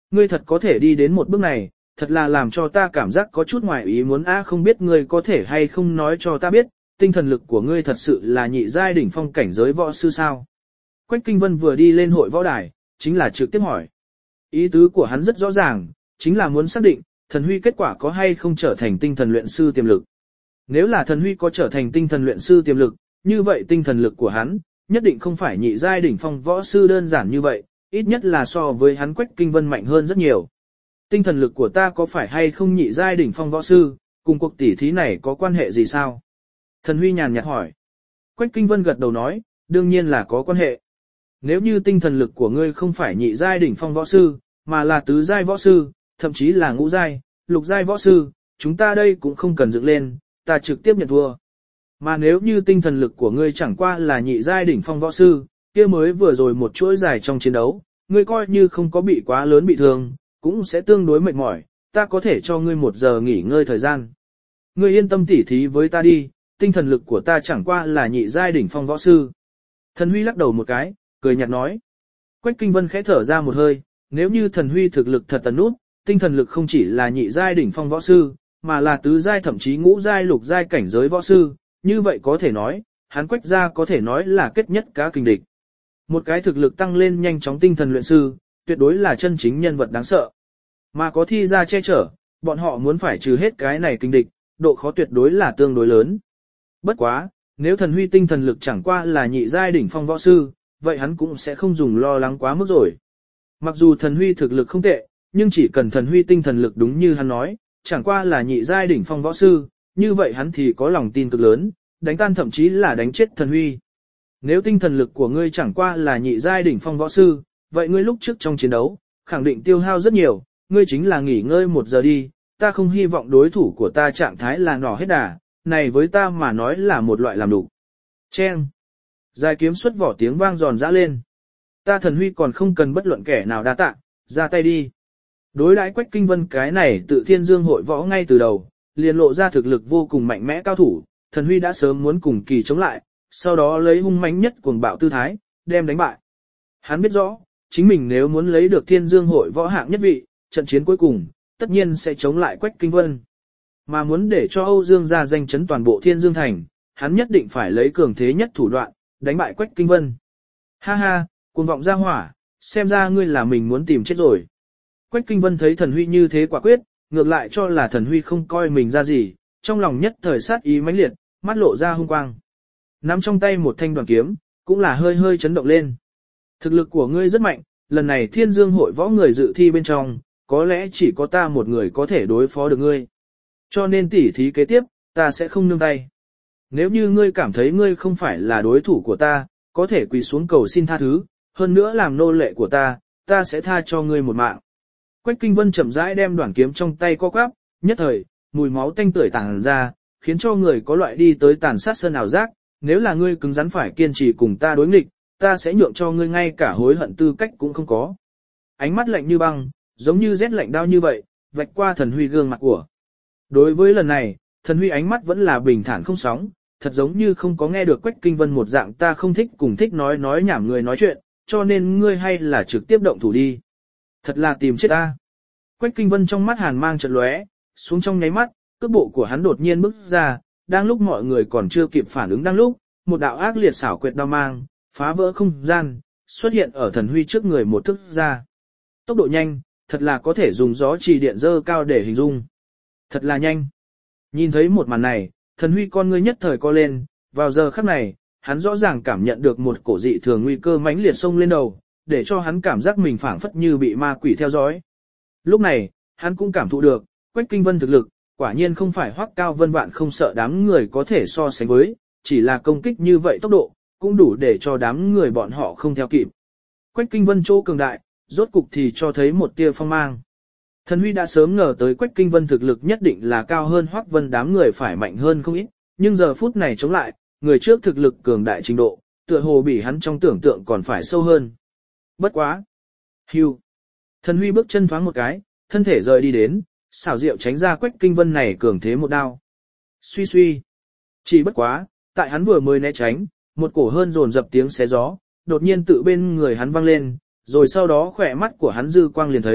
ngươi thật có thể đi đến một bước này, thật là làm cho ta cảm giác có chút ngoài ý muốn không biết ngươi có thể hay không nói cho ta biết, tinh thần lực của ngươi thật sự là nhị giai đỉnh phong cảnh giới võ sư sao. Quách Kinh Vân vừa đi lên hội võ đài, chính là trực tiếp hỏi. Ý tứ của hắn rất rõ ràng, chính là muốn xác định, thần huy kết quả có hay không trở thành tinh thần luyện sư tiềm lực. Nếu là thần huy có trở thành tinh thần luyện sư tiềm lực, như vậy tinh thần lực của hắn, nhất định không phải nhị giai đỉnh phong võ sư đơn giản như vậy, ít nhất là so với hắn Quách Kinh Vân mạnh hơn rất nhiều. Tinh thần lực của ta có phải hay không nhị giai đỉnh phong võ sư, cùng cuộc tỉ thí này có quan hệ gì sao? Thần huy nhàn nhạt hỏi. Quách Kinh Vân gật đầu nói, đương nhiên là có quan hệ. Nếu như tinh thần lực của ngươi không phải nhị giai đỉnh phong võ sư, mà là tứ giai võ sư, thậm chí là ngũ giai, lục giai võ sư, chúng ta đây cũng không cần dựng lên, ta trực tiếp nhận thua. Mà nếu như tinh thần lực của ngươi chẳng qua là nhị giai đỉnh phong võ sư, kia mới vừa rồi một chuỗi dài trong chiến đấu, ngươi coi như không có bị quá lớn bị thương, cũng sẽ tương đối mệt mỏi, ta có thể cho ngươi 1 giờ nghỉ ngơi thời gian. Ngươi yên tâm tỉ thí với ta đi, tinh thần lực của ta chẳng qua là nhị giai đỉnh phong võ sư. Thần huy lắc đầu một cái, cười nhạt nói. Quách Kinh Vân khẽ thở ra một hơi, nếu như thần huy thực lực thật tần nút, tinh thần lực không chỉ là nhị giai đỉnh phong võ sư, mà là tứ giai thậm chí ngũ giai lục giai cảnh giới võ sư, như vậy có thể nói, hắn Quách gia có thể nói là kết nhất cá kình địch. Một cái thực lực tăng lên nhanh chóng tinh thần luyện sư, tuyệt đối là chân chính nhân vật đáng sợ. Mà có thi ra che chở, bọn họ muốn phải trừ hết cái này kình địch, độ khó tuyệt đối là tương đối lớn. Bất quá, nếu thần huy tinh thần lực chẳng qua là nhị giai đỉnh phong võ sư, vậy hắn cũng sẽ không dùng lo lắng quá mức rồi. Mặc dù thần huy thực lực không tệ, nhưng chỉ cần thần huy tinh thần lực đúng như hắn nói, chẳng qua là nhị giai đỉnh phong võ sư, như vậy hắn thì có lòng tin cực lớn, đánh tan thậm chí là đánh chết thần huy. Nếu tinh thần lực của ngươi chẳng qua là nhị giai đỉnh phong võ sư, vậy ngươi lúc trước trong chiến đấu, khẳng định tiêu hao rất nhiều, ngươi chính là nghỉ ngơi 1 giờ đi, ta không hy vọng đối thủ của ta trạng thái là nỏ hết đà, này với ta mà nói là một loại làm đủ. Chen! Dài kiếm xuất vỏ tiếng vang giòn giã lên. Ta thần huy còn không cần bất luận kẻ nào đa tạ, ra tay đi. Đối đãi Quách Kinh Vân cái này tự thiên dương hội võ ngay từ đầu, liền lộ ra thực lực vô cùng mạnh mẽ cao thủ, thần huy đã sớm muốn cùng kỳ chống lại, sau đó lấy hung mãnh nhất cuồng bạo tư thái, đem đánh bại. Hắn biết rõ, chính mình nếu muốn lấy được thiên dương hội võ hạng nhất vị, trận chiến cuối cùng, tất nhiên sẽ chống lại Quách Kinh Vân. Mà muốn để cho Âu Dương gia danh chấn toàn bộ thiên dương thành, hắn nhất định phải lấy cường thế nhất thủ đoạn, đánh bại Quách Kinh Vân. Ha ha, cuồng vọng ra hỏa, xem ra ngươi là mình muốn tìm chết rồi. Quách Kinh Vân thấy thần huy như thế quả quyết, ngược lại cho là thần huy không coi mình ra gì, trong lòng nhất thời sát ý mãnh liệt, mắt lộ ra hung quang. Nắm trong tay một thanh đoàn kiếm, cũng là hơi hơi chấn động lên. Thực lực của ngươi rất mạnh, lần này thiên dương hội võ người dự thi bên trong, có lẽ chỉ có ta một người có thể đối phó được ngươi. Cho nên tỉ thí kế tiếp, ta sẽ không nương tay. Nếu như ngươi cảm thấy ngươi không phải là đối thủ của ta, có thể quỳ xuống cầu xin tha thứ, hơn nữa làm nô lệ của ta sẽ tha cho ngươi một mạng. Quách Kinh Vân chậm rãi đem đoạn kiếm trong tay co quắp, nhất thời, mùi máu tanh tưởi tàng ra, khiến cho người có loại đi tới tàn sát sơn ảo giác, nếu là ngươi cứng rắn phải kiên trì cùng ta đối nghịch, ta sẽ nhượng cho ngươi ngay cả hối hận tư cách cũng không có. Ánh mắt lạnh như băng, giống như rét lạnh đao như vậy, vạch qua thần huy gương mặt của. Đối với lần này, thần huy ánh mắt vẫn là bình thản không sóng, thật giống như không có nghe được Quách Kinh Vân một dạng ta không thích cùng thích nói nhảm người nói chuyện, cho nên ngươi hay là trực tiếp động thủ đi. Thật là tìm chết ta. Quách Kinh Vân trong mắt hàn mang chợt lóe, xuống trong nháy mắt, cước bộ của hắn đột nhiên bước ra, đang lúc mọi người còn chưa kịp phản ứng đang lúc, một đạo ác liệt xảo quyệt đao mang, phá vỡ không gian, xuất hiện ở thần huy trước người một thước ra. Tốc độ nhanh, thật là có thể dùng gió trì điện dơ cao để hình dung. Thật là nhanh. Nhìn thấy một màn này, thần huy con ngươi nhất thời co lên, vào giờ khắc này, hắn rõ ràng cảm nhận được một cổ dị thường nguy cơ mãnh liệt xông lên đầu, để cho hắn cảm giác mình phảng phất như bị ma quỷ theo dõi. Lúc này, hắn cũng cảm thụ được, Quách Kinh Vân thực lực, quả nhiên không phải Hoắc Cao Vân Vạn không sợ đám người có thể so sánh với, chỉ là công kích như vậy tốc độ, cũng đủ để cho đám người bọn họ không theo kịp. Quách Kinh Vân chỗ cường đại, rốt cục thì cho thấy một tia phong mang. Thần huy đã sớm ngờ tới Quách Kinh Vân thực lực nhất định là cao hơn Hoắc Vân đám người phải mạnh hơn không ít, nhưng giờ phút này chống lại, người trước thực lực cường đại trình độ, tựa hồ bị hắn trong tưởng tượng còn phải sâu hơn. Bất quá. Hưu. Thần huy bước chân thoáng một cái, thân thể rời đi đến, xảo diệu tránh ra Quách Kinh Vân này cường thế một đao. Suy suy. Chỉ bất quá, tại hắn vừa mới né tránh, một cổ hơn dồn dập tiếng xé gió, đột nhiên tự bên người hắn vang lên, rồi sau đó khỏe mắt của hắn dư quang liền thấy,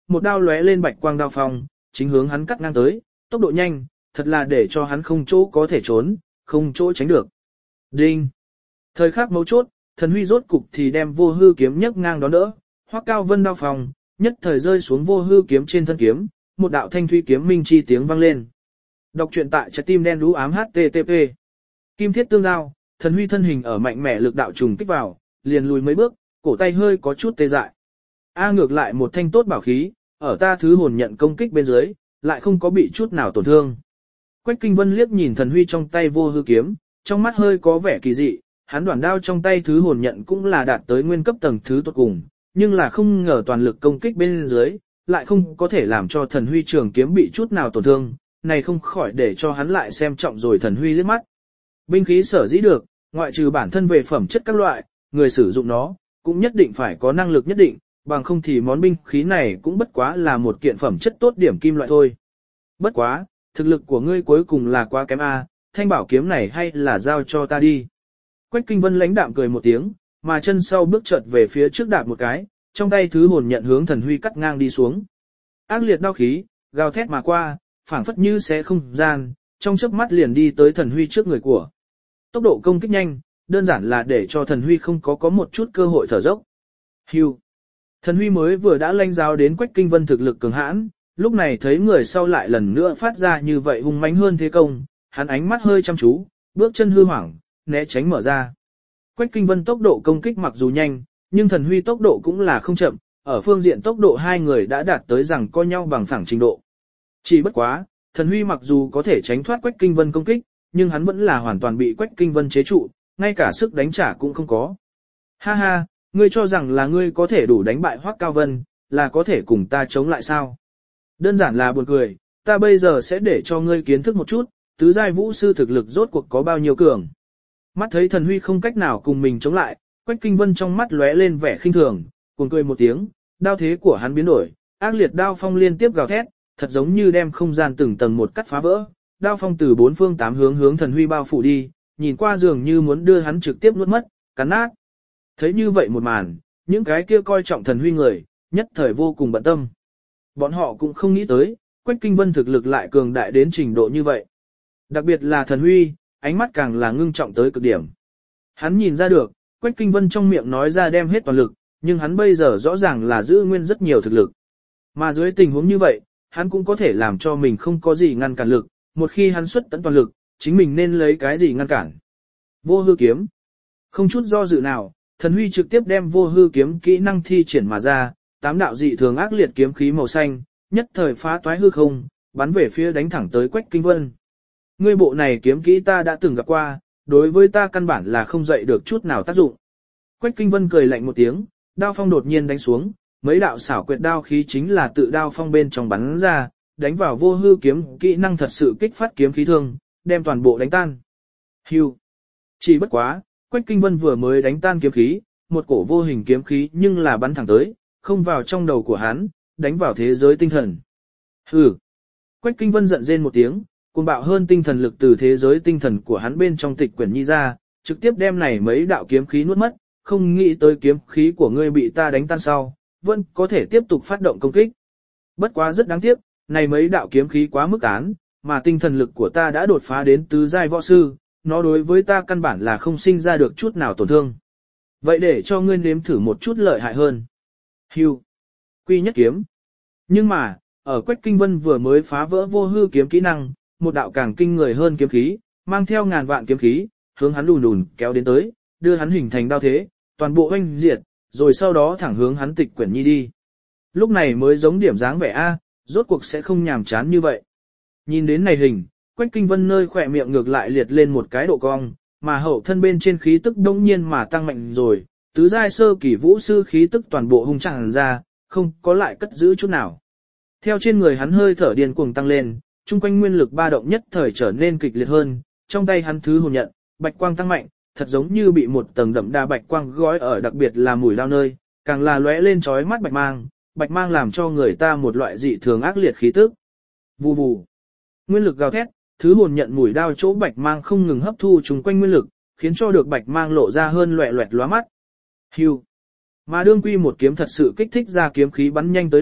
một đao lóe lên bạch quang đao phong, chính hướng hắn cắt ngang tới, tốc độ nhanh, thật là để cho hắn không chỗ có thể trốn, không chỗ tránh được. Đinh! Thời khắc mấu chốt, Thần Huy rốt cục thì đem vô hư kiếm nhấc ngang đón đỡ, Hoắc Cao Vân đao phong, nhất thời rơi xuống vô hư kiếm trên thân kiếm, một đạo thanh thủy kiếm minh chi tiếng vang lên. Đọc truyện tại trái tim đen đú ám http. Kim thiết tương giao, Thần Huy thân hình ở mạnh mẽ lực đạo trùng kích vào, liền lùi mấy bước, cổ tay hơi có chút tê dại. Ngược lại một thanh tốt bảo khí, ở ta thứ hồn nhận công kích bên dưới, lại không có bị chút nào tổn thương. Quách Kinh Vân liếc nhìn Thần Huy trong tay vô hư kiếm, trong mắt hơi có vẻ kỳ dị, hắn đoạn đao trong tay thứ hồn nhận cũng là đạt tới nguyên cấp tầng thứ tốt cùng, nhưng là không ngờ toàn lực công kích bên dưới, lại không có thể làm cho Thần Huy trường kiếm bị chút nào tổn thương, này không khỏi để cho hắn lại xem trọng rồi Thần Huy liếc mắt. Binh khí sở dĩ được, ngoại trừ bản thân về phẩm chất các loại, người sử dụng nó, cũng nhất định phải có năng lực nhất định, bằng không thì món binh khí này cũng bất quá là một kiện phẩm chất tốt điểm kim loại thôi. Bất quá, thực lực của ngươi cuối cùng là quá kém a, thanh bảo kiếm này hay là giao cho ta đi. Quách Kinh Vân lãnh đạm cười một tiếng, mà chân sau bước chợt về phía trước đạp một cái, trong tay thứ hồn nhận hướng Thần Huy cắt ngang đi xuống. Ác liệt đao khí, gào thét mà qua, phảng phất như xé không gian, trong chớp mắt liền đi tới Thần Huy trước người của. Tốc độ công kích nhanh, đơn giản là để cho Thần Huy không có một chút cơ hội thở dốc. Hưu. Thần Huy mới vừa đã lanh giáo đến Quách Kinh Vân thực lực cường hãn, lúc này thấy người sau lại lần nữa phát ra như vậy hung mãnh hơn thế công, hắn ánh mắt hơi chăm chú, bước chân hư hoảng, né tránh mở ra. Quách Kinh Vân tốc độ công kích mặc dù nhanh, nhưng Thần Huy tốc độ cũng là không chậm, ở phương diện tốc độ hai người đã đạt tới rằng co nhau bằng phẳng trình độ. Chỉ bất quá, Thần Huy mặc dù có thể tránh thoát Quách Kinh Vân công kích, nhưng hắn vẫn là hoàn toàn bị Quách Kinh Vân chế trụ, ngay cả sức đánh trả cũng không có. Ha ha, ngươi cho rằng là ngươi có thể đủ đánh bại Hoắc Cao Vân, là có thể cùng ta chống lại sao? Đơn giản là buồn cười, ta bây giờ sẽ để cho ngươi kiến thức một chút, tứ giai vũ sư thực lực rốt cuộc có bao nhiêu cường. Mắt thấy Thần Huy không cách nào cùng mình chống lại, Quách Kinh Vân trong mắt lóe lên vẻ khinh thường, cuồng cười một tiếng, đao thế của hắn biến đổi, ác liệt đao phong liên tiếp gào thét, thật giống như đem không gian từng tầng một cắt phá vỡ, đao phong từ bốn phương tám hướng hướng Thần Huy bao phủ đi, nhìn qua dường như muốn đưa hắn trực tiếp nuốt mất, cắn nát. Thấy như vậy một màn, những cái kia coi trọng Thần Huy người, nhất thời vô cùng bận tâm. Bọn họ cũng không nghĩ tới, Quách Kinh Vân thực lực lại cường đại đến trình độ như vậy. Đặc biệt là Thần Huy, ánh mắt càng là ngưng trọng tới cực điểm. Hắn nhìn ra được, Quách Kinh Vân trong miệng nói ra đem hết toàn lực, nhưng hắn bây giờ rõ ràng là giữ nguyên rất nhiều thực lực. Mà dưới tình huống như vậy, hắn cũng có thể làm cho mình không có gì ngăn cản lực, một khi hắn xuất tận toàn lực, chính mình nên lấy cái gì ngăn cản. Vô hư kiếm. Không chút do dự nào, Thần Huy trực tiếp đem vô hư kiếm kỹ năng thi triển mà ra, tám đạo dị thường ác liệt kiếm khí màu xanh, nhất thời phá toái hư không, bắn về phía đánh thẳng tới Quách Kinh Vân. Ngươi bộ này kiếm kỹ ta đã từng gặp qua, đối với ta căn bản là không dậy được chút nào tác dụng. Quách Kinh Vân cười lạnh một tiếng, đao phong đột nhiên đánh xuống, mấy đạo xảo quyệt đao khí chính là tự đao phong bên trong bắn ra, đánh vào vô hư kiếm kỹ năng thật sự kích phát kiếm khí thương, đem toàn bộ đánh tan. Hưu. Chỉ bất quá, Quách Kinh Vân vừa mới đánh tan kiếm khí, một cổ vô hình kiếm khí nhưng là bắn thẳng tới, không vào trong đầu của hắn, đánh vào thế giới tinh thần. Hừ. Quách Kinh Vân giận rên một tiếng, cuồng bạo hơn tinh thần lực từ thế giới tinh thần của hắn bên trong tịch quyển nhi ra, trực tiếp đem này mấy đạo kiếm khí nuốt mất, không nghĩ tới kiếm khí của ngươi bị ta đánh tan sau, vẫn có thể tiếp tục phát động công kích. Bất quá rất đáng tiếc, này mấy đạo kiếm khí quá mức tán, mà tinh thần lực của ta đã đột phá đến tứ giai võ sư, nó đối với ta căn bản là không sinh ra được chút nào tổn thương. Vậy để cho ngươi nếm thử một chút lợi hại hơn. Hưu. Quy nhất kiếm. Nhưng mà, ở Quách Kinh Vân vừa mới phá vỡ vô hư kiếm kỹ năng, một đạo càng kinh người hơn kiếm khí, mang theo ngàn vạn kiếm khí, hướng hắn lùn lùn kéo đến tới, đưa hắn hình thành đao thế, toàn bộ oanh diệt, rồi sau đó thẳng hướng hắn tịch quyển nhi đi. Lúc này mới giống điểm dáng vẻ A, rốt cuộc sẽ không nhàm chán như vậy. Nhìn đến này hình, Quách Kinh Vân nơi khỏe miệng ngược lại liệt lên một cái độ cong, mà hậu thân bên trên khí tức đông nhiên mà tăng mạnh rồi, tứ giai sơ kỳ vũ sư khí tức toàn bộ hung tràn ra, không có lại cất giữ chút nào. Theo trên người hắn hơi thở điên cuồng tăng lên, chung quanh nguyên lực ba động nhất thời trở nên kịch liệt hơn, trong tay hắn thứ hồn nhận, bạch quang tăng mạnh, thật giống như bị một tầng đậm đà bạch quang gói ở, đặc biệt là mũi lao nơi, càng là lóe lên chói mắt bạch mang làm cho người ta một loại dị thường ác liệt khí tức. Vù vù. Nguyên lực gào thét, thứ hồn nhận mũi đao chỗ bạch mang không ngừng hấp thu chung quanh nguyên lực, khiến cho được bạch mang lộ ra hơn loẹt loẹt lóa mắt. Hưu. Mà đương quy một kiếm thật sự kích thích ra kiếm khí bắn nhanh tới lúc,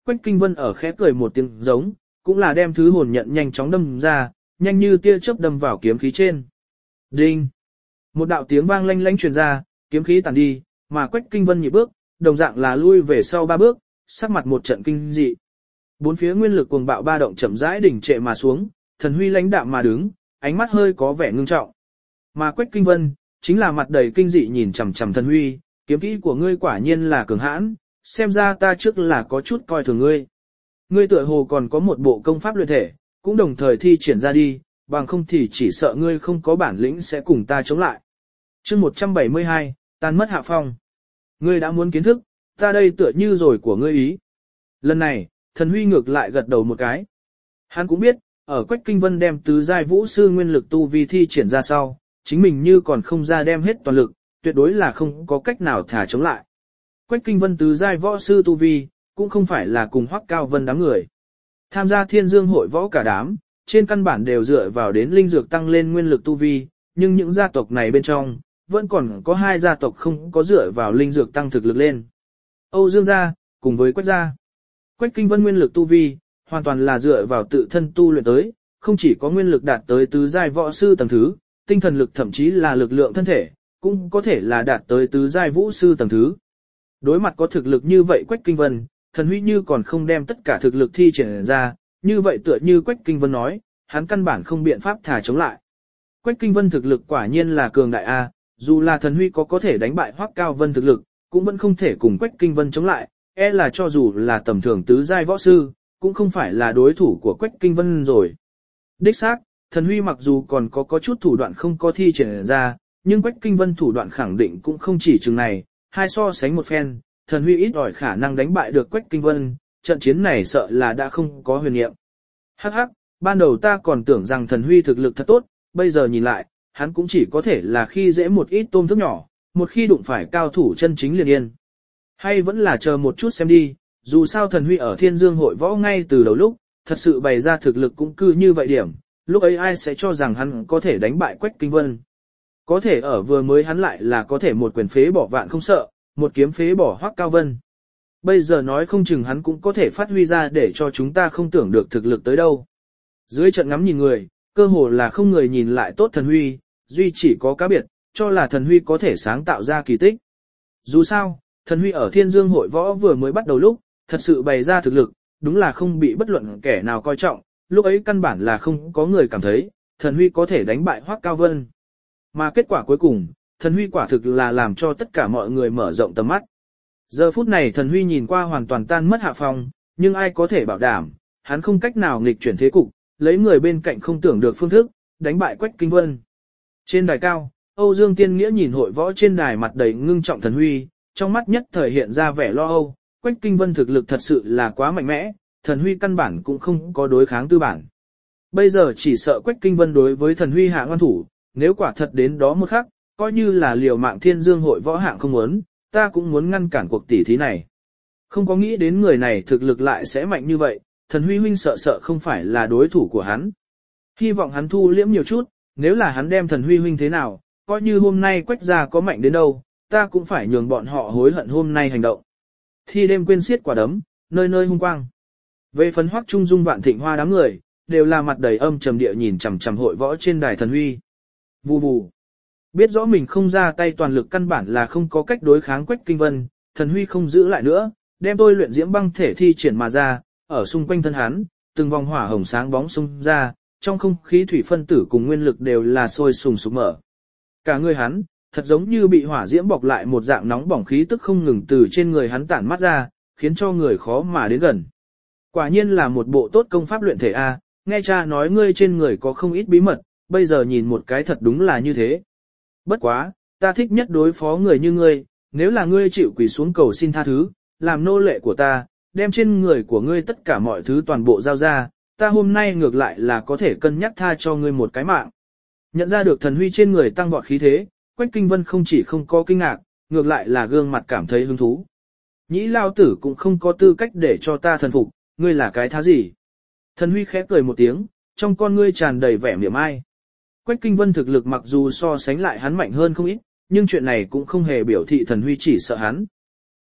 Quách Kinh Vân ở khẽ cười một tiếng giống, cũng là đem thứ hồn nhận nhanh chóng đâm ra, nhanh như tia chớp đâm vào kiếm khí trên. Đinh! Một đạo tiếng vang lanh lanh truyền ra, kiếm khí tàn đi, mà Quách Kinh Vân nhị bước, đồng dạng là lui về sau 3 bước, sắc mặt một trận kinh dị. Bốn phía nguyên lực cuồng bạo ba động chậm rãi đỉnh trệ mà xuống, Thần Huy lãnh đạm mà đứng, ánh mắt hơi có vẻ ngưng trọng. Mà Quách Kinh Vân, chính là mặt đầy kinh dị nhìn chằm chằm Thần Huy, kiếm kỹ của ngươi quả nhiên là cường hãn, xem ra ta trước là có chút coi thường ngươi. Ngươi tựa hồ còn có một bộ công pháp luyện thể, cũng đồng thời thi triển ra đi, bằng không thì chỉ sợ ngươi không có bản lĩnh sẽ cùng ta chống lại. Chương 172, tan mất hạ phong. Ngươi đã muốn kiến thức, ta đây tựa như rồi của ngươi ý. Lần này, Thần Huy ngược lại gật đầu một cái. Hắn cũng biết, ở Quách Kinh Vân đem tứ giai vũ sư nguyên lực tu vi thi triển ra sau, chính mình như còn không ra đem hết toàn lực, tuyệt đối là không có cách nào thả chống lại. Quách Kinh Vân tứ giai võ sư tu vi, cũng không phải là cùng Hoắc Cao Vân đám người. Tham gia Thiên Dương hội võ cả đám, trên căn bản đều dựa vào đến linh dược tăng lên nguyên lực tu vi, nhưng những gia tộc này bên trong, vẫn còn có 2 gia tộc không có dựa vào linh dược tăng thực lực lên. Âu Dương gia, cùng với Quách gia. Quách Kinh Vân nguyên lực tu vi, hoàn toàn là dựa vào tự thân tu luyện tới, không chỉ có nguyên lực đạt tới tứ giai võ sư tầng thứ, tinh thần lực thậm chí là lực lượng thân thể, cũng có thể là đạt tới tứ giai vũ sư tầng thứ. Đối mặt có thực lực như vậy Quách Kinh Vân, Thần Huy như còn không đem tất cả thực lực thi triển ra, như vậy tựa như Quách Kinh Vân nói, hắn căn bản không biện pháp thả chống lại. Quách Kinh Vân thực lực quả nhiên là cường đại A, dù là Thần Huy có thể đánh bại Hoắc Cao Vân thực lực, cũng vẫn không thể cùng Quách Kinh Vân chống lại, là cho dù là tầm thường tứ giai võ sư, cũng không phải là đối thủ của Quách Kinh Vân rồi. Đích xác, Thần Huy mặc dù còn có chút thủ đoạn không có thi triển ra, nhưng Quách Kinh Vân thủ đoạn khẳng định cũng không chỉ chừng này, hai so sánh một phen, Thần Huy ít ỏi khả năng đánh bại được Quách Kinh Vân, trận chiến này sợ là đã không có huyền niệm. Hắc hắc, ban đầu ta còn tưởng rằng Thần Huy thực lực thật tốt, bây giờ nhìn lại, hắn cũng chỉ có thể là khi dễ một ít tôm thức nhỏ, một khi đụng phải cao thủ chân chính liền yên. Hay vẫn là chờ một chút xem đi, dù sao Thần Huy ở Thiên Dương hội võ ngay từ đầu lúc, thật sự bày ra thực lực cũng cư như vậy điểm, lúc ấy ai sẽ cho rằng hắn có thể đánh bại Quách Kinh Vân. Có thể ở vừa mới hắn lại là có thể một quyền phế bỏ vạn không sợ, một kiếm phế bỏ Hoắc Cao Vân. Bây giờ nói không chừng hắn cũng có thể phát huy ra để cho chúng ta không tưởng được thực lực tới đâu. Dưới trận ngắm nhìn người, cơ hồ là không người nhìn lại tốt Thần Huy, duy chỉ có cá biệt, cho là Thần Huy có thể sáng tạo ra kỳ tích. Dù sao, Thần Huy ở Thiên Dương hội võ vừa mới bắt đầu lúc, thật sự bày ra thực lực, đúng là không bị bất luận kẻ nào coi trọng, lúc ấy căn bản là không có người cảm thấy, Thần Huy có thể đánh bại Hoắc Cao Vân. Mà kết quả cuối cùng, Thần Huy quả thực là làm cho tất cả mọi người mở rộng tầm mắt. Giờ phút này Thần Huy nhìn qua hoàn toàn tan mất hạ phong, nhưng ai có thể bảo đảm, hắn không cách nào nghịch chuyển thế cục, lấy người bên cạnh không tưởng được phương thức, đánh bại Quách Kinh Vân. Trên đài cao, Âu Dương Tiên Nghĩa nhìn hội võ trên đài mặt đầy ngưng trọng Thần Huy, trong mắt nhất thời hiện ra vẻ lo âu, Quách Kinh Vân thực lực thật sự là quá mạnh mẽ, Thần Huy căn bản cũng không có đối kháng tư bản. Bây giờ chỉ sợ Quách Kinh Vân đối với Thần Huy hạ ngoan thủ, nếu quả thật đến đó một khắc, coi như là liều mạng Thiên Dương hội võ hạng không muốn, ta cũng muốn ngăn cản cuộc tỉ thí này. Không có nghĩ đến người này thực lực lại sẽ mạnh như vậy, Thần Huy huynh sợ không phải là đối thủ của hắn. Hy vọng hắn thu liễm nhiều chút, nếu là hắn đem Thần Huy huynh thế nào, coi như hôm nay Quách gia có mạnh đến đâu, ta cũng phải nhường bọn họ hối hận hôm nay hành động. Thi đêm quên xiết quả đấm, nơi nơi hung quang. Về phần Hoắc Trung Dung Vạn Thịnh Hoa đám người, đều là mặt đầy âm trầm địa nhìn chằm chằm hội võ trên đài Thần Huy. Vù vù. Biết rõ mình không ra tay toàn lực căn bản là không có cách đối kháng Quách Kinh Vân, Thần Huy không giữ lại nữa, đem tôi luyện diễm băng thể thi triển mà ra, ở xung quanh thân hắn, từng vòng hỏa hồng sáng bóng xung ra, trong không khí thủy phân tử cùng nguyên lực đều là sôi sùng sục mở. Cả người hắn, thật giống như bị hỏa diễm bọc lại một dạng nóng bỏng khí tức không ngừng từ trên người hắn tản mát ra, khiến cho người khó mà đến gần. Quả nhiên là một bộ tốt công pháp luyện thể a, nghe cha nói ngươi trên người có không ít bí mật, bây giờ nhìn một cái thật đúng là như thế. Bất quá, ta thích nhất đối phó người như ngươi, nếu là ngươi chịu quỳ xuống cầu xin tha thứ, làm nô lệ của ta, đem trên người của ngươi tất cả mọi thứ toàn bộ giao ra, ta hôm nay ngược lại là có thể cân nhắc tha cho ngươi một cái mạng. Nhận ra được Thần Huy trên người tăng vọt khí thế, Quách Kinh Vân không chỉ không có kinh ngạc, ngược lại là gương mặt cảm thấy hứng thú. Nhĩ lao tử cũng không có tư cách để cho ta thần phục, ngươi là cái thá gì? Thần Huy khẽ cười một tiếng, trong con ngươi tràn đầy vẻ mỉa mai. Quách Kinh Vân thực lực mặc dù so sánh lại hắn mạnh hơn không ít, nhưng chuyện này cũng không hề biểu thị Thần Huy chỉ sợ hắn.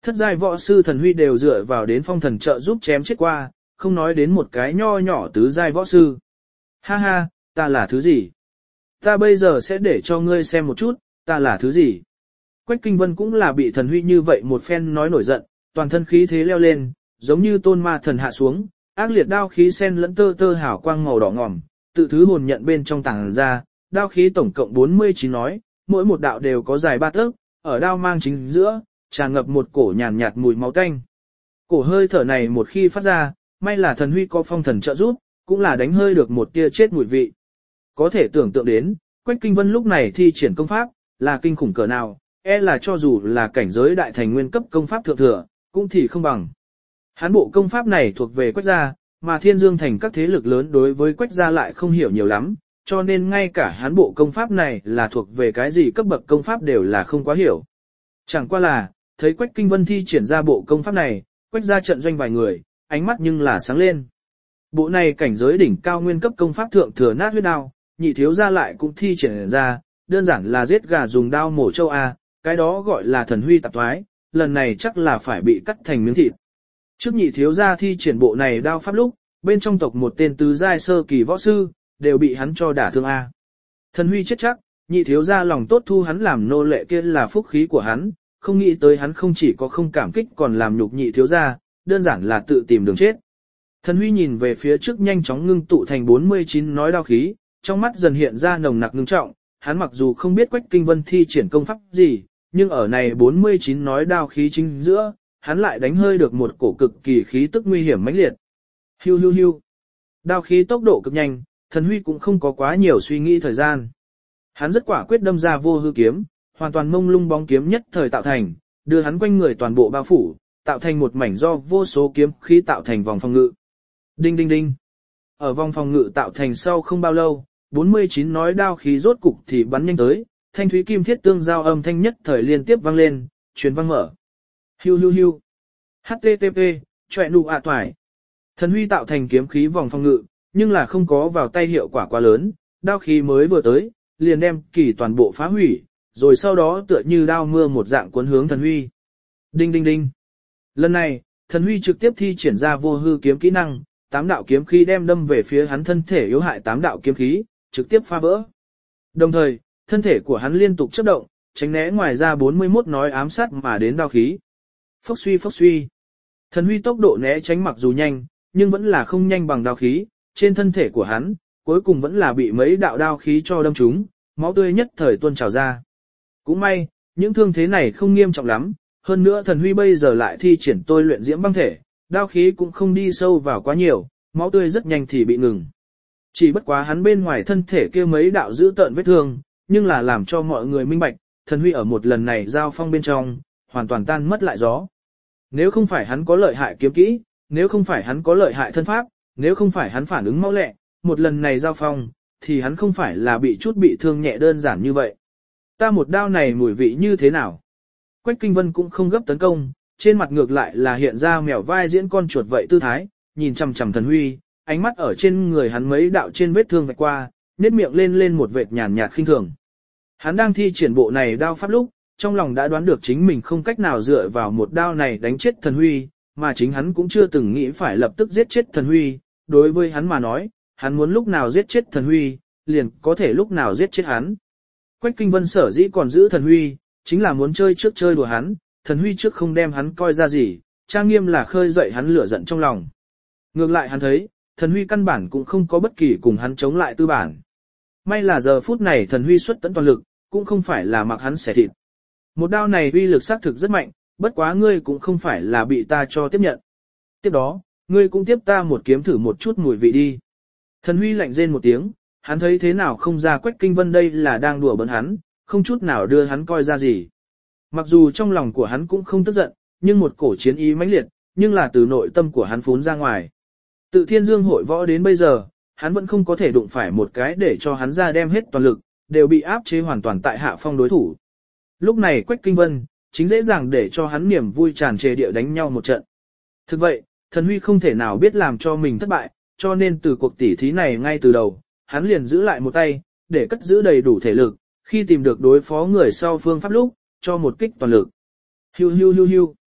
Thất giai võ sư thần huy đều dựa vào đến phong thần trợ giúp chém chết qua, không nói đến một cái nho nhỏ tứ giai võ sư. Ha ha, ta là thứ gì? Ta bây giờ sẽ để cho ngươi xem một chút, ta là thứ gì? Quách Kinh Vân cũng là bị thần huy như vậy một phen nói nổi giận, toàn thân khí thế leo lên, giống như tôn ma thần hạ xuống, ác liệt đao khí sen lẫn tơ tơ hào quang màu đỏ ngòm, tự thứ hồn nhận bên trong tàng ra, đao khí tổng cộng 49 nói, mỗi một đạo đều có dài 3 tấc, ở đao mang chính giữa, tràn ngập một cổ nhàn nhạt mùi máu tanh. Cổ hơi thở này một khi phát ra, may là thần huy có phong thần trợ giúp, cũng là đánh hơi được một tia chết mùi vị. Có thể tưởng tượng đến, Quách Kinh Vân lúc này thi triển công pháp, là kinh khủng cỡ nào, e là cho dù là cảnh giới đại thành nguyên cấp công pháp thượng thừa, cũng thì không bằng. Hán bộ công pháp này thuộc về Quách gia, mà Thiên Dương thành các thế lực lớn đối với Quách gia lại không hiểu nhiều lắm, cho nên ngay cả hán bộ công pháp này là thuộc về cái gì cấp bậc công pháp đều là không quá hiểu. Chẳng qua là, thấy Quách Kinh Vân thi triển ra bộ công pháp này, Quách gia trận doanh vài người, ánh mắt nhưng là sáng lên. Bộ này cảnh giới đỉnh cao nguyên cấp công pháp thượng thừa nát huyết đao, nhị thiếu gia lại cũng thi triển ra, đơn giản là giết gà dùng đao mổ trâu A, cái đó gọi là thần huy tạp thoái, lần này chắc là phải bị cắt thành miếng thịt. Trước nhị thiếu gia thi triển bộ này đao pháp lúc, bên trong tộc một tên tứ giai sơ kỳ võ sư, đều bị hắn cho đả thương A. Thần huy chết chắc, nhị thiếu gia lòng tốt thu hắn làm nô lệ kia là phúc khí của hắn, không nghĩ tới hắn không chỉ có không cảm kích còn làm nhục nhị thiếu gia, đơn giản là tự tìm đường chết. Thần huy nhìn về phía trước nhanh chóng ngưng tụ thành 49 nói đao khí, trong mắt dần hiện ra nồng nặc ngưng trọng, hắn mặc dù không biết Quách Kinh Vân thi triển công pháp gì, nhưng ở này 49 nói đao khí chính giữa, hắn lại đánh hơi được một cổ cực kỳ khí tức nguy hiểm mãnh liệt. Hiu hiu hiu. Đao khí tốc độ cực nhanh, thần huy cũng không có quá nhiều suy nghĩ thời gian. Hắn rất quả quyết đâm ra vô hư kiếm, hoàn toàn mông lung bóng kiếm nhất thời tạo thành, đưa hắn quanh người toàn bộ bao phủ, tạo thành một mảnh do vô số kiếm khí tạo thành vòng phòng ngự. Đinh đinh đinh. Ở vòng phòng ngự tạo thành sau không bao lâu, 49 nói đao khí rốt cục thì bắn nhanh tới, thanh thúy kim thiết tương giao âm thanh nhất thời liên tiếp vang lên, truyền vang mở. Hiu hiu hiu. HTTP, chọe nụ ạ toải. Thần huy tạo thành kiếm khí vòng phòng ngự, nhưng là không có vào tay hiệu quả quá lớn, đao khí mới vừa tới, liền đem kỳ toàn bộ phá hủy, rồi sau đó tựa như đao mưa một dạng cuốn hướng thần huy. Đinh đinh đinh. Lần này, thần huy trực tiếp thi triển ra vô hư kiếm kỹ năng, 8 đạo kiếm khí đem đâm về phía hắn thân thể yếu hại 8 đạo kiếm khí, trực tiếp phá vỡ. Đồng thời, thân thể của hắn liên tục chớp động, tránh né ngoài ra 41 nói ám sát mà đến đao khí. Phốc suy phốc suy. Thần huy tốc độ né tránh mặc dù nhanh, nhưng vẫn là không nhanh bằng đao khí, trên thân thể của hắn, cuối cùng vẫn là bị mấy đạo đao khí cho đâm trúng, máu tươi nhất thời tuôn trào ra. Cũng may, những thương thế này không nghiêm trọng lắm, hơn nữa thần huy bây giờ lại thi triển tôi luyện diễm băng thể, đao khí cũng không đi sâu vào quá nhiều, máu tươi rất nhanh thì bị ngừng. Chỉ bất quá hắn bên ngoài thân thể kia mấy đạo giữ tợn vết thương, nhưng là làm cho mọi người minh bạch, thần huy ở một lần này giao phong bên trong, hoàn toàn tan mất lại gió. Nếu không phải hắn có lợi hại kiếm kỹ, nếu không phải hắn có lợi hại thân pháp, nếu không phải hắn phản ứng mau lẹ, một lần này giao phong, thì hắn không phải là bị chút bị thương nhẹ đơn giản như vậy. Ta một đao này mùi vị như thế nào? Quách Kinh Vân cũng không gấp tấn công, trên mặt ngược lại là hiện ra mèo vai diễn con chuột vậy tư thái, nhìn chằm chằm thần huy, ánh mắt ở trên người hắn mấy đạo trên vết thương vạch qua, nét miệng lên một vệt nhàn nhạt khinh thường. Hắn đang thi triển bộ này đao pháp lúc, trong lòng đã đoán được chính mình không cách nào dựa vào một đao này đánh chết thần huy, mà chính hắn cũng chưa từng nghĩ phải lập tức giết chết thần huy, đối với hắn mà nói, hắn muốn lúc nào giết chết thần huy, liền có thể lúc nào giết chết hắn. Quách Kinh Vân sở dĩ còn giữ thần huy, chính là muốn chơi trước chơi đùa hắn, thần huy trước không đem hắn coi ra gì, trang nghiêm là khơi dậy hắn lửa giận trong lòng. Ngược lại hắn thấy, thần huy căn bản cũng không có bất kỳ cùng hắn chống lại tư bản. May là giờ phút này thần huy xuất tận toàn lực, cũng không phải là mặc hắn xẻ thịt. Một đao này uy lực xác thực rất mạnh, bất quá ngươi cũng không phải là bị ta cho tiếp nhận. Tiếp đó, ngươi cũng tiếp ta một kiếm thử một chút mùi vị đi. Thần huy lạnh rên một tiếng, hắn thấy thế nào không ra Quách Kinh Vân đây là đang đùa bỡn hắn, không chút nào đưa hắn coi ra gì. Mặc dù trong lòng của hắn cũng không tức giận, nhưng một cổ chiến ý mãnh liệt, nhưng là từ nội tâm của hắn phún ra ngoài. Tự Thiên Dương hội võ đến bây giờ, hắn vẫn không có thể đụng phải một cái để cho hắn ra đem hết toàn lực, đều bị áp chế hoàn toàn tại hạ phong đối thủ. Lúc này Quách Kinh Vân, chính dễ dàng để cho hắn niềm vui tràn trề địa đánh nhau một trận. Thực vậy, thần huy không thể nào biết làm cho mình thất bại, cho nên từ cuộc tỉ thí này ngay từ đầu, hắn liền giữ lại một tay, để cất giữ đầy đủ thể lực, khi tìm được đối phó người sau phương pháp lúc, cho một kích toàn lực. Hiu hiu hiu hiu.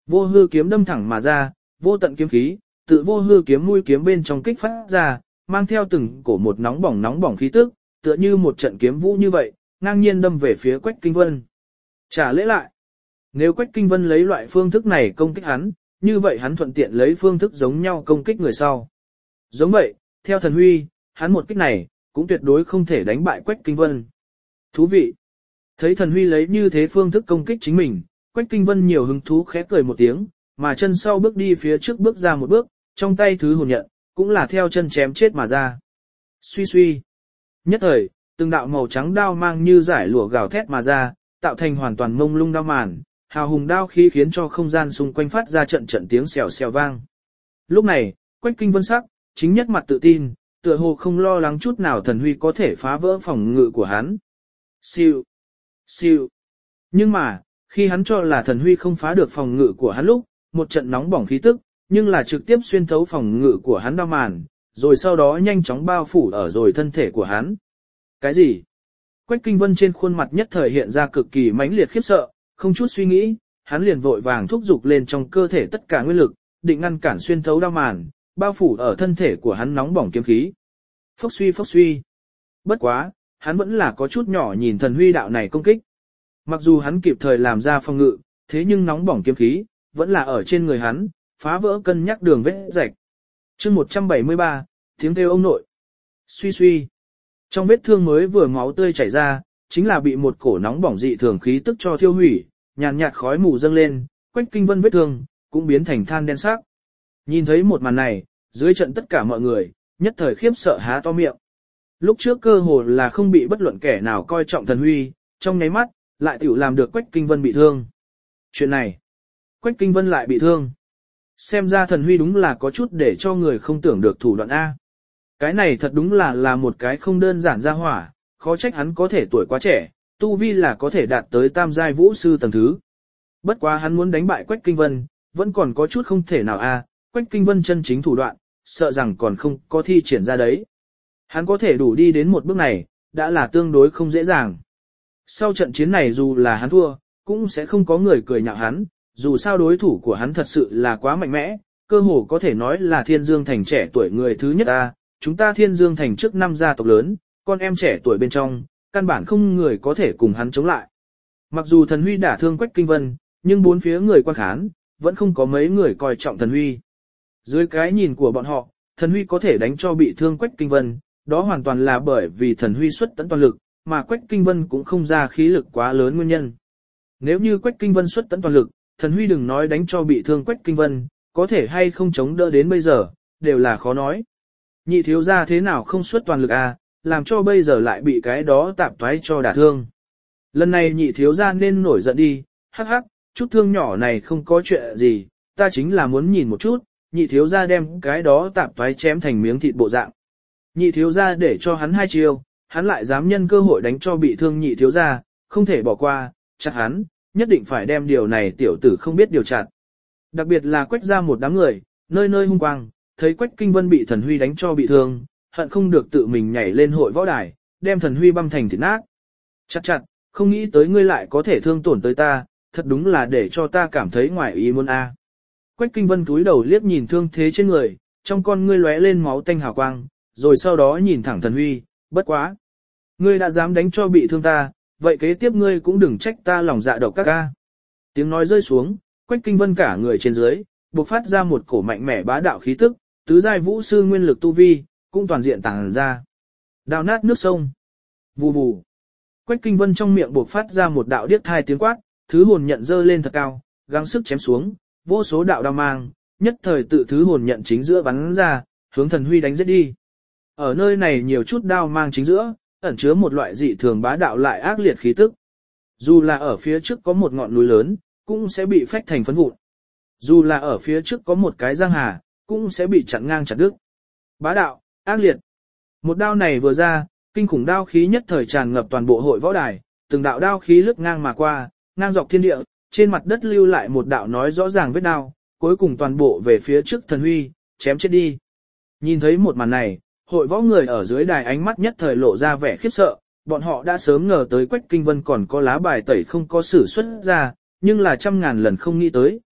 Vô hư kiếm đâm thẳng mà ra, vô tận kiếm khí, tự vô hư kiếm mũi kiếm bên trong kích phát ra, mang theo từng cổ một nóng bỏng khí tức, tựa như một trận kiếm vũ như vậy, ngang nhiên đâm về phía Quách Kinh Vân. Trả lễ lại. Nếu Quách Kinh Vân lấy loại phương thức này công kích hắn, như vậy hắn thuận tiện lấy phương thức giống nhau công kích người sau. Giống vậy, theo thần huy, hắn một kích này, cũng tuyệt đối không thể đánh bại Quách Kinh Vân. Thú vị. Thấy thần huy lấy như thế phương thức công kích chính mình, Quách Kinh Vân nhiều hứng thú khẽ cười một tiếng, mà chân sau bước đi phía trước bước ra một bước, trong tay thứ hồn nhận, cũng là theo chân chém chết mà ra. Suy suy. Nhất thời, từng đạo màu trắng đao mang như giải lụa gào thét mà ra, tạo thành hoàn toàn mông lung đao màn, hào hùng đao khí khiến cho không gian xung quanh phát ra trận trận tiếng xèo xèo vang. Lúc này, Quách Kinh Vân sắc, chính nhất mặt tự tin, tựa hồ không lo lắng chút nào thần huy có thể phá vỡ phòng ngự của hắn. Siêu, siêu. Nhưng mà, khi hắn cho là thần huy không phá được phòng ngự của hắn lúc, một trận nóng bỏng khí tức, nhưng là trực tiếp xuyên thấu phòng ngự của hắn đao màn, rồi sau đó nhanh chóng bao phủ ở rồi thân thể của hắn. Cái gì? Quách Kinh Vân trên khuôn mặt nhất thời hiện ra cực kỳ mãnh liệt khiếp sợ, không chút suy nghĩ, hắn liền vội vàng thúc giục lên trong cơ thể tất cả nguyên lực, định ngăn cản xuyên thấu đao màn, bao phủ ở thân thể của hắn nóng bỏng kiếm khí. Phốc suy phốc suy. Bất quá, hắn vẫn là có chút nhỏ nhìn thần huy đạo này công kích. Mặc dù hắn kịp thời làm ra phòng ngự, thế nhưng nóng bỏng kiếm khí, vẫn là ở trên người hắn, phá vỡ cân nhắc đường vết rạch. Chương 173, tiếng kêu ông nội. Suy suy. Trong vết thương mới vừa máu tươi chảy ra, chính là bị một cổ nóng bỏng dị thường khí tức cho thiêu hủy, nhàn nhạt khói mù dâng lên, Quách Kinh Vân vết thương cũng biến thành than đen sắc. Nhìn thấy một màn này, dưới trận tất cả mọi người, nhất thời khiếp sợ há to miệng. Lúc trước cơ hồ là không bị bất luận kẻ nào coi trọng thần huy, trong nháy mắt, lại tiểu làm được Quách Kinh Vân bị thương. Chuyện này, Quách Kinh Vân lại bị thương. Xem ra thần huy đúng là có chút để cho người không tưởng được thủ đoạn A. Cái này thật đúng là một cái không đơn giản ra hỏa, khó trách hắn có thể tuổi quá trẻ, tu vi là có thể đạt tới tam giai vũ sư tầng thứ. Bất quá hắn muốn đánh bại Quách Kinh Vân, vẫn còn có chút không thể nào A, Quách Kinh Vân chân chính thủ đoạn, sợ rằng còn không có thi triển ra đấy. Hắn có thể đủ đi đến một bước này, đã là tương đối không dễ dàng. Sau trận chiến này dù là hắn thua, cũng sẽ không có người cười nhạo hắn, dù sao đối thủ của hắn thật sự là quá mạnh mẽ, cơ hồ có thể nói là Thiên Dương Thành trẻ tuổi người thứ nhất ta, chúng ta Thiên Dương Thành trước 5 gia tộc lớn, con em trẻ tuổi bên trong, căn bản không người có thể cùng hắn chống lại. Mặc dù thần huy đả thương Quách Kinh Vân, nhưng bốn phía người quan khán, vẫn không có mấy người coi trọng thần huy. Dưới cái nhìn của bọn họ, thần huy có thể đánh cho bị thương Quách Kinh Vân, đó hoàn toàn là bởi vì thần huy xuất tận toàn lực, mà Quách Kinh Vân cũng không ra khí lực quá lớn nguyên nhân. Nếu như Quách Kinh Vân xuất tận toàn lực, thần huy đừng nói đánh cho bị thương Quách Kinh Vân, có thể hay không chống đỡ đến bây giờ, đều là khó nói. Nhị thiếu gia thế nào không xuất toàn lực à, làm cho bây giờ lại bị cái đó tạp toái cho đả thương. Lần này nhị thiếu gia nên nổi giận đi, hắc hắc, chút thương nhỏ này không có chuyện gì, ta chính là muốn nhìn một chút, nhị thiếu gia đem cái đó tạp toái chém thành miếng thịt bộ dạng. Nhị thiếu gia để cho hắn 2 chiêu, hắn lại dám nhân cơ hội đánh cho bị thương nhị thiếu gia, không thể bỏ qua, chặt hắn, nhất định phải đem điều này tiểu tử không biết điều chặt. Đặc biệt là Quách ra một đám người, nơi nơi hung quang, thấy Quách Kinh Vân bị thần huy đánh cho bị thương, hận không được tự mình nhảy lên hội võ đài, đem thần huy băm thành thịt nát. Chặt chặt, không nghĩ tới ngươi lại có thể thương tổn tới ta, thật đúng là để cho ta cảm thấy ngoài ý muốn a. Quách Kinh Vân cúi đầu liếc nhìn thương thế trên người, trong con ngươi lóe lên máu tanh hào quang, rồi sau đó nhìn thẳng thần huy, bất quá. Ngươi đã dám đánh cho bị thương ta, vậy kế tiếp ngươi cũng đừng trách ta lòng dạ độc các ca. Tiếng nói rơi xuống, Quách Kinh Vân cả người trên dưới, bộc phát ra một cổ mạnh mẽ bá đạo khí tức, tứ giai vũ sư nguyên lực tu vi, cũng toàn diện tàng ra. Đào nát nước sông. Vù vù. Quách Kinh Vân trong miệng bộc phát ra một đạo điếc thai tiếng quát, thứ hồn nhận dơ lên thật cao, gắng sức chém xuống, vô số đạo đao mang, nhất thời tự thứ hồn nhận chính giữa bắn ra, hướng thần huy đánh giết đi. Ở nơi này nhiều chút đao mang chính giữa, ẩn chứa một loại dị thường bá đạo lại ác liệt khí tức. Dù là ở phía trước có một ngọn núi lớn, cũng sẽ bị phách thành phấn vụn. Dù là ở phía trước có một cái giang hà, cũng sẽ bị chặn ngang chặt đứt. Bá đạo, ác liệt. Một đao này vừa ra, kinh khủng đao khí nhất thời tràn ngập toàn bộ hội võ đài, từng đạo đao khí lướt ngang mà qua, ngang dọc thiên địa, trên mặt đất lưu lại một đạo nói rõ ràng vết đao, cuối cùng toàn bộ về phía trước thần huy, chém chết đi. Nhìn thấy một màn này, hội võ người ở dưới đài ánh mắt nhất thời lộ ra vẻ khiếp sợ, bọn họ đã sớm ngờ tới Quách Kinh Vân còn có lá bài tẩy không có sử xuất ra, nhưng là trăm ngàn lần không nghĩ tới,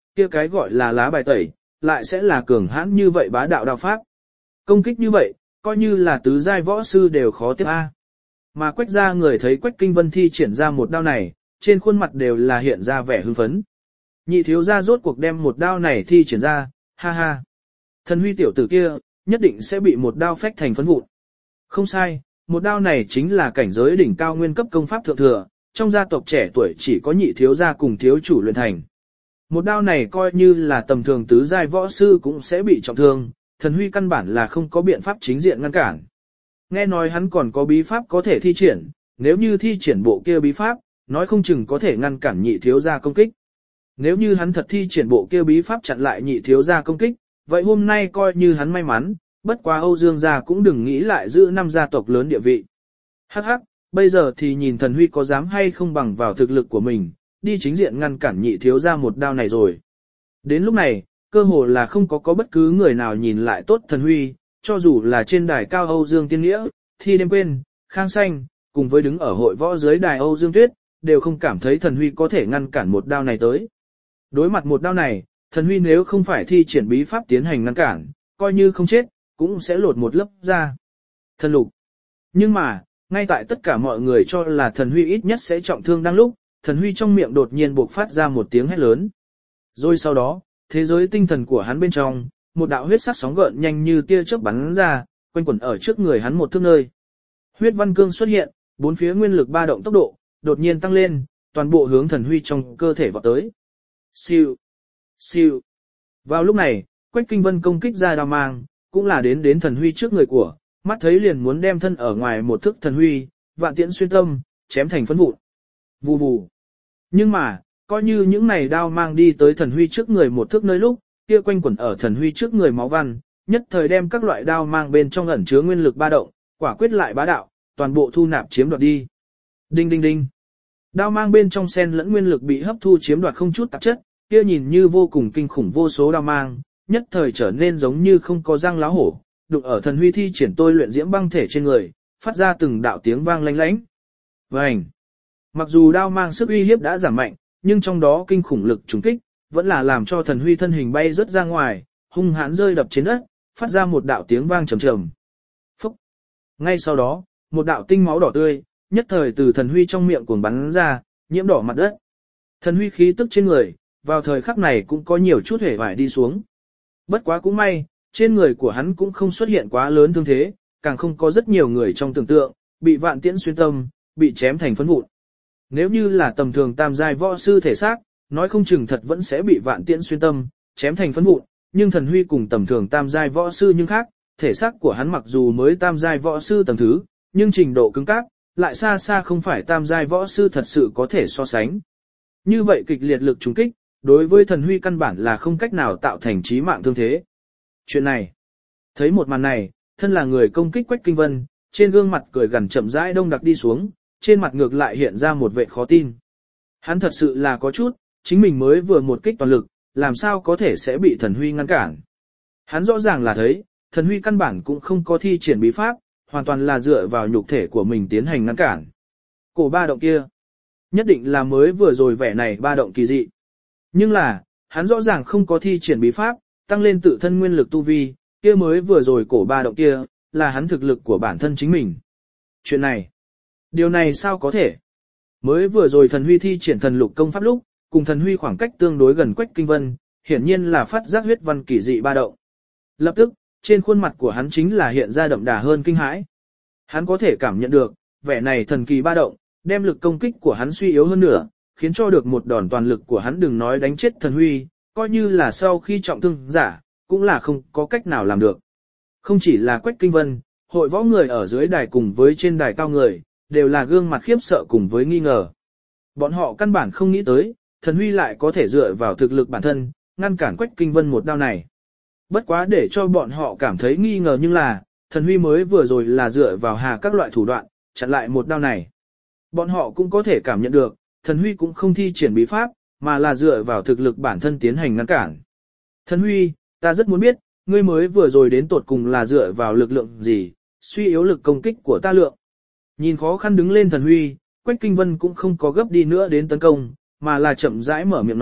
kia cái gọi là lá bài tẩy, lại sẽ là cường hãn như vậy bá đạo đao pháp. Công kích như vậy, coi như là tứ giai võ sư đều khó tiếp a. Mà Quách gia người thấy Quách Kinh Vân thi triển ra một đao này, trên khuôn mặt đều là hiện ra vẻ hưng phấn. Nhị thiếu gia rốt cuộc đem một đao này thi triển ra, ha ha. Thần Huy tiểu tử kia, nhất định sẽ bị một đao phách thành phấn vụn. Không sai, một đao này chính là cảnh giới đỉnh cao nguyên cấp công pháp thượng thừa, trong gia tộc trẻ tuổi chỉ có nhị thiếu gia cùng thiếu chủ luyện thành. Một đao này coi như là tầm thường tứ giai võ sư cũng sẽ bị trọng thương, Thần Huy căn bản là không có biện pháp chính diện ngăn cản. Nghe nói hắn còn có bí pháp có thể thi triển, nếu như thi triển bộ kia bí pháp, nói không chừng có thể ngăn cản nhị thiếu gia công kích. Nếu như hắn thật thi triển bộ kia bí pháp chặn lại nhị thiếu gia công kích, vậy hôm nay coi như hắn may mắn, bất quá Âu Dương gia cũng đừng nghĩ lại giữ năm gia tộc lớn địa vị. Hắc hắc, bây giờ thì nhìn Thần Huy có dám hay không bằng vào thực lực của mình, đi chính diện ngăn cản nhị thiếu gia một đao này rồi. Đến lúc này, cơ hồ là không có bất cứ người nào nhìn lại tốt Thần Huy, cho dù là trên đài cao Âu Dương Tiên Nghĩa, Thi Đêm Quên, Khang Xanh, cùng với đứng ở hội võ dưới đài Âu Dương Tuyết, đều không cảm thấy Thần Huy có thể ngăn cản một đao này tới. Đối mặt một đao này, Thần Huy nếu không phải thi triển bí pháp tiến hành ngăn cản, coi như không chết, cũng sẽ lột một lớp ra. Thần lục. Nhưng mà, ngay tại tất cả mọi người cho là Thần Huy ít nhất sẽ trọng thương đang lúc, Thần Huy trong miệng đột nhiên bộc phát ra một tiếng hét lớn. Rồi sau đó, thế giới tinh thần của hắn bên trong, một đạo huyết sắc sóng gợn nhanh như tia chớp bắn ra, quanh quẩn ở trước người hắn một thước nơi. Huyết văn cương xuất hiện, bốn phía nguyên lực ba động tốc độ, đột nhiên tăng lên, toàn bộ hướng Thần Huy trong cơ thể vọt tới. Siêu, siêu. Vào lúc này, Quách Kinh Vân công kích ra đao mang, cũng là đến Thần Huy trước người của, mắt thấy liền muốn đem thân ở ngoài một thước Thần Huy, vạn tiễn xuyên tâm, chém thành phấn vụn. Vù vù. Nhưng mà, coi như những này đao mang đi tới Thần Huy trước người một thước nơi lúc, kia quanh quẩn ở Thần Huy trước người máu văn, nhất thời đem các loại đao mang bên trong ẩn chứa nguyên lực ba động, quả quyết lại bá đạo, toàn bộ thu nạp chiếm đoạt đi. Đinh đinh đinh. Đao mang bên trong xen lẫn nguyên lực bị hấp thu chiếm đoạt không chút tạp chất, kia nhìn như vô cùng kinh khủng vô số đao mang, nhất thời trở nên giống như không có răng lá hổ, đụng ở Thần Huy thi triển tôi luyện diễm băng thể trên người, phát ra từng đạo tiếng vang lanh lánh. Vành. Mặc dù đao mang sức uy hiếp đã giảm mạnh, nhưng trong đó kinh khủng lực trùng kích, vẫn là làm cho Thần Huy thân hình bay rất ra ngoài, hung hãn rơi đập trên đất, phát ra một đạo tiếng vang trầm trầm. Phúc. Ngay sau đó, một đạo tinh máu đỏ tươi, nhất thời từ Thần Huy trong miệng cuồng bắn ra, nhiễm đỏ mặt đất. Thần Huy khí tức trên người, vào thời khắc này cũng có nhiều chút hể vải đi xuống. Bất quá cũng may, trên người của hắn cũng không xuất hiện quá lớn thương thế, càng không có rất nhiều người trong tưởng tượng, bị vạn tiễn xuyên tâm, bị chém thành phấn vụn. Nếu như là tầm thường tam giai võ sư thể xác, nói không chừng thật vẫn sẽ bị vạn tiễn xuyên tâm, chém thành phấn vụn, nhưng Thần Huy cùng tầm thường tam giai võ sư nhưng khác, thể xác của hắn mặc dù mới tam giai võ sư tầng thứ, nhưng trình độ cứng cáp, lại xa xa không phải tam giai võ sư thật sự có thể so sánh. Như vậy kịch liệt lực trùng kích, đối với Thần Huy căn bản là không cách nào tạo thành chí mạng thương thế. Chuyện này, thấy một màn này, thân là người công kích Quách Kinh Vân, trên gương mặt cười gằn chậm rãi đông đặc đi xuống, trên mặt ngược lại hiện ra một vẻ khó tin. Hắn thật sự là có chút, chính mình mới vừa một kích toàn lực, làm sao có thể sẽ bị Thần Huy ngăn cản. Hắn rõ ràng là thấy, Thần Huy căn bản cũng không có thi triển bí pháp, hoàn toàn là dựa vào nhục thể của mình tiến hành ngăn cản. Cổ ba động kia, nhất định là mới vừa rồi vẻ này ba động kỳ dị. Nhưng là, hắn rõ ràng không có thi triển bí pháp, tăng lên tự thân nguyên lực tu vi, kia mới vừa rồi cổ ba động kia, là hắn thực lực của bản thân chính mình. Chuyện này, điều này sao có thể? Mới vừa rồi Thần Huy thi triển thần lục công pháp lúc, cùng Thần Huy khoảng cách tương đối gần Quách Kinh Vân, hiển nhiên là phát giác huyết văn kỳ dị ba động. Lập tức, trên khuôn mặt của hắn chính là hiện ra đậm đà hơn kinh hãi. Hắn có thể cảm nhận được, vẻ này thần kỳ ba động, đem lực công kích của hắn suy yếu hơn nữa, khiến cho được một đòn toàn lực của hắn đừng nói đánh chết Thần Huy, coi như là sau khi trọng thương giả, cũng là không có cách nào làm được. Không chỉ là Quách Kinh Vân, hội võ người ở dưới đài cùng với trên đài cao người, đều là gương mặt khiếp sợ cùng với nghi ngờ. Bọn họ căn bản không nghĩ tới, Thần Huy lại có thể dựa vào thực lực bản thân, ngăn cản Quách Kinh Vân một đao này. Bất quá để cho bọn họ cảm thấy nghi ngờ nhưng là, Thần Huy mới vừa rồi là dựa vào hà các loại thủ đoạn, chặn lại một đao này. Bọn họ cũng có thể cảm nhận được, Thần Huy cũng không thi triển bí pháp, mà là dựa vào thực lực bản thân tiến hành ngăn cản. Thần Huy, ta rất muốn biết, ngươi mới vừa rồi đến tột cùng là dựa vào lực lượng gì, suy yếu lực công kích của ta lượng. Nhìn khó khăn đứng lên Thần Huy, Quách Kinh Vân cũng không có gấp đi nữa đến tấn công, mà là chậm rãi mở miệng nói,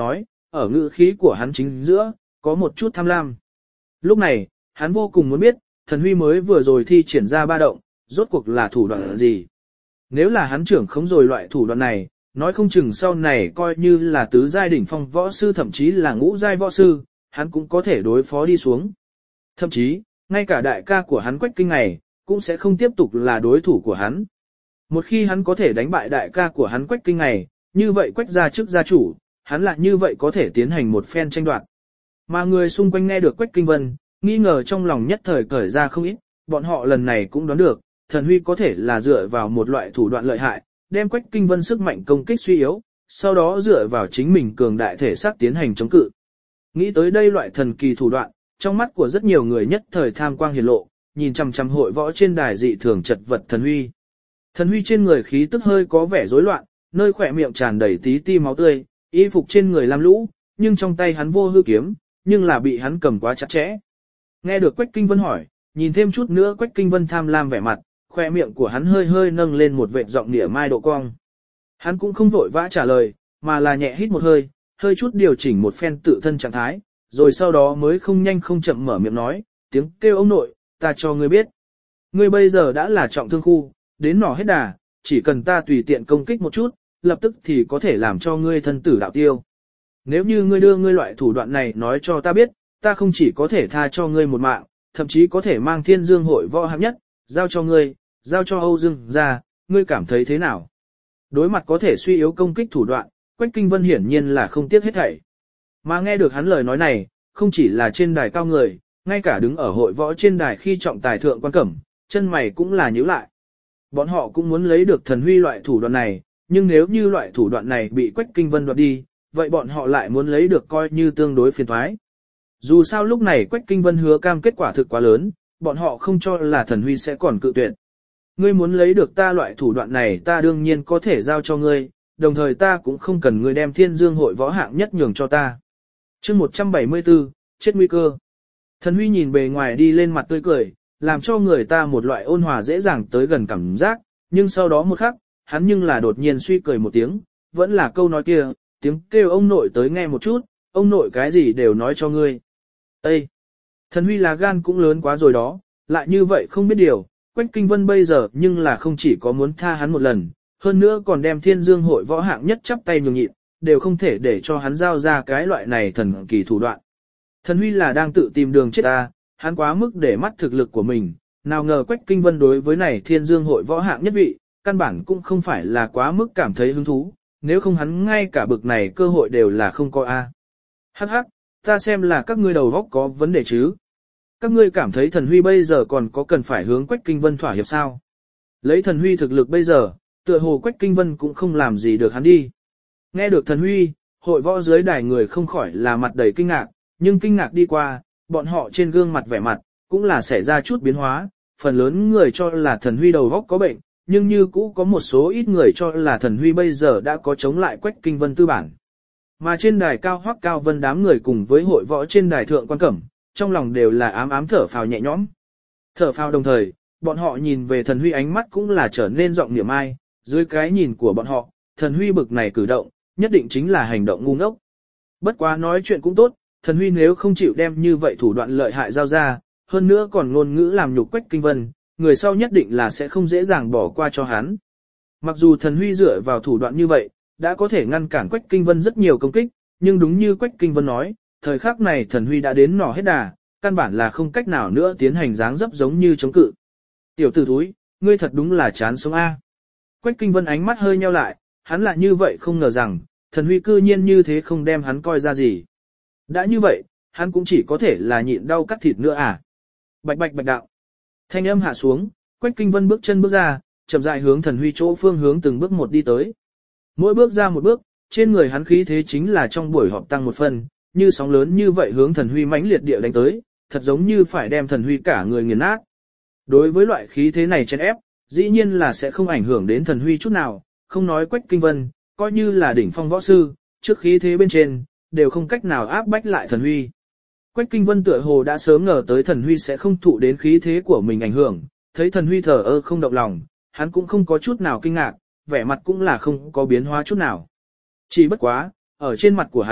ở ngữ khí của hắn chính giữa, có một chút tham lam. Lúc này, hắn vô cùng muốn biết, thần huy mới vừa rồi thi triển ra ba động, rốt cuộc là thủ đoạn gì. Nếu là hắn trưởng không rồi loại thủ đoạn này, nói không chừng sau này coi như là tứ giai đỉnh phong võ sư thậm chí là ngũ giai võ sư, hắn cũng có thể đối phó đi xuống. Thậm chí, ngay cả đại ca của hắn Quách Kinh này, cũng sẽ không tiếp tục là đối thủ của hắn. Một khi hắn có thể đánh bại đại ca của hắn Quách Kinh này, như vậy Quách gia trước gia chủ, hắn lại như vậy có thể tiến hành một phen tranh đoạt. Mà người xung quanh nghe được Quách Kinh Vân, nghi ngờ trong lòng nhất thời cởi ra không ít, bọn họ lần này cũng đoán được, thần huy có thể là dựa vào một loại thủ đoạn lợi hại, đem Quách Kinh Vân sức mạnh công kích suy yếu, sau đó dựa vào chính mình cường đại thể xác tiến hành chống cự. Nghĩ tới đây loại thần kỳ thủ đoạn, trong mắt của rất nhiều người nhất thời tham quang hiển lộ, nhìn chằm chằm hội võ trên đài dị thường chật vật thần huy. Thần huy trên người khí tức hơi có vẻ rối loạn, nơi khỏe miệng tràn đầy tí ti máu tươi, y phục trên người lam lũ, nhưng trong tay hắn vô hư kiếm, nhưng là bị hắn cầm quá chặt chẽ. Nghe được Quách Kinh Vân hỏi, nhìn thêm chút nữa Quách Kinh Vân tham lam vẻ mặt, khỏe miệng của hắn hơi hơi nâng lên một vệt giọng nịa mai độ cong. Hắn cũng không vội vã trả lời, mà là nhẹ hít một hơi, hơi chút điều chỉnh một phen tự thân trạng thái, rồi sau đó mới không nhanh không chậm mở miệng nói, tiếng kêu ông nội, ta cho ngươi biết. Ngươi bây giờ đã là trọng thương khu, đến nỏ hết đà, chỉ cần ta tùy tiện công kích một chút, lập tức thì có thể làm cho ngươi thân tử đạo tiêu. Nếu như ngươi đưa ngươi loại thủ đoạn này nói cho ta biết, ta không chỉ có thể tha cho ngươi một mạng, thậm chí có thể mang Thiên Dương hội võ hạng nhất, giao cho ngươi, giao cho Âu Dương ra, ngươi cảm thấy thế nào? Đối mặt có thể suy yếu công kích thủ đoạn, Quách Kinh Vân hiển nhiên là không tiếc hết thảy. Mà nghe được hắn lời nói này, không chỉ là trên đài cao người, ngay cả đứng ở hội võ trên đài khi trọng tài thượng quan cẩm, chân mày cũng là nhíu lại. Bọn họ cũng muốn lấy được thần huy loại thủ đoạn này, nhưng nếu như loại thủ đoạn này bị Quách Kinh Vân đoạt đi, vậy bọn họ lại muốn lấy được coi như tương đối phiền toái. Dù sao lúc này Quách Kinh Vân hứa cam kết quả thực quá lớn, bọn họ không cho là thần huy sẽ còn cự tuyệt. Ngươi muốn lấy được ta loại thủ đoạn này ta đương nhiên có thể giao cho ngươi, đồng thời ta cũng không cần ngươi đem Thiên Dương hội võ hạng nhất nhường cho ta. Chương 174, chết nguy cơ. Thần huy nhìn bề ngoài đi lên mặt tươi cười, làm cho người ta một loại ôn hòa dễ dàng tới gần cảm giác, nhưng sau đó một khắc, hắn nhưng là đột nhiên suy cười một tiếng, vẫn là câu nói kia, tiếng kêu ông nội tới nghe một chút, ông nội cái gì đều nói cho ngươi. Ê! Thần huy là gan cũng lớn quá rồi đó, lại như vậy không biết điều, Quách Kinh Vân bây giờ nhưng là không chỉ có muốn tha hắn một lần, hơn nữa còn đem Thiên Dương hội võ hạng nhất chắp tay nhường nhịn, đều không thể để cho hắn giao ra cái loại này thần kỳ thủ đoạn. Thần huy là đang tự tìm đường chết ta, hắn quá mức để mắt thực lực của mình, nào ngờ Quách Kinh Vân đối với này Thiên Dương hội võ hạng nhất vị, căn bản cũng không phải là quá mức cảm thấy hứng thú, nếu không hắn ngay cả bực này cơ hội đều là không có a. Hắc hắc, ta xem là các ngươi đầu óc có vấn đề chứ. Các ngươi cảm thấy thần huy bây giờ còn có cần phải hướng Quách Kinh Vân thỏa hiệp sao? Lấy thần huy thực lực bây giờ, tựa hồ Quách Kinh Vân cũng không làm gì được hắn đi. Nghe được thần huy, hội võ dưới đài người không khỏi là mặt đầy kinh ngạc, nhưng kinh ngạc đi qua, bọn họ trên gương mặt vẻ mặt, cũng là xảy ra chút biến hóa, phần lớn người cho là thần huy đầu óc có bệnh, nhưng như cũ có một số ít người cho là thần huy bây giờ đã có chống lại Quách Kinh Vân tư bản. Mà trên đài cao Hoắc Cao Vân đám người cùng với hội võ trên đài thượng quan cẩm, trong lòng đều là ám ám thở phào nhẹ nhõm. Thở phào đồng thời, bọn họ nhìn về thần huy ánh mắt cũng là trở nên giọng niệm ai, dưới cái nhìn của bọn họ, thần huy bực này cử động, nhất định chính là hành động ngu ngốc. Bất quá nói chuyện cũng tốt, thần huy nếu không chịu đem như vậy thủ đoạn lợi hại giao ra, hơn nữa còn ngôn ngữ làm nhục Quách Kinh Vân, người sau nhất định là sẽ không dễ dàng bỏ qua cho hắn. Mặc dù thần huy dựa vào thủ đoạn như vậy, đã có thể ngăn cản Quách Kinh Vân rất nhiều công kích, nhưng đúng như Quách Kinh Vân nói, thời khắc này thần huy đã đến nỏ hết đà, căn bản là không cách nào nữa tiến hành dáng dấp giống như chống cự. Tiểu tử thúi, ngươi thật đúng là chán sống a. Quách Kinh Vân ánh mắt hơi nheo lại, hắn lại như vậy không ngờ rằng, thần huy cư nhiên như thế không đem hắn coi ra gì. Đã như vậy, hắn cũng chỉ có thể là nhịn đau cắt thịt nữa à. Bạch bạch bạch đạo. Thanh âm hạ xuống, Quách Kinh Vân bước chân bước ra, chậm rãi hướng thần huy chỗ phương hướng từng bước một đi tới. Mỗi bước ra một bước, trên người hắn khí thế chính là trong buổi họp tăng một phần, như sóng lớn như vậy hướng thần huy mãnh liệt địa đánh tới, thật giống như phải đem thần huy cả người nghiền nát. Đối với loại khí thế này chèn ép, dĩ nhiên là sẽ không ảnh hưởng đến thần huy chút nào, không nói Quách Kinh Vân, coi như là đỉnh phong võ sư, trước khí thế bên trên, đều không cách nào áp bách lại thần huy. Quách Kinh Vân tựa hồ đã sớm ngờ tới thần huy sẽ không thụ đến khí thế của mình ảnh hưởng, thấy thần huy thờ ơ không động lòng, hắn cũng không có chút nào kinh ngạc, vẻ mặt cũng là không có biến hóa chút nào. Chỉ bất quá, ở trên mặt của hắn,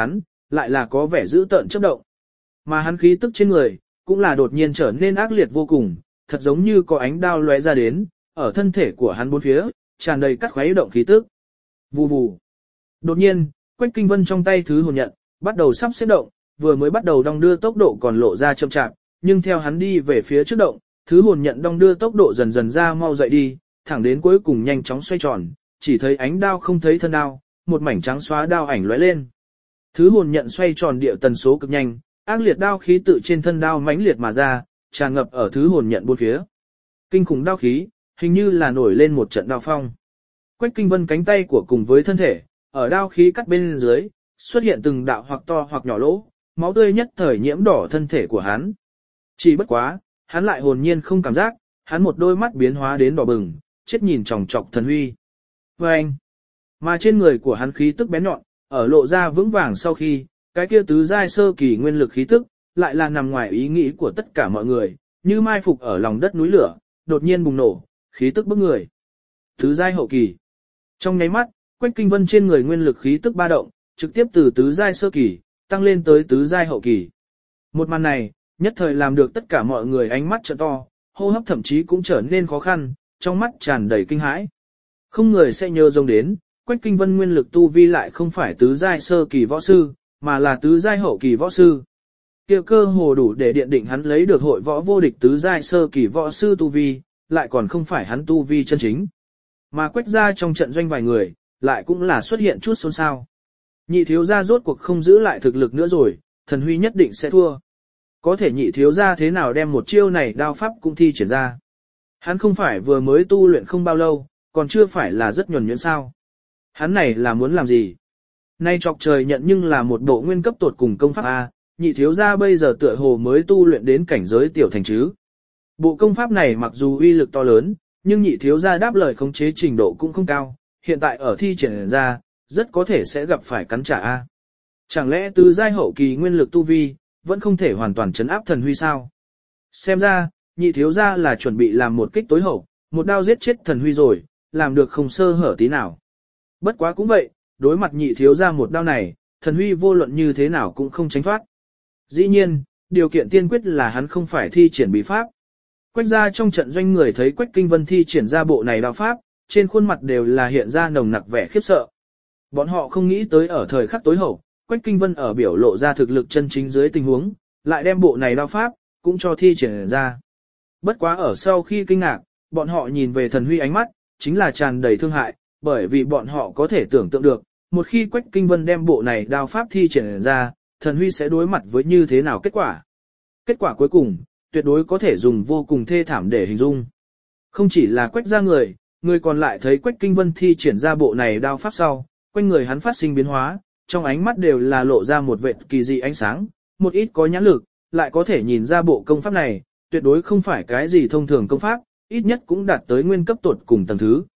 lại là có vẻ dữ tợn chớp động. Mà hắn khí tức trên người, cũng là đột nhiên trở nên ác liệt vô cùng, thật giống như có ánh đao lóe ra đến, ở thân thể của hắn bốn phía, tràn đầy cắt khuấy động khí tức. Vù vù. Đột nhiên, Quách Kinh Vân trong tay thứ hồn nhận, bắt đầu sắp xếp động, vừa mới bắt đầu đong đưa tốc độ còn lộ ra chậm chạp, nhưng theo hắn đi về phía trước động, thứ hồn nhận đong đưa tốc độ dần dần ra mau dậy đi, thẳng đến cuối cùng nhanh chóng xoay tròn, chỉ thấy ánh đao không thấy thân đao, một mảnh trắng xóa đao ảnh lóe lên. Thứ hồn nhận xoay tròn điệu tần số cực nhanh, ác liệt đao khí tự trên thân đao mãnh liệt mà ra, tràn ngập ở thứ hồn nhận bốn phía. Kinh khủng đao khí, hình như là nổi lên một trận đao phong. Quách Kinh Vân cánh tay của cùng với thân thể, ở đao khí cắt bên dưới, xuất hiện từng đạo hoặc to hoặc nhỏ lỗ, máu tươi nhất thời nhiễm đỏ thân thể của hắn. Chỉ bất quá, hắn lại hồn nhiên không cảm giác, hắn một đôi mắt biến hóa đến đỏ bừng, chết nhìn chòng chọc thần huy. Và anh, mà trên người của hắn khí tức bén nhọn, ở lộ ra vững vàng sau khi, cái kia tứ giai sơ kỳ nguyên lực khí tức, lại là nằm ngoài ý nghĩ của tất cả mọi người, như mai phục ở lòng đất núi lửa, đột nhiên bùng nổ, khí tức bức người. Tứ giai hậu kỳ. Trong nháy mắt, Quách Kinh Vân trên người nguyên lực khí tức ba động, trực tiếp từ tứ giai sơ kỳ, tăng lên tới tứ giai hậu kỳ. Một màn này, nhất thời làm được tất cả mọi người ánh mắt trợn to, hô hấp thậm chí cũng trở nên khó khăn, trong mắt tràn đầy kinh hãi. Không người sẽ nhớ rông đến, Quách Kinh Vân nguyên lực tu vi lại không phải tứ giai sơ kỳ võ sư, mà là tứ giai hậu kỳ võ sư. Kia cơ hồ đủ để điện định hắn lấy được hội võ vô địch tứ giai sơ kỳ võ sư tu vi, lại còn không phải hắn tu vi chân chính. Mà Quách gia trong trận doanh vài người, lại cũng là xuất hiện chút xôn xao. Nhị thiếu gia rốt cuộc không giữ lại thực lực nữa rồi, thần huy nhất định sẽ thua. Có thể nhị thiếu gia thế nào đem một chiêu này đao pháp cũng thi triển ra. Hắn không phải vừa mới tu luyện không bao lâu, còn chưa phải là rất nhuần nhuyễn sao. Hắn này là muốn làm gì? Nay chọc trời nhận nhưng là một bộ nguyên cấp tột cùng công pháp A, nhị thiếu gia bây giờ tựa hồ mới tu luyện đến cảnh giới tiểu thành chứ. Bộ công pháp này mặc dù uy lực to lớn, nhưng nhị thiếu gia đáp lời khống chế trình độ cũng không cao, hiện tại ở thi triển ra, rất có thể sẽ gặp phải cắn trả A. Chẳng lẽ từ giai hậu kỳ nguyên lực tu vi, vẫn không thể hoàn toàn chấn áp thần huy sao? Xem ra, nhị thiếu gia là chuẩn bị làm một kích tối hậu, một đao giết chết thần huy rồi, làm được không sơ hở tí nào. Bất quá cũng vậy, đối mặt nhị thiếu gia một đao này, thần huy vô luận như thế nào cũng không tránh thoát. Dĩ nhiên, điều kiện tiên quyết là hắn không phải thi triển bí pháp. Quách gia trong trận doanh người thấy Quách Kinh Vân thi triển ra bộ này đao pháp, trên khuôn mặt đều là hiện ra nồng nặc vẻ khiếp sợ. Bọn họ không nghĩ tới ở thời khắc tối hậu, Quách Kinh Vân ở biểu lộ ra thực lực chân chính dưới tình huống, lại đem bộ này đao pháp, cũng cho thi triển ra. Bất quá ở sau khi kinh ngạc, bọn họ nhìn về thần huy ánh mắt, chính là tràn đầy thương hại, bởi vì bọn họ có thể tưởng tượng được, một khi Quách Kinh Vân đem bộ này đao pháp thi triển ra, thần huy sẽ đối mặt với như thế nào kết quả. Kết quả cuối cùng, tuyệt đối có thể dùng vô cùng thê thảm để hình dung. Không chỉ là Quách gia người còn lại thấy Quách Kinh Vân thi triển ra bộ này đao pháp sau, quanh người hắn phát sinh biến hóa, trong ánh mắt đều là lộ ra một vệt kỳ dị ánh sáng, một ít có nhãn lực, lại có thể nhìn ra bộ công pháp này, tuyệt đối không phải cái gì thông thường công pháp, ít nhất cũng đạt tới nguyên cấp tột cùng tầng thứ.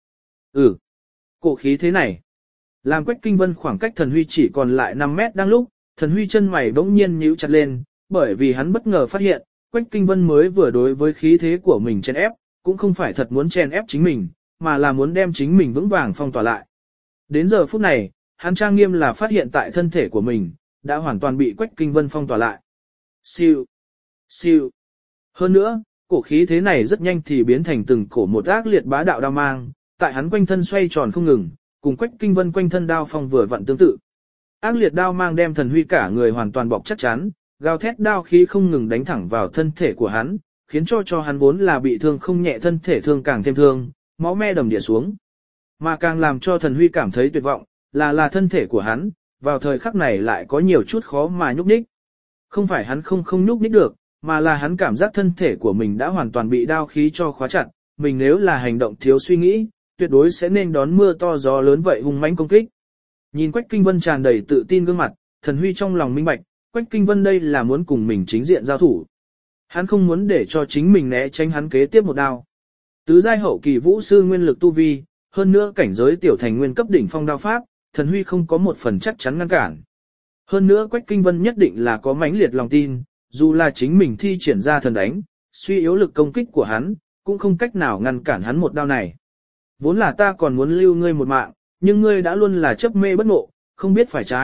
Cổ khí thế này, làm Quách Kinh Vân khoảng cách thần huy chỉ còn lại 5 mét đang lúc, thần huy chân mày bỗng nhiên nhíu chặt lên, bởi vì hắn bất ngờ phát hiện, Quách Kinh Vân mới vừa đối với khí thế của mình chèn ép, cũng không phải thật muốn chèn ép chính mình, mà là muốn đem chính mình vững vàng phong tỏa lại. Đến giờ phút này, hắn trang nghiêm là phát hiện tại thân thể của mình, đã hoàn toàn bị Quách Kinh Vân phong tỏa lại. Siêu, siêu. Hơn nữa, cổ khí thế này rất nhanh thì biến thành từng cổ một ác liệt bá đạo đao mang, tại hắn quanh thân xoay tròn không ngừng, cùng Quách Kinh Vân quanh thân đao phong vừa vặn tương tự. Ác liệt đao mang đem thần huy cả người hoàn toàn bọc chắc chắn, gào thét đao khí không ngừng đánh thẳng vào thân thể của hắn, khiến cho hắn vốn là bị thương không nhẹ thân thể thương càng thêm thương, máu me đầm đìa xuống. Mà càng làm cho thần huy cảm thấy tuyệt vọng, là thân thể của hắn, vào thời khắc này lại có nhiều chút khó mà nhúc nhích. Không phải hắn không nhúc nhích được, mà là hắn cảm giác thân thể của mình đã hoàn toàn bị đao khí cho khóa chặt, mình nếu là hành động thiếu suy nghĩ, tuyệt đối sẽ nên đón mưa to gió lớn vậy hung mãnh công kích. Nhìn Quách Kinh Vân tràn đầy tự tin gương mặt, thần huy trong lòng minh bạch, Quách Kinh Vân đây là muốn cùng mình chính diện giao thủ. Hắn không muốn để cho chính mình né tránh hắn kế tiếp một đao. Tứ giai hậu kỳ vũ sư nguyên lực tu vi, hơn nữa cảnh giới tiểu thành nguyên cấp đỉnh phong đao pháp, thần huy không có một phần chắc chắn ngăn cản. Hơn nữa Quách Kinh Vân nhất định là có mãnh liệt lòng tin, dù là chính mình thi triển ra thần đánh, suy yếu lực công kích của hắn, cũng không cách nào ngăn cản hắn một đao này. Vốn là ta còn muốn lưu ngươi một mạng, nhưng ngươi đã luôn là chấp mê bất ngộ, không biết phải trái,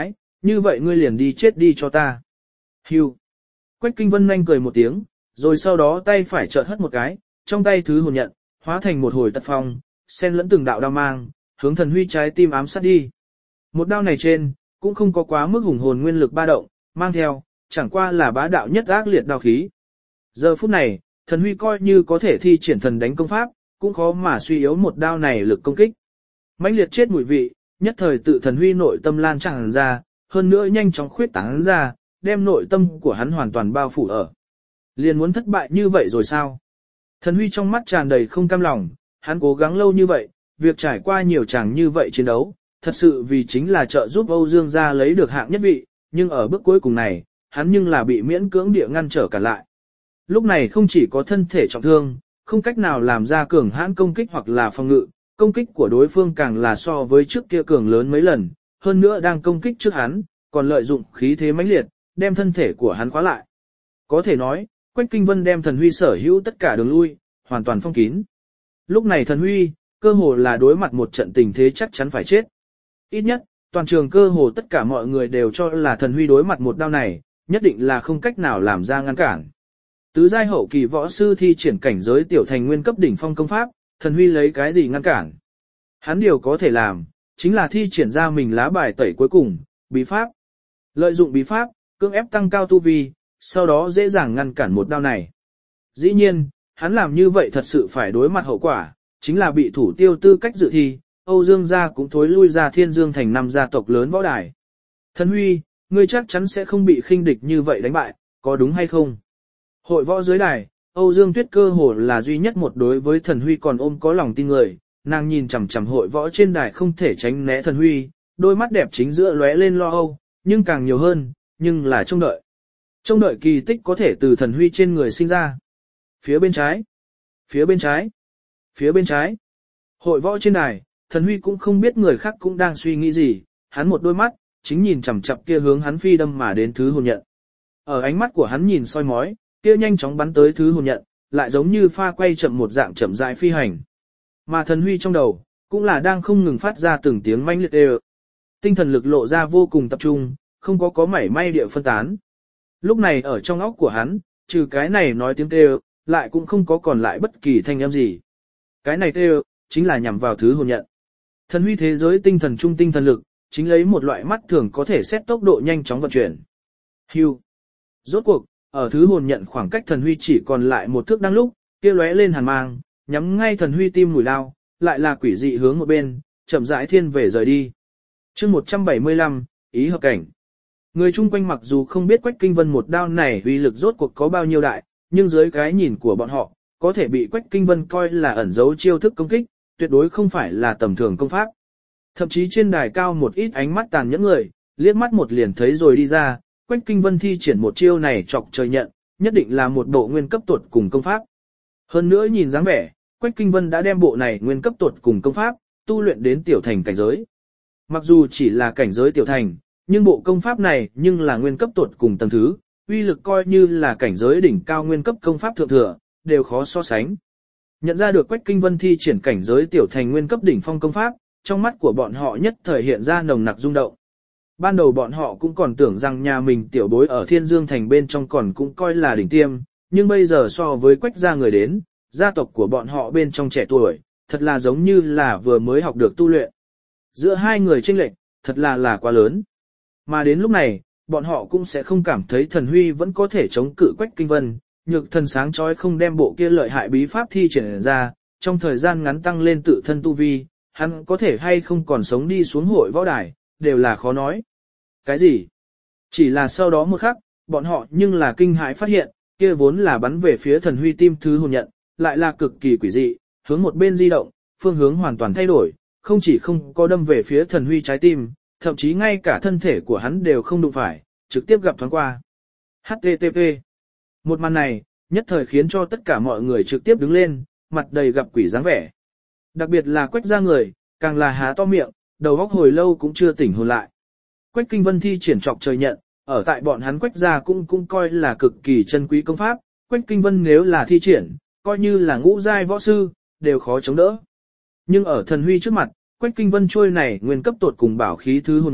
như vậy ngươi liền đi chết đi cho ta. Hưu. Quách Kinh Vân nhanh cười một tiếng, rồi sau đó tay phải chợt hất một cái, trong tay thứ hồn nhận, hóa thành một hồi tật phong, xen lẫn từng đạo đao mang, hướng Thần Huy trái tim ám sát đi. Một đao này trên, cũng không có quá mức hùng hồn nguyên lực ba động, mang theo, chẳng qua là bá đạo nhất ác liệt đao khí. Giờ phút này, Thần Huy coi như có thể thi triển thần đánh công pháp, cũng khó mà suy yếu một đao này lực công kích. Mãnh liệt chết mùi vị, nhất thời tự Thần Huy nội tâm lan tràn ra, hơn nữa nhanh chóng khuyết tán ra, đem nội tâm của hắn hoàn toàn bao phủ ở. Liền muốn thất bại như vậy rồi sao? Thần Huy trong mắt tràn đầy không cam lòng, hắn cố gắng lâu như vậy, việc trải qua nhiều chàng như vậy chiến đấu, thật sự vì chính là trợ giúp Âu Dương gia lấy được hạng nhất vị, nhưng ở bước cuối cùng này, hắn nhưng là bị miễn cưỡng địa ngăn trở cả lại. Lúc này không chỉ có thân thể trọng thương, không cách nào làm ra cường hãn công kích hoặc là phòng ngự, công kích của đối phương càng là so với trước kia cường lớn mấy lần, hơn nữa đang công kích trước hắn, còn lợi dụng khí thế mãnh liệt, đem thân thể của hắn khóa lại. Có thể nói, Quách Kinh Vân đem Thần Huy sở hữu tất cả đường lui, hoàn toàn phong kín. Lúc này Thần Huy, cơ hồ là đối mặt một trận tình thế chắc chắn phải chết. Ít nhất, toàn trường cơ hồ tất cả mọi người đều cho là Thần Huy đối mặt một đao này, nhất định là không cách nào làm ra ngăn cản. Tứ giai hậu kỳ võ sư thi triển cảnh giới tiểu thành nguyên cấp đỉnh phong công pháp, Thần Huy lấy cái gì ngăn cản? Hắn điều có thể làm, chính là thi triển ra mình lá bài tẩy cuối cùng, bí pháp. Lợi dụng bí pháp, cưỡng ép tăng cao tu vi, sau đó dễ dàng ngăn cản một đao này. Dĩ nhiên, hắn làm như vậy thật sự phải đối mặt hậu quả, chính là bị thủ tiêu tư cách dự thi, Âu Dương gia cũng thối lui ra Thiên Dương thành 5 gia tộc lớn võ đài. Thần Huy, ngươi chắc chắn sẽ không bị khinh địch như vậy đánh bại, có đúng hay không? Hội võ dưới đài, Âu Dương Tuyết cơ hồ là duy nhất một đối với Thần Huy còn ôm có lòng tin người, nàng nhìn chằm chằm hội võ trên đài không thể tránh né Thần Huy, đôi mắt đẹp chính giữa lóe lên lo âu, nhưng càng nhiều hơn, nhưng là trông đợi. Trông đợi kỳ tích có thể từ Thần Huy trên người sinh ra. Phía bên trái, phía bên trái, phía bên trái. Hội võ trên đài, Thần Huy cũng không biết người khác cũng đang suy nghĩ gì, hắn một đôi mắt, chính nhìn chằm chằm kia hướng hắn phi đâm mà đến thứ hồn nhận. Ở ánh mắt của hắn nhìn soi mói, kia nhanh chóng bắn tới thứ hồn nhận, lại giống như pha quay chậm một dạng chậm rãi phi hành. Mà Thần Huy trong đầu, cũng là đang không ngừng phát ra từng tiếng manh liệt đều. Tinh thần lực lộ ra vô cùng tập trung, không có mảy may địa phân tán. Lúc này ở trong óc của hắn, trừ cái này nói tiếng kêu, lại cũng không có còn lại bất kỳ thanh âm gì. Cái này kêu, chính là nhằm vào thứ hồn nhận. Thần Huy thế giới tinh thần trung tinh thần lực, chính lấy một loại mắt thường có thể xét tốc độ nhanh chóng vận chuyển. Hưu. Rốt cuộc, ở thứ hồn nhận khoảng cách Thần Huy chỉ còn lại một thước đang lúc, kia lóe lên hàn mang, nhắm ngay Thần Huy tim mũi lao, lại là quỷ dị hướng một bên, chậm rãi thiên về rời đi. Chương 175, ý hợp cảnh. Người chung quanh mặc dù không biết Quách Kinh Vân một đao này uy lực rốt cuộc có bao nhiêu đại, nhưng dưới cái nhìn của bọn họ, có thể bị Quách Kinh Vân coi là ẩn giấu chiêu thức công kích, tuyệt đối không phải là tầm thường công pháp. Thậm chí trên đài cao một ít ánh mắt tàn nhẫn người, liếc mắt một liền thấy rồi đi ra, Quách Kinh Vân thi triển một chiêu này chọc trời nhận, nhất định là một bộ nguyên cấp tuột cùng công pháp. Hơn nữa nhìn dáng vẻ, Quách Kinh Vân đã đem bộ này nguyên cấp tuột cùng công pháp, tu luyện đến tiểu thành cảnh giới. Mặc dù chỉ là cảnh giới tiểu thành, nhưng bộ công pháp này nhưng là nguyên cấp tuột cùng tầng thứ, uy lực coi như là cảnh giới đỉnh cao nguyên cấp công pháp thượng thừa, đều khó so sánh. Nhận ra được Quách Kinh Vân thi triển cảnh giới tiểu thành nguyên cấp đỉnh phong công pháp, trong mắt của bọn họ nhất thời hiện ra nồng nặc rung động. Ban đầu bọn họ cũng còn tưởng rằng nhà mình tiểu bối ở Thiên Dương thành bên trong còn cũng coi là đỉnh tiêm, nhưng bây giờ so với Quách gia người đến, gia tộc của bọn họ bên trong trẻ tuổi, thật là giống như là vừa mới học được tu luyện. Giữa hai người chênh lệch, thật là quá lớn. Mà đến lúc này, bọn họ cũng sẽ không cảm thấy Thần Huy vẫn có thể chống cự Quách Kinh Vân, nhược thần sáng chói không đem bộ kia lợi hại bí pháp thi triển ra, trong thời gian ngắn tăng lên tự thân tu vi, hắn có thể hay không còn sống đi xuống hội võ đài, đều là khó nói. Cái gì? Chỉ là sau đó một khắc, bọn họ nhưng là kinh hãi phát hiện, kia vốn là bắn về phía Thần Huy tim thứ hồn nhận, lại là cực kỳ quỷ dị, hướng một bên di động, phương hướng hoàn toàn thay đổi, không chỉ không có đâm về phía Thần Huy trái tim, thậm chí ngay cả thân thể của hắn đều không đụng phải, trực tiếp gặp thoáng qua. HTTP. Một màn này, nhất thời khiến cho tất cả mọi người trực tiếp đứng lên, mặt đầy gặp quỷ dáng vẻ. Đặc biệt là Quách gia người, càng là há to miệng, đầu óc hồi lâu cũng chưa tỉnh hồn lại. Quách Kinh Vân thi triển trọc trời nhận, ở tại bọn hắn Quách gia cũng coi là cực kỳ chân quý công pháp, Quách Kinh Vân nếu là thi triển, coi như là ngũ giai võ sư, đều khó chống đỡ. Nhưng ở Thần Huy trước mặt, Quách Kinh Vân trôi này nguyên cấp tột cùng bảo khí thứ hồn nhận,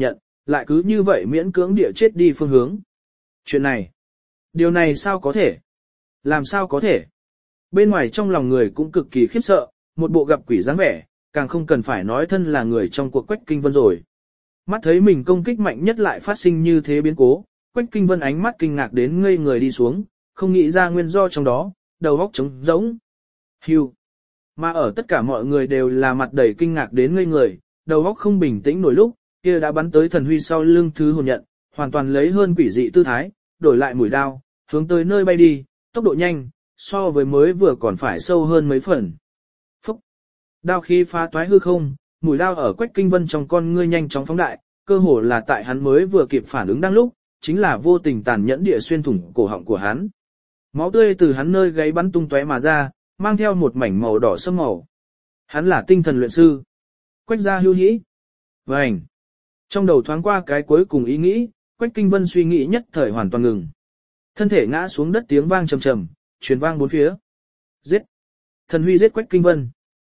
lại cứ như vậy miễn cưỡng địa chết đi phương hướng. Chuyện này, điều này sao có thể? Làm sao có thể? Bên ngoài trong lòng người cũng cực kỳ khiếp sợ, một bộ gặp quỷ dáng vẻ, càng không cần phải nói thân là người trong cuộc Quách Kinh Vân rồi. Mắt thấy mình công kích mạnh nhất lại phát sinh như thế biến cố, Quách Kinh Vân ánh mắt kinh ngạc đến ngây người đi xuống, không nghĩ ra nguyên do trong đó, đầu óc trống rỗng. Hưu. Mà ở tất cả mọi người đều là mặt đầy kinh ngạc đến ngây người, đầu óc không bình tĩnh nổi lúc, kia đã bắn tới Thần Huy sau lưng thứ hồn nhận, hoàn toàn lấy hơn quỷ dị tư thái, đổi lại mũi đao, hướng tới nơi bay đi, tốc độ nhanh, so với mới vừa còn phải sâu hơn mấy phần. Phúc! Đao khí phá toái hư không, mũi đao ở Quách Kinh Vân trong con ngươi nhanh chóng phóng đại, cơ hồ là tại hắn mới vừa kịp phản ứng đang lúc, chính là vô tình tàn nhẫn địa xuyên thủng cổ họng của hắn. Máu tươi từ hắn nơi gáy bắn tung tóe mà ra, mang theo một mảnh màu đỏ sẫm màu. Hắn là tinh thần luyện sư. Quách gia hưu hĩ. Vành. Trong đầu thoáng qua cái cuối cùng ý nghĩ, Quách Kinh Vân suy nghĩ nhất thời hoàn toàn ngừng. Thân thể ngã xuống đất tiếng vang trầm trầm, truyền vang bốn phía. Giết. Thần Huy giết Quách Kinh Vân.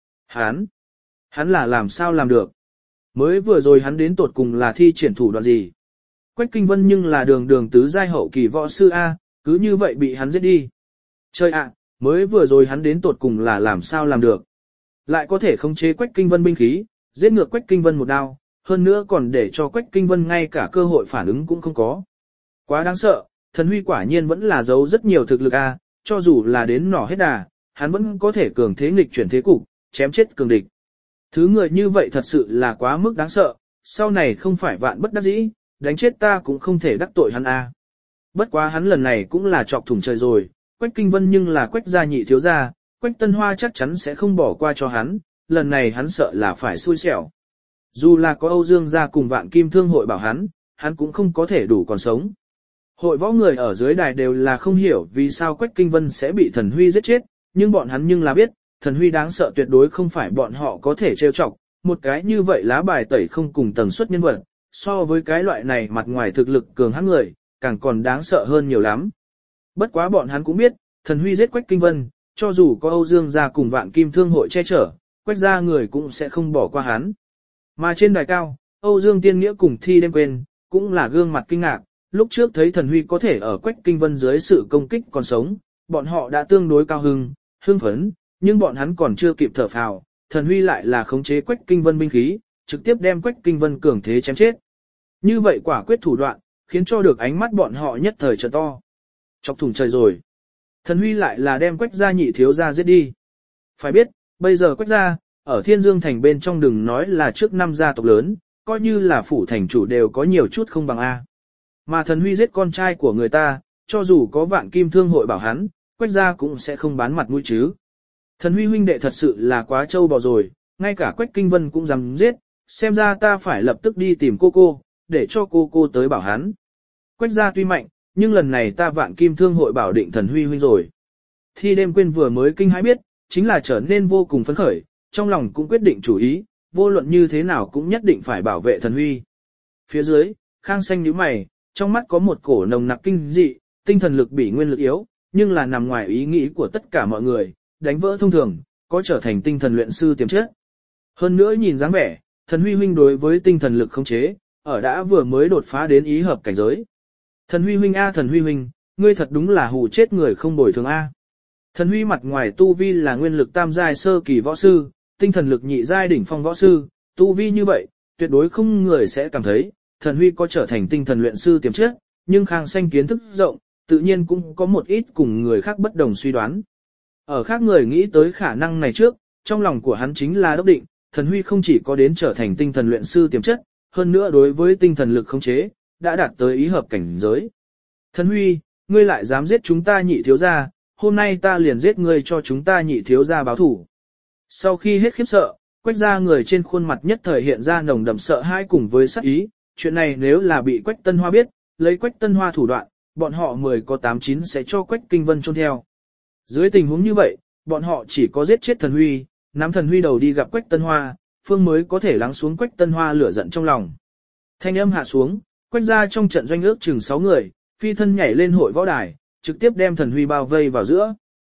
Hắn là làm sao làm được? Mới vừa rồi hắn đến tột cùng là thi triển thủ đoạn gì? Quách Kinh Vân nhưng là đường tứ giai hậu kỳ võ sư A, cứ như vậy bị hắn giết đi. Trời ạ, mới vừa rồi hắn đến tột cùng là làm sao làm được? Lại có thể khống chế Quách Kinh Vân binh khí, giết ngược Quách Kinh Vân một đao, hơn nữa còn để cho Quách Kinh Vân ngay cả cơ hội phản ứng cũng không có. Quá đáng sợ, Thần Huy quả nhiên vẫn là giấu rất nhiều thực lực A, cho dù là đến nỏ hết đà, hắn vẫn có thể cường thế nghịch chuyển thế cục, chém chết cường địch. Thứ người như vậy thật sự là quá mức đáng sợ, sau này không phải vạn bất đắc dĩ, đánh chết ta cũng không thể đắc tội hắn A. Bất quá hắn lần này cũng là chọc thủng trời rồi, Quách Kinh Vân nhưng là Quách gia nhị thiếu gia, Quách Tân Hoa chắc chắn sẽ không bỏ qua cho hắn, lần này hắn sợ là phải xui xẻo. Dù là có Âu Dương gia cùng Vạn Kim Thương hội bảo hắn cũng không có thể đủ còn sống. Hội võ người ở dưới đài đều là không hiểu vì sao Quách Kinh Vân sẽ bị Thần Huy giết chết, nhưng bọn hắn nhưng là biết, Thần Huy đáng sợ tuyệt đối không phải bọn họ có thể trêu chọc, một cái như vậy lá bài tẩy không cùng tầng suất nhân vật, so với cái loại này mặt ngoài thực lực cường hãn người, càng còn đáng sợ hơn nhiều lắm. Bất quá bọn hắn cũng biết, Thần Huy giết Quách Kinh Vân, cho dù có Âu Dương gia cùng Vạn Kim Thương hội che chở, Quách gia người cũng sẽ không bỏ qua hắn. Mà trên đài cao, Âu Dương Tiên Nghĩa cùng Thi Đêm Quên, cũng là gương mặt kinh ngạc, lúc trước thấy Thần Huy có thể ở Quách Kinh Vân dưới sự công kích còn sống, bọn họ đã tương đối cao hưng phấn, nhưng bọn hắn còn chưa kịp thở phào, Thần Huy lại là khống chế Quách Kinh Vân binh khí, trực tiếp đem Quách Kinh Vân cường thế chém chết. Như vậy quả quyết thủ đoạn, khiến cho được ánh mắt bọn họ nhất thời trợ to. Chọc thủng trời rồi. Thần Huy lại là đem Quách gia nhị thiếu gia giết đi. Phải biết, bây giờ Quách gia, ở Thiên Dương thành bên trong đừng nói là trước năm gia tộc lớn, coi như là phủ thành chủ đều có nhiều chút không bằng A. Mà Thần Huy giết con trai của người ta, cho dù có Vạn Kim Thương hội bảo hắn, Quách gia cũng sẽ không bán mặt mũi chứ. Thần Huy huynh đệ thật sự là quá trâu bò rồi, ngay cả Quách Kinh Vân cũng dám giết, xem ra ta phải lập tức đi tìm cô, để cho cô tới bảo hắn. Quách gia tuy mạnh, nhưng lần này ta Vạn Kim Thương hội bảo định Thần Huy huynh rồi. Thi Đêm Quên vừa mới kinh hãi biết, chính là trở nên vô cùng phấn khởi, trong lòng cũng quyết định chủ ý, vô luận như thế nào cũng nhất định phải bảo vệ Thần Huy. Phía dưới, Khang Xanh nhíu mày, trong mắt có một cổ nồng nặc kinh dị, tinh thần lực bị nguyên lực yếu, nhưng là nằm ngoài ý nghĩ của tất cả mọi người, đánh vỡ thông thường, có trở thành tinh thần luyện sư tiềm chất. Hơn nữa nhìn dáng vẻ, Thần Huy huynh đối với tinh thần lực khống chế, ở đã vừa mới đột phá đến ý hợp cảnh giới. Thần Huy huynh a, Thần Huy huynh, ngươi thật đúng là hù chết người không bồi thường a. Thần Huy mặt ngoài tu vi là nguyên lực tam giai sơ kỳ võ sư, tinh thần lực nhị giai đỉnh phong võ sư, tu vi như vậy, tuyệt đối không người sẽ cảm thấy Thần Huy có trở thành tinh thần luyện sư tiềm chất, nhưng Khang Xanh kiến thức rộng, tự nhiên cũng có một ít cùng người khác bất đồng suy đoán. Ở khác người nghĩ tới khả năng này trước, trong lòng của hắn chính là đốc định, Thần Huy không chỉ có đến trở thành tinh thần luyện sư tiềm chất, hơn nữa đối với tinh thần lực khống chế, đã đạt tới ý hợp cảnh giới. Thần Huy, ngươi lại dám giết chúng ta nhị thiếu gia, hôm nay ta liền giết ngươi cho chúng ta nhị thiếu gia báo thủ. Sau khi hết khiếp sợ, Quách gia người trên khuôn mặt nhất thời hiện ra nồng đậm sợ hãi cùng với sát ý, chuyện này nếu là bị Quách Tân Hoa biết, lấy Quách Tân Hoa thủ đoạn, bọn họ 10 có 8-9 sẽ cho Quách Kinh Vân chôn theo. Dưới tình huống như vậy, bọn họ chỉ có giết chết Thần Huy, nắm Thần Huy đầu đi gặp Quách Tân Hoa, phương mới có thể lắng xuống Quách Tân Hoa lửa giận trong lòng. Thanh âm hạ xuống, Quách gia trong trận doanh ước chừng 6 người, phi thân nhảy lên hội võ đài, trực tiếp đem Thần Huy bao vây vào giữa.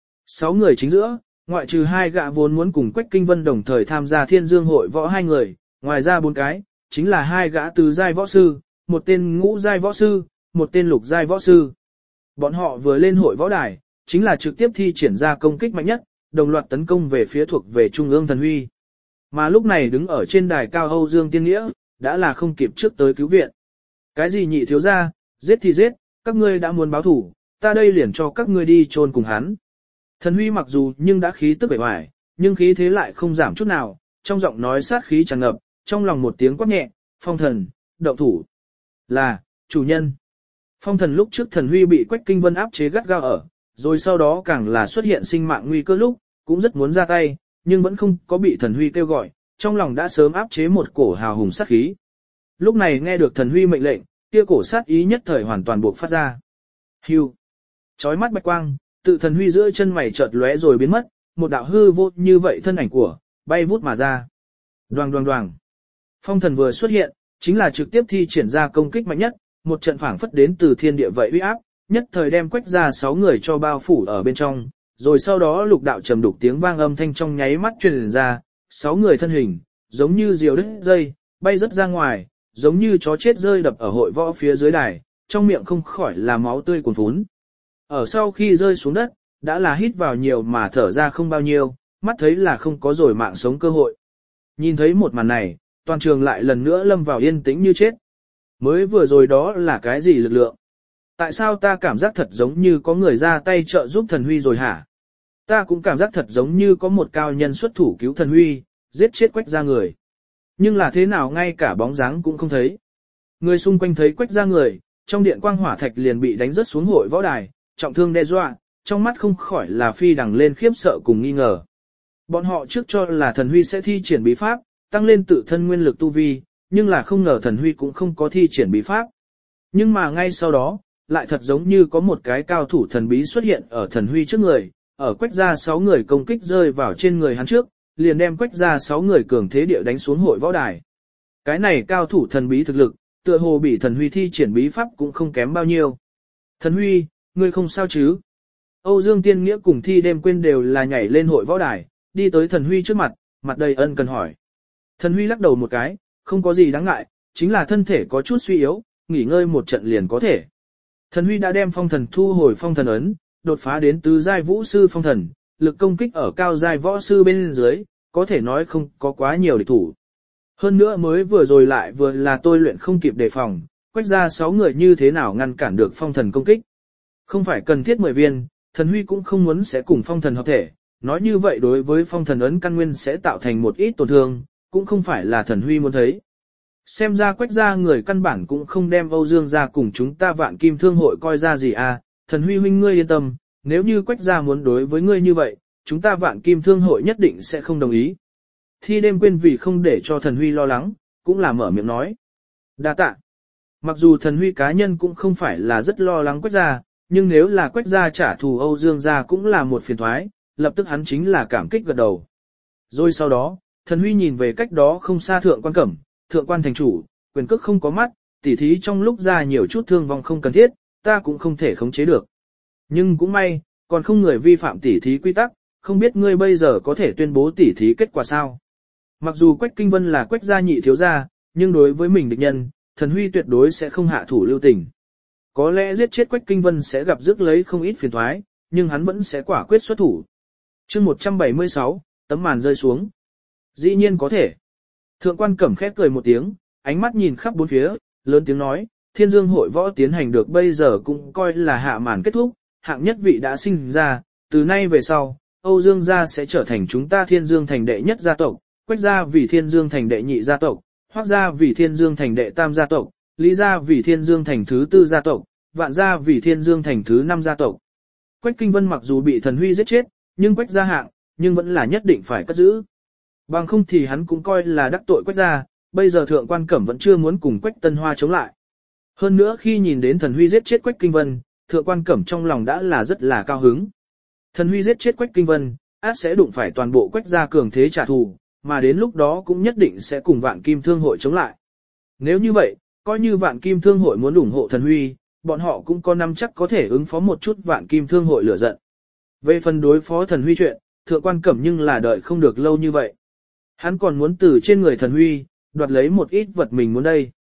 6 người chính giữa, ngoại trừ 2 gã vốn muốn cùng Quách Kinh Vân đồng thời tham gia Thiên Dương hội võ 2 người, ngoài ra 4 cái, chính là 2 gã tứ giai võ sư, một tên ngũ giai võ sư, một tên lục giai võ sư. Bọn họ vừa lên hội võ đài, chính là trực tiếp thi triển ra công kích mạnh nhất, đồng loạt tấn công về phía thuộc về Trung ương Thần Huy. Mà lúc này đứng ở trên đài cao Âu Dương Tiên Nghĩa, đã là không kịp trước tới cứu viện. Cái gì nhị thiếu gia, giết thì giết, các ngươi đã muốn báo thủ, ta đây liền cho các ngươi đi chôn cùng hắn. Thần Huy mặc dù nhưng đã khí tức bể hoài, nhưng khí thế lại không giảm chút nào, trong giọng nói sát khí tràn ngập, trong lòng một tiếng quát nhẹ, Phong Thần, động thủ. Là, chủ nhân. Phong Thần lúc trước Thần Huy bị Quách Kinh Vân áp chế gắt gao ở, rồi sau đó càng là xuất hiện sinh mạng nguy cơ lúc, cũng rất muốn ra tay, nhưng vẫn không có bị Thần Huy kêu gọi, trong lòng đã sớm áp chế một cổ hào hùng sát khí. Lúc này nghe được Thần Huy mệnh lệnh, kia cổ sát ý nhất thời hoàn toàn buộc phát ra. Hưu. Chói mắt bạch quang, tự Thần Huy giữa chân mày chợt lóe rồi biến mất, một đạo hư vô như vậy thân ảnh của, bay vút mà ra. Đoàng đoàng đoàng. Phong Thần vừa xuất hiện, chính là trực tiếp thi triển ra công kích mạnh nhất, một trận phảng phất đến từ thiên địa vậy uy áp, nhất thời đem Quách ra 6 người cho bao phủ ở bên trong, rồi sau đó lục đạo trầm đục tiếng vang âm thanh trong nháy mắt truyền ra, 6 người thân hình, giống như diều đứt dây, bay rất ra ngoài, giống như chó chết rơi đập ở hội võ phía dưới đài, trong miệng không khỏi là máu tươi cuồn phún. Ở sau khi rơi xuống đất, đã là hít vào nhiều mà thở ra không bao nhiêu, mắt thấy là không có rồi mạng sống cơ hội. Nhìn thấy một màn này, toàn trường lại lần nữa lâm vào yên tĩnh như chết. Mới vừa rồi đó là cái gì lực lượng? Tại sao ta cảm giác thật giống như có người ra tay trợ giúp Thần Huy rồi hả? Ta cũng cảm giác thật giống như có một cao nhân xuất thủ cứu Thần Huy, giết chết Quách ra người. Nhưng là thế nào ngay cả bóng dáng cũng không thấy. Người xung quanh thấy Quách ra người, trong điện quang hỏa thạch liền bị đánh rớt xuống hội võ đài, trọng thương đe dọa, trong mắt không khỏi là phi đằng lên khiếp sợ cùng nghi ngờ. Bọn họ trước cho là Thần Huy sẽ thi triển bí pháp, tăng lên tự thân nguyên lực tu vi, nhưng là không ngờ Thần Huy cũng không có thi triển bí pháp. Nhưng mà ngay sau đó, lại thật giống như có một cái cao thủ thần bí xuất hiện ở Thần Huy trước người, ở Quách ra 6 người công kích rơi vào trên người hắn trước, liền đem Quách ra 6 người cường thế địa đánh xuống hội võ đài. Cái này cao thủ thần bí thực lực, tựa hồ bị Thần Huy thi triển bí pháp cũng không kém bao nhiêu. Thần Huy, ngươi không sao chứ? Âu Dương Tiên Nghĩa cùng Thi Đêm Quên đều là nhảy lên hội võ đài, đi tới Thần Huy trước mặt, mặt đầy ân cần hỏi. Thần Huy lắc đầu một cái, không có gì đáng ngại, chính là thân thể có chút suy yếu, nghỉ ngơi một trận liền có thể. Thần Huy đã đem Phong Thần thu hồi Phong Thần ấn, đột phá đến tứ giai vũ sư Phong Thần, lực công kích ở cao giai võ sư bên dưới, có thể nói không có quá nhiều địch thủ. Hơn nữa mới vừa rồi lại vừa là tôi luyện không kịp đề phòng, Quách ra 6 người như thế nào ngăn cản được Phong Thần công kích. Không phải cần thiết 10 viên, Thần Huy cũng không muốn sẽ cùng Phong Thần hợp thể, nói như vậy đối với Phong Thần ấn căn nguyên sẽ tạo thành một ít tổn thương, cũng không phải là Thần Huy muốn thấy. Xem ra Quách ra người căn bản cũng không đem Âu Dương ra cùng chúng ta Vạn Kim Thương hội coi ra gì à, Thần Huy huynh ngươi yên tâm, nếu như Quách ra muốn đối với ngươi như vậy, chúng ta Vạn Kim Thương hội nhất định sẽ không đồng ý. Thi Đêm Quên vì không để cho Thần Huy lo lắng, cũng là mở miệng nói. Đa tạ. Mặc dù Thần Huy cá nhân cũng không phải là rất lo lắng Quách ra, nhưng nếu là Quách ra trả thù Âu Dương ra cũng là một phiền toái, lập tức hắn chính là cảm kích gật đầu. Rồi sau đó, Thần Huy nhìn về cách đó không xa Thượng Quan Cẩm, Thượng Quan thành chủ, quyền cước không có mắt, tỉ thí trong lúc ra nhiều chút thương vong không cần thiết, ta cũng không thể khống chế được. Nhưng cũng may, còn không người vi phạm tỉ thí quy tắc, không biết ngươi bây giờ có thể tuyên bố tỉ thí kết quả sao. Mặc dù Quách Kinh Vân là Quách gia nhị thiếu gia, nhưng đối với mình địch nhân, Thần Huy tuyệt đối sẽ không hạ thủ lưu tình. Có lẽ giết chết Quách Kinh Vân sẽ gặp rước lấy không ít phiền toái, nhưng hắn vẫn sẽ quả quyết xuất thủ. Chương 176, tấm màn rơi xuống. Dĩ nhiên có thể. Thượng Quan Cẩm khép cười một tiếng, ánh mắt nhìn khắp bốn phía, lớn tiếng nói, Thiên Dương hội võ tiến hành được bây giờ cũng coi là hạ màn kết thúc, hạng nhất vị đã sinh ra, từ nay về sau, Âu Dương gia sẽ trở thành chúng ta Thiên Dương thành đệ nhất gia tộc, Quách gia vì Thiên Dương thành đệ nhị gia tộc, Hoắc gia vì Thiên Dương thành đệ tam gia tộc, Lý gia vì Thiên Dương thành thứ tư gia tộc, Vạn gia vì Thiên Dương thành thứ năm gia tộc. Quách Kinh Vân mặc dù bị Thần Huy giết chết, nhưng Quách gia hạng, nhưng vẫn là nhất định phải cất giữ. Bằng không thì hắn cũng coi là đắc tội Quách gia, bây giờ Thượng Quan Cẩm vẫn chưa muốn cùng Quách Tân Hoa chống lại. Hơn nữa khi nhìn đến Thần Huy giết chết Quách Kinh Vân, Thượng Quan Cẩm trong lòng đã là rất là cao hứng. Thần Huy giết chết Quách Kinh Vân, át sẽ đụng phải toàn bộ Quách gia cường thế trả thù, mà đến lúc đó cũng nhất định sẽ cùng Vạn Kim Thương hội chống lại. Nếu như vậy, coi như Vạn Kim Thương hội muốn ủng hộ Thần Huy, bọn họ cũng có nắm chắc có thể ứng phó một chút Vạn Kim Thương hội lửa giận. Về phần đối phó Thần Huy chuyện, Thượng Quan Cẩm nhưng là đợi không được lâu như vậy. Hắn còn muốn từ trên người Thần Huy, đoạt lấy một ít vật mình muốn đây.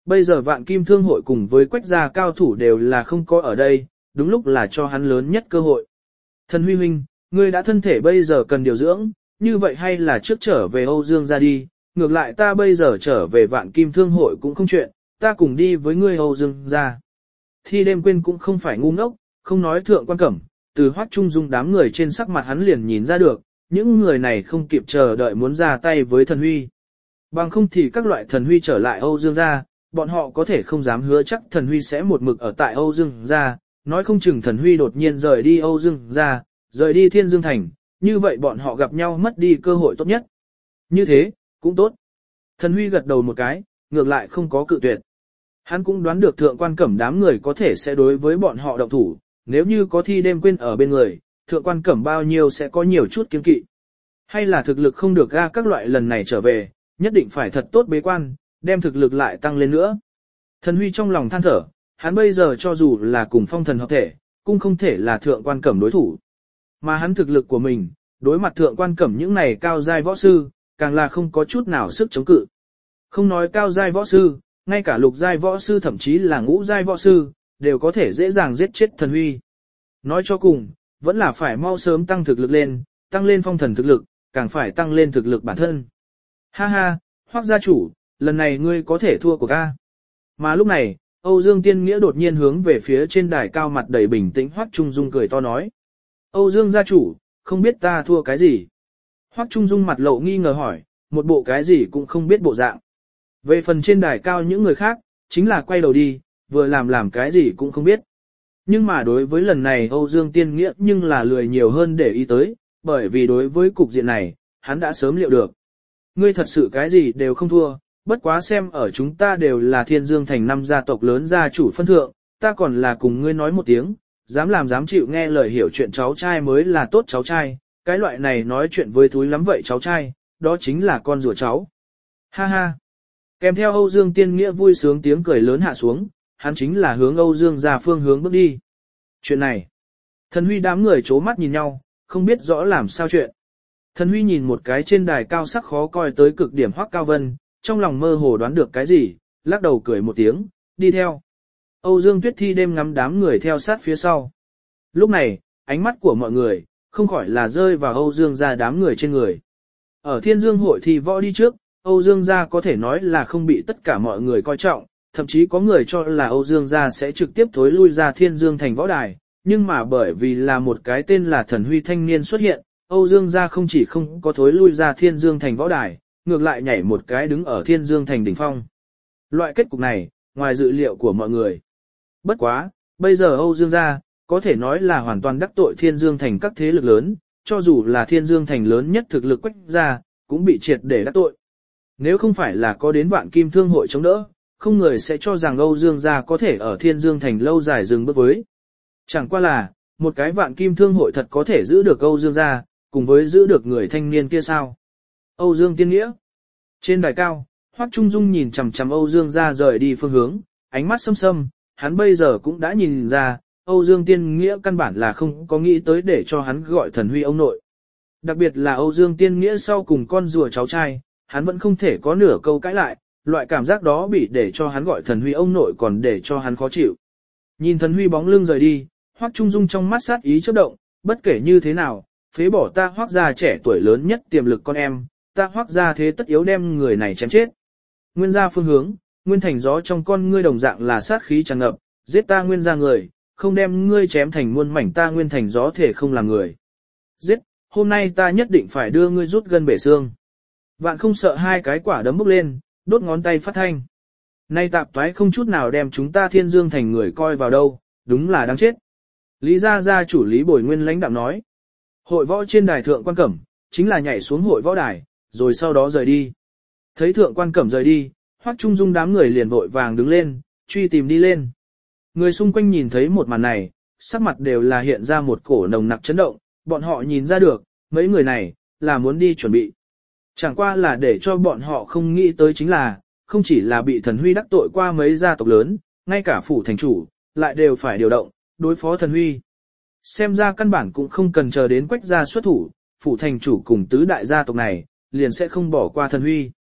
bây giờ Vạn Kim Thương hội cùng với Quách gia cao thủ đều là không có ở đây, đúng lúc là cho hắn lớn nhất cơ hội. Thần Huy huynh, ngươi đã thân thể bây giờ cần điều dưỡng, như vậy hay là trước trở về Âu Dương gia đi, ngược lại ta bây giờ trở về Vạn Kim Thương hội cũng không chuyện, ta cùng đi với ngươi Âu Dương gia. Thi đêm quên cũng không phải ngu ngốc, không nói Thượng Quan Cẩm, từ Hoắc Trung Dung đám người trên sắc mặt hắn liền nhìn ra được, những người này không kịp chờ đợi muốn ra tay với Thần Huy. Bằng không thì các loại Thần Huy trở lại Âu Dương gia, bọn họ có thể không dám hứa chắc Thần Huy sẽ một mực ở tại Âu Dương gia, nói không chừng Thần Huy đột nhiên rời đi Âu Dương gia, rời đi Thiên Dương Thành, như vậy bọn họ gặp nhau mất đi cơ hội tốt nhất. Như thế, cũng tốt. Thần Huy gật đầu một cái, ngược lại không có cự tuyệt. Hắn cũng đoán được Thượng Quan Cẩm đám người có thể sẽ đối với bọn họ động thủ, nếu như có Thi đêm quên ở bên người, Thượng Quan Cẩm bao nhiêu sẽ có nhiều chút kiêng kỵ. Hay là thực lực không được ra các loại lần này trở về, nhất định phải thật tốt bế quan, đem thực lực lại tăng lên nữa. Thần Huy trong lòng than thở, hắn bây giờ cho dù là cùng phong thần hợp thể, cũng không thể là Thượng Quan Cẩm đối thủ. Mà hắn thực lực của mình, đối mặt Thượng Quan Cẩm những này cao giai võ sư, càng là không có chút nào sức chống cự. Không nói cao giai võ sư, ngay cả lục giai võ sư thậm chí là ngũ giai võ sư, đều có thể dễ dàng giết chết Thần Huy. Nói cho cùng, vẫn là phải mau sớm tăng thực lực lên, tăng lên phong thần thực lực, càng phải tăng lên thực lực bản thân. Ha ha, Hoắc gia chủ, lần này ngươi có thể thua của ca. Mà lúc này, Âu Dương Tiên Nghĩa đột nhiên hướng về phía trên đài cao mặt đầy bình tĩnh Hoắc Trung Dung cười to nói. Âu Dương gia chủ, không biết ta thua cái gì? Hoắc Trung Dung mặt lộ nghi ngờ hỏi, một bộ cái gì cũng không biết bộ dạng. Về phần trên đài cao những người khác, chính là quay đầu đi, vừa làm cái gì cũng không biết. Nhưng mà đối với lần này Âu Dương Tiên Nghĩa nhưng là lười nhiều hơn để ý tới, bởi vì đối với cục diện này, hắn đã sớm liệu được. Ngươi thật sự cái gì đều không thua, bất quá xem ở chúng ta đều là Thiên Dương Thành 5 gia tộc lớn gia chủ phân thượng, ta còn là cùng ngươi nói một tiếng, dám làm dám chịu nghe lời hiểu chuyện cháu trai mới là tốt cháu trai, cái loại này nói chuyện với thúi lắm vậy cháu trai, đó chính là con rùa cháu. Ha ha. Kèm theo Âu Dương Tiên Nghĩa vui sướng tiếng cười lớn hạ xuống, hắn chính là hướng Âu Dương gia phương hướng bước đi. Chuyện này, Thần Huy đám người chố mắt nhìn nhau, không biết rõ làm sao chuyện. Thần Huy nhìn một cái trên đài cao sắc khó coi tới cực điểm Hoắc Cao Vân, trong lòng mơ hồ đoán được cái gì, lắc đầu cười một tiếng, đi theo. Âu Dương Tuyết Thi đêm ngắm đám người theo sát phía sau. Lúc này, ánh mắt của mọi người, không khỏi là rơi vào Âu Dương gia đám người trên người. Ở Thiên Dương hội thì võ đi trước, Âu Dương gia có thể nói là không bị tất cả mọi người coi trọng, thậm chí có người cho là Âu Dương gia sẽ trực tiếp thối lui ra Thiên Dương thành võ đài, nhưng mà bởi vì là một cái tên là Thần Huy thanh niên xuất hiện, Âu Dương gia không chỉ không có thối lui ra Thiên Dương thành võ đài, ngược lại nhảy một cái đứng ở Thiên Dương thành đỉnh phong. Loại kết cục này, ngoài dự liệu của mọi người. Bất quá, bây giờ Âu Dương gia, có thể nói là hoàn toàn đắc tội Thiên Dương thành các thế lực lớn, cho dù là Thiên Dương thành lớn nhất thực lực Quách gia, cũng bị triệt để đắc tội. Nếu không phải là có đến Vạn Kim Thương hội chống đỡ, không người sẽ cho rằng Âu Dương gia có thể ở Thiên Dương thành lâu dài dừng bước với. Chẳng qua là, một cái Vạn Kim Thương hội thật có thể giữ được Âu Dương gia, cùng với giữ được người thanh niên kia sao? Âu Dương Tiên Nghĩa. Trên đài cao, Hoắc Trung Dung nhìn chằm chằm Âu Dương gia rời đi phương hướng, ánh mắt sâm sâm, hắn bây giờ cũng đã nhìn ra, Âu Dương Tiên Nghĩa căn bản là không có nghĩ tới để cho hắn gọi Thần Huy ông nội. Đặc biệt là Âu Dương Tiên Nghĩa sau cùng con rùa cháu trai, hắn vẫn không thể có nửa câu cãi lại, loại cảm giác đó bị để cho hắn gọi Thần Huy ông nội còn để cho hắn khó chịu. Nhìn Thần Huy bóng lưng rời đi, Hoắc Trung Dung trong mắt sát ý chớp động, bất kể như thế nào, phế bỏ ta Hoắc gia trẻ tuổi lớn nhất tiềm lực con em, ta Hoắc gia thế tất yếu đem người này chém chết. Nguyên gia phương hướng, Nguyên Thành gió trong con ngươi đồng dạng là sát khí tràn ngập, giết ta Nguyên gia người, không đem ngươi chém thành muôn mảnh ta Nguyên Thành gió thể không làm người. Giết, hôm nay ta nhất định phải đưa ngươi rút gân bể xương. Vạn không sợ hai cái quả đấm bốc lên, đốt ngón tay phát thanh. Nay tạp toái không chút nào đem chúng ta Thiên Dương thành người coi vào đâu, đúng là đáng chết. Lý gia gia chủ Lý Bồi Nguyên lãnh đạm nói. Hội võ trên đài Thượng Quan Cẩm, chính là nhảy xuống hội võ đài, rồi sau đó rời đi. Thấy Thượng Quan Cẩm rời đi, Hoắc Trung Dung đám người liền vội vàng đứng lên, truy tìm đi lên. Người xung quanh nhìn thấy một màn này, sắc mặt đều là hiện ra một cổ nồng nặc chấn động, bọn họ nhìn ra được, mấy người này, là muốn đi chuẩn bị. Chẳng qua là để cho bọn họ không nghĩ tới chính là, không chỉ là bị Thần Huy đắc tội qua mấy gia tộc lớn, ngay cả phủ thành chủ, lại đều phải điều động, đối phó Thần Huy. Xem ra căn bản cũng không cần chờ đến Quách gia xuất thủ, phủ thành chủ cùng tứ đại gia tộc này, liền sẽ không bỏ qua Thần Huy.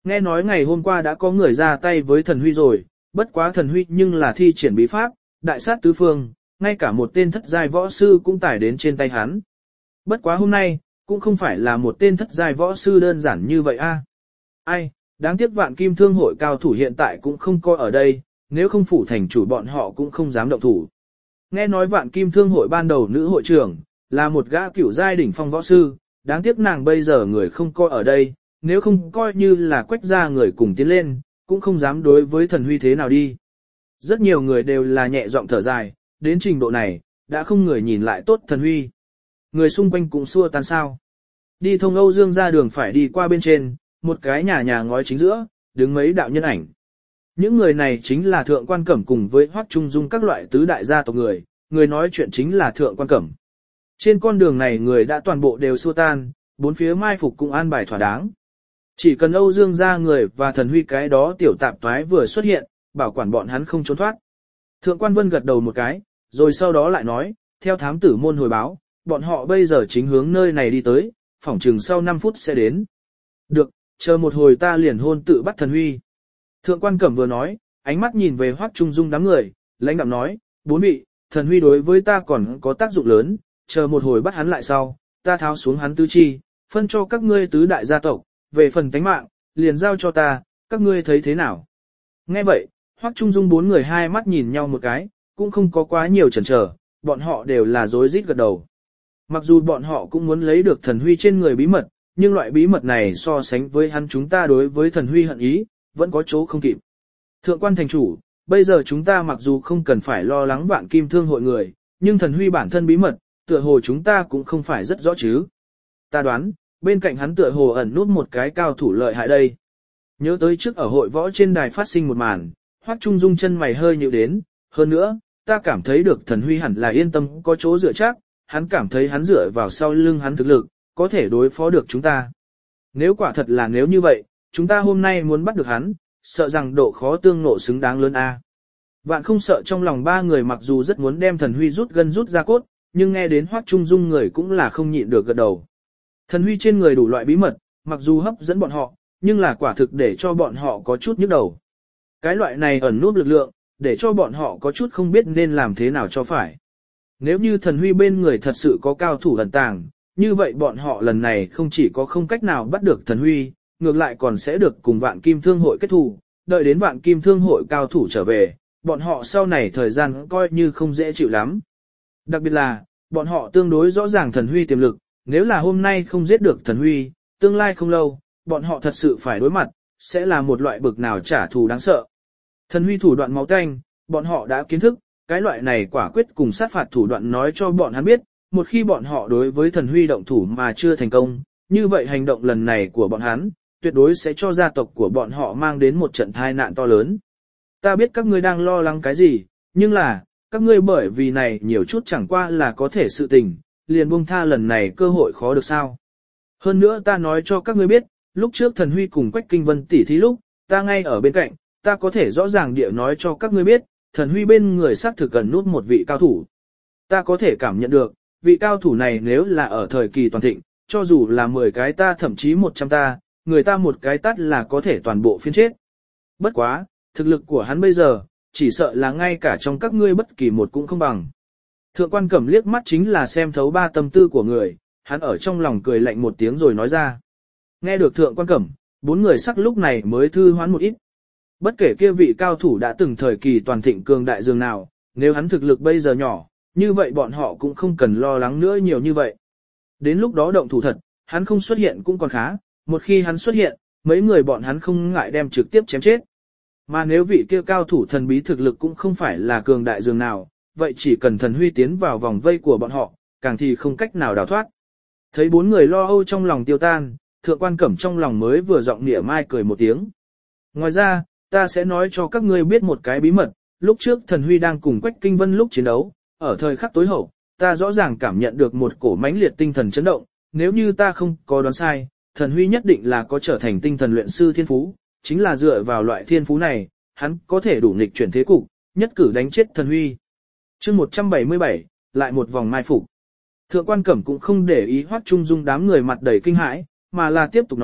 Nghe nói ngày hôm qua đã có người ra tay với thần huy rồi, bất quá thần huy nhưng là thi triển bí pháp, đại sát tứ phương, ngay cả một tên thất giai võ sư cũng tải đến trên tay hắn. Bất quá hôm nay, cũng không phải là một tên thất giai võ sư đơn giản như vậy a. Ai, đáng tiếc Vạn Kim Thương hội cao thủ hiện tại cũng không coi ở đây, nếu không phủ thành chủ bọn họ cũng không dám động thủ. Nghe nói Vạn Kim Thương hội ban đầu nữ hội trưởng, là một gã cửu giai đỉnh phong võ sư, đáng tiếc nàng bây giờ người không coi ở đây, nếu không coi như là quách ra người cùng tiến lên, cũng không dám đối với thần huy thế nào đi. Rất nhiều người đều là nhẹ giọng thở dài, đến trình độ này, đã không người nhìn lại tốt thần huy. Người xung quanh cũng xua tan sao. Đi thông Âu Dương ra đường phải đi qua bên trên, một cái nhà ngói chính giữa, đứng mấy đạo nhân ảnh. Những người này chính là Thượng Quan Cẩm cùng với Hoắc Trung Dung các loại tứ đại gia tộc người nói chuyện chính là Thượng Quan Cẩm. Trên con đường này người đã toàn bộ đều xua tan, bốn phía mai phục cũng an bài thỏa đáng. Chỉ cần Âu Dương ra người và thần huy cái đó tiểu tạp toái vừa xuất hiện, bảo quản bọn hắn không trốn thoát. Thượng Quan Vân gật đầu một cái, rồi sau đó lại nói, theo thám tử môn hồi báo, bọn họ bây giờ chính hướng nơi này đi tới, phỏng chừng sau 5 phút sẽ đến. Được, chờ một hồi ta liền hôn tự bắt thần huy. Thượng Quan Cẩm vừa nói, ánh mắt nhìn về Hoắc Trung Dung đám người, lãnh đạm nói, bốn vị, thần huy đối với ta còn có tác dụng lớn, chờ một hồi bắt hắn lại sau, ta tháo xuống hắn tứ chi, phân cho các ngươi tứ đại gia tộc, về phần tánh mạng, liền giao cho ta, các ngươi thấy thế nào? Nghe vậy, Hoắc Trung Dung bốn người hai mắt nhìn nhau một cái, cũng không có quá nhiều chần chờ, bọn họ đều là rối rít gật đầu. Mặc dù bọn họ cũng muốn lấy được thần huy trên người bí mật, nhưng loại bí mật này so sánh với hắn chúng ta đối với thần huy hận ý, vẫn có chỗ không kịp. Thượng Quan thành chủ, bây giờ chúng ta mặc dù không cần phải lo lắng Vạn Kim Thương hội người, nhưng thần huy bản thân bí mật, tựa hồ chúng ta cũng không phải rất rõ chứ. Ta đoán, bên cạnh hắn tựa hồ ẩn nút một cái cao thủ lợi hại đây. Nhớ tới trước ở hội võ trên đài phát sinh một màn, Hoắc Trung Dung chân mày hơi nhíu đến, hơn nữa, ta cảm thấy được thần huy hẳn là yên tâm có chỗ dựa chắc, hắn cảm thấy hắn dựa vào sau lưng hắn thực lực, có thể đối phó được chúng ta. Nếu quả thật là nếu như vậy, chúng ta hôm nay muốn bắt được hắn, sợ rằng độ khó tương nộ xứng đáng lớn a. Vạn không sợ trong lòng ba người mặc dù rất muốn đem thần huy rút gân rút ra cốt, nhưng nghe đến Hoắc Trung Dung người cũng là không nhịn được gật đầu. Thần huy trên người đủ loại bí mật, mặc dù hấp dẫn bọn họ, nhưng là quả thực để cho bọn họ có chút nhức đầu. Cái loại này ẩn núp lực lượng, để cho bọn họ có chút không biết nên làm thế nào cho phải. Nếu như thần huy bên người thật sự có cao thủ ẩn tàng, như vậy bọn họ lần này không chỉ có không cách nào bắt được thần huy, ngược lại còn sẽ được cùng Vạn Kim Thương hội kết thù, đợi đến Vạn Kim Thương hội cao thủ trở về, bọn họ sau này thời gian coi như không dễ chịu lắm. Đặc biệt là, bọn họ tương đối rõ ràng thần huy tiềm lực, nếu là hôm nay không giết được thần huy, tương lai không lâu, bọn họ thật sự phải đối mặt, sẽ là một loại bực nào trả thù đáng sợ. Thần huy thủ đoạn máu tanh, bọn họ đã kiến thức, cái loại này quả quyết cùng sát phạt thủ đoạn nói cho bọn hắn biết, một khi bọn họ đối với thần huy động thủ mà chưa thành công, như vậy hành động lần này của bọn hắn, tuyệt đối sẽ cho gia tộc của bọn họ mang đến một trận tai nạn to lớn. Ta biết các ngươi đang lo lắng cái gì, nhưng là, các ngươi bởi vì này nhiều chút chẳng qua là có thể sự tình, liền buông tha lần này cơ hội khó được sao. Hơn nữa ta nói cho các ngươi biết, lúc trước thần huy cùng Quách Kinh Vân tỉ thí lúc, ta ngay ở bên cạnh, ta có thể rõ ràng địa nói cho các ngươi biết, thần huy bên người xác thực cần nút một vị cao thủ. Ta có thể cảm nhận được, vị cao thủ này nếu là ở thời kỳ toàn thịnh, cho dù là 10 cái ta thậm chí 100 ta, người ta một cái tát là có thể toàn bộ phiến chết. Bất quá, thực lực của hắn bây giờ, chỉ sợ là ngay cả trong các ngươi bất kỳ một cũng không bằng. Thượng Quan Cẩm liếc mắt chính là xem thấu ba tâm tư của người, hắn ở trong lòng cười lạnh một tiếng rồi nói ra. Nghe được Thượng Quan Cẩm, bốn người sắc lúc này mới thư hoán một ít. Bất kể kia vị cao thủ đã từng thời kỳ toàn thịnh cường đại dường nào, nếu hắn thực lực bây giờ nhỏ, như vậy bọn họ cũng không cần lo lắng nữa nhiều như vậy. Đến lúc đó động thủ thật, hắn không xuất hiện cũng còn khá, một khi hắn xuất hiện, mấy người bọn hắn không ngại đem trực tiếp chém chết. Mà nếu vị kia cao thủ thần bí thực lực cũng không phải là cường đại dường nào, vậy chỉ cần thần huy tiến vào vòng vây của bọn họ, càng thì không cách nào đào thoát. Thấy bốn người lo âu trong lòng tiêu tan, Thượng Quan Cẩm trong lòng mới vừa giọng nịa mai cười một tiếng. Ngoài ra, ta sẽ nói cho các ngươi biết một cái bí mật, lúc trước thần huy đang cùng Quách Kinh Vân lúc chiến đấu, ở thời khắc tối hậu, ta rõ ràng cảm nhận được một cổ mãnh liệt tinh thần chấn động, nếu như ta không có đoán sai, thần huy nhất định là có trở thành tinh thần luyện sư thiên phú, chính là dựa vào loại thiên phú này, hắn có thể đủ nghịch chuyển thế cục, nhất cử đánh chết thần huy. Chương 177, lại một vòng mai phục. Thượng Quan Cẩm cũng không để ý Hoắc Trung Dung đám người mặt đầy kinh hãi, mà là tiếp tục nói,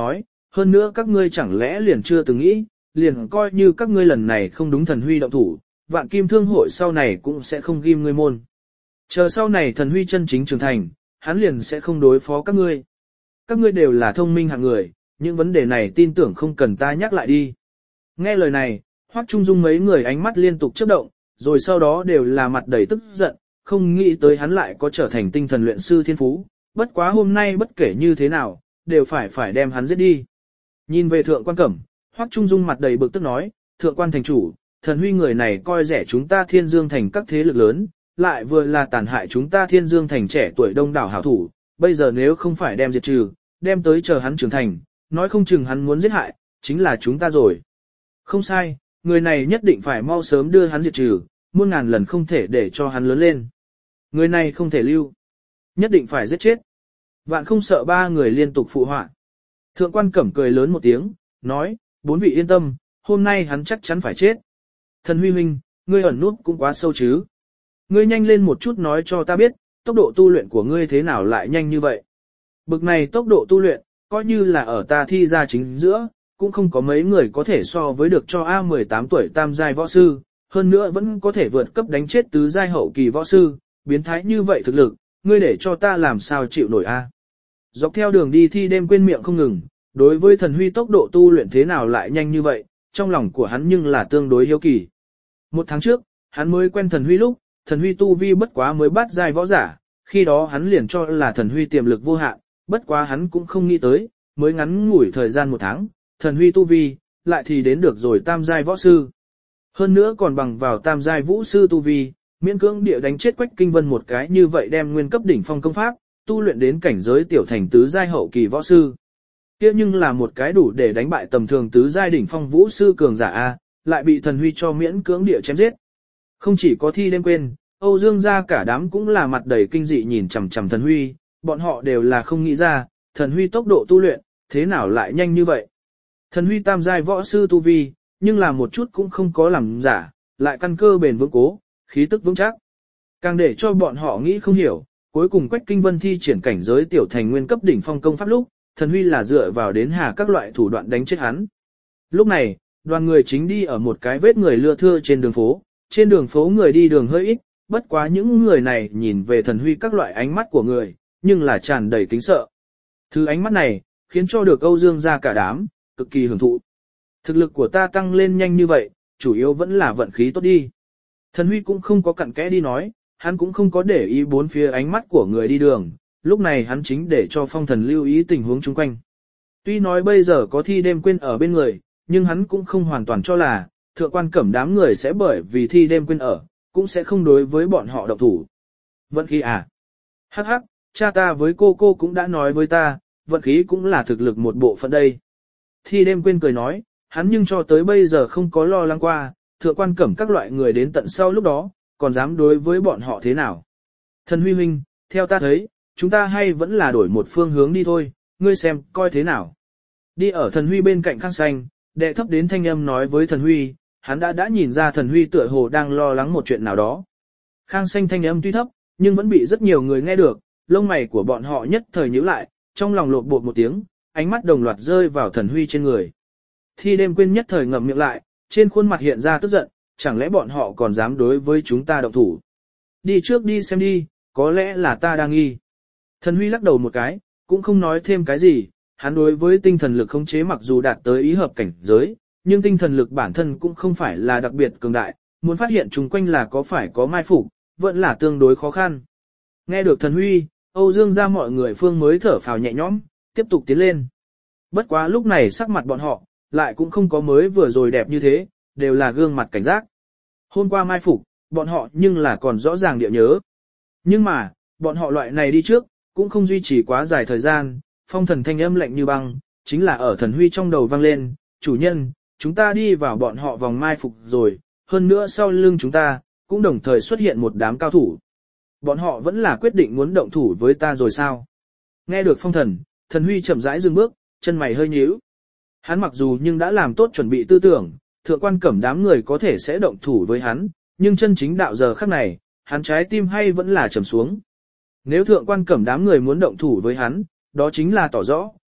hơn nữa các ngươi chẳng lẽ liền chưa từng nghĩ, liền coi như các ngươi lần này không đúng thần huy động thủ, vạn kim thương hội sau này cũng sẽ không ghim ngươi môn. Chờ sau này thần huy chân chính trưởng thành, hắn liền sẽ không đối phó các ngươi. Các ngươi đều là thông minh hạng người, những vấn đề này tin tưởng không cần ta nhắc lại đi. Nghe lời này, Hoắc Trung Dung mấy người ánh mắt liên tục chớp động, rồi sau đó đều là mặt đầy tức giận, không nghĩ tới hắn lại có trở thành tinh thần luyện sư thiên phú, bất quá hôm nay bất kể như thế nào, đều phải đem hắn giết đi. Nhìn về thượng quan Cẩm, Hoắc Trung Dung mặt đầy bực tức nói, thượng quan thành chủ, thần huy người này coi rẻ chúng ta Thiên Dương thành các thế lực lớn, lại vừa là tàn hại chúng ta Thiên Dương thành trẻ tuổi đông đảo hảo thủ, bây giờ nếu không phải đem diệt trừ, đem tới chờ hắn trưởng thành, nói không chừng hắn muốn giết hại, chính là chúng ta rồi. Không sai, người này nhất định phải mau sớm đưa hắn diệt trừ, muôn ngàn lần không thể để cho hắn lớn lên. Người này không thể lưu, nhất định phải giết chết. Vạn không sợ ba người liên tục phụ họa. Thượng quan Cẩm cười lớn một tiếng, nói, bốn vị yên tâm, hôm nay hắn chắc chắn phải chết. Thần huy huynh, ngươi ẩn núp cũng quá sâu chứ. Ngươi nhanh lên một chút nói cho ta biết, tốc độ tu luyện của ngươi thế nào lại nhanh như vậy. Bực này tốc độ tu luyện, coi như là ở ta thi ra chính giữa, cũng không có mấy người có thể so với được cho A18 tuổi tam giai võ sư, hơn nữa vẫn có thể vượt cấp đánh chết tứ giai hậu kỳ võ sư, biến thái như vậy thực lực, ngươi để cho ta làm sao chịu nổi a? Dọc theo đường đi thi đêm quên miệng không ngừng, đối với thần huy tốc độ tu luyện thế nào lại nhanh như vậy, trong lòng của hắn nhưng là tương đối hiếu kỳ. Một tháng trước, hắn mới quen thần huy lúc, thần huy tu vi bất quá mới bắt giai võ giả, khi đó hắn liền cho là thần huy tiềm lực vô hạn, bất quá hắn cũng không nghĩ tới, mới ngắn ngủi thời gian một tháng, thần huy tu vi, lại thì đến được rồi tam giai võ sư. Hơn nữa còn bằng vào tam giai vũ sư tu vi, miễn cưỡng địa đánh chết Quách Kinh Vân một cái như vậy đem nguyên cấp đỉnh phong công pháp, tu luyện đến cảnh giới tiểu thành tứ giai hậu kỳ võ sư. Kia nhưng là một cái đủ để đánh bại tầm thường tứ giai đỉnh phong vũ sư cường giả a, lại bị thần huy cho miễn cưỡng địa chém giết. Không chỉ có thi đêm quên, Âu Dương gia cả đám cũng là mặt đầy kinh dị nhìn chằm chằm thần huy, bọn họ đều là không nghĩ ra, thần huy tốc độ tu luyện, thế nào lại nhanh như vậy. Thần huy tam giai võ sư tu vi, nhưng là một chút cũng không có làm giả, lại căn cơ bền vững cố, khí tức vững chắc. Càng để cho bọn họ nghĩ không hiểu, cuối cùng Quách Kinh Vân thi triển cảnh giới tiểu thành nguyên cấp đỉnh phong công pháp lúc, thần huy là dựa vào đến hà các loại thủ đoạn đánh chết hắn. Lúc này, đoàn người chính đi ở một cái vết người lưa thưa trên đường phố người đi đường hơi ít, bất quá những người này nhìn về thần huy các loại ánh mắt của người, nhưng là tràn đầy kính sợ. Thứ ánh mắt này, khiến cho được Âu Dương gia cả đám, cực kỳ hưởng thụ. Thực lực của ta tăng lên nhanh như vậy, chủ yếu vẫn là vận khí tốt đi. Thần huy cũng không có cặn kẽ đi nói, hắn cũng không có để ý bốn phía ánh mắt của người đi đường, lúc này hắn chính để cho phong thần lưu ý tình huống chung quanh. Tuy nói bây giờ có thi đêm quên ở bên người, nhưng hắn cũng không hoàn toàn cho là, thượng quan Cẩm đám người sẽ bởi vì thi đêm quên ở, cũng sẽ không đối với bọn họ động thủ. Vận khí à? Hắc hắc, cha ta với cô cũng đã nói với ta, vận khí cũng là thực lực một bộ phận đây. Thi đêm quên cười nói, hắn nhưng cho tới bây giờ không có lo lắng qua, thượng quan Cẩm các loại người đến tận sau lúc đó, còn dám đối với bọn họ thế nào. Thần huy huynh, theo ta thấy, chúng ta hay vẫn là đổi một phương hướng đi thôi, ngươi xem, coi thế nào. Đi ở thần huy bên cạnh Khang Xanh, đệ thấp đến thanh âm nói với thần huy, hắn đã nhìn ra thần huy tựa hồ đang lo lắng một chuyện nào đó. Khang Xanh thanh âm tuy thấp, nhưng vẫn bị rất nhiều người nghe được, lông mày của bọn họ nhất thời nhíu lại, trong lòng lột bột một tiếng, ánh mắt đồng loạt rơi vào thần huy trên người. Thi đêm quên nhất thời ngậm miệng lại, trên khuôn mặt hiện ra tức giận, chẳng lẽ bọn họ còn dám đối với chúng ta động thủ. Đi trước đi xem đi, có lẽ là ta đang nghi. Thần huy lắc đầu một cái, cũng không nói thêm cái gì, hắn đối với tinh thần lực khống chế mặc dù đạt tới ý hợp cảnh giới, nhưng tinh thần lực bản thân cũng không phải là đặc biệt cường đại, muốn phát hiện chung quanh là có phải có mai phục, vẫn là tương đối khó khăn. Nghe được thần huy, Âu Dương gia mọi người phương mới thở phào nhẹ nhõm, tiếp tục tiến lên. Bất quá lúc này sắc mặt bọn họ, lại cũng không có mới vừa rồi đẹp như thế, đều là gương mặt cảnh giác. Hôm qua mai phục, bọn họ nhưng là còn rõ ràng địa nhớ. Nhưng mà, bọn họ loại này đi trước, cũng không duy trì quá dài thời gian, phong thần thanh âm lạnh như băng, chính là ở thần huy trong đầu vang lên, chủ nhân, chúng ta đi vào bọn họ vòng mai phục rồi, hơn nữa sau lưng chúng ta, cũng đồng thời xuất hiện một đám cao thủ. Bọn họ vẫn là quyết định muốn động thủ với ta rồi sao? Nghe được phong thần, thần huy chậm rãi dừng bước, chân mày hơi nhíu. Hắn mặc dù nhưng đã làm tốt chuẩn bị tư tưởng, thượng quan Cẩm đám người có thể sẽ động thủ với hắn, nhưng chân chính đạo giờ khắc này, hắn trái tim hay vẫn là trầm xuống. Nếu thượng quan Cẩm đám người muốn động thủ với hắn, đó chính là tỏ rõ,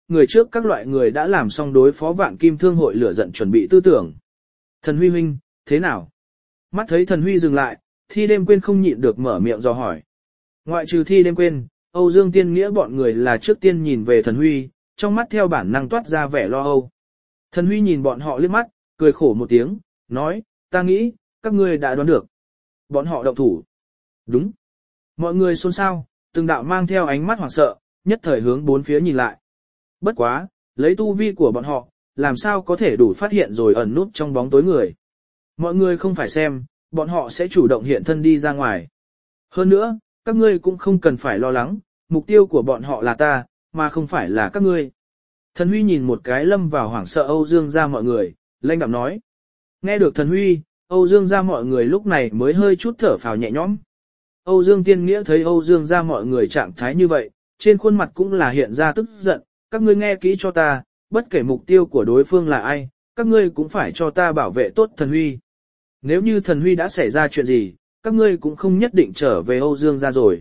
người trước các loại người đã làm xong đối phó vạn kim thương hội lửa giận chuẩn bị tư tưởng. Thần Huy huynh, thế nào? Mắt thấy Thần Huy dừng lại, Thi đêm quên không nhịn được mở miệng dò hỏi. Ngoại trừ Thi đêm quên, Âu Dương Tiên Nghĩa bọn người là trước tiên nhìn về Thần Huy, trong mắt theo bản năng toát ra vẻ lo âu. Thần Huy nhìn bọn họ liếc mắt, cười khổ một tiếng, nói, ta nghĩ, các ngươi đã đoán được. Bọn họ động thủ. Đúng. Mọi người xôn xao, từng đạo mang theo ánh mắt hoảng sợ, nhất thời hướng bốn phía nhìn lại. Bất quá, lấy tu vi của bọn họ, làm sao có thể đủ phát hiện rồi ẩn núp trong bóng tối người. Mọi người không phải xem, bọn họ sẽ chủ động hiện thân đi ra ngoài. Hơn nữa, các ngươi cũng không cần phải lo lắng, mục tiêu của bọn họ là ta, mà không phải là các ngươi. Thần Huy nhìn một cái lâm vào hoảng sợ Âu Dương gia mọi người, lãnh đạm nói. Nghe được Thần Huy, Âu Dương gia mọi người lúc này mới hơi chút thở phào nhẹ nhõm. Âu Dương Tiên Nghĩa thấy Âu Dương gia mọi người trạng thái như vậy, trên khuôn mặt cũng là hiện ra tức giận, các ngươi nghe kỹ cho ta, bất kể mục tiêu của đối phương là ai, các ngươi cũng phải cho ta bảo vệ tốt Thần Huy. Nếu như Thần Huy đã xảy ra chuyện gì, các ngươi cũng không nhất định trở về Âu Dương gia rồi.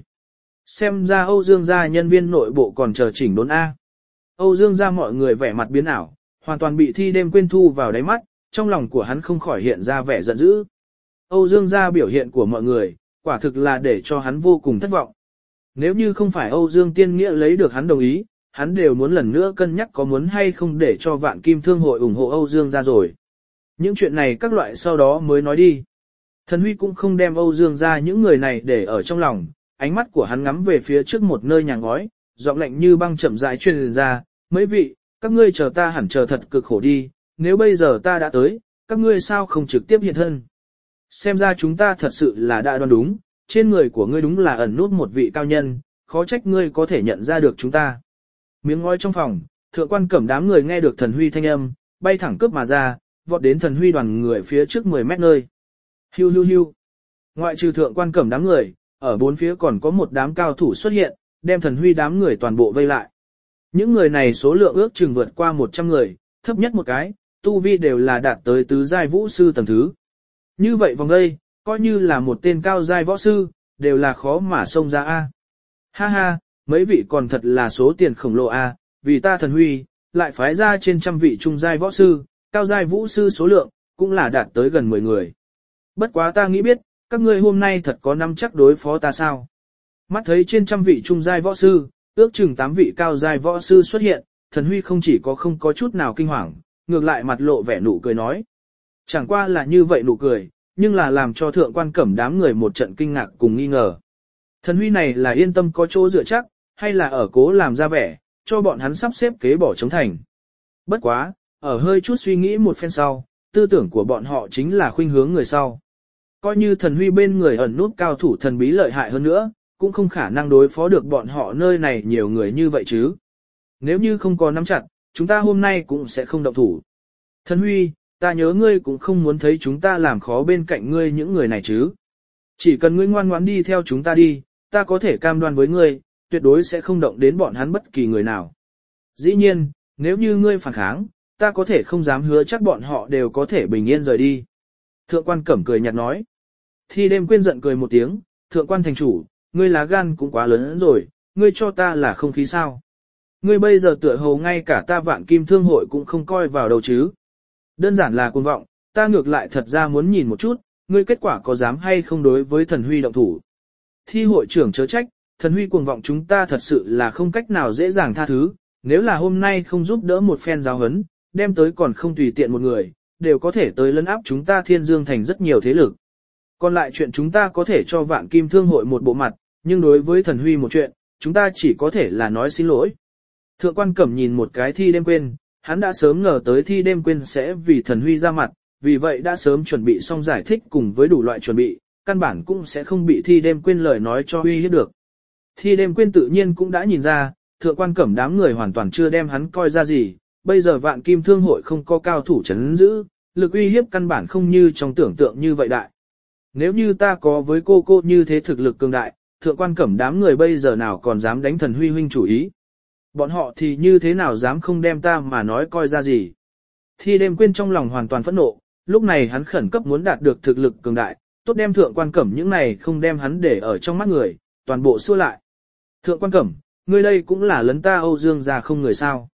Xem ra Âu Dương gia nhân viên nội bộ còn chờ chỉnh đốn A. Âu Dương gia mọi người vẻ mặt biến ảo, hoàn toàn bị Thi đêm quên thu vào đáy mắt, trong lòng của hắn không khỏi hiện ra vẻ giận dữ. Âu Dương gia biểu hiện của mọi người, quả thực là để cho hắn vô cùng thất vọng. Nếu như không phải Âu Dương Tiên Nghĩa lấy được hắn đồng ý, hắn đều muốn lần nữa cân nhắc có muốn hay không để cho Vạn Kim Thương hội ủng hộ Âu Dương gia rồi. Những chuyện này các loại sau đó mới nói đi. Thần Huy cũng không đem Âu Dương gia những người này để ở trong lòng, ánh mắt của hắn ngắm về phía trước một nơi nhà ngói, giọng lạnh như băng chậm rãi truyền ra, mấy vị, các ngươi chờ ta hẳn chờ thật cực khổ đi, nếu bây giờ ta đã tới, các ngươi sao không trực tiếp hiện thân. Xem ra chúng ta thật sự là đã đoán đúng, trên người của ngươi đúng là ẩn nút một vị cao nhân, khó trách ngươi có thể nhận ra được chúng ta. Miếng ngói trong phòng, thượng quan cẩm đám người nghe được Thần Huy thanh âm, bay thẳng cướp mà ra, vọt đến Thần Huy đoàn người phía trước 10 mét nơi. Hiu hiu hiu. Ngoại trừ thượng quan cẩm đám người, ở bốn phía còn có một đám cao thủ xuất hiện, đem Thần Huy đám người toàn bộ vây lại. Những người này số lượng ước chừng vượt qua 100 người, thấp nhất một cái, tu vi đều là đạt tới tứ giai vũ sư tầng thứ. Như vậy vòng đây, coi như là một tên cao giai võ sư, đều là khó mà xông ra a. Ha ha, mấy vị còn thật là số tiền khổng lồ a, vì ta Thần Huy, lại phái ra trên trăm vị trung giai võ sư, cao giai vũ sư số lượng, cũng là đạt tới gần 10 người. Bất quá ta nghĩ biết, các ngươi hôm nay thật có nắm chắc đối phó ta sao? Mắt thấy trên trăm vị trung giai võ sư, ước chừng 8 vị cao giai võ sư xuất hiện, Thần Huy không chỉ có không có chút nào kinh hoàng, ngược lại mặt lộ vẻ nụ cười nói. Chẳng qua là như vậy nụ cười, nhưng là làm cho thượng quan cẩm đám người một trận kinh ngạc cùng nghi ngờ. Thần Huy này là yên tâm có chỗ dựa chắc, hay là ở cố làm ra vẻ, cho bọn hắn sắp xếp kế bỏ chống thành. Bất quá, ở hơi chút suy nghĩ một phen sau, tư tưởng của bọn họ chính là khuynh hướng người sau. Coi như Thần Huy bên người ẩn nút cao thủ thần bí lợi hại hơn nữa, cũng không khả năng đối phó được bọn họ nơi này nhiều người như vậy chứ. Nếu như không có nắm chặt, chúng ta hôm nay cũng sẽ không động thủ. Thần Huy, ta nhớ ngươi cũng không muốn thấy chúng ta làm khó bên cạnh ngươi những người này chứ. Chỉ cần ngươi ngoan ngoãn đi theo chúng ta đi, ta có thể cam đoan với ngươi, tuyệt đối sẽ không động đến bọn hắn bất kỳ người nào. Dĩ nhiên, nếu như ngươi phản kháng, ta có thể không dám hứa chắc bọn họ đều có thể bình yên rời đi. Thượng quan cẩm cười nhạt nói. Thi đêm quên giận cười một tiếng, thượng quan thành chủ, ngươi lá gan cũng quá lớn rồi, ngươi cho ta là không khí sao. Ngươi bây giờ tựa hồ ngay cả ta Vạn Kim Thương hội cũng không coi vào đâu chứ. Đơn giản là cuồng vọng, ta ngược lại thật ra muốn nhìn một chút, ngươi kết quả có dám hay không đối với Thần Huy động thủ. Thi hội trưởng chớ trách, Thần Huy cuồng vọng chúng ta thật sự là không cách nào dễ dàng tha thứ, nếu là hôm nay không giúp đỡ một phen giáo huấn, đem tới còn không tùy tiện một người, đều có thể tới lấn áp chúng ta Thiên Dương thành rất nhiều thế lực. Còn lại chuyện chúng ta có thể cho Vạn Kim Thương hội một bộ mặt, nhưng đối với Thần Huy một chuyện, chúng ta chỉ có thể là nói xin lỗi. Thượng quan cẩm nhìn một cái Thi đêm quên, hắn đã sớm ngờ tới Thi đêm quên sẽ vì Thần Huy ra mặt, vì vậy đã sớm chuẩn bị xong giải thích cùng với đủ loại chuẩn bị, căn bản cũng sẽ không bị Thi đêm quên lời nói cho uy hiếp được. Thi đêm quên tự nhiên cũng đã nhìn ra, thượng quan cẩm đám người hoàn toàn chưa đem hắn coi ra gì, bây giờ Vạn Kim Thương hội không có cao thủ chấn giữ, lực uy hiếp căn bản không như trong tưởng tượng như vậy đại. Nếu như ta có với cô như thế thực lực cường đại, thượng quan cẩm đám người bây giờ nào còn dám đánh Thần Huy huynh chủ ý. Bọn họ thì như thế nào dám không đem ta mà nói coi ra gì. Thi đêm quên trong lòng hoàn toàn phẫn nộ, lúc này hắn khẩn cấp muốn đạt được thực lực cường đại, tốt đem thượng quan cẩm những này không đem hắn để ở trong mắt người, toàn bộ xua lại. Thượng quan cẩm, ngươi đây cũng là lấn ta Âu Dương gia không người sao.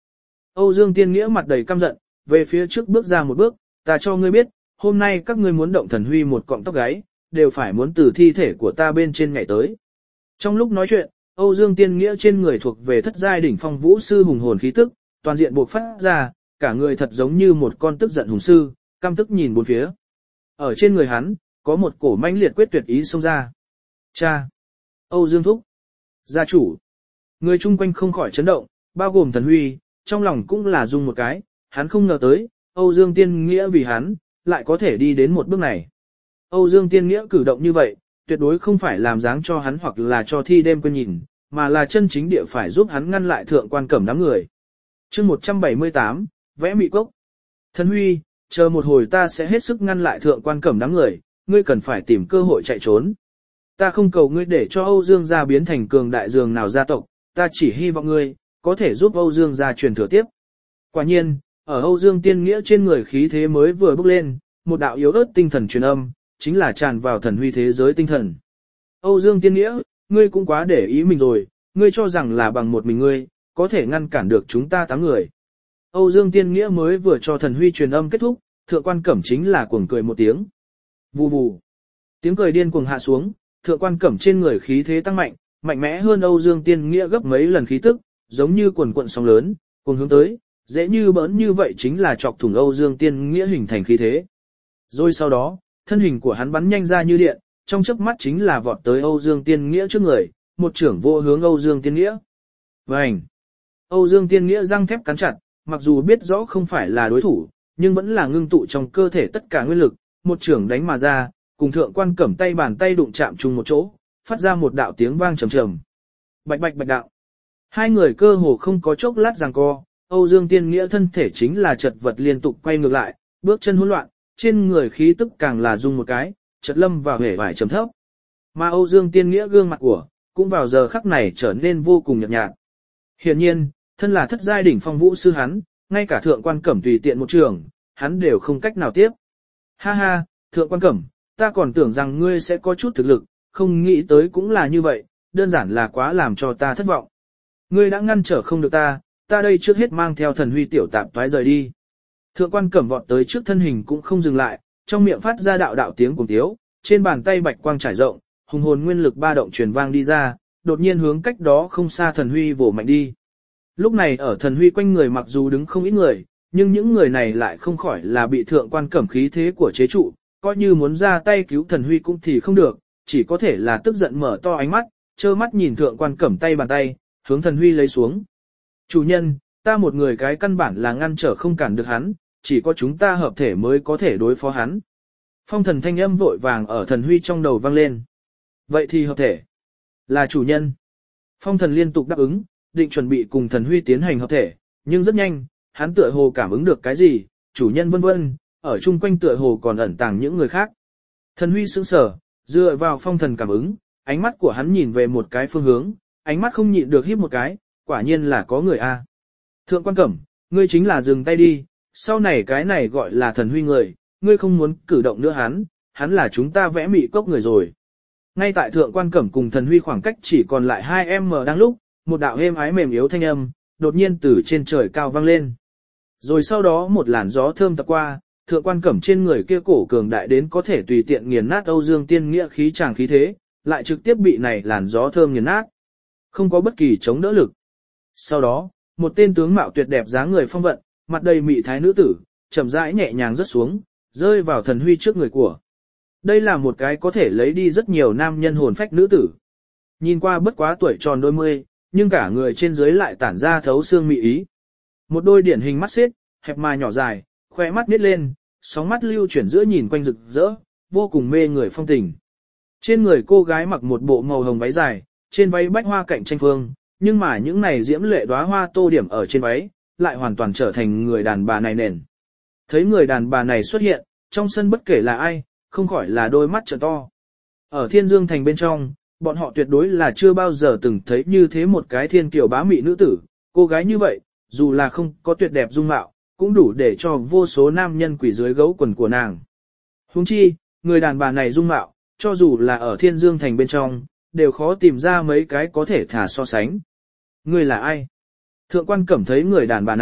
Âu Dương Tiên Nghĩa mặt đầy căm giận, về phía trước bước ra một bước, ta cho ngươi biết, hôm nay các ngươi muốn động thần huy một cọng tóc gáy, đều phải muốn từ thi thể của ta bên trên nhảy tới. Trong lúc nói chuyện, Âu Dương Tiên Nghĩa trên người thuộc về thất giai đỉnh phong vũ sư hùng hồn khí tức, toàn diện buộc phát ra, cả người thật giống như một con tức giận hùng sư, căm tức nhìn bốn phía. Ở trên người hắn, có một cổ mãnh liệt quyết tuyệt ý xông ra. Cha! Âu Dương Thúc! Gia chủ! Người chung quanh không khỏi chấn động, bao gồm thần huy, trong lòng cũng là rung một cái, hắn không ngờ tới, Âu Dương Tiên Nghĩa vì hắn, lại có thể đi đến một bước này. Âu Dương Tiên Nghĩa cử động như vậy, tuyệt đối không phải làm dáng cho hắn hoặc là cho thi đêm quên nhìn, mà là chân chính địa phải giúp hắn ngăn lại thượng quan cẩm đám người. Chương 178, vẽ mị cốc. Thần huy, chờ một hồi ta sẽ hết sức ngăn lại thượng quan cẩm đám người, ngươi cần phải tìm cơ hội chạy trốn. Ta không cầu ngươi để cho Âu Dương gia biến thành cường đại dường nào gia tộc, ta chỉ hy vọng ngươi có thể giúp Âu Dương gia truyền thừa tiếp. Quả nhiên, ở Âu Dương Tiên Nghĩa trên người khí thế mới vừa bốc lên, một đạo yếu ớt tinh thần truyền âm, chính là tràn vào thần huy thế giới tinh thần. Âu Dương Tiên Nghĩa, ngươi cũng quá để ý mình rồi, ngươi cho rằng là bằng một mình ngươi, có thể ngăn cản được chúng ta 8 người. Âu Dương Tiên Nghĩa mới vừa cho thần huy truyền âm kết thúc, thượng quan cẩm chính là cuồng cười một tiếng. Vù vù. Tiếng cười điên cuồng hạ xuống, thượng quan cẩm trên người khí thế tăng mạnh, mạnh mẽ hơn Âu Dương Tiên Nghĩa gấp mấy lần khí tức, giống như quần cuộn sóng lớn, cùng hướng tới, dễ như bỡn như vậy chính là chọc thủng Âu Dương Tiên Nghĩa hình thành khí thế. Rồi sau đó, thân hình của hắn bắn nhanh ra như điện, trong chớp mắt chính là vọt tới Âu Dương Tiên Nghĩa trước người, một trưởng vô hướng Âu Dương Tiên Nghĩa. Vành! Âu Dương Tiên Nghĩa răng thép cắn chặt, mặc dù biết rõ không phải là đối thủ, nhưng vẫn là ngưng tụ trong cơ thể tất cả nguyên lực, một trưởng đánh mà ra, cùng thượng quan cẩm tay bàn tay đụng chạm chung một chỗ, phát ra một đạo tiếng vang trầm trầm. Bạch bạch bạch đạo. Hai người cơ hồ không có chốc lát giằng co, Âu Dương Tiên Nghĩa thân thể chính là chật vật liên tục quay ngược lại, bước chân hỗn loạn, trên người khí tức càng là rung một cái, chợt lâm vào hể vải trầm thấp. Mà Âu Dương Tiên Nghĩa gương mặt của, cũng vào giờ khắc này trở nên vô cùng nhợt nhạt. Hiển nhiên, thân là thất giai đỉnh phong vũ sư hắn, ngay cả thượng quan cẩm tùy tiện một trường, hắn đều không cách nào tiếp. Ha ha, thượng quan cẩm, ta còn tưởng rằng ngươi sẽ có chút thực lực, không nghĩ tới cũng là như vậy, đơn giản là quá làm cho ta thất vọng. Ngươi đã ngăn trở không được ta, ta đây trước hết mang theo thần huy tiểu tạp toái rời đi. Thượng quan cẩm vọt tới trước thân hình cũng không dừng lại, trong miệng phát ra đạo đạo tiếng cùng tiếu, trên bàn tay bạch quang trải rộng, hùng hồn nguyên lực ba động truyền vang đi ra, đột nhiên hướng cách đó không xa thần huy vồ mạnh đi. Lúc này ở thần huy quanh người mặc dù đứng không ít người, nhưng những người này lại không khỏi là bị thượng quan cẩm khí thế của chế trụ, coi như muốn ra tay cứu thần huy cũng thì không được, chỉ có thể là tức giận mở to ánh mắt, trơ mắt nhìn thượng quan cẩm tay bàn tay, hướng thần huy lấy xuống. Chủ nhân, ta một người cái căn bản là ngăn trở không cản được hắn, chỉ có chúng ta hợp thể mới có thể đối phó hắn. Phong thần thanh âm vội vàng ở thần huy trong đầu vang lên. Vậy thì hợp thể. Là chủ nhân. Phong thần liên tục đáp ứng, định chuẩn bị cùng thần huy tiến hành hợp thể, nhưng rất nhanh, hắn tựa hồ cảm ứng được cái gì, chủ nhân vân vân, ở chung quanh tựa hồ còn ẩn tàng những người khác. Thần huy sững sờ, dựa vào phong thần cảm ứng, ánh mắt của hắn nhìn về một cái phương hướng, ánh mắt không nhịn được híp một cái, quả nhiên là có người a. Thượng quan cẩm, ngươi chính là dừng tay đi, sau này cái này gọi là thần huy người, ngươi không muốn cử động nữa hắn là chúng ta vẽ mị cốc người rồi. Ngay tại thượng quan cẩm cùng thần huy khoảng cách chỉ còn lại 2m đang lúc, một đạo êm ái mềm yếu thanh âm, đột nhiên từ trên trời cao vang lên. Rồi sau đó một làn gió thơm tập qua, thượng quan cẩm trên người kia cổ cường đại đến có thể tùy tiện nghiền nát Âu Dương Tiên Nghĩa khí tràng khí thế, lại trực tiếp bị này làn gió thơm nghiền nát. Không có bất kỳ chống đỡ lực. Sau đó, một tên tướng mạo tuyệt đẹp dáng người phong vận, mặt đầy mị thái nữ tử, chậm rãi nhẹ nhàng rớt xuống, rơi vào thần huy trước người của. Đây là một cái có thể lấy đi rất nhiều nam nhân hồn phách nữ tử. Nhìn qua bất quá tuổi tròn đôi mươi, nhưng cả người trên dưới lại tản ra thấu xương mị ý. Một đôi điển hình mắt xếp, hẹp mà nhỏ dài, khoe mắt nít lên, sóng mắt lưu chuyển giữa nhìn quanh rực rỡ, vô cùng mê người phong tình. Trên người cô gái mặc một bộ màu hồng váy dài, trên váy bách hoa cạnh tranh phương, nhưng mà những này diễm lệ đóa hoa tô điểm ở trên váy, lại hoàn toàn trở thành người đàn bà này nền. Thấy người đàn bà này xuất hiện, trong sân bất kể là ai, không khỏi là đôi mắt trợn to. Ở Thiên Dương Thành bên trong, bọn họ tuyệt đối là chưa bao giờ từng thấy như thế một cái thiên kiều bá mị nữ tử, cô gái như vậy, dù là không có tuyệt đẹp dung mạo, cũng đủ để cho vô số nam nhân quỳ dưới gấu quần của nàng. Huống chi, người đàn bà này dung mạo, cho dù là ở Thiên Dương Thành bên trong, đều khó tìm ra mấy cái có thể thả so sánh. Người là ai? Thượng quan cẩm thấy người đàn bà này,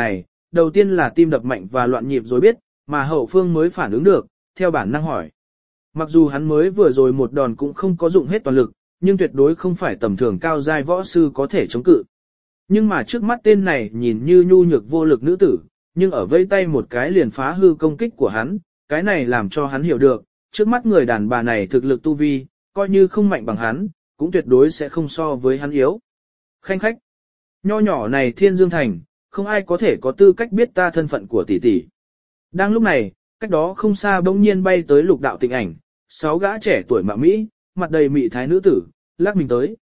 đầu tiên là tim đập mạnh và loạn nhịp rồi biết, mà hậu phương mới phản ứng được, theo bản năng hỏi. Mặc dù hắn mới vừa rồi một đòn cũng không có dụng hết toàn lực, nhưng tuyệt đối không phải tầm thường cao giai võ sư có thể chống cự. Nhưng mà trước mắt tên này nhìn như nhu nhược vô lực nữ tử, nhưng ở vây tay một cái liền phá hư công kích của hắn, cái này làm cho hắn hiểu được, trước mắt người đàn bà này thực lực tu vi, coi như không mạnh bằng hắn, cũng tuyệt đối sẽ không so với hắn yếu. Khanh khách, nho nhỏ này Thiên Dương Thành, không ai có thể có tư cách biết ta thân phận của tỷ tỷ. Đang lúc này, cách đó không xa bỗng nhiên bay tới Lục Đạo Tịnh ảnh, 6 gã trẻ tuổi mạo mỹ, mặt đầy mị thái nữ tử, lắc mình tới.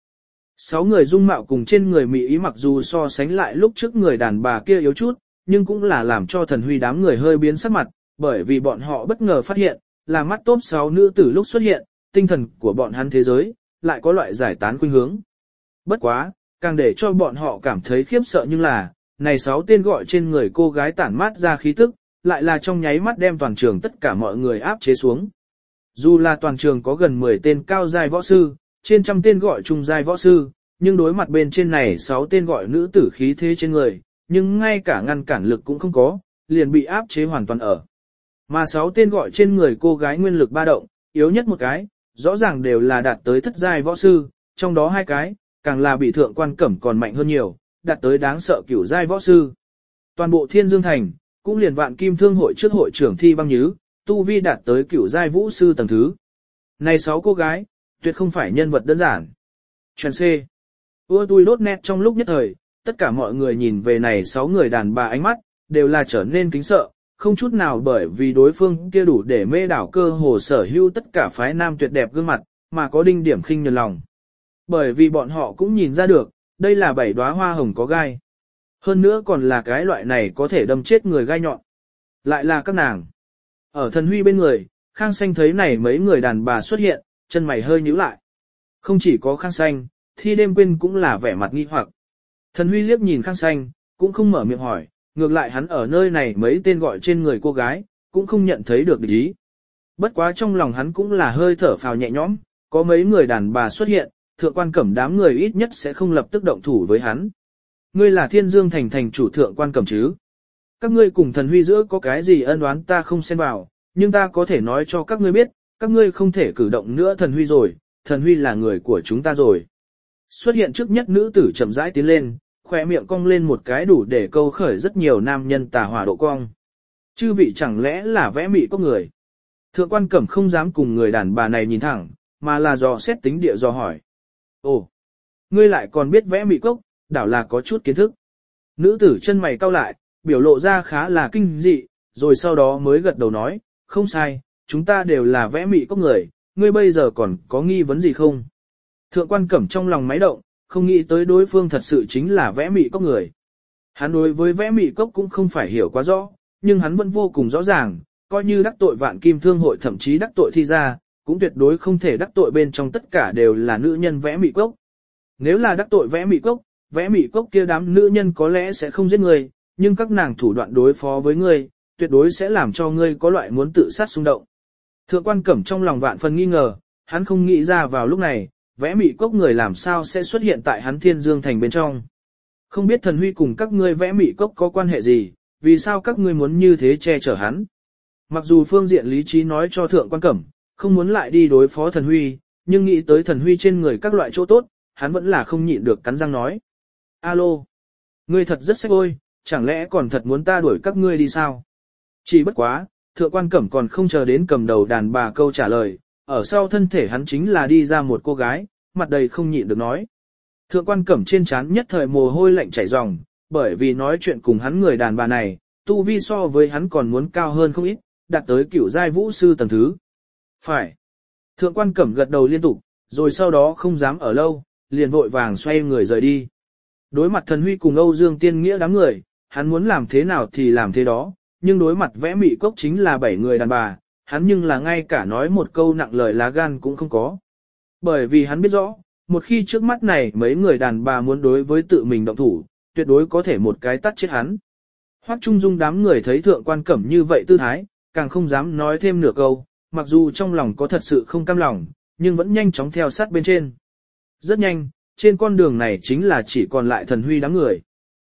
6 người dung mạo cùng trên người mị ý mặc dù so sánh lại lúc trước người đàn bà kia yếu chút, nhưng cũng là làm cho Thần Huy đám người hơi biến sắc mặt, bởi vì bọn họ bất ngờ phát hiện, là mắt top 6 nữ tử lúc xuất hiện, tinh thần của bọn hắn thế giới, lại có loại giải tán khuynh hướng. Bất quá, càng để cho bọn họ cảm thấy khiếp sợ nhưng là, này 6 tên gọi trên người cô gái tản mát ra khí tức, lại là trong nháy mắt đem toàn trường tất cả mọi người áp chế xuống. Dù là toàn trường có gần 10 tên cao giai võ sư, trên trăm tên gọi trung giai võ sư, nhưng đối mặt bên trên này 6 tên gọi nữ tử khí thế trên người, nhưng ngay cả ngăn cản lực cũng không có, liền bị áp chế hoàn toàn ở. Mà 6 tên gọi trên người cô gái nguyên lực ba động, yếu nhất một cái, rõ ràng đều là đạt tới thất giai võ sư, trong đó 2 cái, càng là bị Thượng Quan Cẩm còn mạnh hơn nhiều, đạt tới đáng sợ cửu giai võ sư. Toàn bộ Thiên Dương Thành, cũng liền Vạn Kim Thương hội trước hội trưởng Thi Băng Nhứ, tu vi đạt tới cửu giai vũ sư tầng thứ. Này 6 cô gái, tuyệt không phải nhân vật đơn giản. Chuyện C. Ua tui đốt nét trong lúc nhất thời, tất cả mọi người nhìn về này 6 người đàn bà ánh mắt, đều là trở nên kính sợ, không chút nào bởi vì đối phương kia đủ để mê đảo cơ hồ sở hữu tất cả phái nam tuyệt đẹp gương mặt, mà có đinh điểm khinh nhờn lòng. Bởi vì bọn họ cũng nhìn ra được, đây là 7 đóa hoa hồng có gai. Hơn nữa còn là cái loại này có thể đâm chết người gai nhọn. Lại là các nàng. Ở Thần Huy bên người, Khang Xanh thấy này mấy người đàn bà xuất hiện, chân mày hơi nhíu lại. Không chỉ có Khang Xanh, Thi Đêm Quyên cũng là vẻ mặt nghi hoặc. Thần Huy liếc nhìn Khang Xanh, cũng không mở miệng hỏi, ngược lại hắn ở nơi này mấy tên gọi trên người cô gái, cũng không nhận thấy được địch ý. Bất quá trong lòng hắn cũng là hơi thở phào nhẹ nhõm, có mấy người đàn bà xuất hiện, Thượng Quan Cẩm đám người ít nhất sẽ không lập tức động thủ với hắn. Ngươi là Thiên Dương Thành thành chủ Thượng Quan Cẩm chứ? Các ngươi cùng Thần Huy giữa có cái gì ân oán ta không xen vào, nhưng ta có thể nói cho các ngươi biết, các ngươi không thể cử động nữa Thần Huy rồi, Thần Huy là người của chúng ta rồi. Xuất hiện trước nhất nữ tử chậm rãi tiến lên, khỏe miệng cong lên một cái đủ để câu khởi rất nhiều nam nhân tà hỏa độ cong. Chư vị chẳng lẽ là vẽ mị có người? Thượng Quan Cẩm không dám cùng người đàn bà này nhìn thẳng, mà là dò xét tính địa dò hỏi. Ồ, ngươi lại còn biết vẽ mị cốc, đảo là có chút kiến thức. Nữ tử chân mày cau lại, biểu lộ ra khá là kinh dị, rồi sau đó mới gật đầu nói, không sai, chúng ta đều là vẽ mị cốc người, ngươi bây giờ còn có nghi vấn gì không? Thượng Quan Cẩm trong lòng máy động, không nghĩ tới đối phương thật sự chính là vẽ mị cốc người. Hắn đối với vẽ mị cốc cũng không phải hiểu quá rõ, nhưng hắn vẫn vô cùng rõ ràng, coi như đắc tội Vạn Kim Thương hội thậm chí đắc tội Thi gia, cũng tuyệt đối không thể đắc tội bên trong tất cả đều là nữ nhân vẽ mị cốc. Nếu là đắc tội vẽ mị cốc kia đám nữ nhân có lẽ sẽ không giết người, nhưng các nàng thủ đoạn đối phó với ngươi, tuyệt đối sẽ làm cho ngươi có loại muốn tự sát xung động. Thượng Quan Cẩm trong lòng vạn phần nghi ngờ, hắn không nghĩ ra vào lúc này, vẽ mị cốc người làm sao sẽ xuất hiện tại hắn Thiên Dương Thành bên trong. Không biết Thần Huy cùng các ngươi vẽ mị cốc có quan hệ gì, vì sao các ngươi muốn như thế che chở hắn. Mặc dù phương diện lý trí nói cho Thượng Quan Cẩm, không muốn lại đi đối phó Thần Huy, nhưng nghĩ tới Thần Huy trên người các loại chỗ tốt, hắn vẫn là không nhịn được cắn răng nói. Alo, ngươi thật rất xách ôi, chẳng lẽ còn thật muốn ta đuổi các ngươi đi sao? Chỉ bất quá, Thượng Quan Cẩm còn không chờ đến cầm đầu đàn bà câu trả lời, ở sau thân thể hắn chính là đi ra một cô gái, mặt đầy không nhịn được nói. Thượng Quan Cẩm trên trán nhất thời mồ hôi lạnh chảy ròng, bởi vì nói chuyện cùng hắn người đàn bà này, tu vi so với hắn còn muốn cao hơn không ít, đạt tới cửu giai vũ sư tầng thứ. Phải. Thượng Quan Cẩm gật đầu liên tục, rồi sau đó không dám ở lâu, liền vội vàng xoay người rời đi. Đối mặt Thần Huy cùng Âu Dương Tiên Nghĩa đám người, hắn muốn làm thế nào thì làm thế đó, nhưng đối mặt vẽ mị cốc chính là 7 người đàn bà, hắn nhưng là ngay cả nói một câu nặng lời lá gan cũng không có. Bởi vì hắn biết rõ, một khi trước mắt này mấy người đàn bà muốn đối với tự mình động thủ, tuyệt đối có thể một cái tắt chết hắn. Hoắc Trung Dung đám người thấy Thượng Quan Cẩm như vậy tư thái, càng không dám nói thêm nửa câu, mặc dù trong lòng có thật sự không cam lòng, nhưng vẫn nhanh chóng theo sát bên trên. Rất nhanh, trên con đường này chính là chỉ còn lại Thần Huy đám người.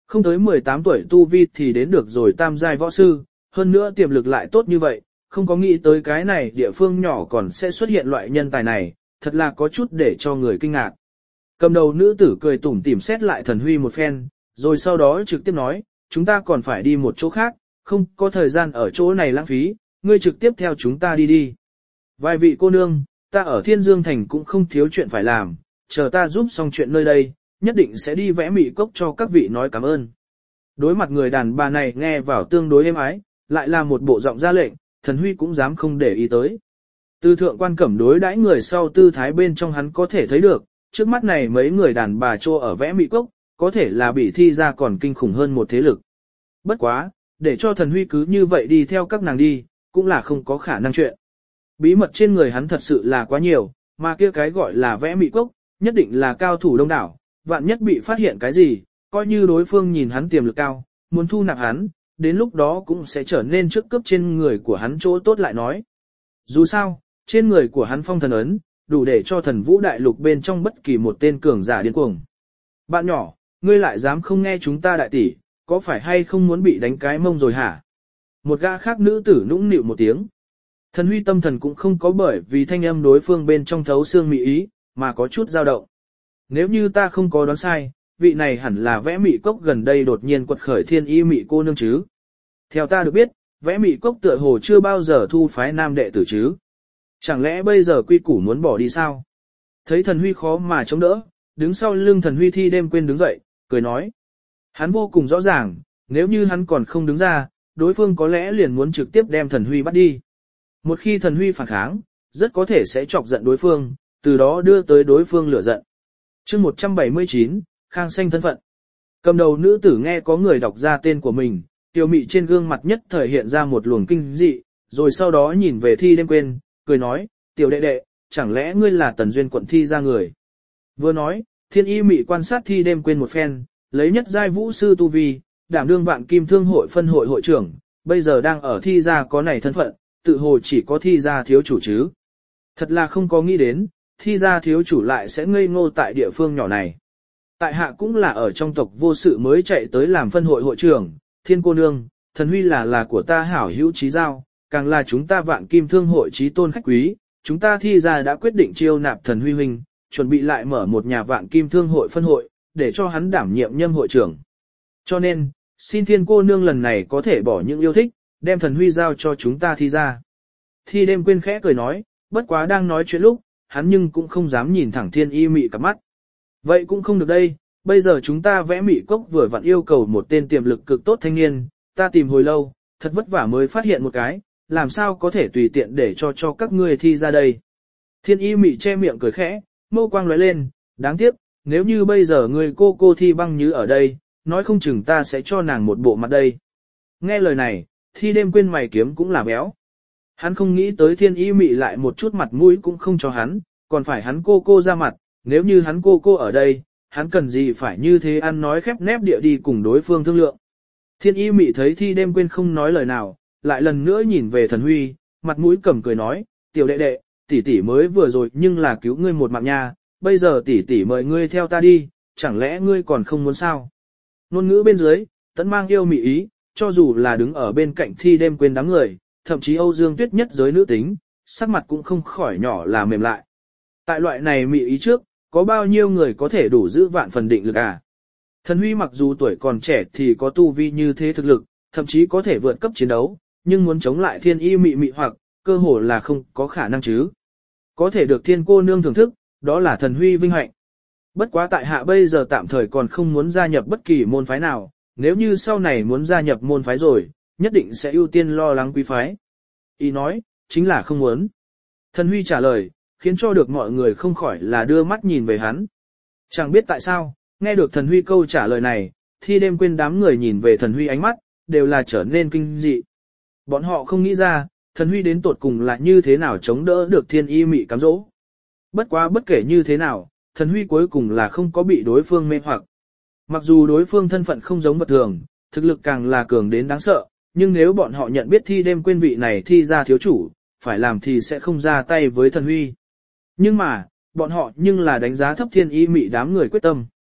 Không tới 18 tuổi tu vi thì đến được rồi tam giai võ sư, hơn nữa tiềm lực lại tốt như vậy, không có nghĩ tới cái này địa phương nhỏ còn sẽ xuất hiện loại nhân tài này, thật là có chút để cho người kinh ngạc. Cầm đầu nữ tử cười tủm tỉm xét lại Thần Huy một phen, rồi sau đó trực tiếp nói, chúng ta còn phải đi một chỗ khác, không có thời gian ở chỗ này lãng phí, ngươi trực tiếp theo chúng ta đi đi. Vài vị cô nương, ta ở Thiên Dương Thành cũng không thiếu chuyện phải làm, chờ ta giúp xong chuyện nơi đây, nhất định sẽ đi vẽ mị cốc cho các vị nói cảm ơn. Đối mặt người đàn bà này nghe vào tương đối êm ái, lại là một bộ giọng ra lệnh, Thần Huy cũng dám không để ý tới. Từ thượng quan cẩm đối đãi người sau tư thái bên trong hắn có thể thấy được, trước mắt này mấy người đàn bà trô ở vẽ mị cốc, có thể là bị thi ra còn kinh khủng hơn một thế lực. Bất quá, để cho Thần Huy cứ như vậy đi theo các nàng đi, cũng là không có khả năng chuyện. Bí mật trên người hắn thật sự là quá nhiều, mà kia cái gọi là vẽ mị cốc, nhất định là cao thủ đông đảo, vạn nhất bị phát hiện cái gì, coi như đối phương nhìn hắn tiềm lực cao, muốn thu nạp hắn, đến lúc đó cũng sẽ trở nên trước cướp trên người của hắn chỗ tốt lại nói. Dù sao, trên người của hắn phong thần ấn, đủ để cho thần vũ đại lục bên trong bất kỳ một tên cường giả điên cuồng. Bạn nhỏ, ngươi lại dám không nghe chúng ta đại tỷ, có phải hay không muốn bị đánh cái mông rồi hả? Một gã khác nữ tử nũng nịu một tiếng. Thần Huy tâm thần cũng không có bởi vì thanh âm đối phương bên trong thấu xương mị ý, mà có chút dao động. Nếu như ta không có đoán sai, vị này hẳn là vẽ mị cốc gần đây đột nhiên quật khởi thiên y mị cô nương chứ. Theo ta được biết, vẽ mị cốc tựa hồ chưa bao giờ thu phái nam đệ tử chứ. Chẳng lẽ bây giờ quy củ muốn bỏ đi sao? Thấy Thần Huy khó mà chống đỡ, đứng sau lưng Thần Huy thi đêm quên đứng dậy, cười nói. Hắn vô cùng rõ ràng, nếu như hắn còn không đứng ra, đối phương có lẽ liền muốn trực tiếp đem Thần Huy bắt đi. Một khi Thần Huy phản kháng, rất có thể sẽ chọc giận đối phương, từ đó đưa tới đối phương lửa giận. Chương 179, Khang Xanh thân phận. Cầm đầu nữ tử nghe có người đọc ra tên của mình, tiểu mị trên gương mặt nhất thời hiện ra một luồng kinh dị, rồi sau đó nhìn về thi đêm quên, cười nói, tiểu đệ đệ, chẳng lẽ ngươi là Tần Duyên quận thi ra người. Vừa nói, thiên y mị quan sát thi đêm quên một phen, lấy nhất giai vũ sư tu vi, đảm đương vạn kim thương hội phân hội hội trưởng, bây giờ đang ở thi ra có này thân phận, tự hồ chỉ có thi ra thiếu chủ chứ. Thật là không có nghĩ đến, thi ra thiếu chủ lại sẽ ngây ngô tại địa phương nhỏ này. Tại hạ cũng là ở trong tộc vô sự mới chạy tới làm phân hội hội trưởng, Thiên cô nương, Thần Huy là của ta hảo hữu trí giao, càng là chúng ta vạn kim thương hội trí tôn khách quý, chúng ta thi ra đã quyết định chiêu nạp Thần Huy huynh, chuẩn bị lại mở một nhà vạn kim thương hội phân hội, để cho hắn đảm nhiệm nhâm hội trưởng. Cho nên, xin Thiên cô nương lần này có thể bỏ những yêu thích, đem Thần Huy giao cho chúng ta thi ra. Thi đêm quên khẽ cười nói, bất quá đang nói chuyện lúc, hắn nhưng cũng không dám nhìn thẳng thiên y mị cặp mắt. Vậy cũng không được đây, bây giờ chúng ta vẽ mị cốc vừa vặn yêu cầu một tên tiềm lực cực tốt thanh niên, ta tìm hồi lâu, thật vất vả mới phát hiện một cái, làm sao có thể tùy tiện để cho các ngươi thi ra đây. Thiên y mị che miệng cười khẽ, mâu quang lóe lên, đáng tiếc, nếu như bây giờ người cô thi băng như ở đây, nói không chừng ta sẽ cho nàng một bộ mặt đây. Nghe lời này, thi đêm quên mày kiếm cũng là béo. Hắn không nghĩ tới thiên y mị lại một chút mặt mũi cũng không cho hắn, còn phải hắn cô ra mặt, nếu như hắn cô ở đây, hắn cần gì phải như thế ăn nói khép nép địa đi cùng đối phương thương lượng. Thiên y mị thấy thi đêm quên không nói lời nào, lại lần nữa nhìn về Thần Huy, mặt mũi cầm cười nói, tiểu đệ đệ, tỷ tỷ mới vừa rồi nhưng là cứu ngươi một mạng nha, bây giờ tỷ tỷ mời ngươi theo ta đi, chẳng lẽ ngươi còn không muốn sao? Ngôn ngữ bên dưới, tẫn mang yêu mị ý, cho dù là đứng ở bên cạnh thi đêm quên đám người, thậm chí Âu Dương Tuyết nhất giới nữ tính, sắc mặt cũng không khỏi nhỏ là mềm lại. Tại loại này mị ý trước, có bao nhiêu người có thể đủ giữ vạn phần định lực à? Thần Huy mặc dù tuổi còn trẻ thì có tu vi như thế thực lực, thậm chí có thể vượt cấp chiến đấu, nhưng muốn chống lại thiên y mị mị hoặc, cơ hồ là không có khả năng chứ. Có thể được thiên cô nương thưởng thức, đó là Thần Huy vinh hạnh. Bất quá tại hạ bây giờ tạm thời còn không muốn gia nhập bất kỳ môn phái nào, nếu như sau này muốn gia nhập môn phái rồi, nhất định sẽ ưu tiên lo lắng quý phái. Ý nói, chính là không muốn. Thần Huy trả lời, khiến cho được mọi người không khỏi là đưa mắt nhìn về hắn. Chẳng biết tại sao, nghe được Thần Huy câu trả lời này, thi đêm quên đám người nhìn về Thần Huy ánh mắt, đều là trở nên kinh dị. Bọn họ không nghĩ ra, Thần Huy đến tột cùng là như thế nào chống đỡ được thiên y mị cám dỗ. Bất quá bất kể như thế nào, Thần Huy cuối cùng là không có bị đối phương mê hoặc. Mặc dù đối phương thân phận không giống vật thường, thực lực càng là cường đến đáng sợ, nhưng nếu bọn họ nhận biết thi đêm quên vị này thi ra thiếu chủ, phải làm thì sẽ không ra tay với Thần Huy. Nhưng mà, bọn họ nhưng là đánh giá thấp thiên y mị đám người quyết tâm.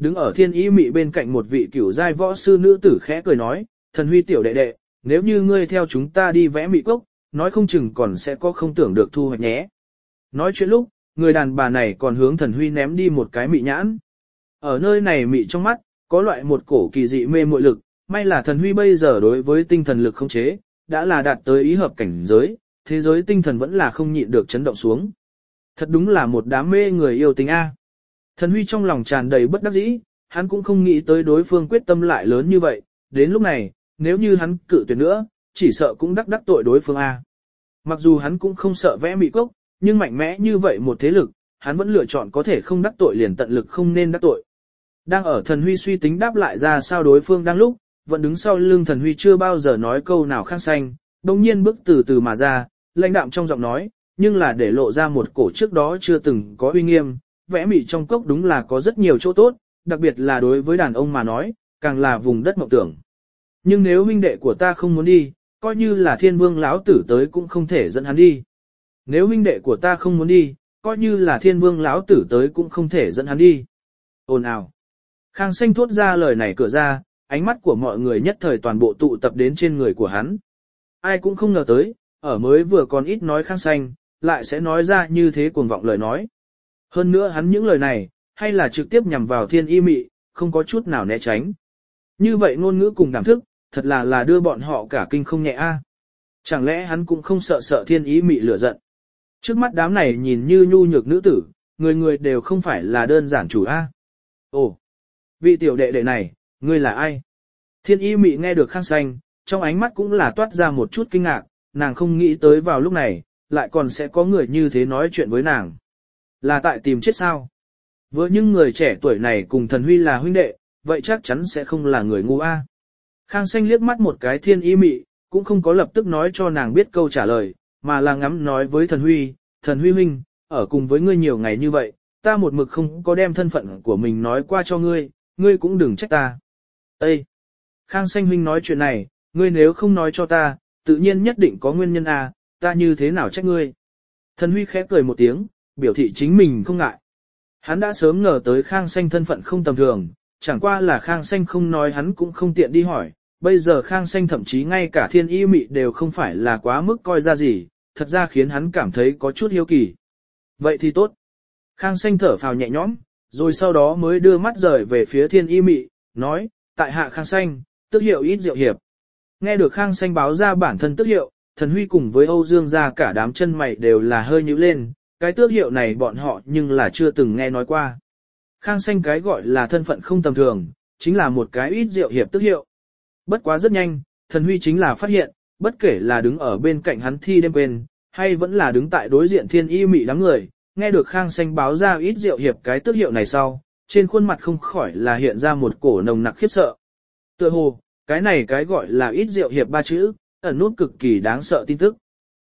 Đứng ở thiên y mị bên cạnh một vị cửu giai võ sư nữ tử khẽ cười nói, thần huy tiểu đệ đệ, nếu như ngươi theo chúng ta đi vẽ mị cốc, nói không chừng còn sẽ có không tưởng được thu hoạch nhé. Nói chuyện lúc, người đàn bà này còn hướng thần huy ném đi một cái mị nhãn. Ở nơi này mị trong mắt, có loại một cổ kỳ dị mê muội lực, may là thần huy bây giờ đối với tinh thần lực không chế, đã là đạt tới ý hợp cảnh giới, thế giới tinh thần vẫn là không nhịn được chấn động xuống. Thật đúng là một đám mê người yêu tình A. Thần huy trong lòng tràn đầy bất đắc dĩ, hắn cũng không nghĩ tới đối phương quyết tâm lại lớn như vậy, đến lúc này, nếu như hắn cự tuyệt nữa, chỉ sợ cũng đắc tội đối phương A. Mặc dù hắn cũng không sợ vẽ mị cốc, nhưng mạnh mẽ như vậy một thế lực, hắn vẫn lựa chọn có thể không đắc tội liền tận lực không nên đắc tội. Đang ở thần huy suy tính đáp lại ra sao đối phương đang lúc, vẫn đứng sau lưng thần huy chưa bao giờ nói câu nào Khang Xanh, đồng nhiên bước từ từ mà ra, lãnh đạm trong giọng nói, nhưng là để lộ ra một cổ trước đó chưa từng có uy nghiêm, vẽ mị trong cốc đúng là có rất nhiều chỗ tốt, đặc biệt là đối với đàn ông mà nói, càng là vùng đất mộng tưởng. Nhưng nếu huynh đệ của ta không muốn đi, coi như là thiên vương lão tử tới cũng không thể dẫn hắn đi. Nếu huynh đệ của ta không muốn đi, coi như là thiên vương lão tử tới cũng không thể dẫn hắn đi. Ồn ào. Khang Xanh thốt ra lời này cửa ra, ánh mắt của mọi người nhất thời toàn bộ tụ tập đến trên người của hắn. Ai cũng không ngờ tới, ở mới vừa còn ít nói Khang Xanh, lại sẽ nói ra như thế cuồng vọng lời nói. Hơn nữa hắn những lời này, hay là trực tiếp nhằm vào thiên y mị, không có chút nào né tránh. Như vậy ngôn ngữ cùng đảm thức, thật là đưa bọn họ cả kinh không nhẹ a. Chẳng lẽ hắn cũng không sợ thiên y mị lửa giận. Trước mắt đám này nhìn như nhu nhược nữ tử, người người đều không phải là đơn giản chủ a. Ồ, vị tiểu đệ đệ này, ngươi là ai? Thiên y mị nghe được Khang Xanh, trong ánh mắt cũng là toát ra một chút kinh ngạc, nàng không nghĩ tới vào lúc này, lại còn sẽ có người như thế nói chuyện với nàng. Là tại tìm chết sao? Với những người trẻ tuổi này cùng thần huy là huynh đệ, vậy chắc chắn sẽ không là người ngu a. Khang Xanh liếc mắt một cái thiên y mị, cũng không có lập tức nói cho nàng biết câu trả lời, mà là ngắm nói với thần huy huynh, ở cùng với ngươi nhiều ngày như vậy, ta một mực không có đem thân phận của mình nói qua cho ngươi, ngươi cũng đừng trách ta. Ê! Khang Xanh huynh nói chuyện này, ngươi nếu không nói cho ta, tự nhiên nhất định có nguyên nhân a, ta như thế nào trách ngươi. Thần huy khẽ cười một tiếng, biểu thị chính mình không ngại. Hắn đã sớm ngờ tới Khang Xanh thân phận không tầm thường, chẳng qua là Khang Xanh không nói hắn cũng không tiện đi hỏi, bây giờ Khang Xanh thậm chí ngay cả thiên y mị đều không phải là quá mức coi ra gì, thật ra khiến hắn cảm thấy có chút hiếu kỳ. Vậy thì tốt. Khang Xanh thở phào nhẹ nhõm, rồi sau đó mới đưa mắt rời về phía thiên y mị, nói, tại hạ Khang Xanh, tước hiệu ít diệu hiệp. Nghe được Khang Xanh báo ra bản thân tước hiệu, thần huy cùng với Âu Dương gia cả đám chân mày đều là hơi nhíu lên, cái tước hiệu này bọn họ nhưng là chưa từng nghe nói qua. Khang Xanh cái gọi là thân phận không tầm thường, chính là một cái ít diệu hiệp tước hiệu. Bất quá rất nhanh, thần huy chính là phát hiện, bất kể là đứng ở bên cạnh hắn thi đêm quên, hay vẫn là đứng tại đối diện thiên y mị đám người, nghe được Khang Xanh báo ra ít diệu hiệp cái tước hiệu này sau, trên khuôn mặt không khỏi là hiện ra một cổ nồng nặc khiếp sợ. Tựa hồ, cái này cái gọi là ít diệu hiệp ba chữ, ẩn nút cực kỳ đáng sợ tin tức.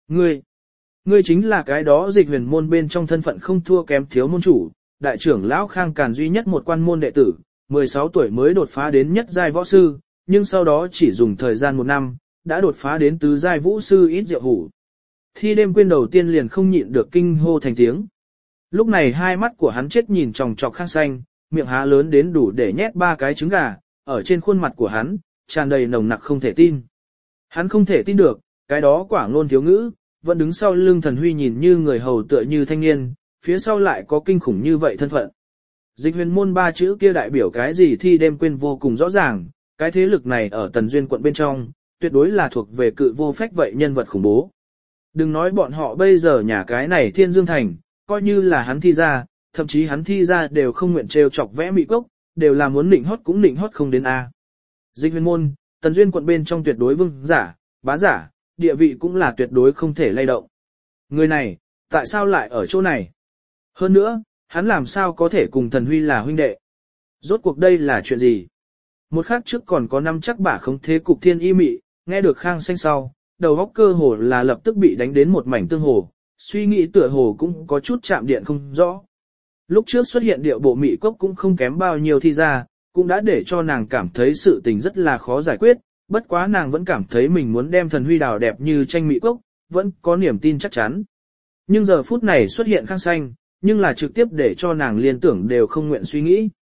Ngươi chính là cái đó dịch huyền môn bên trong thân phận không thua kém thiếu môn chủ, đại trưởng lão Khang Càn duy nhất một quan môn đệ tử, 16 tuổi mới đột phá đến nhất giai võ sư, nhưng sau đó chỉ dùng thời gian 1 năm, đã đột phá đến tứ giai vũ sư ít diệu hủ. Thi đêm quên đầu tiên liền không nhịn được kinh hô thành tiếng. Lúc này hai mắt của hắn chết nhìn tròng trọc Khang Xanh, miệng há lớn đến đủ để nhét 3 cái trứng gà, ở trên khuôn mặt của hắn, tràn đầy nồng nặc không thể tin. Hắn không thể tin được, cái đó quả ngôn thiếu ngữ, vẫn đứng sau lưng thần huy nhìn như người hầu tựa như thanh niên, phía sau lại có kinh khủng như vậy thân phận. Dịch huyền môn 3 chữ kia đại biểu cái gì thi đêm quên vô cùng rõ ràng, cái thế lực này ở Tần Duyên quận bên trong, tuyệt đối là thuộc về cự vô phách vậy nhân vật khủng bố. Đừng nói bọn họ bây giờ nhà cái này Thiên Dương Thành, coi như là hắn thi ra, thậm chí hắn thi ra đều không nguyện trêu chọc vẽ mị cốc, đều là muốn nịnh hót cũng nịnh hót không đến A. Dịch huyền môn, Tần Duyên quận bên trong tuyệt đối vương giả, bá giả, địa vị cũng là tuyệt đối không thể lay động. Người này, tại sao lại ở chỗ này? Hơn nữa, hắn làm sao có thể cùng thần huy là huynh đệ? Rốt cuộc đây là chuyện gì? Một khắc trước còn có năm chắc bả không thế cục thiên y mị, nghe được Khang Xanh sau, đầu óc cơ hồ là lập tức bị đánh đến một mảnh tương hồ, suy nghĩ tựa hồ cũng có chút chạm điện không rõ. Lúc trước xuất hiện điệu bộ mị cốc cũng không kém bao nhiêu thi ra, cũng đã để cho nàng cảm thấy sự tình rất là khó giải quyết, bất quá nàng vẫn cảm thấy mình muốn đem thần huy đào đẹp như tranh mị cốc, vẫn có niềm tin chắc chắn. Nhưng giờ phút này xuất hiện Khang Xanh, nhưng là trực tiếp để cho nàng liên tưởng đều không nguyện suy nghĩ.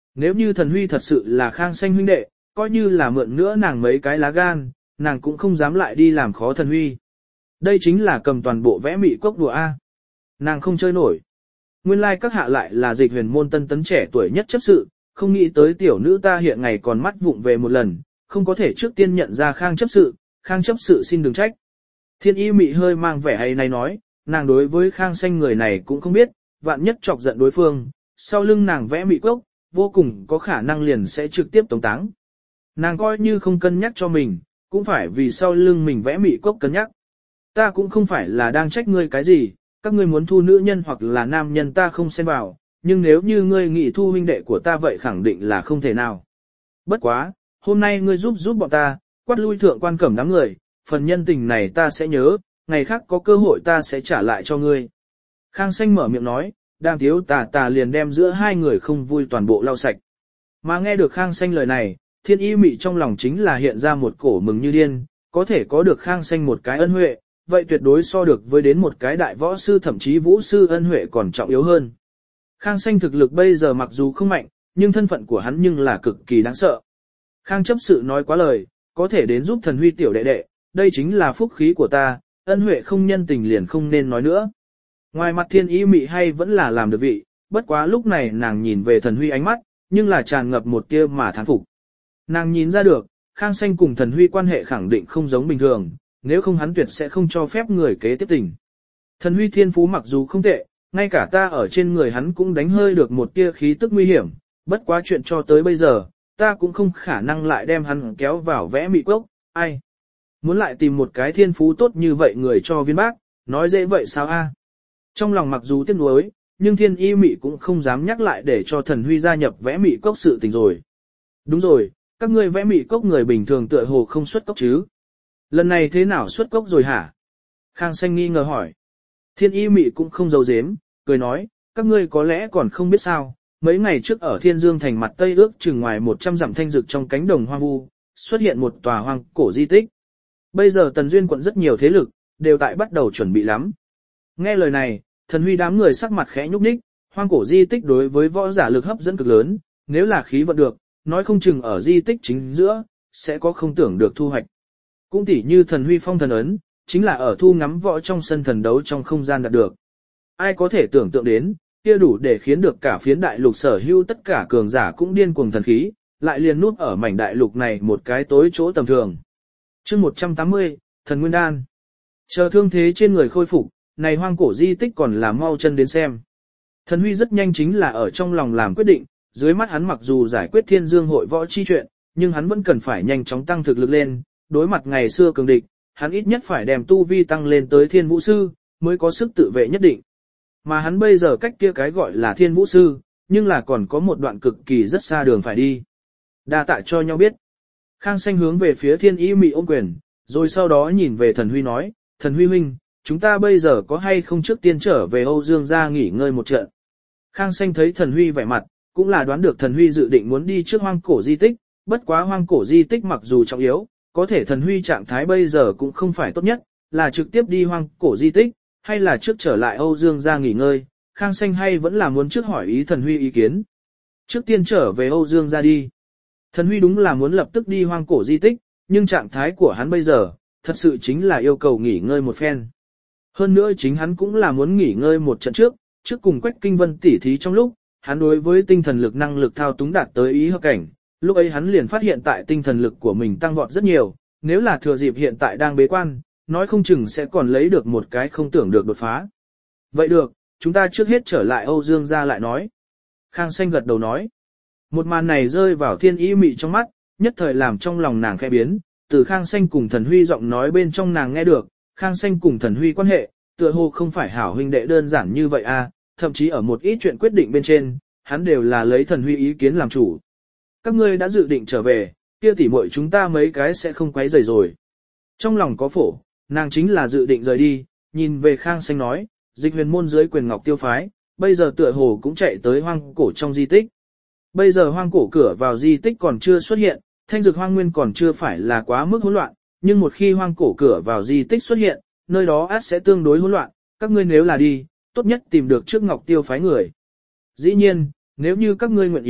Nếu như Thần Huy thật sự là Khang Xanh huynh đệ, coi như là mượn nữa nàng mấy cái lá gan, nàng cũng không dám lại đi làm khó Thần Huy. Đây chính là cầm toàn bộ vẽ mị cốc đùa A. Nàng không chơi nổi. Nguyên lai các hạ lại là Dịch Huyền môn tân tấn trẻ tuổi nhất chấp sự, không nghĩ tới tiểu nữ ta hiện ngày còn mắt vụng về một lần, không có thể trước tiên nhận ra Khang chấp sự xin đừng trách. Thiên Y Mị hơi mang vẻ hay này nói, nàng đối với Khang Xanh người này cũng không biết, vạn nhất chọc giận đối phương, sau lưng nàng vẽ mị cốc, vô cùng có khả năng liền sẽ trực tiếp tống táng. Nàng coi như không cân nhắc cho mình, cũng phải vì sau lưng mình vẽ mị cốc cân nhắc. Ta cũng không phải là đang trách ngươi cái gì, các ngươi muốn thu nữ nhân hoặc là nam nhân ta không xen vào, nhưng nếu như ngươi nghĩ thu huynh đệ của ta vậy khẳng định là không thể nào. Bất quá, hôm nay ngươi giúp bọn ta, quát lui thượng quan cẩm đám người, phần nhân tình này ta sẽ nhớ, ngày khác có cơ hội ta sẽ trả lại cho ngươi. Khang Xanh mở miệng nói, Đàm Tiếu tà liền đem giữa hai người không vui toàn bộ lau sạch. Mà nghe được Khang Xanh lời này, Thiên Y Mị trong lòng chính là hiện ra một cổ mừng như điên, có thể có được Khang Xanh một cái ân huệ, vậy tuyệt đối so được với đến một cái đại võ sư thậm chí vũ sư ân huệ còn trọng yếu hơn. Khang Xanh thực lực bây giờ mặc dù không mạnh, nhưng thân phận của hắn nhưng là cực kỳ đáng sợ. Khang chấp sự nói quá lời, có thể đến giúp Thần Huy tiểu đệ đệ, đây chính là phúc khí của ta, ân huệ không nhân tình liền không nên nói nữa. Ngoài mặt Thiên Y Mị hay vẫn là làm được vị, bất quá lúc này nàng nhìn về Thần Huy ánh mắt, nhưng là tràn ngập một tia mà thán phục. Nàng nhìn ra được, Khang Xanh cùng Thần Huy quan hệ khẳng định không giống bình thường, nếu không hắn tuyệt sẽ không cho phép người kế tiếp tình. Thần Huy thiên phú mặc dù không tệ, ngay cả ta ở trên người hắn cũng đánh hơi được một tia khí tức nguy hiểm, bất quá chuyện cho tới bây giờ, ta cũng không khả năng lại đem hắn kéo vào vẽ mị cốc, ai. Muốn lại tìm một cái thiên phú tốt như vậy người cho viên bác, nói dễ vậy sao a? Trong lòng mặc dù tiếc nuối, nhưng Thiên Y Mị cũng không dám nhắc lại để cho Thần Huy gia nhập vẽ mị cốc sự tình rồi. Đúng rồi, các ngươi vẽ mị cốc người bình thường tựa hồ không xuất cốc chứ? Lần này thế nào xuất cốc rồi hả? Khang Xanh nghi ngờ hỏi. Thiên Y Mị cũng không giấu giếm, cười nói, các ngươi có lẽ còn không biết sao, mấy ngày trước ở Thiên Dương thành mặt Tây ước chừng ngoài 100 dặm thanh dực trong cánh đồng hoang vu, xuất hiện một tòa hoang cổ di tích. Bây giờ Tần Duyên quận rất nhiều thế lực, đều tại bắt đầu chuẩn bị lắm. Nghe lời này, Thần Huy đám người sắc mặt khẽ nhúc nhích, hoang cổ di tích đối với võ giả lực hấp dẫn cực lớn, nếu là khí vận được, nói không chừng ở di tích chính giữa, sẽ có không tưởng được thu hoạch. Cũng tỉ như Thần Huy phong thần ấn, chính là ở thu ngắm võ trong sân thần đấu trong không gian đạt được. Ai có thể tưởng tượng đến, kia đủ để khiến được cả phiến đại lục sở hữu tất cả cường giả cũng điên cuồng thần khí, lại liền núp ở mảnh đại lục này một cái tối chỗ tầm thường. Chương 180, Thần Nguyên Đan. Chờ thương thế trên người khôi phục, này hoang cổ di tích còn là mau chân đến xem. Thần Huy rất nhanh chính là ở trong lòng làm quyết định, dưới mắt hắn mặc dù giải quyết Thiên Dương hội võ chi chuyện, nhưng hắn vẫn cần phải nhanh chóng tăng thực lực lên, đối mặt ngày xưa cường địch, hắn ít nhất phải đem tu vi tăng lên tới Thiên Vũ Sư, mới có sức tự vệ nhất định. Mà hắn bây giờ cách kia cái gọi là Thiên Vũ Sư, nhưng là còn có một đoạn cực kỳ rất xa đường phải đi. Đa tạ cho nhau biết. Khang Xanh hướng về phía Thiên Y Mị ôm quyền, rồi sau đó nhìn về Thần Huy nói, Thần Huy huynh, chúng ta bây giờ có hay không trước tiên trở về Âu Dương gia nghỉ ngơi một trận. Khang Xanh thấy Thần Huy vẻ mặt, cũng là đoán được Thần Huy dự định muốn đi trước hoang cổ di tích, bất quá hoang cổ di tích mặc dù trọng yếu, có thể Thần Huy trạng thái bây giờ cũng không phải tốt nhất, là trực tiếp đi hoang cổ di tích, hay là trước trở lại Âu Dương gia nghỉ ngơi, Khang Xanh hay vẫn là muốn trước hỏi ý Thần Huy ý kiến. Trước tiên trở về Âu Dương gia đi. Thần Huy đúng là muốn lập tức đi hoang cổ di tích, nhưng trạng thái của hắn bây giờ, thật sự chính là yêu cầu nghỉ ngơi một phen. Hơn nữa chính hắn cũng là muốn nghỉ ngơi một trận trước cùng Quách Kinh Vân tỉ thí trong lúc, hắn đối với tinh thần lực năng lực thao túng đạt tới ý hợp cảnh, lúc ấy hắn liền phát hiện tại tinh thần lực của mình tăng vọt rất nhiều, nếu là thừa dịp hiện tại đang bế quan, nói không chừng sẽ còn lấy được một cái không tưởng được đột phá. Vậy được, chúng ta trước hết trở lại Âu Dương gia lại nói. Khang Xanh gật đầu nói. Một màn này rơi vào Thiên Y Mị trong mắt, nhất thời làm trong lòng nàng khẽ biến, từ Khang Xanh cùng Thần Huy giọng nói bên trong nàng nghe được, Khang Xanh cùng Thần Huy quan hệ, tựa hồ không phải hảo huynh đệ đơn giản như vậy a, thậm chí ở một ít chuyện quyết định bên trên, hắn đều là lấy Thần Huy ý kiến làm chủ. Các ngươi đã dự định trở về, kia tỉ muội chúng ta mấy cái sẽ không quấy rầy rồi. Trong lòng có phổ, nàng chính là dự định rời đi, nhìn về Khang Xanh nói, Dịch Huyền môn dưới quyền Ngọc Tiêu phái, bây giờ tựa hồ cũng chạy tới hoang cổ trong di tích. Bây giờ hoang cổ cửa vào di tích còn chưa xuất hiện, thanh dược hoang nguyên còn chưa phải là quá mức hỗn loạn, nhưng một khi hoang cổ cửa vào di tích xuất hiện, nơi đó ắt sẽ tương đối hỗn loạn, các ngươi nếu là đi, tốt nhất tìm được trước Ngọc Tiêu phái người. Dĩ nhiên, nếu như các ngươi nguyện ý,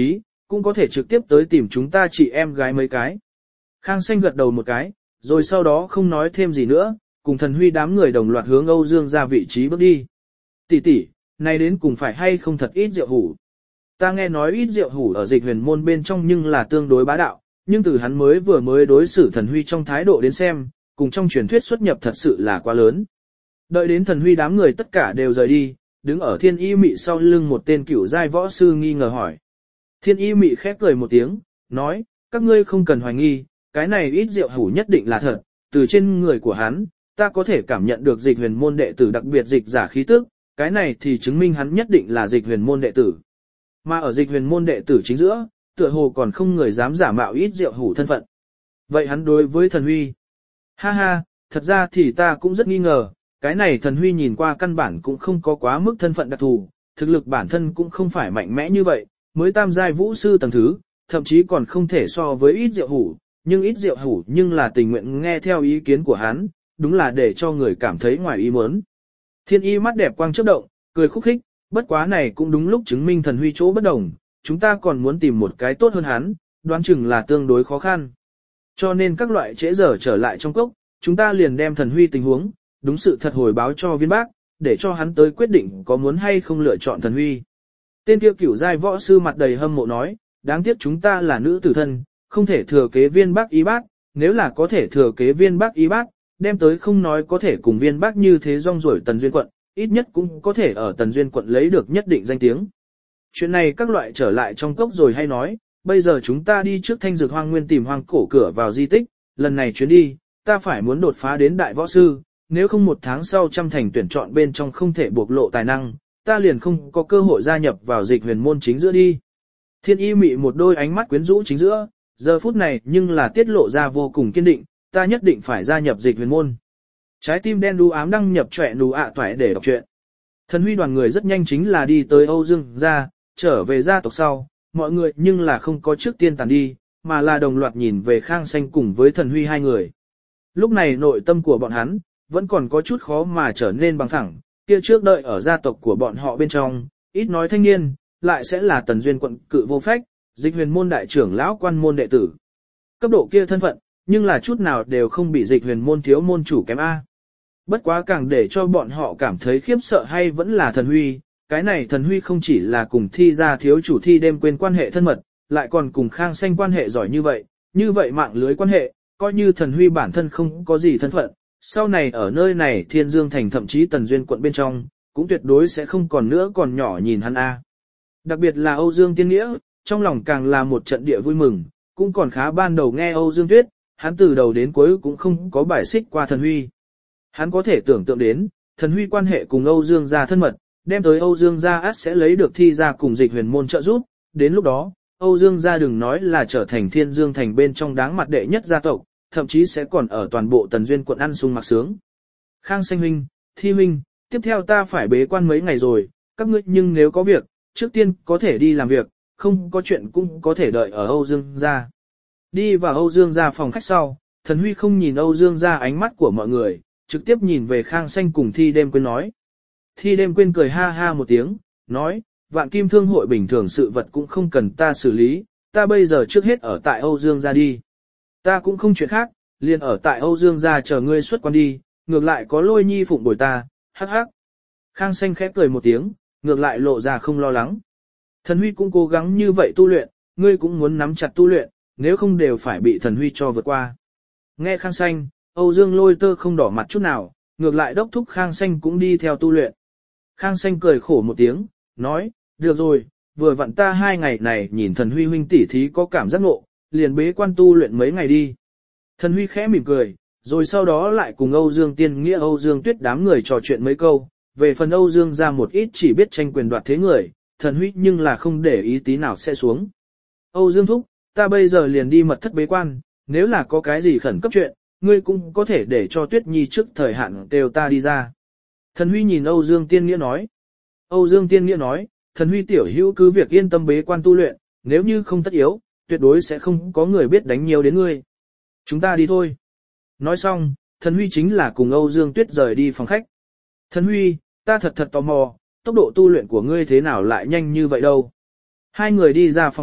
cũng có thể trực tiếp tới tìm chúng ta chị em gái mấy cái. Khang Xanh gật đầu một cái, rồi sau đó không nói thêm gì nữa, cùng Thần Huy đám người đồng loạt hướng Âu Dương ra vị trí bước đi. Tỷ tỷ, này đến cùng phải hay không thật ít rượu hủ. Ta nghe nói ít rượu hủ ở Dịch Huyền môn bên trong nhưng là tương đối bá đạo, nhưng từ hắn mới đối xử Thần Huy trong thái độ đến xem, cùng trong truyền thuyết xuất nhập thật sự là quá lớn. Đợi đến Thần Huy đám người tất cả đều rời đi, đứng ở Thiên Y Mị sau lưng một tên cửu giai võ sư nghi ngờ hỏi. Thiên Y Mị khép cười một tiếng, nói, các ngươi không cần hoài nghi, cái này ít rượu hủ nhất định là thật, từ trên người của hắn, ta có thể cảm nhận được Dịch Huyền môn đệ tử đặc biệt dịch giả khí tức, cái này thì chứng minh hắn nhất định là Dịch Huyền môn đệ tử. Mà ở Dịch Huyền môn đệ tử chính giữa, tựa hồ còn không người dám giả mạo ít rượu hủ thân phận. Vậy hắn đối với Thần Huy, ha ha, thật ra thì ta cũng rất nghi ngờ, cái này Thần Huy nhìn qua căn bản cũng không có quá mức thân phận đặc thù, thực lực bản thân cũng không phải mạnh mẽ như vậy, mới tam giai vũ sư tầng thứ, thậm chí còn không thể so với ít rượu hủ, nhưng ít rượu hủ nhưng là tình nguyện nghe theo ý kiến của hắn, đúng là để cho người cảm thấy ngoài ý muốn. Thiên Y mắt đẹp quang chớp động, cười khúc khích, bất quá này cũng đúng lúc chứng minh Thần Huy chỗ bất đồng, chúng ta còn muốn tìm một cái tốt hơn hắn, đoán chừng là tương đối khó khăn. Cho nên các loại trễ giờ trở lại trong cốc, chúng ta liền đem Thần Huy tình huống, đúng sự thật hồi báo cho Viên Bác, để cho hắn tới quyết định có muốn hay không lựa chọn Thần Huy. Tên kia cửu giai võ sư mặt đầy hâm mộ nói, đáng tiếc chúng ta là nữ tử thân, không thể thừa kế Viên Bác y bác, nếu là có thể thừa kế Viên Bác y bác, đem tới không nói có thể cùng Viên Bác như thế rong ruổi Tần Duyên quận, ít nhất cũng có thể ở Tần Duyên quận lấy được nhất định danh tiếng. Chuyện này các loại trở lại trong cốc rồi hay nói, bây giờ chúng ta đi trước Thanh Dược Hoang Nguyên tìm hoang cổ cửa vào di tích, lần này chuyến đi, ta phải muốn đột phá đến đại võ sư, nếu không một tháng sau trăm thành tuyển chọn bên trong không thể bộc lộ tài năng, ta liền không có cơ hội gia nhập vào Dịch Huyền môn chính giữa đi. Thiên Y Mị một đôi ánh mắt quyến rũ chính giữa, giờ phút này nhưng là tiết lộ ra vô cùng kiên định, ta nhất định phải gia nhập Dịch Huyền môn. Trái tim đen đu ám đăng nhập trọe nù ạ toại để đọc truyện. Thần Huy đoàn người rất nhanh chính là đi tới Âu Dương gia, trở về gia tộc sau, mọi người nhưng là không có trước tiên tàn đi, mà là đồng loạt nhìn về Khang Xanh cùng với Thần Huy hai người. Lúc này nội tâm của bọn hắn, vẫn còn có chút khó mà trở nên bằng thẳng, kia trước đợi ở gia tộc của bọn họ bên trong, ít nói thanh niên, lại sẽ là Tần Duyên quận cự vô phách, Dịch Huyền môn đại trưởng lão quan môn đệ tử. Cấp độ kia thân phận, nhưng là chút nào đều không bị Dịch Huyền môn thiếu môn chủ kém A. Bất quá càng để cho bọn họ cảm thấy khiếp sợ hay vẫn là Thần Huy, cái này Thần Huy không chỉ là cùng thi ra thiếu chủ thi đêm quên quan hệ thân mật, lại còn cùng Khang Xanh quan hệ giỏi như vậy mạng lưới quan hệ, coi như Thần Huy bản thân không có gì thân phận, sau này ở nơi này Thiên Dương thành thậm chí Tần Duyên quận bên trong, cũng tuyệt đối sẽ không còn nữa còn nhỏ nhìn hắn A. Đặc biệt là Âu Dương Tiên Nghĩa, trong lòng càng là một trận địa vui mừng, cũng còn khá ban đầu nghe Âu Dương Tuyết, hắn từ đầu đến cuối cũng không có bài xích qua Thần Huy. Hắn có thể tưởng tượng đến, Thần Huy quan hệ cùng Âu Dương gia thân mật, đem tới Âu Dương gia ắt sẽ lấy được thi ra cùng Dịch Huyền môn trợ giúp, đến lúc đó, Âu Dương gia đừng nói là trở thành Thiên Dương thành bên trong đáng mặt đệ nhất gia tộc, thậm chí sẽ còn ở toàn bộ Tần Duyên quận ăn sung mặc sướng. Khang Xanh huynh, Thi huynh, tiếp theo ta phải bế quan mấy ngày rồi, các ngươi nhưng nếu có việc, trước tiên có thể đi làm việc, không có chuyện cũng có thể đợi ở Âu Dương gia. Đi vào Âu Dương gia phòng khách sau, Thần Huy không nhìn Âu Dương gia ánh mắt của mọi người, trực tiếp nhìn về Khang Xanh cùng Thi đêm quên nói. Thi đêm quên cười ha ha một tiếng, nói, Vạn Kim Thương hội bình thường sự vật cũng không cần ta xử lý, ta bây giờ trước hết ở tại Âu Dương gia đi. Ta cũng không chuyện khác, liền ở tại Âu Dương gia chờ ngươi xuất quan đi, ngược lại có Lôi Nhi phụng bồi ta, hắc hắc. Khang Xanh khẽ cười một tiếng, ngược lại lộ ra không lo lắng. Thần Huy cũng cố gắng như vậy tu luyện, ngươi cũng muốn nắm chặt tu luyện, nếu không đều phải bị Thần Huy cho vượt qua. Nghe Khang Xanh, Âu Dương Lôi Tơ không đỏ mặt chút nào, ngược lại đốc thúc Khang Xanh cũng đi theo tu luyện. Khang Xanh cười khổ một tiếng, nói, được rồi, vừa vặn ta 2 ngày này nhìn Thần Huy huynh tỷ thí có cảm giác ngộ, liền bế quan tu luyện mấy ngày đi. Thần Huy khẽ mỉm cười, rồi sau đó lại cùng Âu Dương Tiên Nghĩa Âu Dương Tuyết đám người trò chuyện mấy câu, về phần Âu Dương ra một ít chỉ biết tranh quyền đoạt thế người, Thần Huy nhưng là không để ý tí nào sẽ xuống. Âu Dương thúc, ta bây giờ liền đi mật thất bế quan, nếu là có cái gì khẩn cấp chuyện, ngươi cũng có thể để cho Tuyết Nhi trước thời hạn đều ta đi ra. Thần Huy nhìn Âu Dương Tiên Nghĩa nói. Âu Dương Tiên Nghĩa nói, Thần Huy tiểu hữu cứ việc yên tâm bế quan tu luyện, nếu như không tất yếu, tuyệt đối sẽ không có người biết đánh nhiều đến ngươi. Chúng ta đi thôi. Nói xong, Thần Huy chính là cùng Âu Dương Tuyết rời đi phòng khách. Thần Huy, ta thật tò mò, tốc độ tu luyện của ngươi thế nào lại nhanh như vậy đâu. Hai người đi ra phòng khách,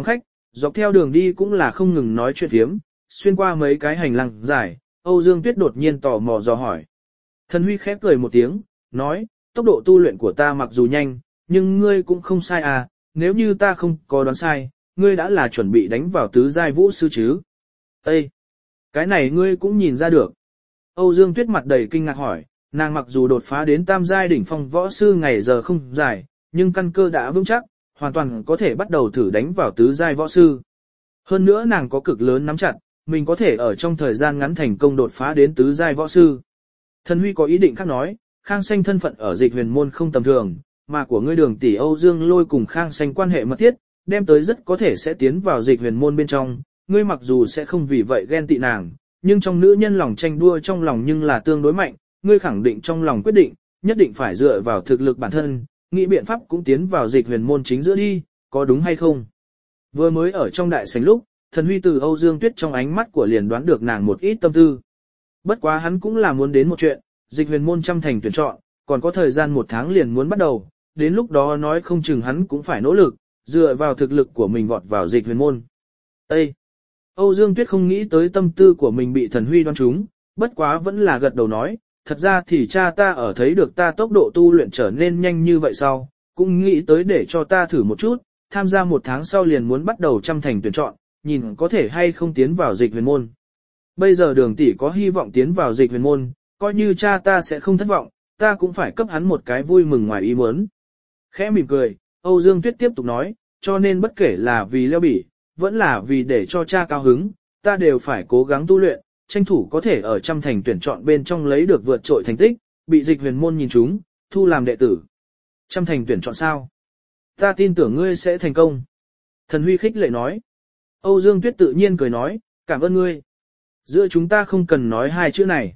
dọc theo đường đi cũng là không ngừng nói chuyện phiếm, xuyên qua mấy cái hành lang dài, Âu Dương Tuyết đột nhiên tò mò dò hỏi. Thần Huy khép cười một tiếng, nói, tốc độ tu luyện của ta mặc dù nhanh, nhưng ngươi cũng không sai à, nếu như ta không có đoán sai, ngươi đã là chuẩn bị đánh vào tứ giai vũ sư chứ. Ê! Cái này ngươi cũng nhìn ra được. Âu Dương Tuyết mặt đầy kinh ngạc hỏi, nàng mặc dù đột phá đến tam giai đỉnh phong võ sư ngày giờ không dài, nhưng căn cơ đã vững chắc, hoàn toàn có thể bắt đầu thử đánh vào tứ giai võ sư. Hơn nữa nàng có cực lớn nắm chặt, mình có thể ở trong thời gian ngắn thành công đột phá đến tứ giai võ sư. Thần Huy có ý định khác nói, Khang Xanh thân phận ở Dịch Huyền môn không tầm thường, mà của ngươi Đường tỷ Âu Dương Lôi cùng Khang Xanh quan hệ mật thiết, đem tới rất có thể sẽ tiến vào Dịch Huyền môn bên trong, ngươi mặc dù sẽ không vì vậy ghen tị nàng, nhưng trong nữ nhân lòng tranh đua trong lòng nhưng là tương đối mạnh, ngươi khẳng định trong lòng quyết định, nhất định phải dựa vào thực lực bản thân, nghĩ biện pháp cũng tiến vào Dịch Huyền môn chính giữa đi, có đúng hay không? Vừa mới ở trong đại sảnh lúc, Thần Huy từ Âu Dương Tuyết trong ánh mắt của liền đoán được nàng một ít tâm tư. Bất quá hắn cũng là muốn đến một chuyện, Dịch Huyền môn trăm thành tuyển chọn, còn có thời gian 1 tháng liền muốn bắt đầu, đến lúc đó nói không chừng hắn cũng phải nỗ lực, dựa vào thực lực của mình vọt vào Dịch Huyền môn. Ê! Âu Dương Tuyết không nghĩ tới tâm tư của mình bị Thần Huy đoán trúng, bất quá vẫn là gật đầu nói, thật ra thì cha ta ở thấy được ta tốc độ tu luyện trở nên nhanh như vậy sau, cũng nghĩ tới để cho ta thử một chút, tham gia 1 tháng sau liền muốn bắt đầu trăm thành tuyển chọn, nhìn có thể hay không tiến vào Dịch Huyền môn. Bây giờ Đường tỷ có hy vọng tiến vào Dịch Huyền môn, coi như cha ta sẽ không thất vọng, ta cũng phải cấp hắn một cái vui mừng ngoài ý muốn. Khẽ mỉm cười, Âu Dương Tuyết tiếp tục nói, cho nên bất kể là vì Leo Bỉ, vẫn là vì để cho cha cao hứng, ta đều phải cố gắng tu luyện, tranh thủ có thể ở trăm thành tuyển chọn bên trong lấy được vượt trội thành tích, bị Dịch Huyền môn nhìn chúng, thu làm đệ tử. Trăm thành tuyển chọn sao? Ta tin tưởng ngươi sẽ thành công. Thần Huy khích lệ nói. Âu Dương Tuyết tự nhiên cười nói, cảm ơn ngươi. Giữa chúng ta không cần nói 2 chữ này.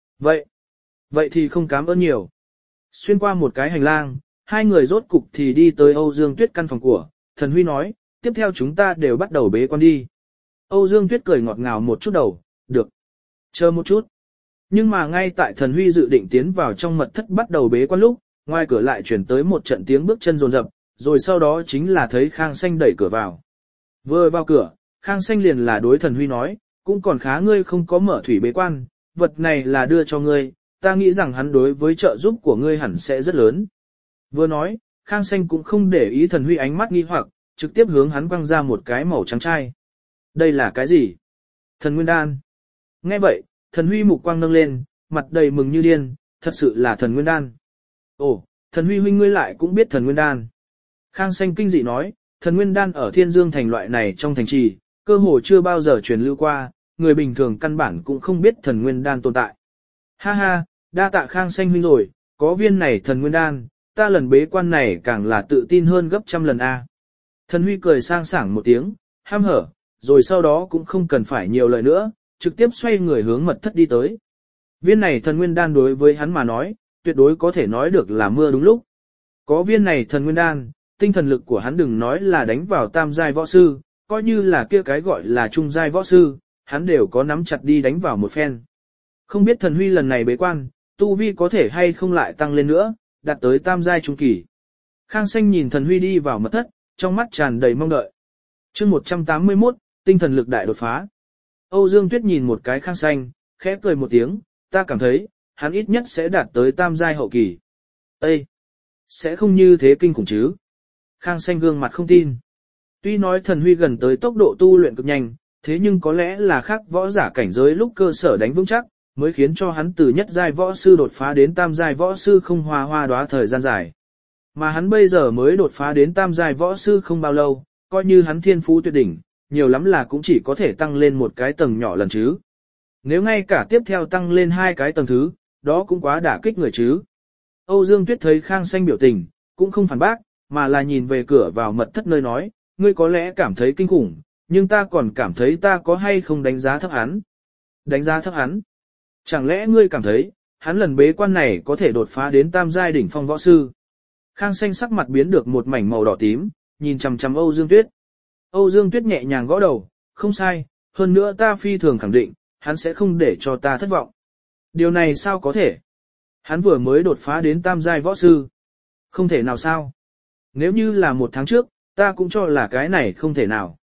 Vậy thì không cảm ơn nhiều. Xuyên qua một cái hành lang, 2 người rốt cục thì đi tới Âu Dương Tuyết căn phòng của, Thần Huy nói, tiếp theo chúng ta đều bắt đầu bế quan đi. Âu Dương Tuyết cười ngọt ngào một chút đầu, được. Chờ một chút. Nhưng mà ngay tại Thần Huy dự định tiến vào trong mật thất bắt đầu bế quan lúc, ngoài cửa lại chuyển tới một trận tiếng bước chân rồn rập, rồi sau đó chính là thấy Khang Xanh đẩy cửa vào. Vừa vào cửa, Khang Xanh liền là đối Thần Huy nói, cũng còn khá ngươi không có mở thủy bế quan, vật này là đưa cho ngươi, ta nghĩ rằng hắn đối với trợ giúp của ngươi hẳn sẽ rất lớn. Vừa nói, Khang Xanh cũng không để ý Thần Huy ánh mắt nghi hoặc, trực tiếp hướng hắn quăng ra một cái màu trắng chai. Đây là cái gì? Thần Nguyên Đan. Nghe vậy, Thần Huy mục quang nâng lên, mặt đầy mừng như điên, thật sự là Thần Nguyên Đan. Ồ, Thần Huy huynh ngươi lại cũng biết Thần Nguyên Đan. Khang Xanh kinh dị nói, Thần Nguyên Đan ở Thiên Dương thành loại này trong thành trì, cơ hồ chưa bao giờ truyền lưu qua, người bình thường căn bản cũng không biết Thần Nguyên Đan tồn tại. Ha ha, đa tạ Khang Xanh huynh rồi, có viên này Thần Nguyên Đan, ta lần bế quan này càng là tự tin hơn gấp trăm lần a. Thần Huy cười sang sảng một tiếng, ham hở, rồi sau đó cũng không cần phải nhiều lời nữa, trực tiếp xoay người hướng mật thất đi tới. Viên này Thần Nguyên Đan đối với hắn mà nói, tuyệt đối có thể nói được là mưa đúng lúc. Có viên này Thần Nguyên Đan, tinh thần lực của hắn đừng nói là đánh vào tam giai võ sư, coi như là kia cái gọi là trung giai võ sư, hắn đều có nắm chặt đi đánh vào một phen. Không biết Thần Huy lần này bế quan, tu vi có thể hay không lại tăng lên nữa, đạt tới tam giai trung kỳ. Khang Xanh nhìn Thần Huy đi vào mật thất, trong mắt tràn đầy mong đợi. Chương 181, tinh thần lực đại đột phá. Âu Dương Tuyết nhìn một cái Khang Xanh, khẽ cười một tiếng, ta cảm thấy, hắn ít nhất sẽ đạt tới tam giai hậu kỳ. Ê! Sẽ không như thế kinh khủng chứ? Khang Xanh gương mặt không tin. Tuy nói Thần Huy gần tới tốc độ tu luyện cực nhanh, thế nhưng có lẽ là khác võ giả cảnh giới lúc cơ sở đánh vững chắc, mới khiến cho hắn từ nhất giai võ sư đột phá đến tam giai võ sư không hoa hoa đóa thời gian dài. Mà hắn bây giờ mới đột phá đến tam giai võ sư không bao lâu, coi như hắn thiên phú tuyệt đỉnh, nhiều lắm là cũng chỉ có thể tăng lên một cái tầng nhỏ lần chứ. Nếu ngay cả tiếp theo tăng lên 2 cái tầng thứ, đó cũng quá đả kích người chứ. Âu Dương Tuyết thấy Khang Xanh biểu tình, cũng không phản bác, mà là nhìn về cửa vào mật thất nơi nói, ngươi có lẽ cảm thấy kinh khủng, nhưng ta còn cảm thấy ta có hay không đánh giá thấp hắn. Đánh giá thấp hắn? Chẳng lẽ ngươi cảm thấy, hắn lần bế quan này có thể đột phá đến tam giai đỉnh phong võ sư? Khang Xanh sắc mặt biến được một mảnh màu đỏ tím, nhìn chằm chằm Âu Dương Tuyết. Âu Dương Tuyết nhẹ nhàng gõ đầu, không sai, hơn nữa ta phi thường khẳng định, hắn sẽ không để cho ta thất vọng. Điều này sao có thể? Hắn vừa mới đột phá đến tam giai võ sư. Không thể nào sao? Nếu như là 1 tháng trước, ta cũng cho là cái này không thể nào.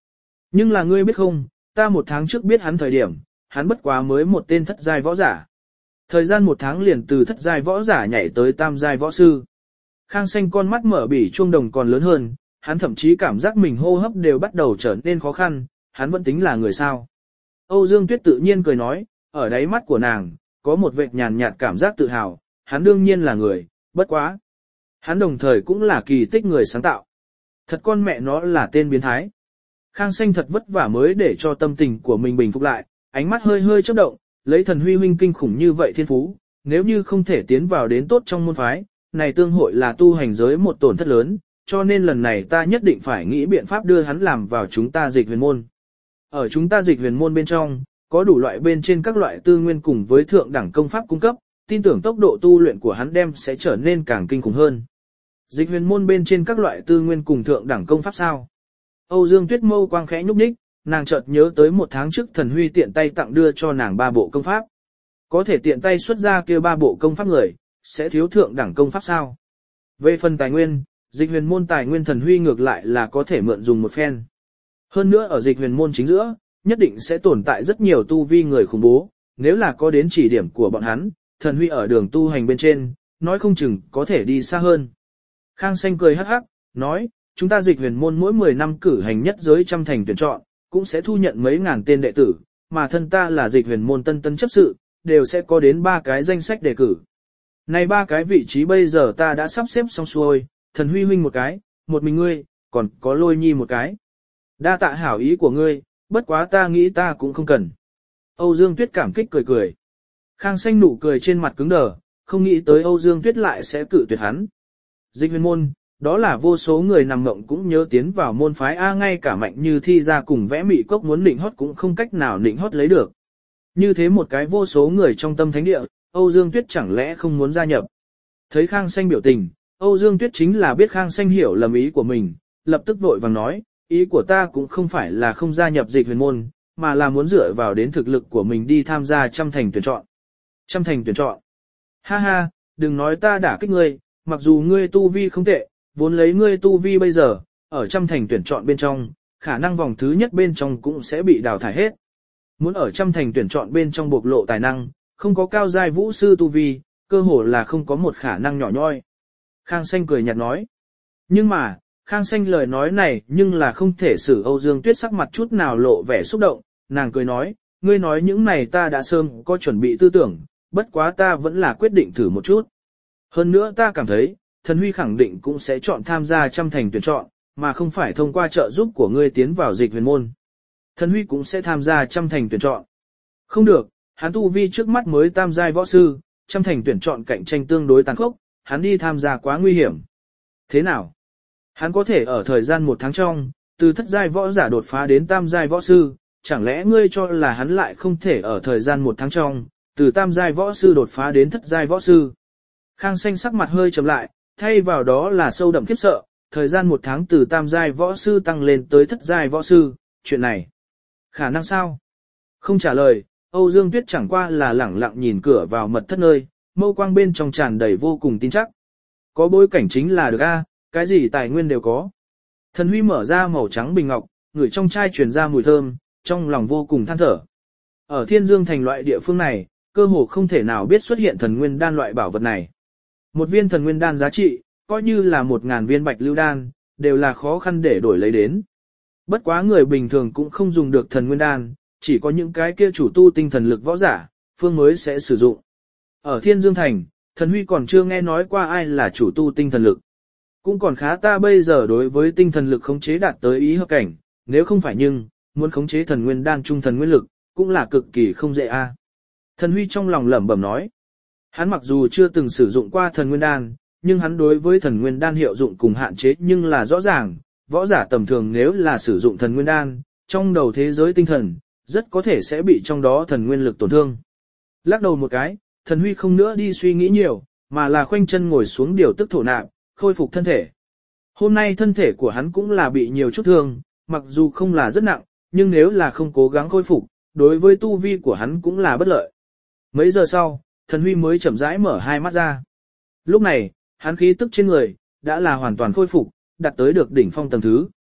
Nhưng là ngươi biết không, ta một tháng trước biết hắn thời điểm, hắn bất quá mới một tên thất giai võ giả. Thời gian một tháng liền từ thất giai võ giả nhảy tới tam giai võ sư. Khang Xanh con mắt mở bỉ chuông đồng còn lớn hơn, hắn thậm chí cảm giác mình hô hấp đều bắt đầu trở nên khó khăn, hắn vẫn tính là người sao. Âu Dương Tuyết tự nhiên cười nói, ở đáy mắt của nàng, có một vệt nhàn nhạt cảm giác tự hào, hắn đương nhiên là người, bất quá. Hắn đồng thời cũng là kỳ tích người sáng tạo. Thật con mẹ nó là tên biến thái. Khang Xanh thật vất vả mới để cho tâm tình của mình bình phục lại, ánh mắt hơi hơi chớp động, lấy thần huy huynh kinh khủng như vậy thiên phú, nếu như không thể tiến vào đến tốt trong môn phái, này tương hội là tu hành giới một tổn thất lớn, cho nên lần này ta nhất định phải nghĩ biện pháp đưa hắn làm vào chúng ta dịch huyền môn. Ở chúng ta dịch huyền môn bên trong, có đủ loại bên trên các loại tư nguyên cùng với thượng đẳng công pháp cung cấp, tin tưởng tốc độ tu luyện của hắn đem sẽ trở nên càng kinh khủng hơn. Dịch huyền môn bên trên các loại tư nguyên cùng thượng đẳng công pháp sao? Âu Dương Tuyết mâu quang khẽ nhúc nhích, nàng chợt nhớ tới một tháng trước thần huy tiện tay tặng đưa cho nàng 3 bộ công pháp. Có thể tiện tay xuất ra kia 3 bộ công pháp người, sẽ thiếu thượng đẳng công pháp sao? Về phần tài nguyên, dịch huyền môn tài nguyên thần huy ngược lại là có thể mượn dùng một phen. Hơn nữa ở dịch huyền môn chính giữa, nhất định sẽ tồn tại rất nhiều tu vi người khủng bố, nếu là có đến chỉ điểm của bọn hắn, thần huy ở đường tu hành bên trên, nói không chừng có thể đi xa hơn. Khang Xanh cười hắc hắc, nói, chúng ta dịch huyền môn mỗi 10 năm cử hành nhất giới trăm thành tuyển chọn, cũng sẽ thu nhận mấy ngàn tên đệ tử, mà thân ta là dịch huyền môn tân chấp sự, đều sẽ có đến 3 cái danh sách đề cử. Này 3 cái vị trí bây giờ ta đã sắp xếp xong xuôi, thần huy huynh một cái, một mình ngươi, còn có lôi nhi một cái. Đa tạ hảo ý của ngươi, bất quá ta nghĩ ta cũng không cần. Âu Dương Tuyết cảm kích cười cười. Khang Xanh nụ cười trên mặt cứng đờ, không nghĩ tới Âu Dương Tuyết lại sẽ cự tuyệt hắn. Dịch huyền môn, đó là vô số người nằm mộng cũng nhớ tiến vào môn phái A, ngay cả mạnh như thi ra cùng vẽ mị cốc muốn nịnh hót cũng không cách nào nịnh hót lấy được. Như thế một cái vô số người trong tâm thánh địa, Âu Dương Tuyết chẳng lẽ không muốn gia nhập. Thấy Khang Xanh biểu tình, Âu Dương Tuyết chính là biết Khang Xanh hiểu lầm ý của mình, lập tức vội vàng nói, ý của ta cũng không phải là không gia nhập dịch huyền môn, mà là muốn dựa vào đến thực lực của mình đi tham gia trăm thành tuyển chọn. Trăm thành tuyển chọn. Ha ha, đừng nói ta đả kích ngươi, mặc dù ngươi tu vi không tệ, vốn lấy ngươi tu vi bây giờ, ở trăm thành tuyển chọn bên trong, khả năng vòng thứ nhất bên trong cũng sẽ bị đào thải hết. Muốn ở trăm thành tuyển chọn bên trong bộc lộ tài năng, không có cao giai vũ sư tu vi, cơ hồ là không có một khả năng nhỏ nhoi. Khang Xanh cười nhạt nói. Nhưng mà, Khang Xanh lời nói này nhưng là không thể xử Âu Dương Tuyết sắc mặt chút nào lộ vẻ xúc động, nàng cười nói, ngươi nói những này ta đã sớm có chuẩn bị tư tưởng, bất quá ta vẫn là quyết định thử một chút. Hơn nữa ta cảm thấy, thần huy khẳng định cũng sẽ chọn tham gia trăm thành tuyển chọn, mà không phải thông qua trợ giúp của ngươi tiến vào dịch huyền môn. Thần huy cũng sẽ tham gia trăm thành tuyển chọn. Không được, hắn tu vi trước mắt mới tam giai võ sư, trăm thành tuyển chọn cạnh tranh tương đối tàn khốc, hắn đi tham gia quá nguy hiểm. Thế nào? Hắn có thể ở thời gian 1 tháng trong, từ thất giai võ giả đột phá đến tam giai võ sư, chẳng lẽ ngươi cho là hắn lại không thể ở thời gian 1 tháng trong, từ tam giai võ sư đột phá đến thất giai võ sư? Khang Xanh sắc mặt hơi trầm lại, thay vào đó là sâu đậm khiếp sợ, thời gian 1 tháng từ tam giai võ sư tăng lên tới thất giai võ sư, chuyện này. Khả năng sao? Không trả lời, Âu Dương Tuyết chẳng qua là lẳng lặng nhìn cửa vào mật thất nơi, mâu quang bên trong tràn đầy vô cùng tin chắc. Có bối cảnh chính là được a, cái gì tài nguyên đều có. Thần huy mở ra màu trắng bình ngọc, ngửi trong chai truyền ra mùi thơm, trong lòng vô cùng than thở. Ở Thiên Dương thành loại địa phương này, cơ hồ không thể nào biết xuất hiện thần nguyên đan loại bảo vật này. Một viên thần nguyên đan giá trị, coi như là 1000 viên bạch lưu đan, đều là khó khăn để đổi lấy đến. Bất quá người bình thường cũng không dùng được thần nguyên đan, chỉ có những cái kia chủ tu tinh thần lực võ giả, phương mới sẽ sử dụng. Ở Thiên Dương thành, thần huy còn chưa nghe nói qua ai là chủ tu tinh thần lực. Cũng còn khá, ta bây giờ đối với tinh thần lực khống chế đạt tới ý hợp cảnh, nếu không phải nhưng, muốn khống chế thần nguyên đan trung thần nguyên lực, cũng là cực kỳ không dễ a. Thần huy trong lòng lẩm bẩm nói. Hắn mặc dù chưa từng sử dụng qua thần nguyên đan, nhưng hắn đối với thần nguyên đan hiệu dụng cùng hạn chế nhưng là rõ ràng, võ giả tầm thường nếu là sử dụng thần nguyên đan, trong đầu thế giới tinh thần, rất có thể sẽ bị trong đó thần nguyên lực tổn thương. Lắc đầu một cái, thần huy không nữa đi suy nghĩ nhiều, mà là khoanh chân ngồi xuống điều tức thổ nạp, khôi phục thân thể. Hôm nay thân thể của hắn cũng là bị nhiều chút thương, mặc dù không là rất nặng, nhưng nếu là không cố gắng khôi phục, đối với tu vi của hắn cũng là bất lợi. Mấy giờ sau, thần huy mới chậm rãi mở hai mắt ra. Lúc này, hắn khí tức trên người, đã là hoàn toàn khôi phục, đạt tới được đỉnh phong tầng thứ.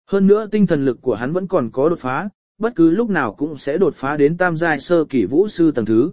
Hơn nữa tinh thần lực của hắn vẫn còn có đột phá, bất cứ lúc nào cũng sẽ đột phá đến tam giai sơ kỳ vũ sư tầng thứ.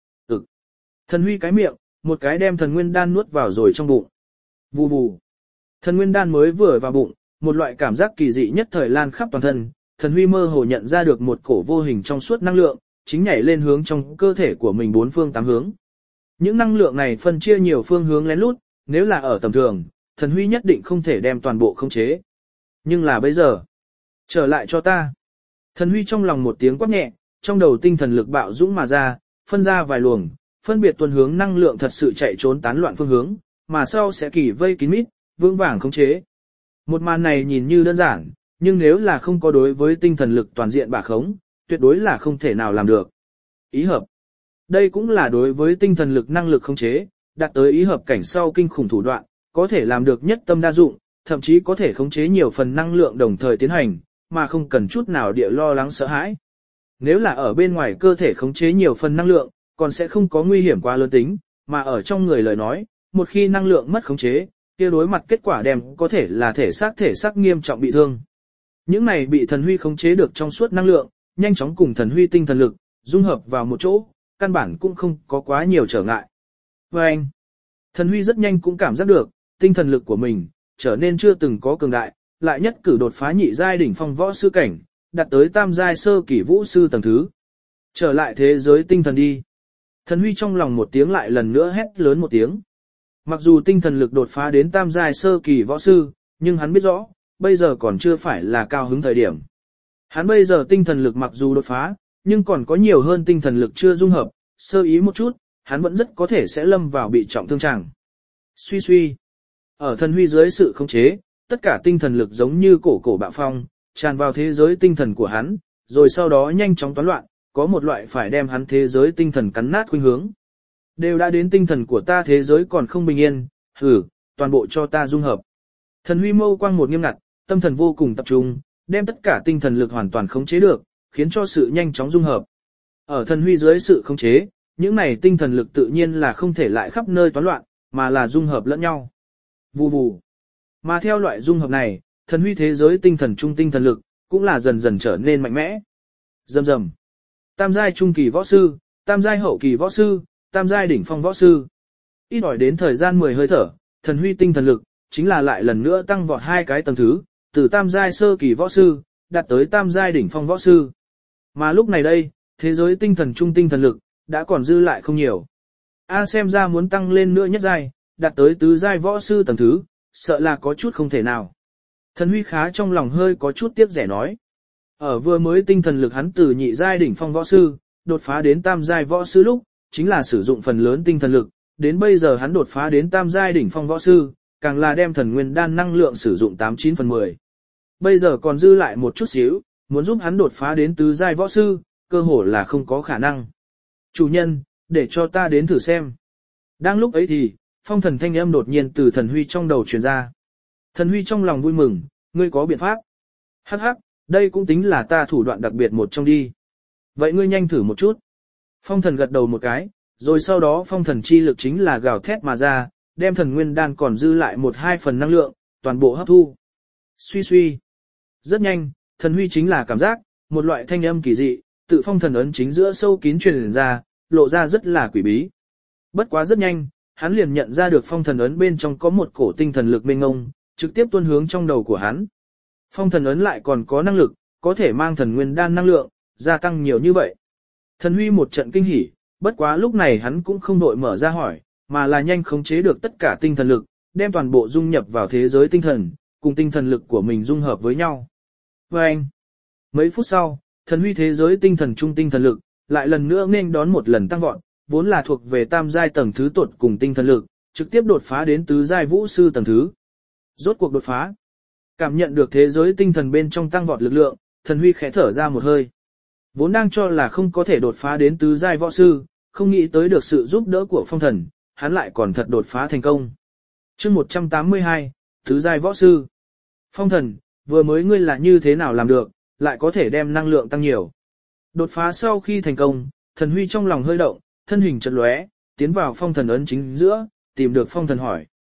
Thần Huy cái miệng, một cái đem thần nguyên đan nuốt vào rồi trong bụng. Vù vù. Thần nguyên đan mới vừa vào bụng, một loại cảm giác kỳ dị nhất thời lan khắp toàn thân, Thần Huy mơ hồ nhận ra được một cổ vô hình trong suốt năng lượng, chính nhảy lên hướng trong cơ thể của mình bốn phương tám hướng. Những năng lượng này phân chia nhiều phương hướng lén lút, nếu là ở tầm thường, Thần Huy nhất định không thể đem toàn bộ khống chế. Nhưng là bây giờ, trở lại cho ta. Thần Huy trong lòng một tiếng quát nhẹ, trong đầu tinh thần lực bạo dũng mà ra, phân ra vài luồng, phân biệt tuần hướng năng lượng thật sự chạy trốn tán loạn phương hướng, mà sau sẽ kỳ vây kín mít, vững vàng khống chế. Một màn này nhìn như đơn giản, nhưng nếu là không có đối với tinh thần lực toàn diện bả khống, tuyệt đối là không thể nào làm được. Ý hợp. Đây cũng là đối với tinh thần lực năng lực khống chế, đạt tới ý hợp cảnh sau kinh khủng thủ đoạn, có thể làm được nhất tâm đa dụng, thậm chí có thể khống chế nhiều phần năng lượng đồng thời tiến hành, mà không cần chút nào địa lo lắng sợ hãi. Nếu là ở bên ngoài cơ thể khống chế nhiều phần năng lượng, còn sẽ không có nguy hiểm quá lớn tính, mà ở trong người lời nói, một khi năng lượng mất khống chế, kia đối mặt kết quả đem có thể là thể xác nghiêm trọng bị thương. Những này bị Thần Huy khống chế được trong suốt năng lượng, nhanh chóng cùng Thần Huy tinh thần lực, dung hợp vào một chỗ, căn bản cũng không có quá nhiều trở ngại. Và anh, Thần Huy rất nhanh cũng cảm giác được, tinh thần lực của mình, trở nên chưa từng có cường đại, lại nhất cử đột phá nhị giai đỉnh phong võ sư cảnh, đạt tới tam giai sơ kỳ vũ sư tầng thứ. Trở lại thế giới tinh thần đi. Thần Huy trong lòng một tiếng lại lần nữa hét lớn một tiếng. Mặc dù tinh thần lực đột phá đến tam giai sơ kỳ võ sư, nhưng hắn biết rõ, bây giờ còn chưa phải là cao hứng thời điểm. Hắn bây giờ tinh thần lực mặc dù đột phá, nhưng còn có nhiều hơn tinh thần lực chưa dung hợp, sơ ý một chút, hắn vẫn rất có thể sẽ lâm vào bị trọng thương trạng. Suy suy. Ở Thần Huy dưới sự khống chế, tất cả tinh thần lực giống như cổ bạo phong, tràn vào thế giới tinh thần của hắn, rồi sau đó nhanh chóng toán loạn, có một loại phải đem hắn thế giới tinh thần cắn nát khuynh hướng. Đều đã đến tinh thần của ta thế giới còn không bình yên, toàn bộ cho ta dung hợp. Thần Huy mâu quang một nghiêm ngặt, tâm thần vô cùng tập trung, đem tất cả tinh thần lực hoàn toàn khống chế được, khiến cho sự nhanh chóng dung hợp. Ở Thần Huy dưới sự khống chế, những này tinh thần lực tự nhiên là không thể lại khắp nơi toán loạn, mà là dung hợp lẫn nhau. Vù vù. Mà theo loại dung hợp này, Thần Huy thế giới tinh thần trung tinh thần lực, cũng là dần dần trở nên mạnh mẽ. Rầm rầm. Tam giai trung kỳ võ sư, tam giai hậu kỳ võ sư, tam giai đỉnh phong võ sư. Ít ỏi đến thời gian 10 hơi thở, Thần Huy tinh thần lực, chính là lại lần nữa tăng vọt hai cái tầng thứ, từ tam giai sơ kỳ võ sư, đạt tới tam giai đỉnh phong võ sư. Mà lúc này đây, thế giới tinh thần trung tinh thần lực, đã còn dư lại không nhiều. Xem ra muốn tăng lên nữa nhất giai, đạt tới tứ giai võ sư tầng thứ, sợ là có chút không thể nào. Thần Huy khá trong lòng hơi có chút tiếc rẻ nói. Ở vừa mới tinh thần lực hắn từ nhị giai đỉnh phong võ sư, đột phá đến tam giai võ sư lúc, chính là sử dụng phần lớn tinh thần lực, đến bây giờ hắn đột phá đến tam giai đỉnh phong võ sư, càng là đem thần nguyên đan năng lượng sử dụng 89 phần 10. Bây giờ còn dư lại một chút xíu, muốn giúp hắn đột phá đến tứ giai võ sư, cơ hồ là không có khả năng. Chủ nhân, để cho ta đến thử xem. Đang lúc ấy thì, phong thần thanh âm đột nhiên từ Thần Huy trong đầu truyền ra. Thần Huy trong lòng vui mừng, ngươi có biện pháp. Hắc hắc, đây cũng tính là ta thủ đoạn đặc biệt một trong đi. Vậy ngươi nhanh thử một chút. Phong thần gật đầu một cái, rồi sau đó phong thần chi lực chính là gào thét mà ra, đem thần nguyên đan còn dư lại 1-2 phần năng lượng, toàn bộ hấp thu. Suy suy. Rất nhanh, Thần Huy chính là cảm giác, một loại thanh âm kỳ dị, tự phong thần ấn chính giữa sâu kín truyền ra, lộ ra rất là quỷ bí. Bất quá rất nhanh, hắn liền nhận ra được phong thần ấn bên trong có một cổ tinh thần lực mênh mông, trực tiếp tuôn hướng trong đầu của hắn. Phong thần ấn lại còn có năng lực, có thể mang thần nguyên đan năng lượng, gia tăng nhiều như vậy. Thần Huy một trận kinh hỉ, bất quá lúc này hắn cũng không đội mở ra hỏi, mà là nhanh khống chế được tất cả tinh thần lực, đem toàn bộ dung nhập vào thế giới tinh thần, cùng tinh thần lực của mình dung hợp với nhau. Và anh, mấy phút sau, Thần Huy thế giới tinh thần trung tinh thần lực, lại lần nữa nên đón một lần tăng vọt, vốn là thuộc về tam giai tầng thứ tột cùng tinh thần lực, trực tiếp đột phá đến tứ giai vũ sư tầng thứ. Rốt cuộc đột phá. Cảm nhận được thế giới tinh thần bên trong tăng vọt lực lượng, Thần Huy khẽ thở ra một hơi. Vốn đang cho là không có thể đột phá đến tứ giai võ sư, không nghĩ tới được sự giúp đỡ của phong thần, hắn lại còn thật đột phá thành công. Chương 182, tứ giai võ sư. Phong thần, vừa mới ngươi là như thế nào làm được, lại có thể đem năng lượng tăng nhiều. Đột phá sau khi thành công, Thần Huy trong lòng hơi động, thân hình chợt lóe, tiến vào phong thần ấn chính giữa, tìm được phong thần hỏi.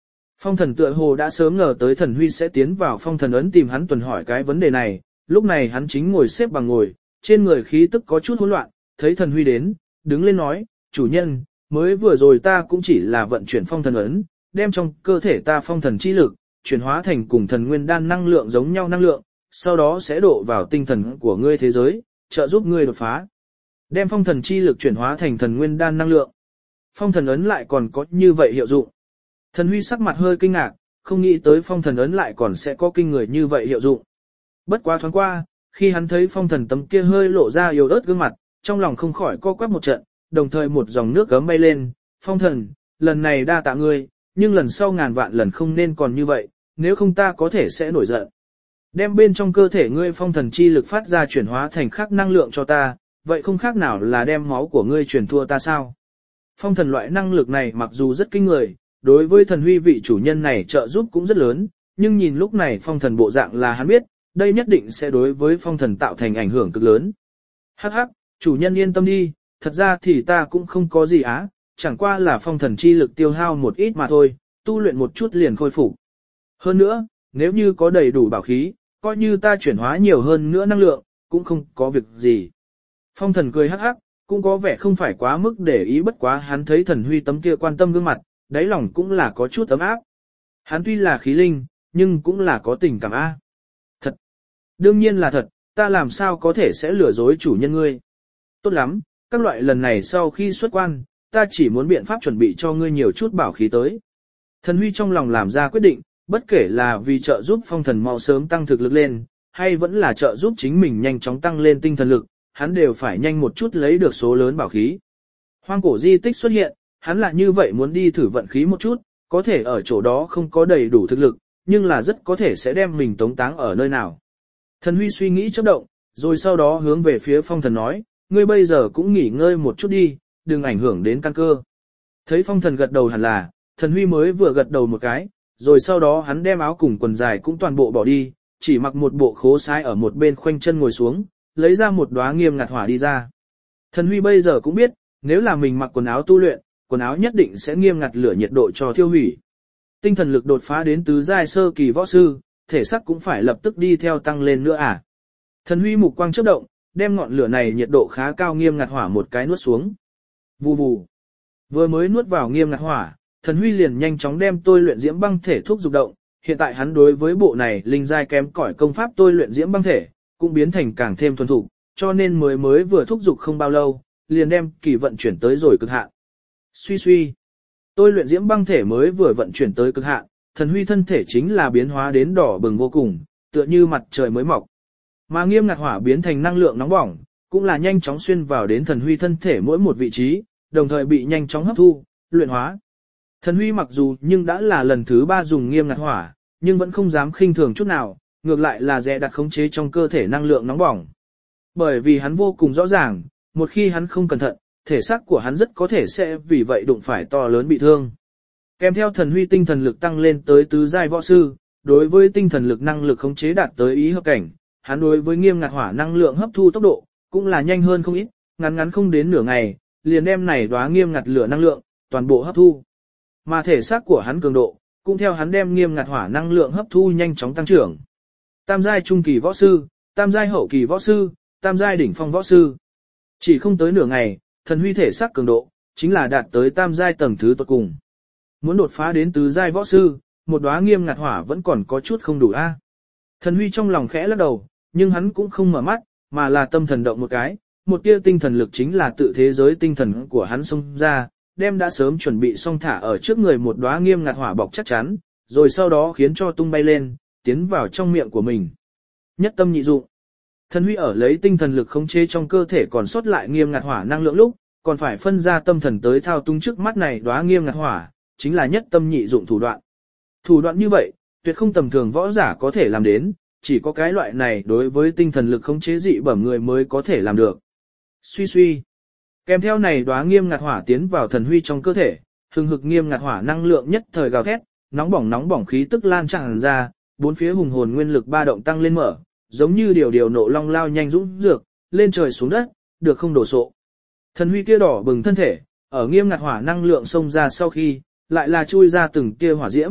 Phong thần tựa hồ đã sớm ngờ tới Thần Huy sẽ tiến vào phong thần ấn tìm hắn tuần hỏi cái vấn đề này, lúc này hắn chính ngồi xếp bằng ngồi, trên người khí tức có chút hỗn loạn, thấy Thần Huy đến, đứng lên nói, chủ nhân, mới vừa rồi ta cũng chỉ là vận chuyển phong thần ấn, đem trong cơ thể ta phong thần chi lực, chuyển hóa thành cùng thần nguyên đan năng lượng giống nhau năng lượng, sau đó sẽ đổ vào tinh thần của ngươi thế giới, trợ giúp ngươi đột phá. Đem phong thần chi lực chuyển hóa thành thần nguyên đan năng lượng. Phong thần ấn lại còn có như vậy hiệu dụng. Thần Huy sắc mặt hơi kinh ngạc, không nghĩ tới phong thần ấn lại còn sẽ có kinh người như vậy hiệu dụng. Bất quá thoáng qua, khi hắn thấy phong thần tấm kia hơi lộ ra yếu ớt gương mặt, trong lòng không khỏi co quắp một trận, đồng thời một dòng nước gấm bay lên, phong thần, lần này đa tạ ngươi, nhưng lần sau ngàn vạn lần không nên còn như vậy, nếu không ta có thể sẽ nổi giận. Đem bên trong cơ thể ngươi phong thần chi lực phát ra chuyển hóa thành khác năng lượng cho ta, vậy không khác nào là đem máu của ngươi truyền thua ta sao? Phong thần loại năng lực này mặc dù rất kinh người, đối với Thần Huy vị chủ nhân này trợ giúp cũng rất lớn, nhưng nhìn lúc này phong thần bộ dạng là hắn biết, đây nhất định sẽ đối với phong thần tạo thành ảnh hưởng cực lớn. Hắc hắc, chủ nhân yên tâm đi, thật ra thì ta cũng không có gì á, chẳng qua là phong thần chi lực tiêu hao một ít mà thôi, tu luyện một chút liền khôi phục. Hơn nữa, nếu như có đầy đủ bảo khí, coi như ta chuyển hóa nhiều hơn nữa năng lượng, cũng không có việc gì. Phong thần cười hắc hắc, cũng có vẻ không phải quá mức để ý, bất quá hắn thấy Thần Huy tấm kia quan tâm gương mặt, đáy lòng cũng là có chút ấm áp. Hắn tuy là khí linh, nhưng cũng là có tình cảm a. Thật. Đương nhiên là thật, ta làm sao có thể sẽ lừa dối chủ nhân ngươi. Tốt lắm, các loại lần này sau khi xuất quan, ta chỉ muốn biện pháp chuẩn bị cho ngươi nhiều chút bảo khí tới. Thần Huy trong lòng làm ra quyết định, bất kể là vì trợ giúp phong thần mau sớm tăng thực lực lên, hay vẫn là trợ giúp chính mình nhanh chóng tăng lên tinh thần lực, hắn đều phải nhanh một chút lấy được số lớn bảo khí. Hoang cổ di tích xuất hiện, hắn là như vậy muốn đi thử vận khí một chút, có thể ở chỗ đó không có đầy đủ thực lực, nhưng là rất có thể sẽ đem mình tống táng ở nơi nào. Thần Huy suy nghĩ chớp động, rồi sau đó hướng về phía phong thần nói, ngươi bây giờ cũng nghỉ ngơi một chút đi, đừng ảnh hưởng đến căn cơ. Thấy phong thần gật đầu hẳn là, Thần Huy mới vừa gật đầu một cái, rồi sau đó hắn đem áo cùng quần dài cũng toàn bộ bỏ đi, chỉ mặc một bộ khố sái ở một bên khoanh chân ngồi xuống, lấy ra một đóa nghiêm ngặt hỏa đi ra. Thần Huy bây giờ cũng biết, nếu là mình mặc quần áo tu luyện, quần áo nhất định sẽ nghiêm ngặt lửa nhiệt độ cho thiêu hủy. Tinh thần lực đột phá đến tứ giai sơ kỳ võ sư, thể xác cũng phải lập tức đi theo tăng lên nữa à. Thần Huy mục quang chớp động, đem ngọn lửa này nhiệt độ khá cao nghiêm ngặt hỏa một cái nuốt xuống. Vù vù. Vừa mới nuốt vào nghiêm ngặt hỏa, Thần Huy liền nhanh chóng đem tôi luyện diễm băng thể thúc dục động, hiện tại hắn đối với bộ này linh giai kém cỏi công pháp tôi luyện diễm băng thể, cũng biến thành càng thêm thuần thục, cho nên mới vừa thúc dục không bao lâu, liền đem kỳ vận chuyển tới rồi cực hạn. Suy suy. Tôi luyện diễm băng thể mới vừa vận chuyển tới cực hạn, Thần Huy thân thể chính là biến hóa đến đỏ bừng vô cùng, tựa như mặt trời mới mọc. Mà nghiêm ngặt hỏa biến thành năng lượng nóng bỏng, cũng là nhanh chóng xuyên vào đến Thần Huy thân thể mỗi một vị trí, đồng thời bị nhanh chóng hấp thu, luyện hóa. Thần Huy mặc dù nhưng đã là lần thứ 3 dùng nghiêm ngặt hỏa, nhưng vẫn không dám khinh thường chút nào, ngược lại là dè đặt khống chế trong cơ thể năng lượng nóng bỏng. Bởi vì hắn vô cùng rõ ràng, một khi hắn không cẩn thận, thể xác của hắn rất có thể sẽ vì vậy đụng phải to lớn bị thương. Kèm theo Thần Huy tinh thần lực tăng lên tới tứ giai võ sư, đối với tinh thần lực năng lực khống chế đạt tới ý hợp cảnh, hắn đối với nghiêm ngặt hỏa năng lượng hấp thu tốc độ cũng là nhanh hơn không ít, ngắn không đến nửa ngày, liền đem này đóa nghiêm ngặt lửa năng lượng toàn bộ hấp thu. Mà thể xác của hắn cường độ, cũng theo hắn đem nghiêm ngặt hỏa năng lượng hấp thu nhanh chóng tăng trưởng. Tam giai trung kỳ võ sư, tam giai hậu kỳ võ sư, tam giai đỉnh phong võ sư. Chỉ không tới nửa ngày, Thần Huy thể xác cường độ chính là đạt tới tam giai tầng thứ tột cùng. Muốn đột phá đến tứ giai võ sư, một đóa nghiêm ngặt hỏa vẫn còn có chút không đủ a. Thần Huy trong lòng khẽ lắc đầu, nhưng hắn cũng không mở mắt, mà là tâm thần động một cái, một tia tinh thần lực chính là tự thế giới tinh thần của hắn xông ra, đem đã sớm chuẩn bị xong thả ở trước người một đóa nghiêm ngặt hỏa bọc chắc chắn, rồi sau đó khiến cho tung bay lên, tiến vào trong miệng của mình. Nhất tâm nhị dụng. Thần Huy ở lấy tinh thần lực khống chế trong cơ thể còn sót lại nghiêm ngặt hỏa năng lượng lúc, còn phải phân ra tâm thần tới thao túng trước mắt này đóa nghiêm ngặt hỏa, chính là nhất tâm nhị dụng thủ đoạn. Thủ đoạn như vậy, tuyệt không tầm thường võ giả có thể làm đến, chỉ có cái loại này đối với tinh thần lực khống chế dị bẩm người mới có thể làm được. Suy suy. Kèm theo này đóa nghiêm ngặt hỏa tiến vào Thần Huy trong cơ thể, hừng hực nghiêm ngặt hỏa năng lượng nhất thời gào thét, nóng bỏng khí tức lan tràn ra, bốn phía hùng hồn nguyên lực ba động tăng lên mở, giống như điều nộ long lao nhanh dũng dược, lên trời xuống đất, được không đổ sộ. Thần Huy kia đỏ bừng thân thể, ở nghiêm ngặt hỏa năng lượng xông ra sau khi, lại là chui ra từng tia hỏa diễm,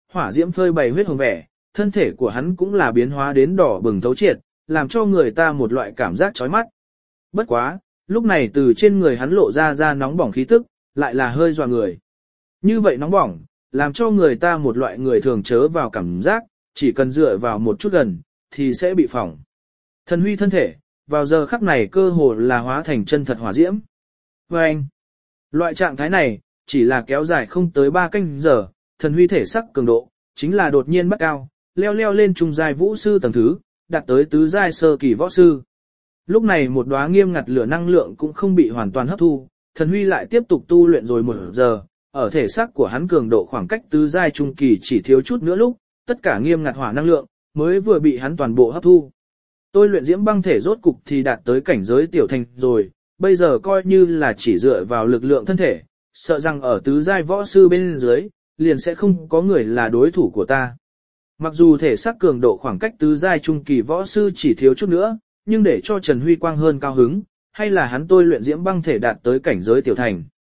hỏa diễm phơi bày huyết hồng vẻ, thân thể của hắn cũng là biến hóa đến đỏ bừng thấu triệt, làm cho người ta một loại cảm giác chói mắt. Bất quá, lúc này từ trên người hắn lộ ra nóng bỏng khí tức, lại là hơi dọa người. Như vậy nóng bỏng, làm cho người ta một loại người thường chớ vào cảm giác, chỉ cần dựa vào một chút gần, thì sẽ bị phỏng. Thần Huy thân thể, vào giờ khắc này cơ hồ là hóa thành chân thật hỏa diễm. Và anh, loại trạng thái này, chỉ là kéo dài không tới 3 canh giờ, Thần Huy thể sắc cường độ, chính là đột nhiên bắt cao, leo lên trung giai vũ sư tầng thứ, đạt tới tứ giai sơ kỳ võ sư. Lúc này một đóa nghiêm ngặt lửa năng lượng cũng không bị hoàn toàn hấp thu, Thần Huy lại tiếp tục tu luyện rồi 1 giờ, ở thể xác của hắn cường độ khoảng cách tứ giai trung kỳ chỉ thiếu chút nữa lúc, tất cả nghiêm ngặt hỏa năng lượng mới vừa bị hắn toàn bộ hấp thu. Tôi luyện diễm băng thể rốt cục thì đạt tới cảnh giới tiểu thành rồi, bây giờ coi như là chỉ dựa vào lực lượng thân thể, sợ rằng ở tứ giai võ sư bên dưới, liền sẽ không có người là đối thủ của ta. Mặc dù thể xác cường độ khoảng cách tứ giai trung kỳ võ sư chỉ thiếu chút nữa, nhưng để cho Trần Huy Quang hơn cao hứng, hay là hắn tôi luyện diễm băng thể đạt tới cảnh giới tiểu thành.